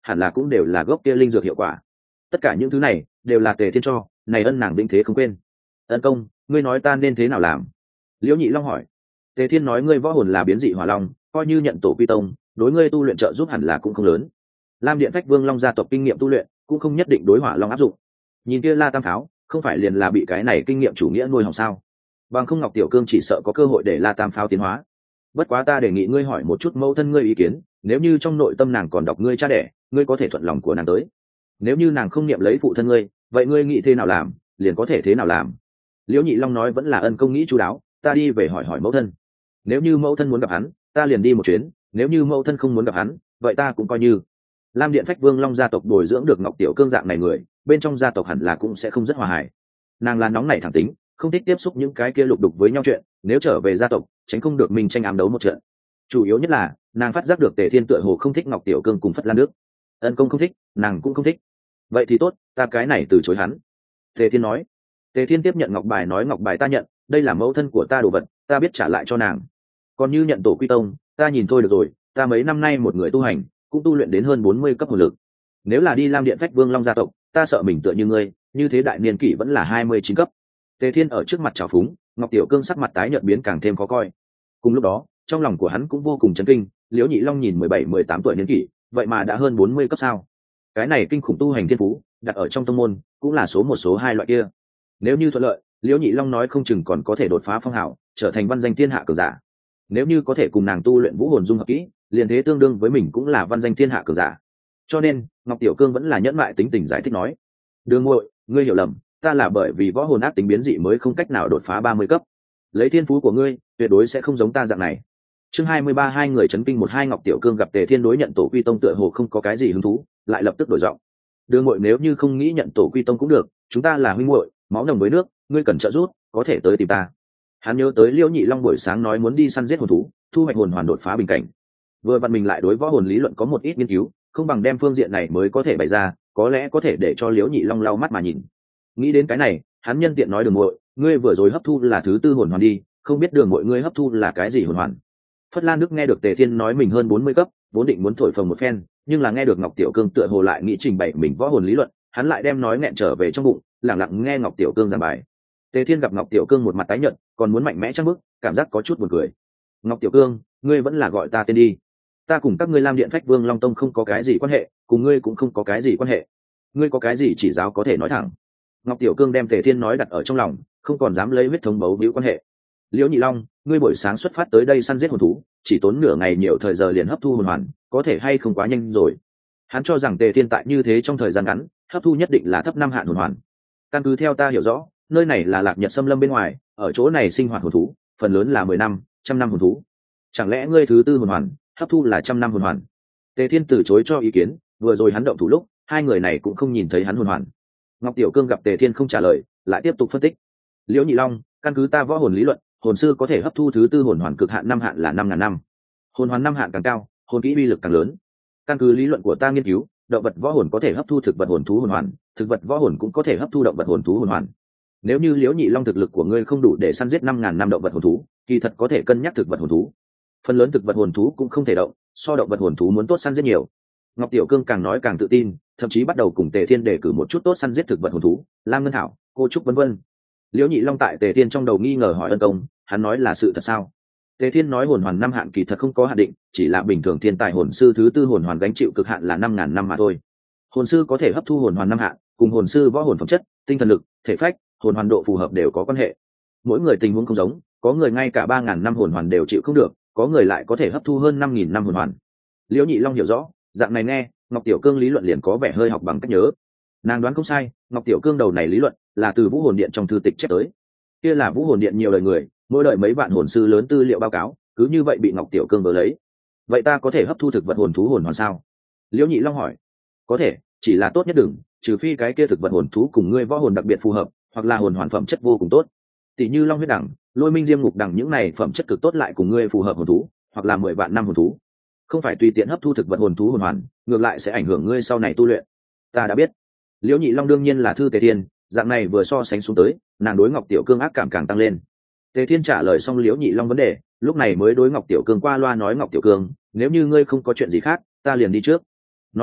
hẳn là cũng đều là gốc kia linh dược hiệu quả. Tất cả những thứ này đều là Tề Thiên cho, này ân nàng vĩnh thế không quên. Ân công, ngươi nói ta nên thế nào làm? Liễu Nhị Long hỏi. Tề Thiên nói ngươi võ hồn là biến dị hỏa long, coi như nhận tổ quy tông, đối ngươi tu luyện trợ giúp hẳn là cũng không lớn. Lam Điện Phách Vương Long gia tộc kinh nghiệm tu luyện cũng không nhất định đối hỏa long áp dụng. Nhìn kia La Tam Pháo, không phải liền là bị cái này kinh nghiệm chủ nghĩa nuôi hỏng sao? Bằng không Ngọc Tiểu Cương chỉ sợ có cơ hội để La Tam Pháo tiến hóa. Bất quá ta đề nghị ngươi hỏi một chút mẫu thân ngươi ý kiến, nếu như trong nội tâm nàng còn đọc ngươi cha đẻ, ngươi có thể thuận lòng của nàng tới. Nếu như nàng không niệm lấy phụ thân ngươi, vậy ngươi nghĩ thế nào làm, liền có thể thế nào làm. Liễu Nhị Long nói vẫn là ân công nghĩ chu đáo, ta đi về hỏi hỏi mẫu thân. Nếu như mẫu thân muốn gặp hắn, ta liền đi một chuyến, nếu như mẫu thân không muốn gặp hắn, vậy ta cũng coi như. Lam Điện Phách Vương Long gia tộc bồi dưỡng được Ngọc Tiểu Cương dạng này người, bên trong gia tộc hẳn là cũng sẽ không rất hòa hải. Nàng là nóng nảy thẳng tính, không thích tiếp xúc những cái kia lục đục với nhau chuyện, nếu trở về gia tộc, tránh không được mình tranh ám đấu một trận. Chủ yếu nhất là, nàng phát giác được Tề Thiên tựa hồ không thích Ngọc Tiểu Cương cùng Phất Lan Đức. Ân công không thích, nàng cũng không thích. Vậy thì tốt, ta cái này từ chối hắn. Tề Thiên nói. Tề Thiên tiếp nhận ngọc bài nói ngọc bài ta nhận, đây là mẫu thân của ta đồ vật, ta biết trả lại cho nàng. Còn như nhận tổ quy tông, ta nhìn thôi được rồi, ta mấy năm nay một người tu hành, cũng tu luyện đến hơn bốn mươi cấp hồn lực. Nếu là đi Lam Điện Phách Vương Long gia tộc, ta sợ mình tựa như ngươi, như thế đại niên kỷ vẫn là hai mươi chín cấp. Tề Thiên ở trước mặt trào phúng, Ngọc Tiểu Cương sắc mặt tái nhợt biến càng thêm khó coi. Cùng lúc đó, trong lòng của hắn cũng vô cùng chấn kinh, Liễu Nhị Long nhìn mười bảy mười tám tuổi niên kỷ, vậy mà đã hơn bốn mươi cấp sao? Cái này kinh khủng tu hành thiên phú, đặt ở trong tông môn, cũng là số một số hai loại kia. Nếu như thuận lợi, Liễu Nhị Long nói không chừng còn có thể đột phá phong hào, trở thành văn danh thiên hạ cường giả. Nếu như có thể cùng nàng tu luyện vũ hồn dung hợp kỹ, liền thế tương đương với mình cũng là văn danh thiên hạ cường giả. Cho nên, Ngọc Tiểu Cương vẫn là nhẫn mại tính tình giải thích nói: "Đường muội, ngươi hiểu lầm, ta là bởi vì võ hồn ác tính biến dị mới không cách nào đột phá ba mươi cấp. Lấy thiên phú của ngươi, tuyệt đối sẽ không giống ta dạng này." Chương hai mươi ba hai người chấn kinh một hai Ngọc Tiểu Cương gặp Tề Thiên đối nhận tổ quy tông tựa hồ không có cái gì hứng thú, lại lập tức đổi giọng. "Đường muội nếu như không nghĩ nhận tổ quy tông cũng được, chúng ta là huynh muội, máu nồng với nước, ngươi cần trợ giúp, có thể tới tìm ta." Hắn nhớ tới Liễu Nhị Long buổi sáng nói muốn đi săn giết hồn thú, thu hoạch hồn hoàn đột phá bình cảnh. Vừa vặn mình lại đối võ hồn lý luận có một ít nghiên cứu, không bằng đem phương diện này mới có thể bày ra, có lẽ có thể để cho Liễu Nhị Long lau mắt mà nhìn. Nghĩ đến cái này, hắn nhân tiện nói Đường muội, ngươi vừa rồi hấp thu là thứ tư hồn hoàn đi, không biết Đường muội ngươi hấp thu là cái gì hồn hoàn. Phất Lan Đức nghe được Tề Thiên nói mình hơn bốn mươi cấp, vốn định muốn thổi phồng một phen, nhưng là nghe được Ngọc Tiểu Cương tựa hồ lại nghĩ trình bày mình võ hồn lý luận, hắn lại đem nói nghẹn trở về trong bụng, lặng lặng nghe Ngọc Tiểu Cương giảng bài. Tề Thiên gặp Ngọc Tiểu Cương một mặt tái nhợt, còn muốn mạnh mẽ trăng bức, cảm giác có chút buồn cười. "Ngọc Tiểu Cương, ngươi vẫn là gọi ta tên đi. Ta cùng các ngươi Lam Điện Phách Vương Long Tông không có cái gì quan hệ, cùng ngươi cũng không có cái gì quan hệ. Ngươi có cái gì chỉ giáo có thể nói thẳng." Ngọc Tiểu Cương đem Tề Thiên nói đặt ở trong lòng, không còn dám lấy huyết thống bấu víu quan hệ. "Liễu Nhị Long, ngươi buổi sáng xuất phát tới đây săn giết hồn thú, chỉ tốn nửa ngày nhiều thời giờ liền hấp thu hồn hoàn, có thể hay không quá nhanh rồi?" Hắn cho rằng Tề Thiên tại như thế trong thời gian ngắn, hấp thu nhất định là thấp năm hạn hồn hoàn. Căn cứ theo ta hiểu rõ, nơi này là Lạc Nhật Xâm Lâm bên ngoài, ở chỗ này sinh hoạt hồn thú, phần lớn là mười năm, trăm năm hồn thú. Chẳng lẽ ngươi thứ tư hồn hoàn, hấp thu là trăm năm hồn hoàn? Tề Thiên từ chối cho ý kiến, vừa rồi hắn động thủ lúc, hai người này cũng không nhìn thấy hắn hồn hoàn. Ngọc Tiểu Cương gặp Tề Thiên không trả lời, lại tiếp tục phân tích. "Liễu Nhị Long, căn cứ ta võ hồn lý luận, hồn sư có thể hấp thu thứ tư hồn hoàn cực hạn năm hạn là năm ngàn năm. Hồn hoàn năm hạn càng cao, hồn kỹ uy lực càng lớn. Căn cứ lý luận của ta nghiên cứu, động vật võ hồn có thể hấp thu thực vật hồn thú hồn hoàn, thực vật võ hồn cũng có thể hấp thu động vật hồn thú hồn hoàn. Nếu như Liễu Nhị Long thực lực của ngươi không đủ để săn giết năm ngàn năm động vật hồn thú, kỳ thật có thể cân nhắc thực vật hồn thú. Phần lớn thực vật hồn thú cũng không thể động, so động vật hồn thú muốn tốt săn giết nhiều." Ngọc Tiểu Cương càng nói càng tự tin, thậm chí bắt đầu cùng Tề Thiên đề cử một chút tốt săn giết thực vật hồn thú, lam ngân thảo, cô trúc vân vân. Liễu Nhị Long tại Tề Thiên trong đầu nghi ngờ hỏi ân công, hắn nói là sự thật sao? Tề Thiên nói hồn hoàn năm hạn kỳ thật không có hạn định, chỉ là bình thường thiên tài hồn sư thứ tư hồn hoàn gánh chịu cực hạn là năm ngàn năm mà thôi. Hồn sư có thể hấp thu hồn hoàn năm hạn, cùng hồn sư võ hồn phẩm chất, tinh thần lực, thể phách, hồn hoàn độ phù hợp đều có quan hệ. Mỗi người tình huống không giống, có người ngay cả ba ngàn năm hồn hoàn đều chịu không được, có người lại có thể hấp thu hơn năm nghìn năm hồn hoàn. Liễu Nhị Long hiểu rõ, dạng này nghe, Ngọc Tiểu Cương lý luận liền có vẻ hơi học bằng cách nhớ. Nàng đoán không sai, Ngọc Tiểu Cương đầu này lý luận là từ Vũ Hồn Điện trong thư tịch chép tới. Kia là Vũ Hồn Điện nhiều đời người, mỗi đời mấy vạn hồn sư lớn tư liệu báo cáo, cứ như vậy bị Ngọc Tiểu Cương vớ lấy. "Vậy ta có thể hấp thu thực vật hồn thú hồn hoàn sao?" Liễu Nhị Long hỏi. "Có thể, chỉ là tốt nhất đừng, trừ phi cái kia thực vật hồn thú cùng ngươi võ hồn đặc biệt phù hợp, hoặc là hồn hoàn phẩm chất vô cùng tốt. Tỷ như Long huyết đẳng, Lôi Minh Diêm Ngục đẳng những này phẩm chất cực tốt lại cùng ngươi phù hợp hồn thú, hoặc là mười vạn năm hồn thú. Không phải tùy tiện hấp thu thực vật hồn thú hồn hoàn, ngược lại sẽ ảnh hưởng ngươi sau này tu luyện." "Ta đã biết." Liễu Nhị Long đương nhiên là thư Tề Thiên, dạng này vừa so sánh xuống tới, nàng đối Ngọc Tiểu Cương ác cảm càng tăng lên. Tề Thiên trả lời xong Liễu Nhị Long vấn đề, lúc này mới đối Ngọc Tiểu Cương qua loa nói: "Ngọc Tiểu Cương, nếu như ngươi không có chuyện gì khác, ta liền đi trước." Nói xong,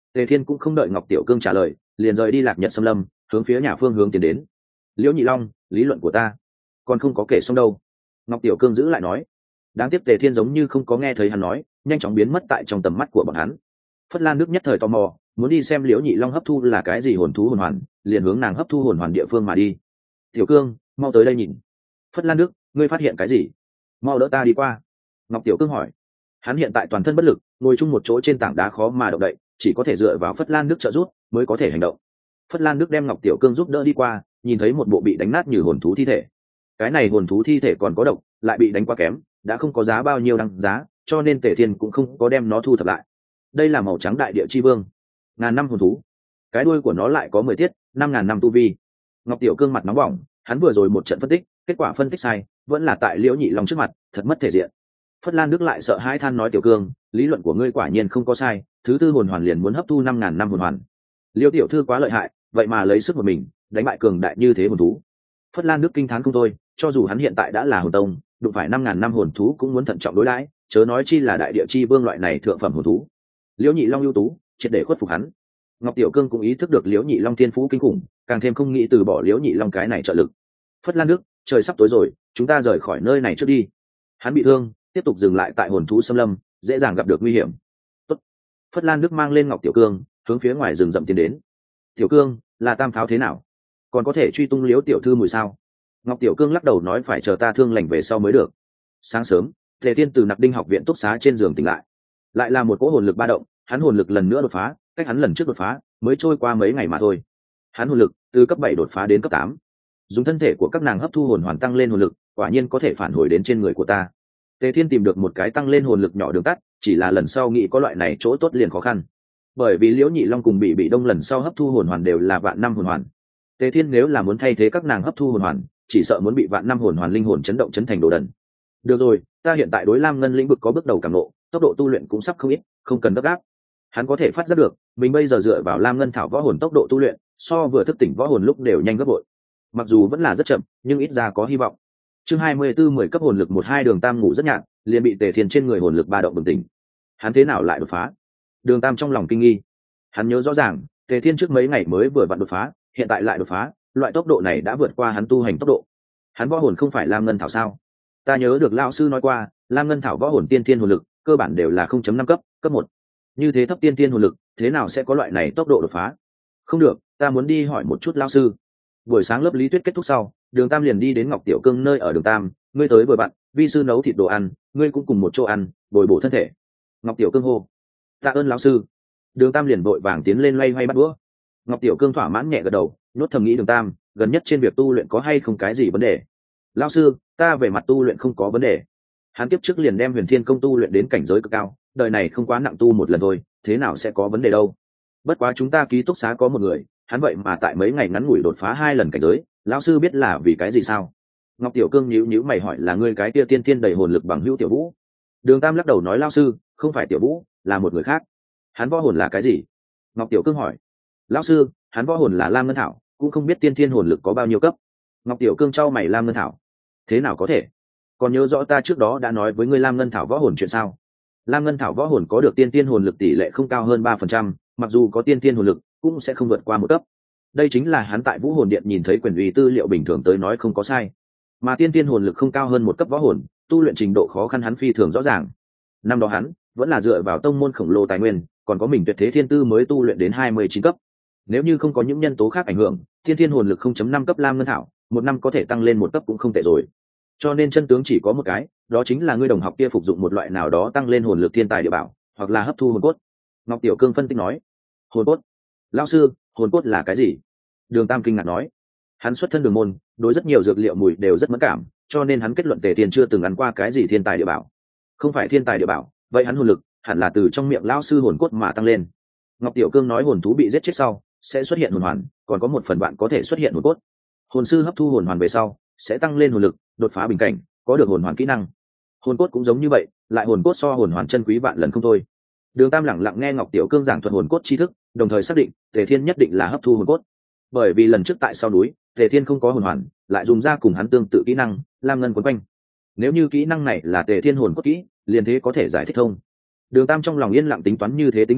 Tề Thiên cũng không đợi Ngọc Tiểu Cương trả lời, liền rời đi Lạc Nhật Xâm Lâm, hướng phía nhà phương hướng tiến đến. Liễu Nhị Long, lý luận của ta còn không có kể xong đâu. Ngọc Tiểu Cương giữ lại nói. Đáng tiếc Tề Thiên giống như không có nghe thấy hắn nói, nhanh chóng biến mất tại trong tầm mắt của bọn hắn. Phất Lan Đức nhất thời tò mò, muốn đi xem Liễu Nhị Long hấp thu là cái gì hồn thú hồn hoàn, liền hướng nàng hấp thu hồn hoàn địa phương mà đi. Tiểu Cương, mau tới đây nhìn. Phất Lan Đức, ngươi phát hiện cái gì? Mau đỡ ta đi qua. Ngọc Tiểu Cương hỏi. Hắn hiện tại toàn thân bất lực, ngồi chung một chỗ trên tảng đá khó mà động đậy, chỉ có thể dựa vào Phất Lan Đức trợ giúp mới có thể hành động. Phất Lan Đức đem Ngọc Tiểu Cương giúp đỡ đi qua, nhìn thấy một bộ bị đánh nát như hồn thú thi thể. Cái này hồn thú thi thể còn có độc, lại bị đánh quá kém, đã không có giá bao nhiêu đăng giá, cho nên Tề Thiên cũng không có đem nó thu thập lại. Đây là màu trắng đại địa chi vương, ngàn năm hồn thú, cái đuôi của nó lại có mười tiết, năm ngàn năm tu vi. Ngọc Tiểu Cương mặt nóng bỏng, hắn vừa rồi một trận phân tích, kết quả phân tích sai, vẫn là tại Liễu Nhị Long trước mặt, thật mất thể diện. Phất Lan Đức lại sợ hãi than nói Tiểu Cương, lý luận của ngươi quả nhiên không có sai, thứ tư hồn hoàn liền muốn hấp thu năm ngàn năm hồn hoàn. Liễu tiểu thư quá lợi hại, vậy mà lấy sức một mình đánh bại cường đại như thế hồn thú. Phất Lan Đức kinh thán không thôi, cho dù hắn hiện tại đã là hồn tông, đụng phải năm ngàn năm hồn thú cũng muốn thận trọng đối đãi, chớ nói chi là đại địa chi vương loại này thượng phẩm hồn thú. Liễu Nhị Long ưu tú, triệt để khuất phục hắn. Ngọc Tiểu Cương cũng ý thức được Liễu Nhị Long thiên phú kinh khủng, càng thêm không nghĩ từ bỏ Liễu Nhị Long cái này trợ lực. Phất Lan Đức, trời sắp tối rồi, chúng ta rời khỏi nơi này trước đi. Hắn bị thương, tiếp tục dừng lại tại hồn thú xâm lâm, dễ dàng gặp được nguy hiểm. Tốt. Phất Lan Đức mang lên Ngọc Tiểu Cương, hướng phía ngoài rừng rậm tiến đến. Tiểu Cương, là tam pháo thế nào? Còn có thể truy tung Liễu tiểu thư mùi sao? Ngọc Tiểu Cương lắc đầu nói phải chờ ta thương lành về sau mới được. Sáng sớm, Tề Thiên từ Nặc Đinh học viện túc xá trên giường tỉnh lại, lại là một cỗ hồn lực ba động, hắn hồn lực lần nữa đột phá, cách hắn lần trước đột phá mới trôi qua mấy ngày mà thôi. Hắn hồn lực từ cấp bảy đột phá đến cấp tám. Dùng thân thể của các nàng hấp thu hồn hoàn tăng lên hồn lực, quả nhiên có thể phản hồi đến trên người của ta. Tề Thiên tìm được một cái tăng lên hồn lực nhỏ đường tắt, chỉ là lần sau nghĩ có loại này chỗ tốt liền khó khăn. Bởi vì Liễu Nhị Long cùng bị bị đông lần sau hấp thu hồn hoàn đều là vạn năm hồn hoàn. Tề Thiên nếu là muốn thay thế các nàng hấp thu hồn hoàn, chỉ sợ muốn bị vạn năm hồn hoàn linh hồn chấn động chấn thành đồ đần. Được rồi, ta hiện tại đối Lam Ngân lĩnh vực có bước đầu cảm ngộ, tốc độ tu luyện cũng sắp không ít, không cần gấp gáp. Hắn có thể phát giác được, mình bây giờ dựa vào Lam Ngân thảo võ hồn tốc độ tu luyện, so vừa thức tỉnh võ hồn lúc đều nhanh gấp bội. Mặc dù vẫn là rất chậm, nhưng ít ra có hy vọng. Chương hai mươi tư mười cấp hồn lực một hai Đường Tam ngủ rất nhạt, liền bị Tề Thiên trên người hồn lực ba động bừng tỉnh. Hắn thế nào lại đột phá? Đường Tam trong lòng kinh nghi. Hắn nhớ rõ ràng, Tề Thiên trước mấy ngày mới vừa vặn đột phá, hiện tại lại đột phá, loại tốc độ này đã vượt qua hắn tu hành tốc độ. Hắn võ hồn không phải Lam Ngân thảo sao? Ta nhớ được lão sư nói qua, Lam Ngân thảo võ hồn tiên thiên hồn lực cơ bản đều là không chấm năm cấp, cấp một. Như thế thấp tiên thiên hồn lực, thế nào sẽ có loại này tốc độ đột phá? Không được, ta muốn đi hỏi một chút lão sư. Buổi sáng lớp lý thuyết kết thúc sau, Đường Tam liền đi đến Ngọc Tiểu Cương nơi ở. Đường Tam, ngươi tới vừa bạn, vi sư nấu thịt đồ ăn, ngươi cũng cùng một chỗ ăn, bồi bổ thân thể. Ngọc Tiểu Cương hô. Tạ ơn lão sư. Đường Tam liền vội vàng tiến lên loay hoay bắt đũa. Ngọc Tiểu Cương thỏa mãn nhẹ gật đầu, nhốt thầm nghĩ Đường Tam, gần nhất trên việc tu luyện có hay không cái gì vấn đề? Lão sư, ta về mặt tu luyện không có vấn đề. Hắn kiếp trước liền đem Huyền Thiên công tu luyện đến cảnh giới cực cao, đời này không quá nặng tu một lần thôi, thế nào sẽ có vấn đề đâu? Bất quá chúng ta ký túc xá có một người, hắn vậy mà tại mấy ngày ngắn ngủi đột phá hai lần cảnh giới, lão sư biết là vì cái gì sao? Ngọc Tiểu Cương nhíu nhíu mày hỏi là ngươi cái tia tiên tiên đầy hồn lực bằng hữu Tiểu Vũ? Đường Tam lắc đầu nói lão sư, không phải Tiểu Vũ, là một người khác. Hắn võ hồn là cái gì? Ngọc Tiểu Cương hỏi. Lão sư, hắn võ hồn là Lam Ngân thảo, cũng không biết tiên tiên hồn lực có bao nhiêu cấp. Ngọc Tiểu Cương trao mày Lam Ngân thảo. Thế nào có thể? Còn nhớ rõ ta trước đó đã nói với ngươi Lam Ngân thảo võ hồn chuyện sao? Lam Ngân thảo võ hồn có được tiên tiên hồn lực tỷ lệ không cao hơn ba phần trăm, mặc dù có tiên tiên hồn lực, cũng sẽ không vượt qua một cấp. Đây chính là hắn tại Vũ Hồn Điện nhìn thấy quyền uy tư liệu bình thường tới nói không có sai. Mà tiên tiên hồn lực không cao hơn một cấp võ hồn, tu luyện trình độ khó khăn hắn phi thường rõ ràng. Năm đó hắn vẫn là dựa vào tông môn khổng lồ tài nguyên, còn có mình tuyệt thế thiên tư mới tu luyện đến hai mươi chín cấp. Nếu như không có những nhân tố khác ảnh hưởng, tiên tiên hồn lực không chấm năm cấp Lam Ngân thảo, một năm có thể tăng lên một cấp cũng không tệ rồi. Cho nên chân tướng chỉ có một cái, đó chính là ngươi đồng học kia phục dụng một loại nào đó tăng lên hồn lực thiên tài địa bảo, hoặc là hấp thu hồn cốt. Ngọc Tiểu Cương phân tích nói. Hồn cốt? Lão sư, hồn cốt là cái gì? Đường Tam kinh ngạc nói. Hắn xuất thân đường môn, đối rất nhiều dược liệu mùi đều rất mẫn cảm, cho nên hắn kết luận Tề Thiên chưa từng ăn qua cái gì thiên tài địa bảo. Không phải thiên tài địa bảo, vậy hắn hồn lực hẳn là từ trong miệng lão sư hồn cốt mà tăng lên. Ngọc Tiểu Cương nói hồn thú bị giết chết sau sẽ xuất hiện hồn hoàn, còn có một phần bạn có thể xuất hiện hồn cốt. Hồn sư hấp thu hồn hoàn về sau sẽ tăng lên hồn lực, đột phá bình cảnh, có được hồn hoàn kỹ năng. Hồn cốt cũng giống như vậy, lại hồn cốt so hồn hoàn chân quý vạn lần không thôi. Đường Tam lẳng lặng nghe Ngọc Tiểu Cương giảng thuật hồn cốt tri thức, đồng thời xác định Tề Thiên nhất định là hấp thu hồn cốt. Bởi vì lần trước tại sau núi, Tề Thiên không có hồn hoàn, lại dùng ra cùng hắn tương tự kỹ năng, Lam Ngân quấn quanh. Nếu như kỹ năng này là Tề Thiên hồn cốt kỹ, liền thế có thể giải thích thông. Đường Tam trong lòng yên lặng tính toán như thế tính được,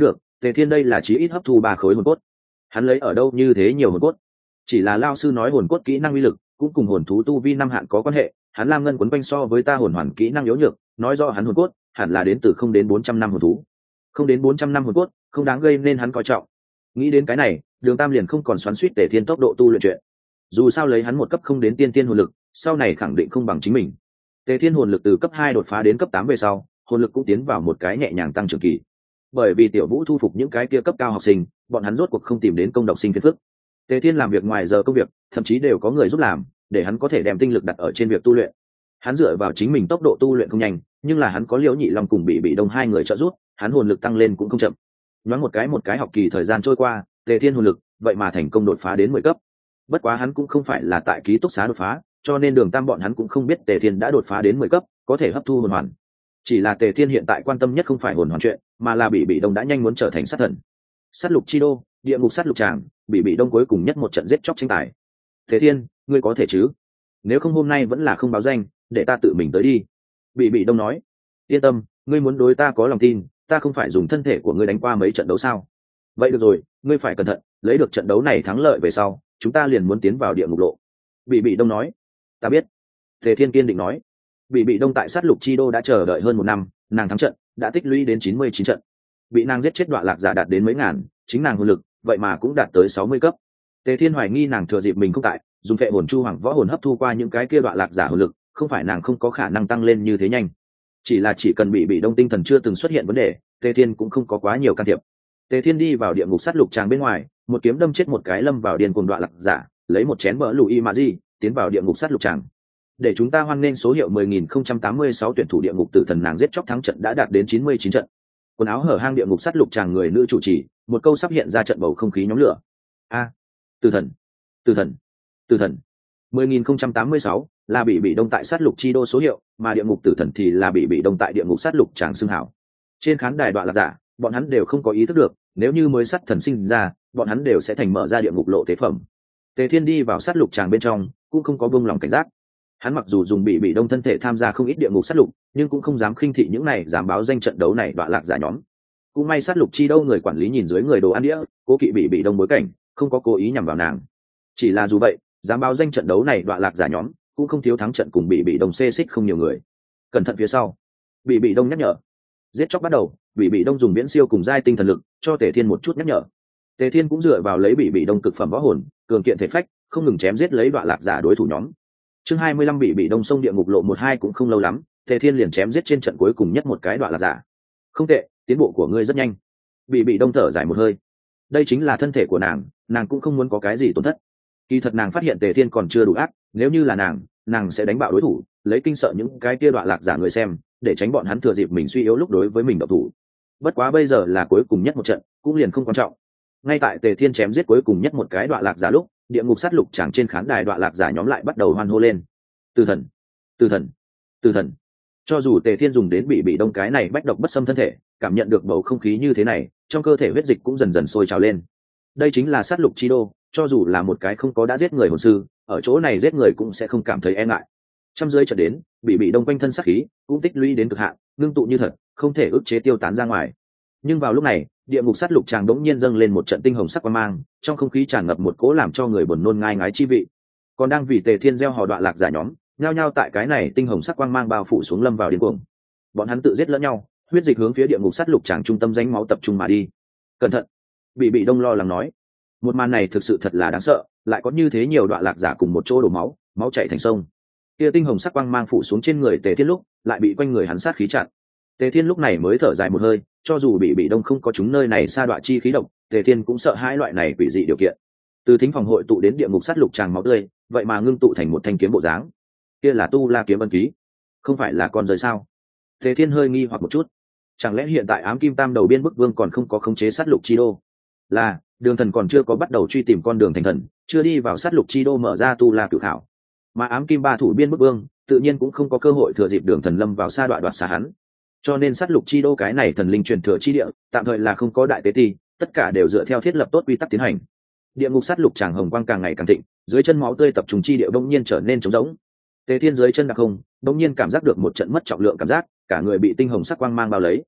Tề Thiên đây là chí ít hấp thu ba khối hồn cốt. Hắn lấy ở đâu như thế nhiều hồn cốt? Chỉ là lao sư nói hồn cốt kỹ năng uy lực cũng cùng hồn thú tu vi năm hạn có quan hệ, hắn lam ngân quấn quanh so với ta hồn hoàn kỹ năng yếu nhược, nói do hắn hồn cốt hẳn là đến từ không đến bốn trăm năm hồn thú. Không đến bốn trăm năm hồn cốt, không đáng gây nên hắn coi trọng. Nghĩ đến cái này, Đường Tam liền không còn xoắn xuýt Tề Thiên tốc độ tu luyện chuyện. Dù sao lấy hắn một cấp không đến tiên tiên hồn lực, sau này khẳng định không bằng chính mình. Tề Thiên hồn lực từ cấp hai đột phá đến cấp tám về sau, hồn lực cũng tiến vào một cái nhẹ nhàng tăng trưởng kỳ. Bởi vì Tiểu Vũ thu phục những cái kia cấp cao học sinh, bọn hắn rốt cuộc không tìm đến công độc sinh phiền phức. Tề Thiên làm việc ngoài giờ công việc, thậm chí đều có người giúp làm, để hắn có thể đem tinh lực đặt ở trên việc tu luyện. Hắn dựa vào chính mình tốc độ tu luyện không nhanh, nhưng là hắn có Liễu Nhị Long cùng Bị Bị Đông hai người trợ giúp, hắn hồn lực tăng lên cũng không chậm. Nhoáng một cái một cái học kỳ thời gian trôi qua, Tề Thiên hồn lực vậy mà thành công đột phá đến mười cấp. Bất quá hắn cũng không phải là tại ký túc xá đột phá, cho nên Đường Tam bọn hắn cũng không biết Tề Thiên đã đột phá đến mười cấp, có thể hấp thu hồn hoàn. Chỉ là Tề Thiên hiện tại quan tâm nhất không phải hồn hoàn chuyện, mà là Bị Bị Đông đã nhanh muốn trở thành sát thần. Sát lục chi đô, địa ngục sát lục tràng, Bị Bị Đông cuối cùng nhất một trận giết chóc tranh tài. Tề Thiên, ngươi có thể chứ? Nếu không hôm nay vẫn là không báo danh, để ta tự mình tới đi. Bị Bị Đông nói. Yên tâm, ngươi muốn đối ta có lòng tin, ta không phải dùng thân thể của ngươi đánh qua mấy trận đấu sao? Vậy được rồi, ngươi phải cẩn thận, lấy được trận đấu này thắng lợi về sau, chúng ta liền muốn tiến vào địa ngục lộ. Bị Bị Đông nói. Ta biết. Tề Thiên kiên định nói. Bị Bị Đông tại sát lục chi đô đã chờ đợi hơn một năm, nàng thắng trận đã tích lũy đến chín mươi chín trận. Bị nàng giết chết đoạn lạc giả đạt đến mấy ngàn, chính nàng hồn lực vậy mà cũng đạt tới sáu mươi cấp. Tề Thiên hoài nghi nàng thừa dịp mình không tại, dùng phệ hồn chu hoàng võ hồn hấp thu qua những cái kia đoạn lạc giả hồn lực, không phải nàng không có khả năng tăng lên như thế nhanh. Chỉ là chỉ cần Bị Bị Đông tinh thần chưa từng xuất hiện vấn đề, Tề Thiên cũng không có quá nhiều can thiệp. Tề Thiên đi vào địa ngục sát lục tràng bên ngoài, một kiếm đâm chết một cái lâm vào điên cuồng đoạn lạc giả, lấy một chén bỡ lùi mà di, tiến vào địa ngục sát lục tràng. Để chúng ta hoan nghênh số hiệu mười nghìn không trăm tám mươi sáu tuyển thủ địa ngục tử thần nàng giết chóc thắng trận đã đạt đến chín mươi chín trận. Quần áo hở hang địa ngục sát lục tràng người nữ chủ trì, một câu sắp hiện ra trận bầu không khí nhóm lửa. A, tử thần, tử thần, tử thần. mười nghìn không trăm tám mươi sáu là Bị Bị Đông tại sát lục chi đô số hiệu, mà địa ngục tử thần thì là Bị Bị Đông tại địa ngục sát lục tràng xưng hảo. Trên khán đài đoạn lạc giả, bọn hắn đều không có ý thức được, nếu như mới sát thần sinh ra, bọn hắn đều sẽ thành mở ra địa ngục lộ tế phẩm. Tề Thiên đi vào sát lục tràng bên trong, cũng không có buông lòng cảnh giác. Hắn mặc dù dùng Bị Bị Đông thân thể tham gia không ít địa ngục sát lục, nhưng cũng không dám khinh thị những này dám báo danh trận đấu này đoạn lạc giả nhóm. Cũng may sát lục chi đâu người quản lý nhìn dưới người đồ ăn đĩa, cố kỵ Bị Bị Đông bối cảnh, không có cố ý nhằm vào nàng. Chỉ là dù vậy, dám báo danh trận đấu này đoạn lạc giả nhóm cũng không thiếu thắng trận cùng Bị Bị Đông xê xích không nhiều người. Cẩn thận phía sau. Bị Bị Đông nhắc nhở. Giết chóc bắt đầu, Bị Bị Đông dùng viễn siêu cùng giai tinh thần lực cho Tề Thiên một chút nhắc nhở. Tề Thiên cũng dựa vào lấy Bị Bị Đông cực phẩm võ hồn, cường kiện thể phách, không ngừng chém giết lấy đoạn lạc giả đối thủ nhóm. Chương hai mươi lăm Bị Bị Đông sông địa ngục lộ một hai cũng không lâu lắm, Tề Thiên liền chém giết trên trận cuối cùng nhất một cái đoạn lạc giả. Không tệ, tiến bộ của ngươi rất nhanh. Bị Bị Đông thở dài một hơi. Đây chính là thân thể của nàng, nàng cũng không muốn có cái gì tổn thất. Kỳ thật nàng phát hiện Tề Thiên còn chưa đủ ác, nếu như là nàng, nàng sẽ đánh bạo đối thủ, lấy kinh sợ những cái kia đoạn lạc giả người xem, để tránh bọn hắn thừa dịp mình suy yếu lúc đối với mình động thủ. Bất quá bây giờ là cuối cùng nhất một trận, cũng liền không quan trọng. Ngay tại Tề Thiên chém giết cuối cùng nhất một cái đoạn lạc giả lúc, địa ngục sát lục chẳng trên khán đài đoạn lạc giả nhóm lại bắt đầu hoan hô lên. Từ thần, từ thần, từ thần. Cho dù Tề Thiên dùng đến Bị Bị Đông cái này bách độc bất xâm thân thể, cảm nhận được bầu không khí như thế này, trong cơ thể huyết dịch cũng dần dần sôi trào lên. Đây chính là sát lục chi đô, cho dù là một cái không có đã giết người hồn sư, ở chỗ này giết người cũng sẽ không cảm thấy e ngại. Trăm dưới trận đến, Bị Bị Đông quanh thân sát khí cũng tích lũy đến cực hạn, ngưng tụ như thật, không thể ức chế tiêu tán ra ngoài. Nhưng vào lúc này, địa ngục sát lục tràng đống nhiên dâng lên một trận tinh hồng sắc quang mang, trong không khí tràn ngập một cỗ làm cho người buồn nôn ngai ngái chi vị. Còn đang vì Tề Thiên gieo hò đoạn lạc giả nhóm, nhao nhao tại cái này tinh hồng sắc quang mang bao phủ xuống lâm vào điên cuồng. Bọn hắn tự giết lẫn nhau, huyết dịch hướng phía địa ngục sát lục tràng trung tâm danh máu tập trung mà đi. Cẩn thận! Bị Bị Đông lo lắng nói. Một màn này thực sự thật là đáng sợ, lại có như thế nhiều đoạn lạc giả cùng một chỗ đổ máu, máu chảy thành sông. Kia tinh hồng sắc quang mang phủ xuống trên người Tề Thiên lúc, lại bị quanh người hắn sát khí chặn. Tề Thiên lúc này mới thở dài một hơi, cho dù bị Bị Đông không có chúng nơi này sa đọa chi khí độc, Tề Thiên cũng sợ hãi loại này quỷ dị điều kiện. Từ thính phòng hội tụ đến địa ngục sát lục tràng máu tươi, vậy mà ngưng tụ thành một thanh kiếm bộ dáng. Kia là tu la kiếm ân ký, không phải là con rơi sao? Tề Thiên hơi nghi hoặc một chút, chẳng lẽ hiện tại ám kim tam đầu biên bức vương còn không có khống chế sát lục chi đô? Là, Đường Thần còn chưa có bắt đầu truy tìm con đường thành thần, chưa đi vào sát lục chi đô mở ra tu la cửu khảo. Mà ám kim ba thủ biên bức vương, tự nhiên cũng không có cơ hội thừa dịp Đường Thần lâm vào sa đoạn đoạt xá hắn. Cho nên sát lục chi đô cái này thần linh truyền thừa chi địa, tạm thời là không có đại tế ti, tất cả đều dựa theo thiết lập tốt quy tắc tiến hành. Địa ngục sát lục tràng hồng quang càng ngày càng thịnh, dưới chân máu tươi tập trung chi địa bỗng nhiên trở nên trống rỗng. Tề Thiên dưới chân đặc không, bỗng nhiên cảm giác được một trận mất trọng lượng cảm giác, cả người bị tinh hồng sắc quang mang bao lấy.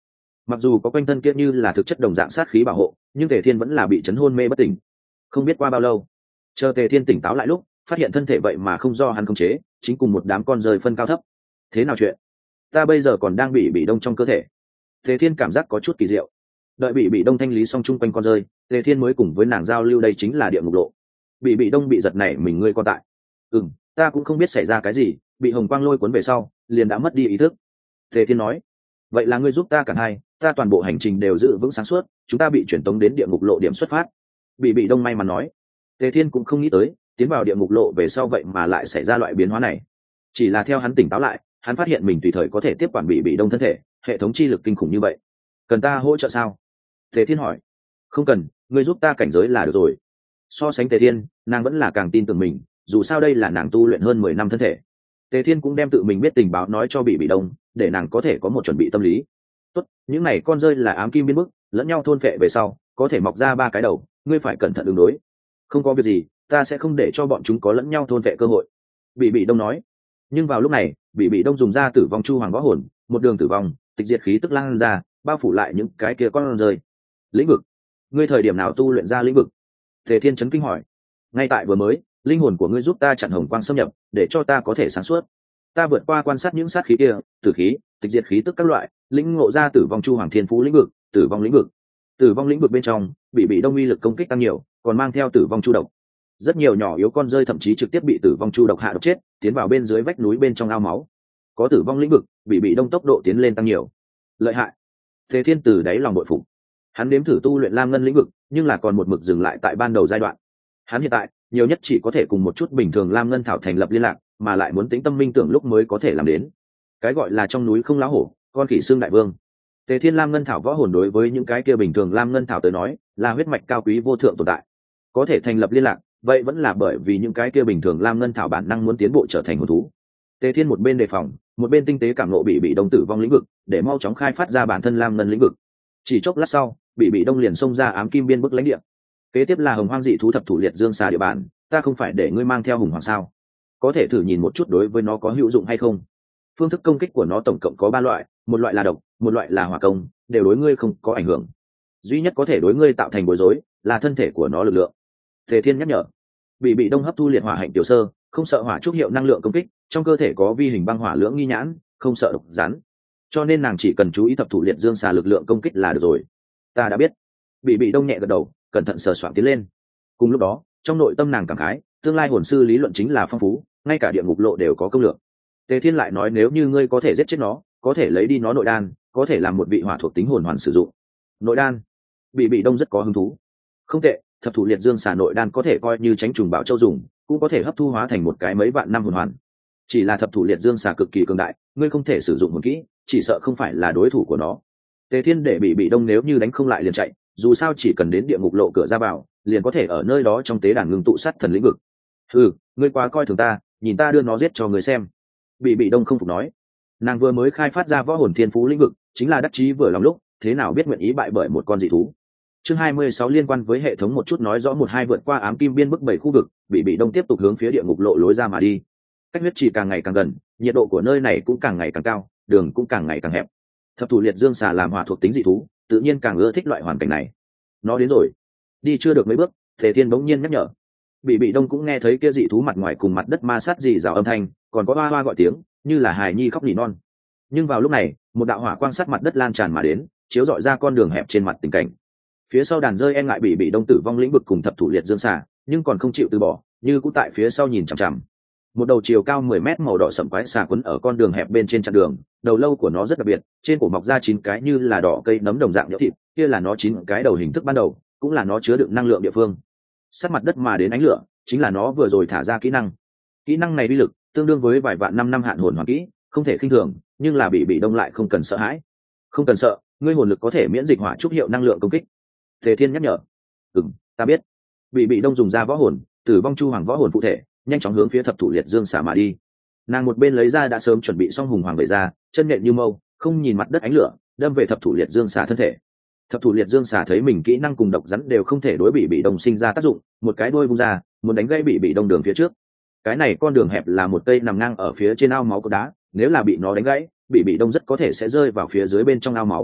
mặc dù có quanh thân kia như là thực chất đồng dạng sát khí bảo hộ, nhưng tề thiên vẫn là bị chấn hôn mê bất tỉnh. Không biết qua bao lâu, chờ tề thiên tỉnh táo lại lúc phát hiện thân thể vậy mà không do hắn khống chế, chính cùng một đám con rơi phân cao thấp. Thế nào chuyện? Ta bây giờ còn đang bị bị đông trong cơ thể. Tề thiên cảm giác có chút kỳ diệu. Đợi bị bị đông thanh lý xong chung quanh con rơi, tề thiên mới cùng với nàng giao lưu, đây chính là địa ngục lộ. Bị bị đông bị giật này mình ngươi con tại. Ừm, ta cũng không biết xảy ra cái gì, bị hồng quang lôi cuốn về sau liền đã mất đi ý thức. Tề thiên nói. Vậy là ngươi giúp ta cả hai, ta toàn bộ hành trình đều giữ vững sáng suốt, chúng ta bị chuyển tống đến địa ngục lộ điểm xuất phát. Bị bị đông may mắn nói. Tề thiên cũng không nghĩ tới tiến vào địa ngục lộ về sau vậy mà lại xảy ra loại biến hóa này. Chỉ là theo hắn tỉnh táo lại, hắn phát hiện mình tùy thời có thể tiếp quản bị bị đông thân thể, hệ thống chi lực kinh khủng như vậy. Cần ta hỗ trợ sao? Tề thiên hỏi. Không cần, ngươi giúp ta cảnh giới là được rồi. So sánh Tề thiên, nàng vẫn là càng tin tưởng mình, dù sao đây là nàng tu luyện hơn mười năm thân thể. Tề thiên cũng đem tự mình biết tình báo nói cho bị bị đông, để nàng có thể có một chuẩn bị tâm lý. Tốt, những này con rơi là ám kim biến bức, lẫn nhau thôn phệ về sau có thể mọc ra ba cái đầu, ngươi phải cẩn thận ứng đối. Không có việc gì, ta sẽ không để cho bọn chúng có lẫn nhau thôn phệ cơ hội. Bị bị đông nói. Nhưng vào lúc này, bị bị đông dùng ra tử vong chu hoàng võ hồn, một đường tử vong tịch diệt khí tức lan ra, bao phủ lại những cái kia con rơi. Lĩnh vực, ngươi thời điểm nào tu luyện ra lĩnh vực? Tề thiên chấn kinh hỏi. Ngay tại vừa mới, linh hồn của ngươi giúp ta chặn hồng quang xâm nhập, để cho ta có thể sáng suốt. Ta vượt qua quan sát những sát khí kia, tử khí, tịch diệt khí tức các loại, lĩnh ngộ ra tử vong chu hoàng thiên phú lĩnh vực, tử vong lĩnh vực. Tử vong lĩnh vực bên trong, bị bị đông uy lực công kích tăng nhiều, còn mang theo tử vong chu độc. Rất nhiều nhỏ yếu con rơi thậm chí trực tiếp bị tử vong chu độc hạ độc chết, tiến vào bên dưới vách núi bên trong ao máu. Có tử vong lĩnh vực, bị bị đông tốc độ tiến lên tăng nhiều. Lợi hại. Thế thiên từ đáy lòng bội phục. Hắn nếm thử tu luyện lam ngân lĩnh vực, nhưng là còn một mực dừng lại tại ban đầu giai đoạn. Hắn hiện tại nhiều nhất chỉ có thể cùng một chút bình thường lam ngân thảo thành lập liên lạc, mà lại muốn tĩnh tâm minh tưởng lúc mới có thể làm đến. Cái gọi là trong núi không lá hổ, con khỉ xương đại vương. Tề thiên lam ngân thảo võ hồn đối với những cái kia bình thường lam ngân thảo tới nói là huyết mạch cao quý vô thượng tồn tại, có thể thành lập liên lạc, vậy vẫn là bởi vì những cái kia bình thường lam ngân thảo bản năng muốn tiến bộ trở thành hồn thú. Tề thiên một bên đề phòng, một bên tinh tế cảm nộ bị bị đông tử vong lĩnh vực, để mau chóng khai phát ra bản thân lam ngân lĩnh vực. Chỉ chốc lát sau, bị bị đông liền xông ra ám kim biên bức lãnh địa. Kế tiếp là hồng hoang dị thú thập thủ liệt dương xà địa bàn, ta không phải để ngươi mang theo hùng hoàng sao? Có thể thử nhìn một chút đối với nó có hữu dụng hay không. Phương thức công kích của nó tổng cộng có ba loại, một loại là độc, một loại là hỏa công, đều đối ngươi không có ảnh hưởng. Duy nhất có thể đối ngươi tạo thành bối rối là thân thể của nó lực lượng. Tề thiên nhắc nhở. Bị bị đông hấp thu liệt hỏa hạnh tiểu sơ, không sợ hỏa trúc hiệu năng lượng công kích, trong cơ thể có vi hình băng hỏa lưỡng nghi nhãn, không sợ độc rắn, cho nên nàng chỉ cần chú ý thập thủ liệt dương xà lực lượng công kích là được rồi. Ta đã biết. Bị bị đông nhẹ gật đầu, cẩn thận sờ soạn tiến lên. Cùng lúc đó, trong nội tâm nàng cảm khái, tương lai hồn sư lý luận chính là phong phú, ngay cả địa ngục lộ đều có công lược. Tề thiên lại nói nếu như ngươi có thể giết chết nó, có thể lấy đi nó nội đan, có thể làm một vị hỏa thuộc tính hồn hoàn sử dụng. Nội đan? Bị bị đông rất có hứng thú. Không tệ, thập thủ liệt dương xà nội đan có thể coi như tránh trùng bảo châu dùng, cũng có thể hấp thu hóa thành một cái mấy vạn năm hồn hoàn. Chỉ là thập thủ liệt dương xà cực kỳ cường đại, ngươi không thể sử dụng hồn kỹ, chỉ sợ không phải là đối thủ của nó. Tề thiên để bị bị đông nếu như đánh không lại liền chạy, dù sao chỉ cần đến địa ngục lộ cửa ra vào, liền có thể ở nơi đó trong tế đàn ngưng tụ sát thần lĩnh vực. Ừ, ngươi quá coi thường ta, nhìn ta đưa nó giết cho ngươi xem. Bị bị đông không phục nói. Nàng vừa mới khai phát ra võ hồn thiên phú lĩnh vực, chính là đắc chí vừa lòng lúc, thế nào biết nguyện ý bại bởi một con dị thú. Chương hai mươi sáu liên quan với hệ thống một chút nói rõ một hai vượt qua ám kim biên bức bảy khu vực, bị bị đông tiếp tục hướng phía địa ngục lộ lối ra mà đi. Cách huyết chỉ càng ngày càng gần, nhiệt độ của nơi này cũng càng ngày càng cao, đường cũng càng ngày càng hẹp. Thập thủ liệt dương xà làm hỏa thuộc tính dị thú, tự nhiên càng ưa thích loại hoàn cảnh này. Nó đến rồi. Đi chưa được mấy bước, Tề thiên bỗng nhiên nhắc nhở. Bị bị đông cũng nghe thấy kia dị thú mặt ngoài cùng mặt đất ma sát dị rào âm thanh, còn có hoa hoa gọi tiếng, như là hài nhi khóc nỉ non. Nhưng vào lúc này, một đạo hỏa quang sát mặt đất lan tràn mà đến, chiếu rọi ra con đường hẹp trên mặt tình cảnh. Phía sau đàn rơi e ngại bị bị đông tử vong lĩnh vực cùng thập thủ liệt dương xà, nhưng còn không chịu từ bỏ, như cũng tại phía sau nhìn chằm chằm. Một đầu chiều cao mười mét màu đỏ sẫm quái xà quấn ở con đường hẹp bên trên chặn đường, đầu lâu của nó rất đặc biệt, trên cổ mọc ra chín cái như là đỏ cây nấm đồng dạng nhỡ thịt, kia là nó chín cái đầu hình thức ban đầu, cũng là nó chứa đựng năng lượng địa phương. Sát mặt đất mà đến ánh lửa, chính là nó vừa rồi thả ra kỹ năng. Kỹ năng này uy lực tương đương với vài vạn năm năm hạn hồn hoàn kỹ, không thể khinh thường, nhưng là bị bị đông lại không cần sợ hãi. Không cần sợ, ngươi hồn lực có thể miễn dịch hỏa trúc hiệu năng lượng công kích. Tề thiên nhắc nhở. Ừm, ta biết. Bị bị đông dùng ra võ hồn, tử vong chu hoàng võ hồn phụ thể, nhanh chóng hướng phía thập thủ liệt dương xả mà đi. Nàng một bên lấy ra đã sớm chuẩn bị xong hùng hoàng về ra, chân nhện như mâu, không nhìn mặt đất ánh lửa, đâm về thập thủ liệt dương xả thân thể. Thập thủ liệt dương xả thấy mình kỹ năng cùng độc rắn đều không thể đối bị bị đông sinh ra tác dụng, một cái đuôi vung ra, muốn đánh gãy bị bị đông đường phía trước. Cái này con đường hẹp là một cây nằm ngang ở phía trên ao máu của đá, nếu là bị nó đánh gãy, bị bị đông rất có thể sẽ rơi vào phía dưới bên trong ao máu.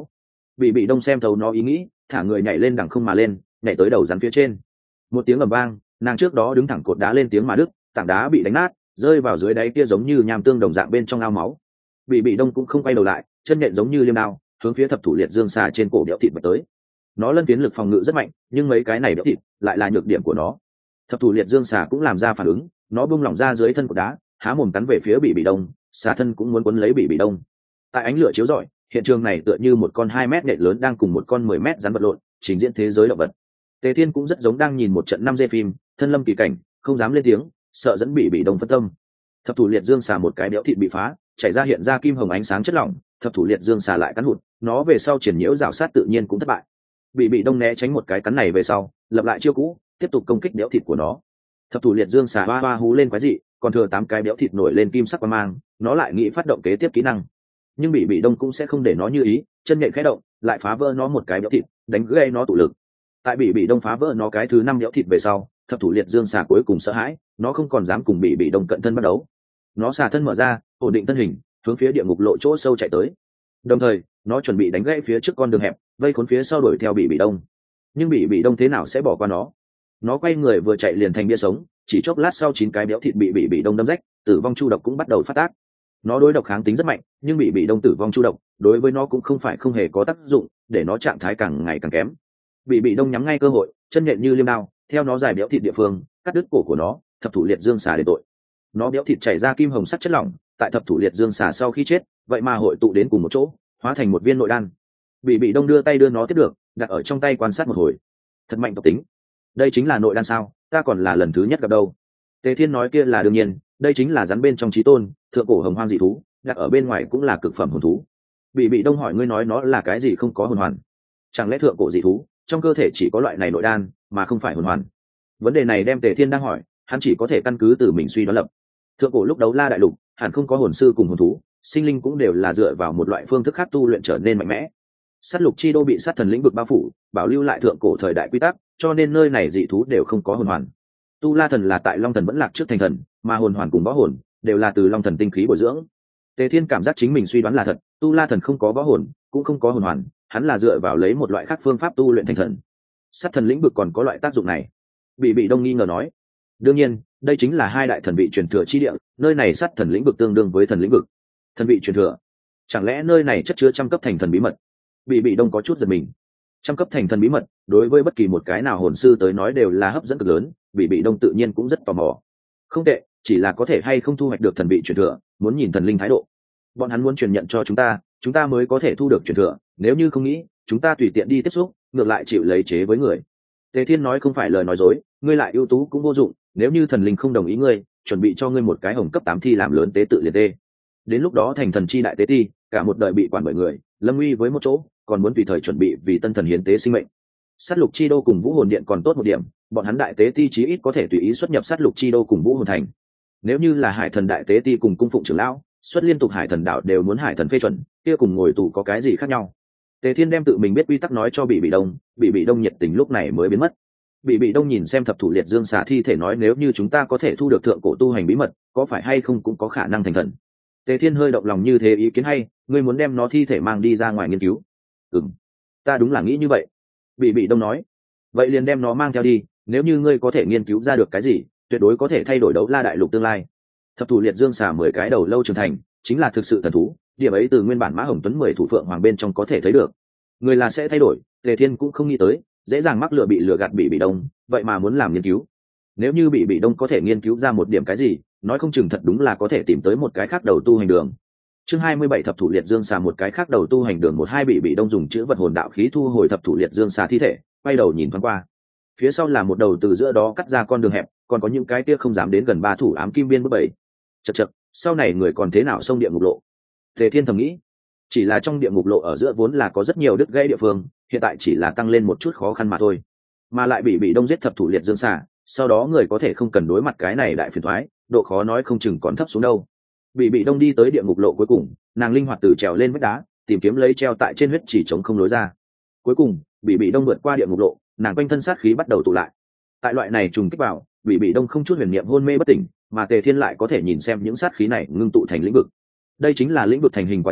bị bị đông xem thấu nó ý nghĩ, thả người nhảy lên đằng không mà lên, nhảy tới đầu rắn phía trên. Một tiếng ầm vang, nàng trước đó đứng thẳng cột đá lên tiếng mà đứt, tảng đá bị đánh nát, rơi vào dưới đáy kia giống như nham tương đồng dạng bên trong ao máu. Bị bị đông cũng không quay đầu lại, chân nhện giống như liêm đao, hướng phía thập thủ liệt dương xà trên cổ đẽo thịt bật tới. Nó lân phiến lực phòng ngự rất mạnh, nhưng mấy cái này đẽo thịt lại là nhược điểm của nó. Thập thủ liệt dương xà cũng làm ra phản ứng, nó buông lỏng ra dưới thân cột đá, há mồm cắn về phía bị bị đông, xà thân cũng muốn quấn lấy bị bị đông. Tại ánh lửa chiếu rọi, hiện trường này tựa như một con hai mét nhện lớn đang cùng một con mười mét rắn vật lộn, trình diễn thế giới động vật. Tề Thiên cũng rất giống đang nhìn một trận năm giây phim, thân lâm kỳ cảnh, không dám lên tiếng, sợ dẫn bị bị đông phân tâm. Thập thủ liệt dương xà một cái béo thịt bị phá, chảy ra hiện ra kim hồng ánh sáng chất lỏng, thập thủ liệt dương xà lại cắn hụt, nó về sau triển nhiễu rào sát tự nhiên cũng thất bại. Bị bị đông né tránh một cái cắn này về sau, lập lại chiêu cũ, tiếp tục công kích béo thịt của nó. Thập thủ liệt dương xà hoa hoa hú lên quái dị, còn thừa tám cái béo thịt nổi lên kim sắc quang mang, nó lại nghĩ phát động kế tiếp kỹ năng. Nhưng bị bị đông cũng sẽ không để nó như ý, chân nhện khẽ động, lại phá vỡ nó một cái béo thịt, đánh gãy nó tụ lực. Tại bị bị đông phá vỡ nó cái thứ năm béo thịt về sau, thập thủ liệt dương xà cuối cùng sợ hãi, nó không còn dám cùng bị bị đông cận thân bắt đấu. Nó xà thân mở ra, ổn định thân hình, hướng phía địa ngục lộ chỗ sâu chạy tới. Đồng thời, nó chuẩn bị đánh gãy phía trước con đường hẹp, vây khốn phía sau đuổi theo bị bị đông. Nhưng bị bị đông thế nào sẽ bỏ qua nó? Nó quay người vừa chạy liền thành bia sống, chỉ chốc lát sau chín cái béo thịt bị bị bị đông đâm rách, tử vong chu độc cũng bắt đầu phát tác. Nó đối độc kháng tính rất mạnh, nhưng bị bị đông tử vong chu độc đối với nó cũng không phải không hề có tác dụng, để nó trạng thái càng ngày càng kém. Bị bị đông nhắm ngay cơ hội, chân nhện như liêm đao, theo nó dài béo thịt địa phương, cắt đứt cổ của nó, thập thủ liệt dương xà để tội. Nó béo thịt chảy ra kim hồng sắc chất lỏng, tại thập thủ liệt dương xà sau khi chết, vậy mà hội tụ đến cùng một chỗ, hóa thành một viên nội đan. Bị bị đông đưa tay đưa nó tiếp được, đặt ở trong tay quan sát một hồi. Thật mạnh độc tính. Đây chính là nội đan sao? Ta còn là lần thứ nhất gặp đâu. Tề Thiên nói kia là đương nhiên, đây chính là rắn bên trong chí tôn, thượng cổ hồng hoang dị thú, đặt ở bên ngoài cũng là cực phẩm hồn thú. Bị bị đông hỏi ngươi nói nó là cái gì không có hồn hoàn? Chẳng lẽ thượng cổ dị thú trong cơ thể chỉ có loại này nội đan mà không phải hồn hoàn? Vấn đề này đem Tề Thiên đang hỏi, hắn chỉ có thể căn cứ từ mình suy đoán lập. Thượng cổ lúc đấu la đại lục, hẳn không có hồn sư cùng hồn thú, sinh linh cũng đều là dựa vào một loại phương thức khác tu luyện trở nên mạnh mẽ. Sát lục chi đô bị sát thần lĩnh vực bao phủ, bảo lưu lại thượng cổ thời đại quy tắc, cho nên nơi này dị thú đều không có hồn hoàn. Tu La thần là tại Long thần vẫn lạc trước thành thần, mà hồn hoàn cùng võ hồn đều là từ Long thần tinh khí bồi dưỡng. Tề Thiên cảm giác chính mình suy đoán là thật, Tu La thần không có võ hồn, cũng không có hồn hoàn, hắn là dựa vào lấy một loại khác phương pháp tu luyện thành thần. Sát thần lĩnh vực còn có loại tác dụng này? Bị bị đông nghi ngờ nói. Đương nhiên, đây chính là hai đại thần vị truyền thừa chi địa, nơi này sát thần lĩnh vực tương đương với thần lĩnh vực. Thần vị truyền thừa? Chẳng lẽ nơi này chất chứa trăm cấp thành thần bí mật? Bị bị đông có chút giật mình. Trăm cấp thành thần bí mật, đối với bất kỳ một cái nào hồn sư tới nói đều là hấp dẫn cực lớn, bị bị đông tự nhiên cũng rất tò mò. Không tệ, chỉ là có thể hay không thu hoạch được thần vị truyền thừa, muốn nhìn thần linh thái độ. Bọn hắn muốn truyền nhận cho chúng ta, chúng ta mới có thể thu được truyền thừa, nếu như không nghĩ, chúng ta tùy tiện đi tiếp xúc, ngược lại chịu lấy chế với người. Tề Thiên nói không phải lời nói dối, ngươi lại ưu tú cũng vô dụng, nếu như thần linh không đồng ý ngươi, chuẩn bị cho ngươi một cái hồng cấp tám thi làm lớn tế tự liệt tê. Đến lúc đó thành thần chi đại tế ti, cả một đời bị quản bởi người, lâm nguy với một chỗ, còn muốn tùy thời chuẩn bị vì tân thần hiến tế sinh mệnh. Sát lục chi đô cùng vũ hồn điện còn tốt một điểm, bọn hắn đại tế ti chí ít có thể tùy ý xuất nhập sát lục chi đô cùng vũ hồn thành. Nếu như là hải thần đại tế ti cùng cung phụng trưởng lão, xuất liên tục hải thần đạo đều muốn hải thần phê chuẩn, kia cùng ngồi tù có cái gì khác nhau? Tề Thiên đem tự mình biết quy tắc nói cho bị bị đông, bị bị đông nhiệt tình lúc này mới biến mất. Bị bị đông nhìn xem thập thủ liệt dương xà thi thể nói nếu như chúng ta có thể thu được thượng cổ tu hành bí mật, có phải hay không cũng có khả năng thành thần. Tề Thiên hơi động lòng như thế ý kiến hay, ngươi muốn đem nó thi thể mang đi ra ngoài nghiên cứu? Ừm, ta đúng là nghĩ như vậy. Bị bị đông nói, vậy liền đem nó mang theo đi, nếu như ngươi có thể nghiên cứu ra được cái gì, tuyệt đối có thể thay đổi đấu la đại lục tương lai. Thập thủ liệt dương xà mười cái đầu lâu trưởng thành, chính là thực sự thần thú, điểm ấy từ nguyên bản Mã Hồng Tuấn mười thủ phượng hoàng bên trong có thể thấy được. Người là sẽ thay đổi, Tề Thiên cũng không nghĩ tới, dễ dàng mắc lừa bị lừa gạt bị bị đông, vậy mà muốn làm nghiên cứu. Nếu như bị bị đông có thể nghiên cứu ra một điểm cái gì, nói không chừng thật đúng là có thể tìm tới một cái khác đầu tu hành đường. Chương hai mươi bảy thập thủ liệt dương xà một cái khác đầu tu hành đường một hai bị bị đông dùng chữ vật hồn đạo khí thu hồi thập thủ liệt dương xà thi thể, quay đầu nhìn thoáng qua. Phía sau là một đầu từ giữa đó cắt ra con đường hẹp, còn có những cái kia không dám đến gần ba thủ ám kim biên bước bảy. Chậc chậc, sau này người còn thế nào xông địa ngục lộ? Tề Thiên thầm nghĩ. Chỉ là trong địa ngục lộ ở giữa vốn là có rất nhiều đứt gãy địa phương, hiện tại chỉ là tăng lên một chút khó khăn mà thôi. Mà lại bị bị đông giết thập thủ liệt dương xà, sau đó người có thể không cần đối mặt cái này đại phiền toái, độ khó nói không chừng còn thấp xuống đâu. Bị bị đông đi tới địa ngục lộ cuối cùng, nàng linh hoạt từ trèo lên vách đá, tìm kiếm lấy treo tại trên huyết chỉ chống không lối ra. Cuối cùng, bị bị đông vượt qua địa ngục lộ, nàng quanh thân sát khí bắt đầu tụ lại. Tại loại này trùng kích vào, bị bị đông không chút huyền niệm hôn mê bất tỉnh, mà Tề Thiên lại có thể nhìn xem những sát khí này ngưng tụ thành lĩnh vực. Đây chính là lĩnh vực thành hình quá trình,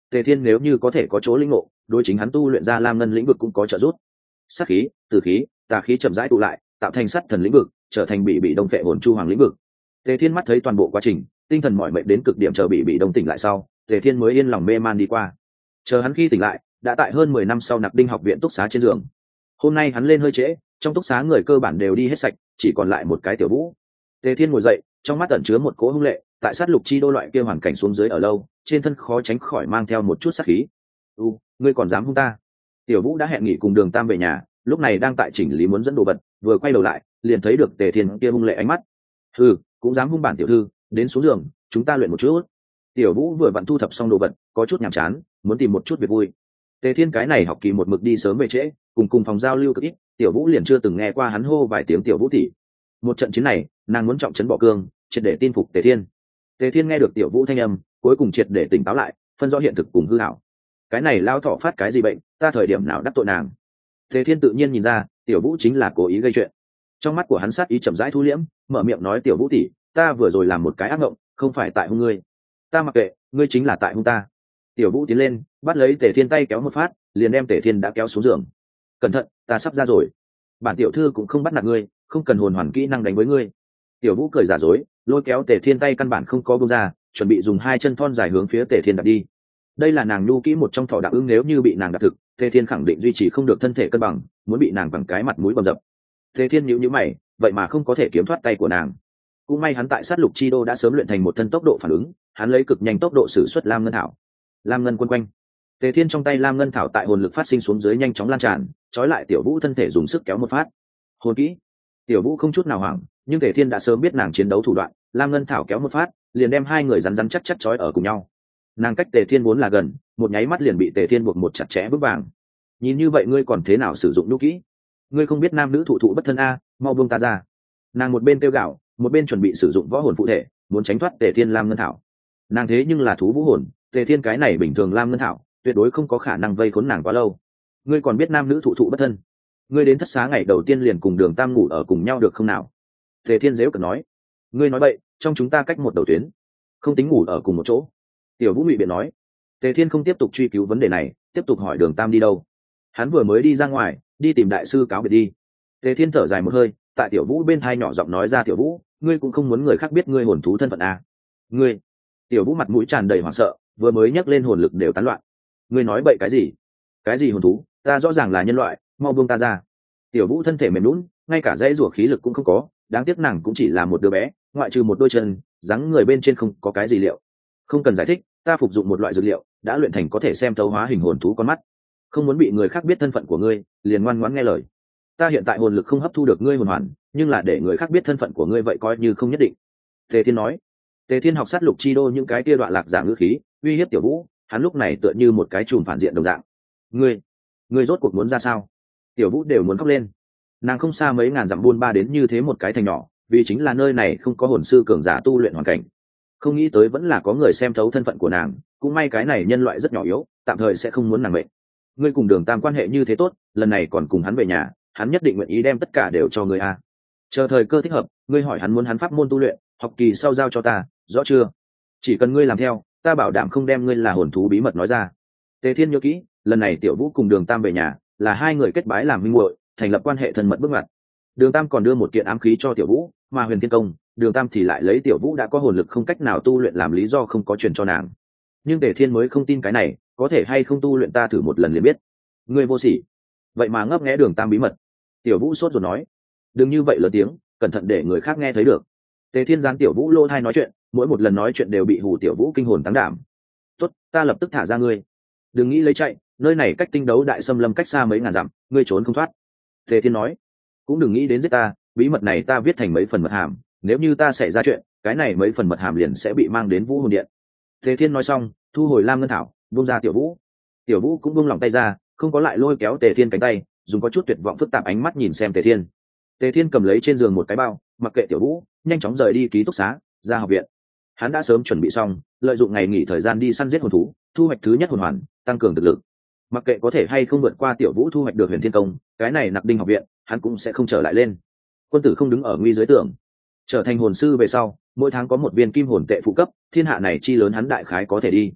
Tề Thiên nếu như có thể có chỗ lĩnh ngộ, đối chính hắn tu luyện ra lam ngân lĩnh vực cũng có trợ giúp. Sát khí, tử khí, tà khí chậm rãi tụ lại, tạo thành sát thần lĩnh vực, trở thành bị bị đông phệ hồn chu hoàng lĩnh vực. Tề Thiên mắt thấy toàn bộ quá trình, tinh thần mỏi mệt đến cực điểm, chờ bị bị đông tỉnh lại sau, Tề Thiên mới yên lòng mê man đi qua. Chờ hắn khi tỉnh lại, đã tại hơn mười năm sau Nặc Đinh học viện túc xá trên giường. Hôm nay hắn lên hơi trễ, trong túc xá người cơ bản đều đi hết sạch, chỉ còn lại một cái Tiểu Vũ. Tề Thiên ngồi dậy, trong mắt ẩn chứa một cỗ hung lệ, tại sát lục chi đô loại kia hoàn cảnh xuống dưới ở lâu, trên thân khó tránh khỏi mang theo một chút sát khí. "U, ngươi còn dám hung ta?" Tiểu Vũ đã hẹn nghỉ cùng Đường Tam về nhà, lúc này đang tại chỉnh lý muốn dẫn đồ vật, vừa quay đầu lại, liền thấy được Tề Thiên kia hung lệ ánh mắt. "Hừ, cũng dám hung bản tiểu thư, đến xuống giường, chúng ta luyện một chút." Tiểu Vũ vừa vặn thu thập xong đồ vật, có chút nhàm chán, muốn tìm một chút việc vui. Tề Thiên cái này học kỳ một mực đi sớm về trễ, cùng cùng phòng giao lưu cực ít, Tiểu Vũ liền chưa từng nghe qua hắn hô vài tiếng Tiểu Vũ tỷ. Một trận chiến này, nàng muốn trọng trấn bỏ cương, triệt để tin phục Tề Thiên. Tề Thiên nghe được Tiểu Vũ thanh âm, cuối cùng triệt để tỉnh táo lại, phân rõ hiện thực cùng hư ảo. Cái này lao thọ phát cái gì bệnh, ta thời điểm nào đắc tội nàng? Tề Thiên tự nhiên nhìn ra, Tiểu Vũ chính là cố ý gây chuyện. Trong mắt của hắn sát ý chậm rãi thu liễm, mở miệng nói, Tiểu Vũ tỷ, ta vừa rồi làm một cái ác mộng, không phải tại hung ngươi. Ta mặc kệ, ngươi chính là tại hung ta. Tiểu Vũ tiến lên, bắt lấy Tề Thiên tay kéo một phát, liền đem Tề Thiên đã kéo xuống giường. Cẩn thận, ta sắp ra rồi. Bản tiểu thư cũng không bắt nạt ngươi, không cần hồn hoàn kỹ năng đánh với ngươi. Tiểu Vũ cười giả dối, lôi kéo Tề Thiên tay căn bản không có buông ra, chuẩn bị dùng hai chân thon dài hướng phía Tề Thiên đạp đi. Đây là nàng nhu kỹ một trong thọ đạo ứng, nếu như bị nàng đạp thực, Tề Thiên khẳng định duy trì không được thân thể cân bằng, muốn bị nàng bằng cái mặt mũi bầm dập. Tề Thiên nhíu nhíu mày, vậy mà không có thể kiếm thoát tay của nàng. Cũng may hắn tại sát lục chi đô đã sớm luyện thành một thân tốc độ phản ứng, hắn lấy cực nhanh tốc độ sử xuất lam ngân thảo. Lam ngân quân quanh. Tề Thiên trong tay lam ngân thảo tại hồn lực phát sinh xuống dưới nhanh chóng lan tràn, trói lại Tiểu Vũ thân thể, dùng sức kéo một phát. Hồn kỹ. Tiểu Vũ không chút nào hoảng, nhưng Tề Thiên đã sớm biết nàng chiến đấu thủ đoạn, lam ngân thảo kéo một phát, liền đem hai người rắn rắn chắc chắc trói ở cùng nhau. Nàng cách Tề Thiên vốn là gần, một nháy mắt liền bị Tề Thiên buộc một chặt chẽ vững vàng. Nhìn như vậy ngươi còn thế nào sử dụng nhu kỹ? Ngươi không biết nam nữ thụ thụ bất thân a, mau buông ta ra. Nàng một bên tiêu gạo, một bên chuẩn bị sử dụng võ hồn phụ thể, muốn tránh thoát Tề Thiên lam ngân thảo. Nàng thế nhưng là thú vũ hồn, Tề Thiên cái này bình thường lam ngân thảo, tuyệt đối không có khả năng vây khốn nàng quá lâu. Ngươi còn biết nam nữ thụ thụ bất thân? Ngươi đến thất xá ngày đầu tiên liền cùng Đường Tam ngủ ở cùng nhau được không nào? Tề Thiên dễu cợt nói. Ngươi nói bậy, trong chúng ta cách một đầu tuyến, không tính ngủ ở cùng một chỗ. Tiểu Vũ ngụy biện nói. Tề Thiên không tiếp tục truy cứu vấn đề này, tiếp tục hỏi Đường Tam đi đâu. Hắn vừa mới đi ra ngoài, đi tìm đại sư cáo biệt đi. Tề Thiên thở dài một hơi, tại Tiểu Vũ bên thai nhỏ giọng nói ra, Tiểu Vũ, ngươi cũng không muốn người khác biết ngươi hồn thú thân phận à? Ngươi? Tiểu Vũ mặt mũi tràn đầy hoảng sợ, vừa mới nhấc lên hồn lực đều tán loạn. Ngươi nói bậy cái gì? Cái gì hồn thú? Ta rõ ràng là nhân loại, mau buông ta ra. Tiểu Vũ thân thể mềm nhũn, ngay cả dãy rủa khí lực cũng không có, đáng tiếc nàng cũng chỉ là một đứa bé, ngoại trừ một đôi chân, dáng người bên trên không có cái gì liệu. Không cần giải thích, ta phục dụng một loại dược liệu, đã luyện thành có thể xem thấu hóa hình hồn thú con mắt. Không muốn bị người khác biết thân phận của ngươi, liền ngoan ngoãn nghe lời. Ta hiện tại hồn lực không hấp thu được ngươi hồn hoàn, nhưng là để người khác biết thân phận của ngươi vậy coi như không nhất định. Tề Thiên nói. Tề Thiên học sát lục chi đô những cái kia đoạn lạc giả ngữ khí, uy hiếp Tiểu Vũ, hắn lúc này tựa như một cái chùm phản diện đồng dạng. Ngươi, ngươi rốt cuộc muốn ra sao? Tiểu Vũ đều muốn khóc lên. Nàng không xa mấy ngàn dặm buôn ba đến như thế một cái thành nhỏ, vì chính là nơi này không có hồn sư cường giả tu luyện hoàn cảnh. Không nghĩ tới vẫn là có người xem thấu thân phận của nàng, cũng may cái này nhân loại rất nhỏ yếu, tạm thời sẽ không muốn nàng mệnh. Ngươi cùng Đường Tam quan hệ như thế tốt, lần này còn cùng hắn về nhà, hắn nhất định nguyện ý đem tất cả đều cho ngươi a. Chờ thời cơ thích hợp, ngươi hỏi hắn muốn hắn pháp môn tu luyện, học kỳ sau giao cho ta, rõ chưa? Chỉ cần ngươi làm theo, ta bảo đảm không đem ngươi là hồn thú bí mật nói ra. Tề Thiên nhớ kỹ, lần này Tiểu Vũ cùng Đường Tam về nhà, là hai người kết bái làm minh muội, thành lập quan hệ thân mật bước ngoặt. Đường Tam còn đưa một kiện ám khí cho Tiểu Vũ, mà Huyền Thiên Công, Đường Tam thì lại lấy Tiểu Vũ đã có hồn lực không cách nào tu luyện làm lý do không có truyền cho nàng. Nhưng Tề Thiên mới không tin cái này, có thể hay không tu luyện ta thử một lần liền biết. Ngươi vô sỉ, vậy mà ngấp nghé Đường Tam bí mật. Tiểu Vũ sốt ruột nói, đừng như vậy lớn tiếng, cẩn thận để người khác nghe thấy được. Tề Thiên giáng Tiểu Vũ lô thai nói chuyện, mỗi một lần nói chuyện đều bị hù Tiểu Vũ kinh hồn táng đảm. Tốt, ta lập tức thả ra ngươi. Đừng nghĩ lấy chạy, nơi này cách tinh đấu đại xâm lâm cách xa mấy ngàn dặm, ngươi trốn không thoát. Tề Thiên nói, cũng đừng nghĩ đến giết ta, bí mật này ta viết thành mấy phần mật hàm, nếu như ta xảy ra chuyện, cái này mấy phần mật hàm liền sẽ bị mang đến Vũ Hồn Điện. Tề Thiên nói xong, thu hồi lam ngân thảo, buông ra Tiểu Vũ. Tiểu Vũ cũng buông lòng tay ra, không có lại lôi kéo Tề Thiên cánh tay, dùng có chút tuyệt vọng phức tạp ánh mắt nhìn xem Tề Thiên. Tề Thiên cầm lấy trên giường một cái bao, mặc kệ Tiểu Vũ, nhanh chóng rời đi ký túc xá, ra học viện. Hắn đã sớm chuẩn bị xong, lợi dụng ngày nghỉ thời gian đi săn giết hồn thú, thu hoạch thứ nhất hồn hoàn, tăng cường thực lực. Mặc kệ có thể hay không vượt qua Tiểu Vũ thu hoạch được Huyền Thiên Công, cái này Nặc Đinh học viện, hắn cũng sẽ không trở lại lên. Quân tử không đứng ở nguy dưới tưởng, trở thành hồn sư về sau, mỗi tháng có một viên kim hồn tệ phụ cấp, thiên hạ này chi lớn hắn đại khái có thể đi.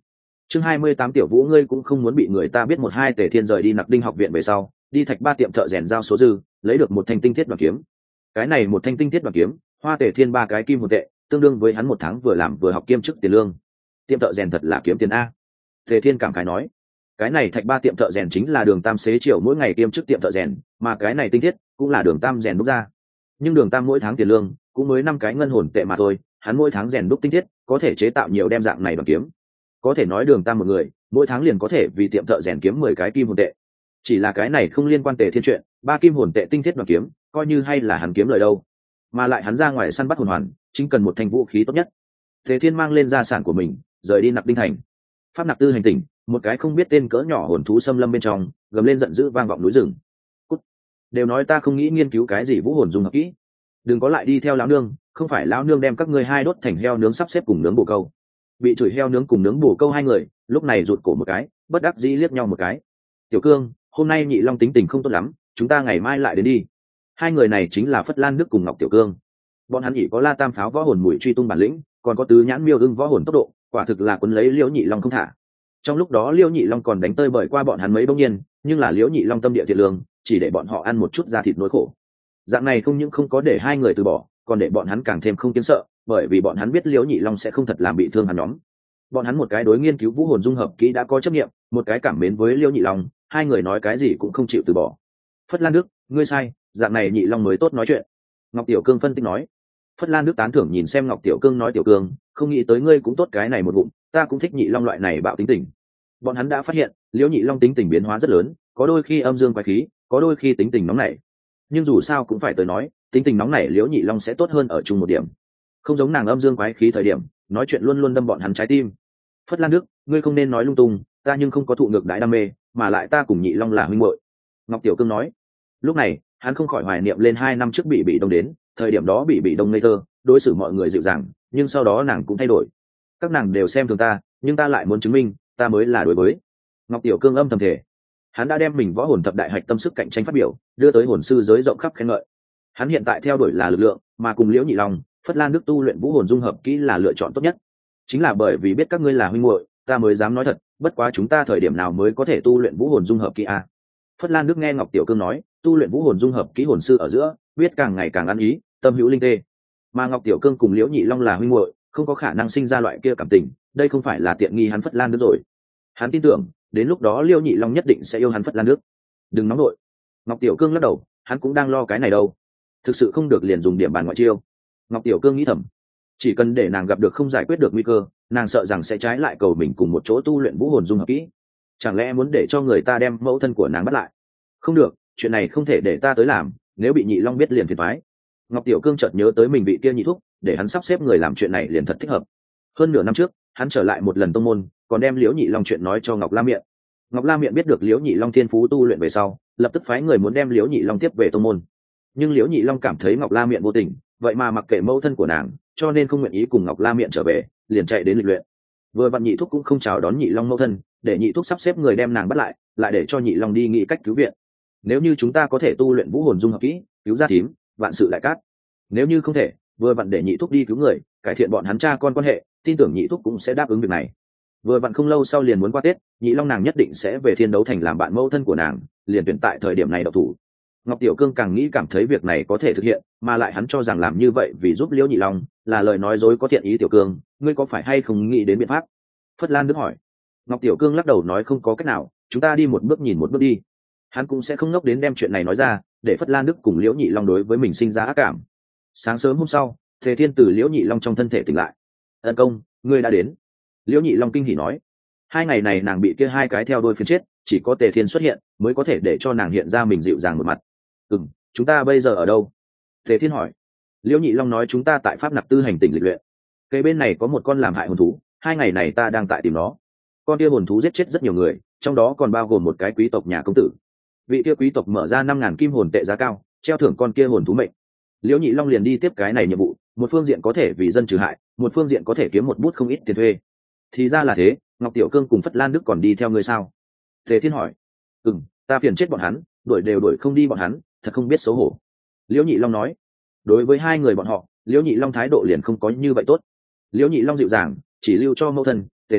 chương hai mươi tám tiểu vũ ngươi cũng không muốn bị người ta biết một hai Tề Thiên rời đi Nặc Đinh học viện về sau đi thạch ba tiệm thợ rèn giao số dư lấy được một thanh tinh thiết đoàn kiếm. Cái này một thanh tinh thiết đoàn kiếm hoa Tề Thiên ba cái kim hồn tệ, tương đương với hắn một tháng vừa làm vừa học kiêm chức tiền lương. Tiệm thợ rèn thật là kiếm tiền a. Tề Thiên cảm khái nói. Cái này thạch ba tiệm thợ rèn chính là Đường Tam xế chiều mỗi ngày kiêm chức tiệm thợ rèn, mà cái này tinh thiết cũng là Đường Tam rèn đúc ra. Nhưng Đường Tam mỗi tháng tiền lương cũng mới năm cái ngân hồn tệ mà thôi, hắn mỗi tháng rèn đúc tinh thiết có thể chế tạo nhiều đem dạng này đoàn kiếm. Có thể nói Đường Tam một người mỗi tháng liền có thể vì tiệm thợ rèn kiếm mười cái kim hồn tệ. Chỉ là cái này không liên quan Tề Thiên chuyện, ba kim hồn tệ tinh thiết đoàn kiếm coi như hay là hắn kiếm lời đâu. Mà lại hắn ra ngoài săn bắt hồn hoàn chính cần một thanh vũ khí tốt nhất. Tề Thiên mang lên gia sản của mình rời đi Nặc Đinh thành. Pháp Nặc Tư hành tỉnh, một cái không biết tên cỡ nhỏ hồn thú xâm lâm bên trong gầm lên giận dữ vang vọng núi rừng. Cút. Đều nói ta không nghĩ nghiên cứu cái gì vũ hồn dung hợp kỹ, đừng có lại đi theo lão nương, không phải lão nương đem các ngươi hai đốt thành heo nướng sắp xếp cùng nướng bồ câu. Bị chửi heo nướng cùng nướng bồ câu hai người lúc này rụt cổ một cái, bất đắc dĩ liếc nhau một cái. Tiểu Cương, hôm nay Nhị Long tính tình không tốt lắm, chúng ta ngày mai lại đến đi. Hai người này chính là Phất Lan Đức cùng Ngọc Tiểu Cương. Bọn hắn chỉ có La Tam pháo võ hồn mùi truy tung bản lĩnh, còn có tứ nhãn miêu ưng võ hồn tốc độ, quả thực là quấn lấy Liễu Nhị Long không thả. Trong lúc đó Liễu Nhị Long còn đánh tơi bởi qua bọn hắn mấy bỗng nhiên, nhưng là Liễu Nhị Long tâm địa thiện lương, chỉ để bọn họ ăn một chút da thịt nỗi khổ. Dạng này không những không có để hai người từ bỏ, còn để bọn hắn càng thêm không kiến sợ, bởi vì bọn hắn biết Liễu Nhị Long sẽ không thật làm bị thương hắn nhóm. Bọn hắn một cái đối nghiên cứu vũ hồn dung hợp kỹ đã có chấp nghiệm, một cái cảm mến với Liễu Nhị Long, hai người nói cái gì cũng không chịu từ bỏ. Phất Lan Đức, ngươi sai, dạng này Nhị Long mới tốt nói chuyện. Ngọc Tiểu Cương phân tích nói. Phất Lan Đức tán thưởng nhìn xem Ngọc Tiểu Cương nói Tiểu Cương, không nghĩ tới ngươi cũng tốt cái này một bụng, ta cũng thích Nhị Long loại này bạo tính tình. Bọn hắn đã phát hiện Liễu Nhị Long tính tình biến hóa rất lớn, có đôi khi âm dương quái khí, có đôi khi tính tình nóng nảy. Nhưng dù sao cũng phải tới nói, tính tình nóng nảy Liễu Nhị Long sẽ tốt hơn ở chung một điểm, không giống nàng âm dương quái khí thời điểm nói chuyện luôn luôn đâm bọn hắn trái tim. Phất Lan Đức, ngươi không nên nói lung tung, ta nhưng không có thụ ngược đãi đam mê, mà lại ta cùng Nhị Long là huynh muội. Ngọc Tiểu Cương nói. Lúc này hắn không khỏi hoài niệm lên hai năm trước bị bị đông đến, thời điểm đó bị bị đông ngây thơ, đối xử mọi người dịu dàng, nhưng sau đó nàng cũng thay đổi. Các nàng đều xem thường ta, nhưng ta lại muốn chứng minh ta mới là đối với. Ngọc Tiểu Cương âm thầm thể, hắn đã đem mình võ hồn thập đại hạch tâm sức cạnh tranh phát biểu đưa tới hồn sư giới rộng khắp khen ngợi. Hắn hiện tại theo đuổi là lực lượng, mà cùng Liễu Nhị Long, Phất Lan Đức tu luyện vũ hồn dung hợp kỹ là lựa chọn tốt nhất. Chính là bởi vì biết các ngươi là huynh muội, ta mới dám nói thật, bất quá chúng ta thời điểm nào mới có thể tu luyện vũ hồn dung hợp kỹ a? Phất Lan Đức nghe Ngọc Tiểu Cương nói, tu luyện vũ hồn dung hợp kỹ hồn sư ở giữa, biết càng ngày càng ăn ý, tâm hữu linh tê. Mà Ngọc Tiểu Cương cùng Liễu Nhị Long là huynh muội, không có khả năng sinh ra loại kia cảm tình, đây không phải là tiện nghi hắn Phất Lan Đức rồi. Hắn tin tưởng, đến lúc đó Liễu Nhị Long nhất định sẽ yêu hắn Phất Lan Đức. Đừng nóng nội. Ngọc Tiểu Cương lắc đầu, hắn cũng đang lo cái này đâu. Thực sự không được liền dùng điểm bàn ngoại chiêu. Ngọc Tiểu Cương nghĩ thầm, chỉ cần để nàng gặp được không giải quyết được nguy cơ, nàng sợ rằng sẽ trái lại cầu mình cùng một chỗ tu luyện vũ hồn dung hợp kỹ. Chẳng lẽ muốn để cho người ta đem mẫu thân của nàng bắt lại? Không được, chuyện này không thể để ta tới làm, nếu bị Nhị Long biết liền phiền toái. Ngọc Tiểu Cương chợt nhớ tới mình bị kia nhị thúc, để hắn sắp xếp người làm chuyện này liền thật thích hợp. Hơn nửa năm trước, hắn trở lại một lần tông môn, còn đem Liễu Nhị Long chuyện nói cho Ngọc La Miện. Ngọc La Miện biết được Liễu Nhị Long thiên phú tu luyện về sau, lập tức phái người muốn đem Liễu Nhị Long tiếp về tông môn. Nhưng Liễu Nhị Long cảm thấy Ngọc La Miện vô tình, vậy mà mặc kệ mẫu thân của nàng, cho nên không nguyện ý cùng Ngọc La Miện trở về, liền chạy đến lịch luyện. Vừa vặn nhị thúc cũng không chào đón Nhị Long mẫu thân, để nhị thúc sắp xếp người đem nàng bắt lại, lại để cho Nhị Long đi nghĩ cách cứu viện. Nếu như chúng ta có thể tu luyện vũ hồn dung hợp kỹ, cứu gia thím, vạn sự đại cát. Nếu như không thể, vừa vặn để nhị thúc đi cứu người, cải thiện bọn hắn cha con quan hệ, tin tưởng nhị thúc cũng sẽ đáp ứng việc này. Vừa vặn không lâu sau liền muốn qua Tết, Nhị Long nàng nhất định sẽ về Thiên Đấu Thành làm bạn mẫu thân của nàng, liền tuyển tại thời điểm này độc thủ. Ngọc Tiểu Cương càng nghĩ cảm thấy việc này có thể thực hiện, mà lại hắn cho rằng làm như vậy vì giúp Liễu Nhị Long là lời nói dối có thiện ý. Tiểu Cương, ngươi có phải hay không nghĩ đến biện pháp? Phất Lan Đức hỏi. Ngọc Tiểu Cương lắc đầu nói không có cách nào, chúng ta đi một bước nhìn một bước đi. Hắn cũng sẽ không ngốc đến đem chuyện này nói ra, để Phất Lan Đức cùng Liễu Nhị Long đối với mình sinh ra ác cảm. Sáng sớm hôm sau, Tề Thiên từ Liễu Nhị Long trong thân thể tỉnh lại. Ân công, ngươi đã đến. Liễu Nhị Long kinh hỉ nói. Hai ngày này nàng bị kia hai cái theo đôi phiến chết, chỉ có Tề Thiên xuất hiện mới có thể để cho nàng hiện ra mình dịu dàng một mặt. Ừm, chúng ta bây giờ ở đâu? Tề Thiên hỏi. Liễu Nhị Long nói chúng ta tại Pháp Nặc Tư hành tỉnh lịch luyện. Cây bên này có một con làm hại hồn thú, hai ngày này ta đang tại tìm nó. Con kia hồn thú giết chết rất nhiều người, trong đó còn bao gồm một cái quý tộc nhà công tử. Vị kia quý tộc mở ra năm ngàn kim hồn tệ giá cao, treo thưởng con kia hồn thú mệnh. Liễu Nhị Long liền đi tiếp cái này nhiệm vụ, một phương diện có thể vì dân trừ hại, một phương diện có thể kiếm một bút không ít tiền thuê. Thì ra là thế, Ngọc Tiểu Cương cùng Phất Lan Đức còn đi theo ngươi sao? Tề Thiên hỏi. Ừm, ta phiền chết bọn hắn, đuổi đều đuổi không đi bọn hắn, thật không biết xấu hổ. Liễu Nhị Long nói. Đối với hai người bọn họ, Liễu Nhị Long thái độ liền không có như vậy tốt. Liễu Nhị Long dịu dàng, chỉ lưu cho mẫu thân, Tề Thiên,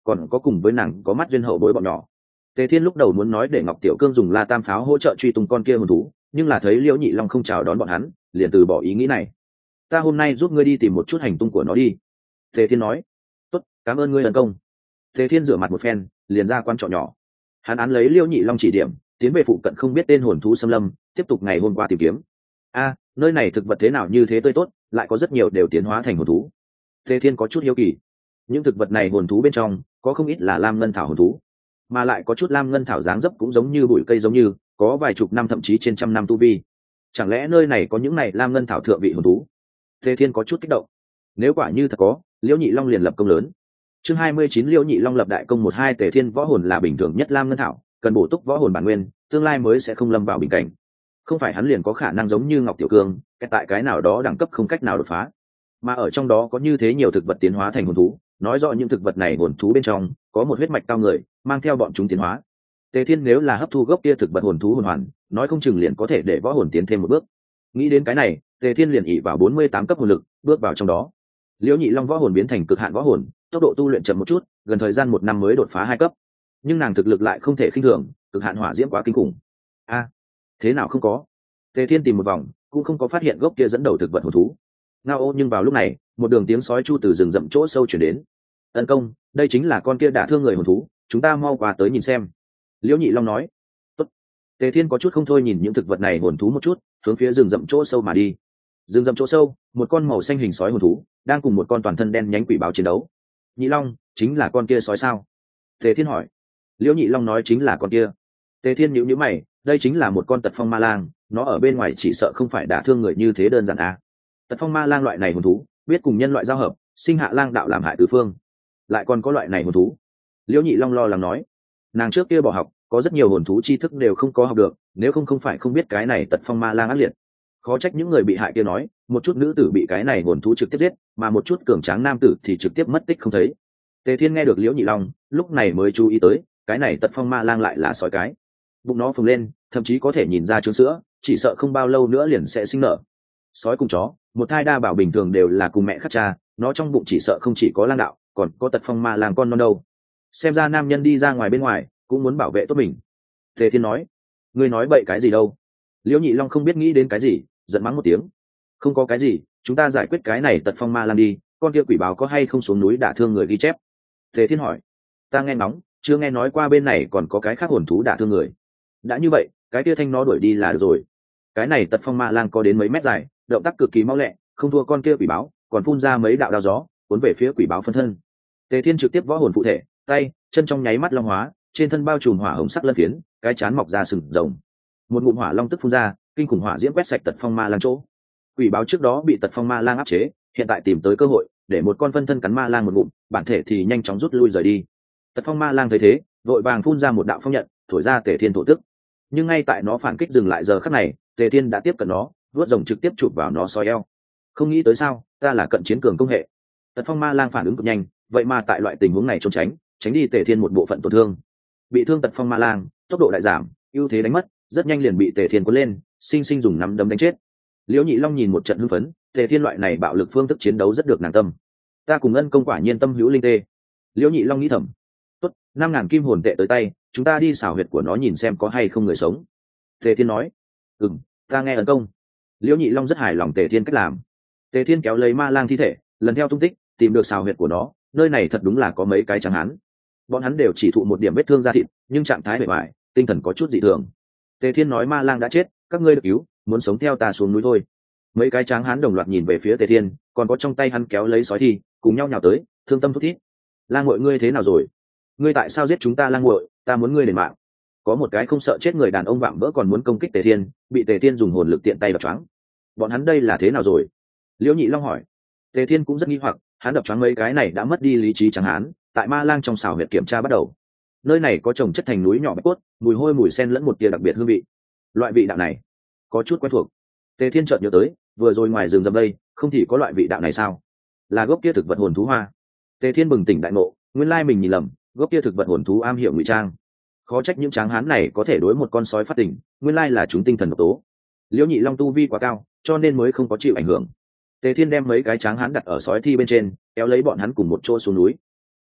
còn có cùng với nàng có mắt duyên hậu bối bọn nhỏ. Tề Thiên lúc đầu muốn nói để Ngọc Tiểu Cương dùng La Tam pháo hỗ trợ truy tung con kia hồn thú, nhưng là thấy Liễu Nhị Long không chào đón bọn hắn, liền từ bỏ ý nghĩ này. Ta hôm nay giúp ngươi đi tìm một chút hành tung của nó đi. Tề Thiên nói. Tốt, cảm ơn ngươi ân công. Tề Thiên rửa mặt một phen, liền ra quan trọ nhỏ. Hắn án lấy Liễu Nhị Long chỉ điểm, tiến về phụ cận không biết tên hồn thú xâm lâm, tiếp tục ngày hôm qua tìm kiếm. A, nơi này thực vật thế nào như thế tươi tốt, lại có rất nhiều đều tiến hóa thành hồn thú. Tề Thiên có chút hiếu kỳ. Những thực vật này hồn thú bên trong, có không ít là lam ngân thảo hồn thú, mà lại có chút lam ngân thảo dáng dấp cũng giống như bụi cây giống như, có vài chục năm thậm chí trên trăm năm tu vi. Chẳng lẽ nơi này có những này lam ngân thảo thượng vị hồn thú? Tề Thiên có chút kích động. Nếu quả như thật có, Liễu Nhị Long liền lập công lớn. Chương hai mươi chín Liễu Nhị Long lập đại công một hai. Tề Thiên võ hồn là bình thường nhất lam ngân thảo, cần bổ túc võ hồn bản nguyên, tương lai mới sẽ không lâm vào bình cảnh. Không phải hắn liền có khả năng giống như Ngọc Tiểu Cương, tại cái nào đó đẳng cấp không cách nào đột phá. Mà ở trong đó có như thế nhiều thực vật tiến hóa thành hồn thú, nói rõ những thực vật này hồn thú bên trong có một huyết mạch cao người, mang theo bọn chúng tiến hóa. Tề Thiên nếu là hấp thu gốc kia thực vật hồn thú hồn hoàn, nói không chừng liền có thể để võ hồn tiến thêm một bước. Nghĩ đến cái này, Tề Thiên liền ỷ vào bốn mươi tám cấp hồn lực, bước vào trong đó. Liễu Nhị Long võ hồn biến thành cực hạn võ hồn, tốc độ tu luyện chậm một chút, gần thời gian một năm mới đột phá hai cấp. Nhưng nàng thực lực lại không thể khinh thường, cực hạn hỏa diễm quá kinh khủng. A, thế nào không có? Tề Thiên tìm một vòng, cũng không có phát hiện gốc kia dẫn đầu thực vật hồn thú. Ngao ô, nhưng vào lúc này, một đường tiếng sói chu từ rừng rậm chỗ sâu chuyển đến. Ân công, đây chính là con kia đả thương người hồn thú, chúng ta mau qua tới nhìn xem. Liễu Nhị Long nói. Tốt. Tề Thiên có chút không thôi nhìn những thực vật này hồn thú một chút, hướng phía rừng rậm chỗ sâu mà đi. Rừng rậm chỗ sâu, một con màu xanh hình sói hồn thú đang cùng một con toàn thân đen nhánh quỷ báo chiến đấu. Nhị Long, chính là con kia sói sao? Tề Thiên hỏi. Liễu Nhị Long nói chính là con kia. Tề Thiên nhíu nhíu mày, đây chính là một con tật phong ma lang, nó ở bên ngoài chỉ sợ không phải đả thương người như thế đơn giản à? Tật phong ma lang loại này hồn thú, biết cùng nhân loại giao hợp, sinh hạ lang đạo làm hại tứ phương. Lại còn có loại này hồn thú. Liễu Nhị Long lo lắng nói. Nàng trước kia bỏ học, có rất nhiều hồn thú tri thức đều không có học được, nếu không không phải không biết cái này tật phong ma lang ác liệt. Khó trách những người bị hại kia nói, một chút nữ tử bị cái này hồn thú trực tiếp giết, mà một chút cường tráng nam tử thì trực tiếp mất tích không thấy. Tề Thiên nghe được Liễu Nhị Long, lúc này mới chú ý tới, cái này tật phong ma lang lại là sói cái. Bụng nó phồng lên, thậm chí có thể nhìn ra trứng sữa, chỉ sợ không bao lâu nữa liền sẽ sinh nở. Sói cùng chó, một thai đa bảo bình thường đều là cùng mẹ khác cha, nó trong bụng chỉ sợ không chỉ có lang đạo, còn có tật phong ma lang con non đâu. Xem ra nam nhân đi ra ngoài bên ngoài cũng muốn bảo vệ tốt mình. Tề Thiên nói. Ngươi nói bậy cái gì đâu? Liễu Nhị Long không biết nghĩ đến cái gì, giận mắng một tiếng. Không có cái gì, chúng ta giải quyết cái này tật phong ma lang đi, con kia quỷ báo có hay không xuống núi đả thương người ghi chép? Tề Thiên hỏi. Ta nghe nóng, chưa nghe nói qua bên này còn có cái khác hồn thú đả thương người. Đã như vậy, cái kia thanh nó đuổi đi là được rồi. Cái này tật phong ma lang có đến mấy mét dài, động tác cực kỳ mau lẹ, không thua con kia quỷ báo, còn phun ra mấy đạo đao gió, cuốn về phía quỷ báo phân thân. Tề Thiên trực tiếp võ hồn phụ thể, tay, chân trong nháy mắt long hóa, trên thân bao trùm hỏa hồng sắc lân phiến, cái chán mọc ra sừng rồng. Một ngụm hỏa long tức phun ra, kinh khủng hỏa diễm quét sạch tật phong ma lang chỗ. Quỷ báo trước đó bị tật phong ma lang áp chế, hiện tại tìm tới cơ hội, để một con phân thân cắn ma lang một ngụm, bản thể thì nhanh chóng rút lui rời đi. Tật phong ma lang thấy thế, vội vàng phun ra một đạo phong nhận, thổi ra Tề Thiên thổ tức. Nhưng ngay tại nó phản kích dừng lại giờ khắc này, Tề Thiên đã tiếp cận nó, vuốt rồng trực tiếp chụp vào nó soi eo. Không nghĩ tới sao, ta là cận chiến cường công hệ. Tật phong ma lang phản ứng cực nhanh, vậy mà tại loại tình huống này trốn tránh, tránh đi Tề Thiên một bộ phận tổn thương. Bị thương tật phong ma lang, tốc độ đại giảm, ưu thế đánh mất, rất nhanh liền bị Tề Thiên cuốn lên, sinh sinh dùng nắm đấm đánh chết. Liễu Nhị Long nhìn một trận hưng phấn, Tề Thiên loại này bạo lực phương thức chiến đấu rất được nàng tâm. Ta cùng ân công quả nhiên tâm hữu linh tê. Liễu Nhị Long nghĩ thầm. Tốt, năm ngàn kim hồn tệ tới tay, chúng ta đi xảo huyệt của nó nhìn xem có hay không người sống. Tề Thiên nói. Ừm, ta nghe ân công. Liễu Nhị Long rất hài lòng Tề Thiên cách làm. Tề Thiên kéo lấy ma lang thi thể, lần theo tung tích, tìm được xào huyệt của nó, nơi này thật đúng là có mấy cái trắng hán. Bọn hắn đều chỉ thụ một điểm vết thương da thịt, nhưng trạng thái bề ngoài, tinh thần có chút dị thường. Tề Thiên nói ma lang đã chết, các ngươi được cứu, muốn sống theo ta xuống núi thôi. Mấy cái tráng hán đồng loạt nhìn về phía Tề Thiên, còn có trong tay hắn kéo lấy sói thi, cùng nhau nhào tới, thương tâm thút thít. Lang muội ngươi thế nào rồi? Ngươi tại sao giết chúng ta lang muội? Ta muốn ngươi đền mạng. Có một cái không sợ chết người đàn ông vạm vỡ còn muốn công kích Tề Thiên, bị Tề Thiên dùng hồn lực tiện tay đập choáng. Bọn hắn đây là thế nào rồi? Liễu Nhị Long hỏi. Tề Thiên cũng rất nghi hoặc, hắn đập choáng mấy cái này đã mất đi lý trí trắng hán, tại ma lang trong xào huyệt kiểm tra bắt đầu. Nơi này có trồng chất thành núi nhỏ bạch cốt, mùi hôi mùi sen lẫn một tia đặc biệt hương vị. Loại vị đạo này có chút quen thuộc. Tề Thiên chợt nhớ tới, vừa rồi ngoài rừng rậm đây, không thì có loại vị đạo này sao? Là gốc kia thực vật hồn thú hoa. Tề Thiên bừng tỉnh đại ngộ, nguyên lai mình nhìn lầm, gốc kia thực vật hồn thú am hiểu ngụy trang. Khó trách những tráng hán này có thể đối một con sói phát tỉnh, nguyên lai là chúng tinh thần độc tố. Liễu Nhị Long tu vi quá cao, cho nên mới không có chịu ảnh hưởng. Tề Thiên đem mấy cái tráng hán đặt ở sói thi bên trên, kéo lấy bọn hắn cùng một chỗ xuống núi.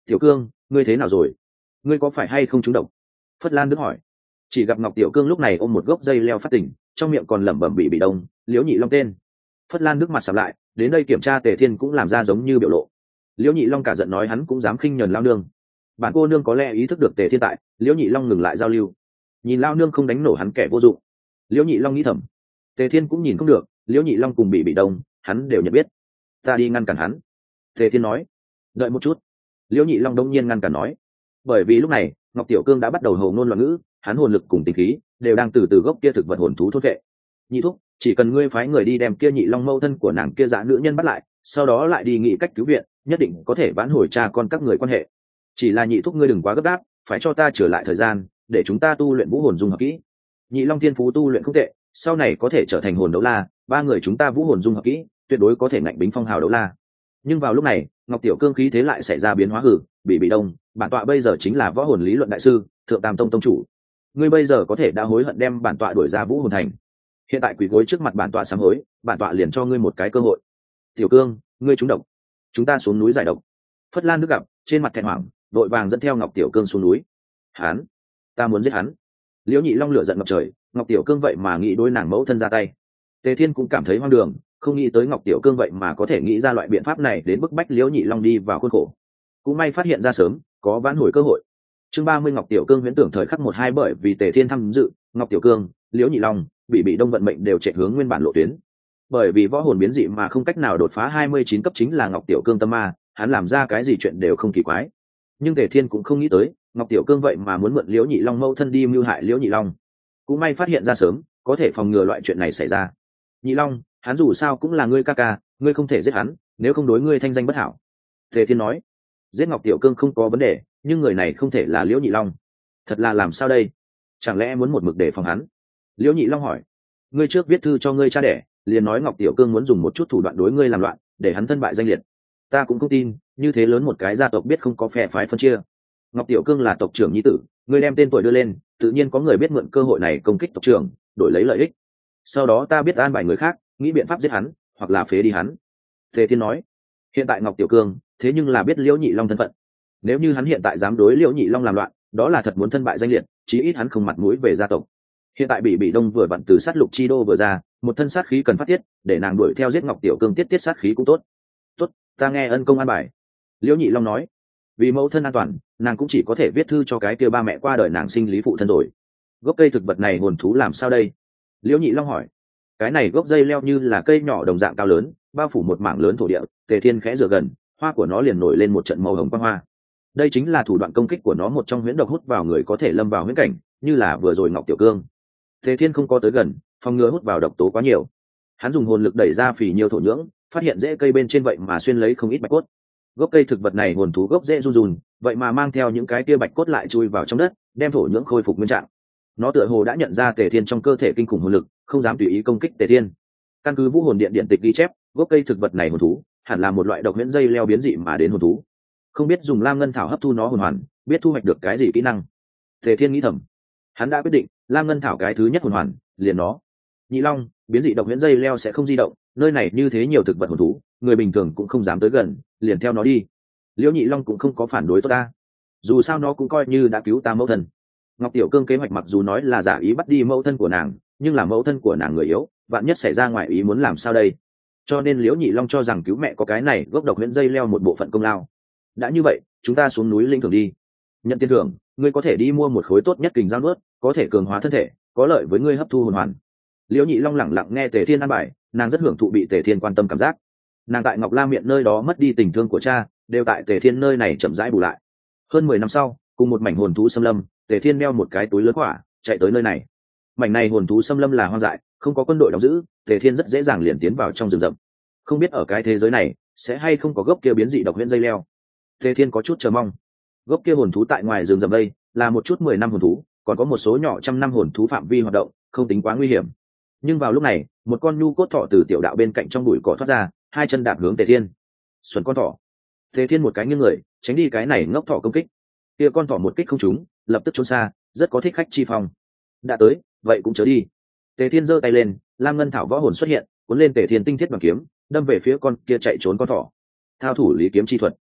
Tiểu cương, ngươi thế nào rồi? Ngươi có phải hay không trúng độc? Phất Lan Đức hỏi. Chỉ gặp Ngọc Tiểu Cương lúc này ôm một gốc dây leo phát tỉnh, trong miệng còn lẩm bẩm bị bị đông, Liễu Nhị Long tên. Phất Lan Đức mặt sầm lại, đến đây kiểm tra Tề Thiên cũng làm ra giống như biểu lộ. Liễu Nhị Long cả giận nói hắn cũng dám khinh nhẫn lao nương. Bản cô nương có lẽ ý thức được Tề Thiên tại, Liễu Nhị Long ngừng lại giao lưu. Nhìn lao nương không đánh nổ hắn kẻ vô dụng. Liễu Nhị Long nghĩ thầm. Tề Thiên cũng nhìn không được, Liễu Nhị Long cùng bị bị đông, hắn đều nhận biết. Ta đi ngăn cản hắn. Tề Thiên nói. Đợi một chút. Liễu Nhị Long đông nhiên ngăn cản nói. Bởi vì lúc này, Ngọc Tiểu Cương đã bắt đầu hồ ngôn loạn ngữ, hắn hồn lực cùng tinh khí đều đang từ từ gốc kia thực vật hồn thú thốt vệ. Nhị thúc, chỉ cần ngươi phái người đi đem kia Nhị Long mâu thân của nàng kia dã nữ nhân bắt lại, sau đó lại đi nghĩ cách cứu viện, nhất định có thể vãn hồi cha con các người quan hệ. Chỉ là nhị thúc ngươi đừng quá gấp gáp, phải cho ta trở lại thời gian để chúng ta tu luyện vũ hồn dung hợp kỹ. Nhị Long thiên phú tu luyện không tệ, sau này có thể trở thành hồn đấu la, ba người chúng ta vũ hồn dung hợp kỹ tuyệt đối có thể ngạnh bính phong hào đấu la. Nhưng vào lúc này, Ngọc Tiểu Cương khí thế lại xảy ra biến hóa hử, bị bị đông, bản tọa bây giờ chính là võ hồn lý luận đại sư, thượng tam tông tông chủ. Ngươi bây giờ có thể đã hối hận đem bản tọa đuổi ra vũ hồn thành. Hiện tại quỳ gối trước mặt bản tọa sám hối, bản tọa liền cho ngươi một cái cơ hội. Tiểu Cương, ngươi trúng độc, chúng ta xuống núi giải độc. Phất Lan Đức gặp, trên mặt thẹn hoảng, đội vàng dẫn theo Ngọc Tiểu Cương xuống núi. Hắn, ta muốn giết hắn. Liễu Nhị Long lửa giận ngập trời, Ngọc Tiểu Cương vậy mà nghĩ đối nàng mẫu thân ra tay. Tề Thiên cũng cảm thấy hoang đường, không nghĩ tới Ngọc Tiểu Cương vậy mà có thể nghĩ ra loại biện pháp này đến bức bách Liễu Nhị Long đi vào khuôn khổ. Cũng may phát hiện ra sớm, có vãn hồi cơ hội. Chương ba mươi Ngọc Tiểu Cương huyễn tưởng thời khắc một hai bởi vì Tề Thiên tham dự, Ngọc Tiểu Cương, Liễu Nhị Long, bị bị đông vận mệnh đều chạy hướng nguyên bản lộ tuyến. Bởi vì võ hồn biến dị mà không cách nào đột phá hai mươi chín cấp chính là Ngọc Tiểu Cương tâm ma, hắn làm ra cái gì chuyện đều không kỳ quái. Nhưng Tề Thiên cũng không nghĩ tới, Ngọc Tiểu Cương vậy mà muốn mượn Liễu Nhị Long mâu thân đi mưu hại Liễu Nhị Long. Cũng may phát hiện ra sớm, có thể phòng ngừa loại chuyện này xảy ra. Nhị Long, hắn dù sao cũng là ngươi ca ca, ngươi không thể giết hắn, nếu không đối ngươi thanh danh bất hảo. Tề Thiên nói. Giết Ngọc Tiểu Cương không có vấn đề, nhưng người này không thể là Liễu Nhị Long. Thật là làm sao đây? Chẳng lẽ muốn một mực để phòng hắn? Liễu Nhị Long hỏi. Ngươi trước viết thư cho ngươi cha đẻ, liền nói Ngọc Tiểu Cương muốn dùng một chút thủ đoạn đối ngươi làm loạn, để hắn thân bại danh liệt. Ta cũng không tin, như thế lớn một cái gia tộc biết không có phe phái phân chia. Ngọc Tiểu Cương là tộc trưởng nhi tử, ngươi đem tên tuổi đưa lên, tự nhiên có người biết mượn cơ hội này công kích tộc trưởng, đổi lấy lợi ích. Sau đó ta biết an bài người khác, nghĩ biện pháp giết hắn, hoặc là phế đi hắn. Tề Thiên nói. Hiện tại Ngọc Tiểu Cương, thế nhưng là biết Liễu Nhị Long thân phận. Nếu như hắn hiện tại dám đối Liễu Nhị Long làm loạn, đó là thật muốn thân bại danh liệt, chí ít hắn không mặt mũi về gia tộc. Hiện tại bị bị đông vừa vặn từ sát lục chi đô vừa ra, một thân sát khí cần phát tiết, để nàng đuổi theo giết Ngọc Tiểu Cương tiết tiết sát khí cũng tốt. Tốt, ta nghe ân công an bài. Liễu Nhị Long nói. Vì mẫu thân an toàn, nàng cũng chỉ có thể viết thư cho cái kia ba mẹ qua đời nàng sinh lý phụ thân rồi. Gốc cây thực vật này hồn thú làm sao đây? Liễu Nhị Long hỏi. Cái này gốc dây leo như là cây nhỏ đồng dạng cao lớn, bao phủ một mảng lớn thổ địa. Tề Thiên khẽ dựa gần, hoa của nó liền nổi lên một trận màu hồng quang hoa. Đây chính là thủ đoạn công kích của nó, một trong huyễn độc hút vào người có thể lâm vào huyễn cảnh, như là vừa rồi Ngọc Tiểu Cương. Tề Thiên không có tới gần, phòng ngừa hút vào độc tố quá nhiều. Hắn dùng hồn lực đẩy ra phì nhiều thổ nhưỡng, phát hiện rễ cây bên trên vậy mà xuyên lấy không ít bạch cốt. Gốc cây thực vật này hồn thú gốc rễ run run, vậy mà mang theo những cái kia bạch cốt lại chui vào trong đất, đem thổ nhưỡng khôi phục nguyên trạng. Nó tựa hồ đã nhận ra Tề Thiên trong cơ thể kinh khủng hồn lực, không dám tùy ý công kích Tề Thiên. Căn cứ vũ hồn điện điện tịch ghi chép, gốc cây thực vật này hồn thú hẳn là một loại độc huyễn dây leo biến dị mà đến hồn thú. Không biết dùng lam ngân thảo hấp thu nó hồn hoàn, biết thu hoạch được cái gì kỹ năng. Tề Thiên nghĩ thầm, hắn đã quyết định, lam ngân thảo cái thứ nhất hồn hoàn, liền nó. Nhị Long, biến dị độc huyễn dây leo sẽ không di động, nơi này như thế nhiều thực vật hồn thú, người bình thường cũng không dám tới gần, liền theo nó đi. Liễu Nhị Long cũng không có phản đối tốt ta, dù sao nó cũng coi như đã cứu ta mẫu thân. Ngọc Tiểu Cương kế hoạch mặc dù nói là giả ý bắt đi mẫu thân của nàng, nhưng là mẫu thân của nàng người yếu, vạn nhất xảy ra ngoài ý muốn làm sao đây? Cho nên Liễu Nhị Long cho rằng cứu mẹ có cái này gốc độc huyễn dây leo một bộ phận công lao. Đã như vậy, chúng ta xuống núi linh thưởng đi. Nhận tiền thưởng, ngươi có thể đi mua một khối tốt nhất kình giao nuốt, có thể cường hóa thân thể, có lợi với ngươi hấp thu hồn hoàn. Liễu Nhị Long lẳng lặng nghe Tề Thiên an bài, nàng rất hưởng thụ bị Tề Thiên quan tâm cảm giác. Nàng tại Ngọc La Miện nơi đó mất đi tình thương của cha, đều tại Tề Thiên nơi này chậm rãi bù lại. Hơn mười năm sau, cùng một mảnh hồn thú xâm lâm, Tề Thiên đeo một cái túi lớn quả, chạy tới nơi này. Mảnh này hồn thú xâm lâm là hoang dại, không có quân đội đóng giữ, Tề Thiên rất dễ dàng liền tiến vào trong rừng rậm. Không biết ở cái thế giới này sẽ hay không có gốc kia biến dị độc huyễn dây leo. Tề Thiên có chút chờ mong. Gốc kia hồn thú tại ngoài rừng rậm đây, là một chút mười năm hồn thú, còn có một số nhỏ trăm năm hồn thú phạm vi hoạt động, không tính quá nguy hiểm. Nhưng vào lúc này, một con nhu cốt thỏ từ tiểu đạo bên cạnh trong bụi cỏ thoát ra, hai chân đạp hướng Tề Thiên. Xuân con thỏ. Tề Thiên một cái nghiêng người, tránh đi cái này ngốc thỏ công kích. Kia con thỏ một kích không trúng, lập tức trốn xa, rất có thích khách chi phong. Đã tới, vậy cũng chớ đi. Tề Thiên giơ tay lên, lam ngân thảo võ hồn xuất hiện, cuốn lên Tề Thiên tinh thiết bằng kiếm, đâm về phía con kia chạy trốn con thỏ. Thao thủ lý kiếm chi thuật.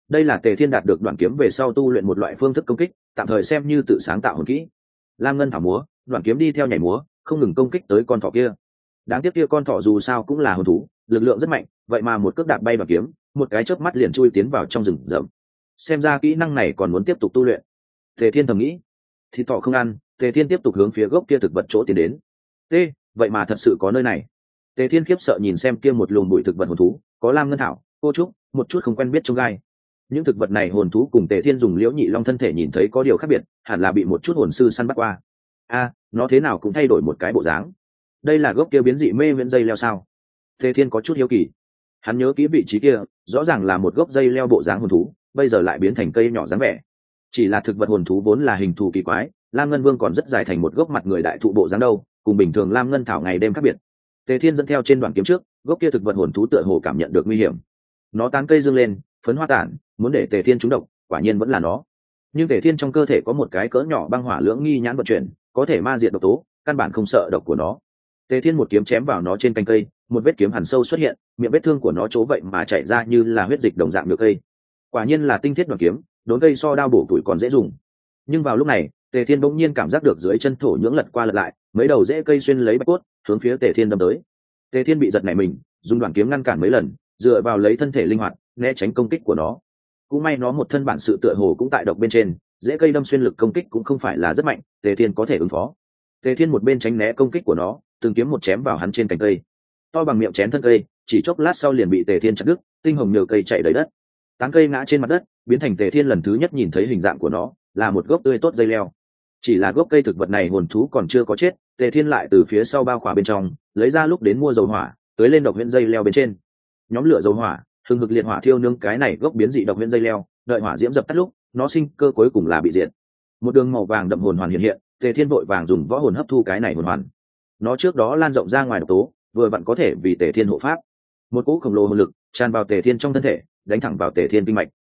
đây là Tề Thiên đạt được đoạn kiếm về sau tu luyện một loại phương thức công kích, tạm thời xem như tự sáng tạo hồn kỹ. Lam ngân thảo múa, đoạn kiếm đi theo nhảy múa, không ngừng công kích tới con thỏ kia. Đáng tiếc kia con thỏ dù sao cũng là hồn thú, lực lượng rất mạnh, vậy mà một cước đạp bay đoạn kiếm, một cái chớp mắt liền chui tiến vào trong rừng rậm. Xem ra kỹ năng này còn muốn tiếp tục tu luyện. Tề Thiên thầm nghĩ. Thịt thỏ không ăn, Tề Thiên tiếp tục hướng phía gốc kia thực vật chỗ tiến đến. T, vậy mà thật sự có nơi này. Tề Thiên khiếp sợ nhìn xem kia một lùm bụi thực vật hồn thú, có lam ngân thảo, cô trúc, một chút không quen biết trông gai. Những thực vật này hồn thú cùng Tề Thiên dùng liễu nhị long thân thể nhìn thấy có điều khác biệt, hẳn là bị một chút hồn sư săn bắt qua. A, nó thế nào cũng thay đổi một cái bộ dáng. Đây là gốc kia biến dị mê viễn dây leo sao? Tề Thiên có chút hiếu kỳ. Hắn nhớ kỹ vị trí kia, rõ ràng là một gốc dây leo bộ dáng hồn thú, bây giờ lại biến thành cây nhỏ dáng vẻ. Chỉ là thực vật hồn thú vốn là hình thù kỳ quái, lam ngân vương còn rất dài thành một gốc mặt người đại thụ bộ dáng đâu, cùng bình thường lam ngân thảo ngày đêm khác biệt. Tề Thiên dẫn theo trên đoạn kiếm trước, gốc kia thực vật hồn thú tựa hồ cảm nhận được nguy hiểm. Nó tán cây dương lên, phấn hoa tản, muốn để Tề Thiên trúng độc, quả nhiên vẫn là nó. Nhưng Tề Thiên trong cơ thể có một cái cỡ nhỏ băng hỏa lưỡng nghi nhãn vận chuyển, có thể ma diệt độc tố, căn bản không sợ độc của nó. Tề Thiên một kiếm chém vào nó trên cành cây, một vết kiếm hằn sâu xuất hiện, miệng vết thương của nó chỗ vậy mà chảy ra như là huyết dịch đồng dạng nhựa cây. Quả nhiên là tinh thiết đoạn kiếm, đốn cây so đao bổ tuổi còn dễ dùng. Nhưng vào lúc này, Tề Thiên bỗng nhiên cảm giác được dưới chân thổ nhưỡng lật qua lật lại, mấy đầu rễ cây xuyên lấy bạch cốt, hướng phía Tề Thiên đâm tới. Tề Thiên bị giật nảy mình, dùng đoạn kiếm ngăn cản mấy lần, dựa vào lấy thân thể linh hoạt, né tránh công kích của nó. Cũng may nó một thân bản sự tựa hồ cũng tại độc bên trên, rễ cây đâm xuyên lực công kích cũng không phải là rất mạnh, Tề Thiên có thể ứng phó. Tề Thiên một bên tránh né công kích của nó, từng kiếm một chém vào hắn trên cành cây. To bằng miệng chén thân cây, chỉ chốc lát sau liền bị Tề Thiên chặt đứt, tinh hồng nhờ cây chạy đầy đất. Tán cây ngã trên mặt đất, biến thành Tề Thiên lần thứ nhất nhìn thấy hình dạng của nó, là một gốc tươi tốt dây leo. Chỉ là gốc cây thực vật này hồn thú còn chưa có chết, Tề Thiên lại từ phía sau bao khỏa bên trong lấy ra lúc đến mua dầu hỏa, tưới lên độc huyễn dây leo bên trên. Nhóm lửa dầu hỏa, hừng hực liệt hỏa thiêu nướng cái này gốc biến dị độc huyễn dây leo, đợi hỏa diễm dập tắt lúc, nó sinh cơ cuối cùng là bị diệt. Một đường màu vàng đậm hồn hoàn hiện hiện, Tề Thiên vội vàng dùng võ hồn hấp thu cái này hồn hoàn. Nó trước đó lan rộng ra ngoài độc tố, vừa vặn có thể vì Tề Thiên hộ pháp. Một cỗ khổng lồ hồn lực tràn vào Tề Thiên trong thân thể, đánh thẳng vào Tề Thiên kinh mạch.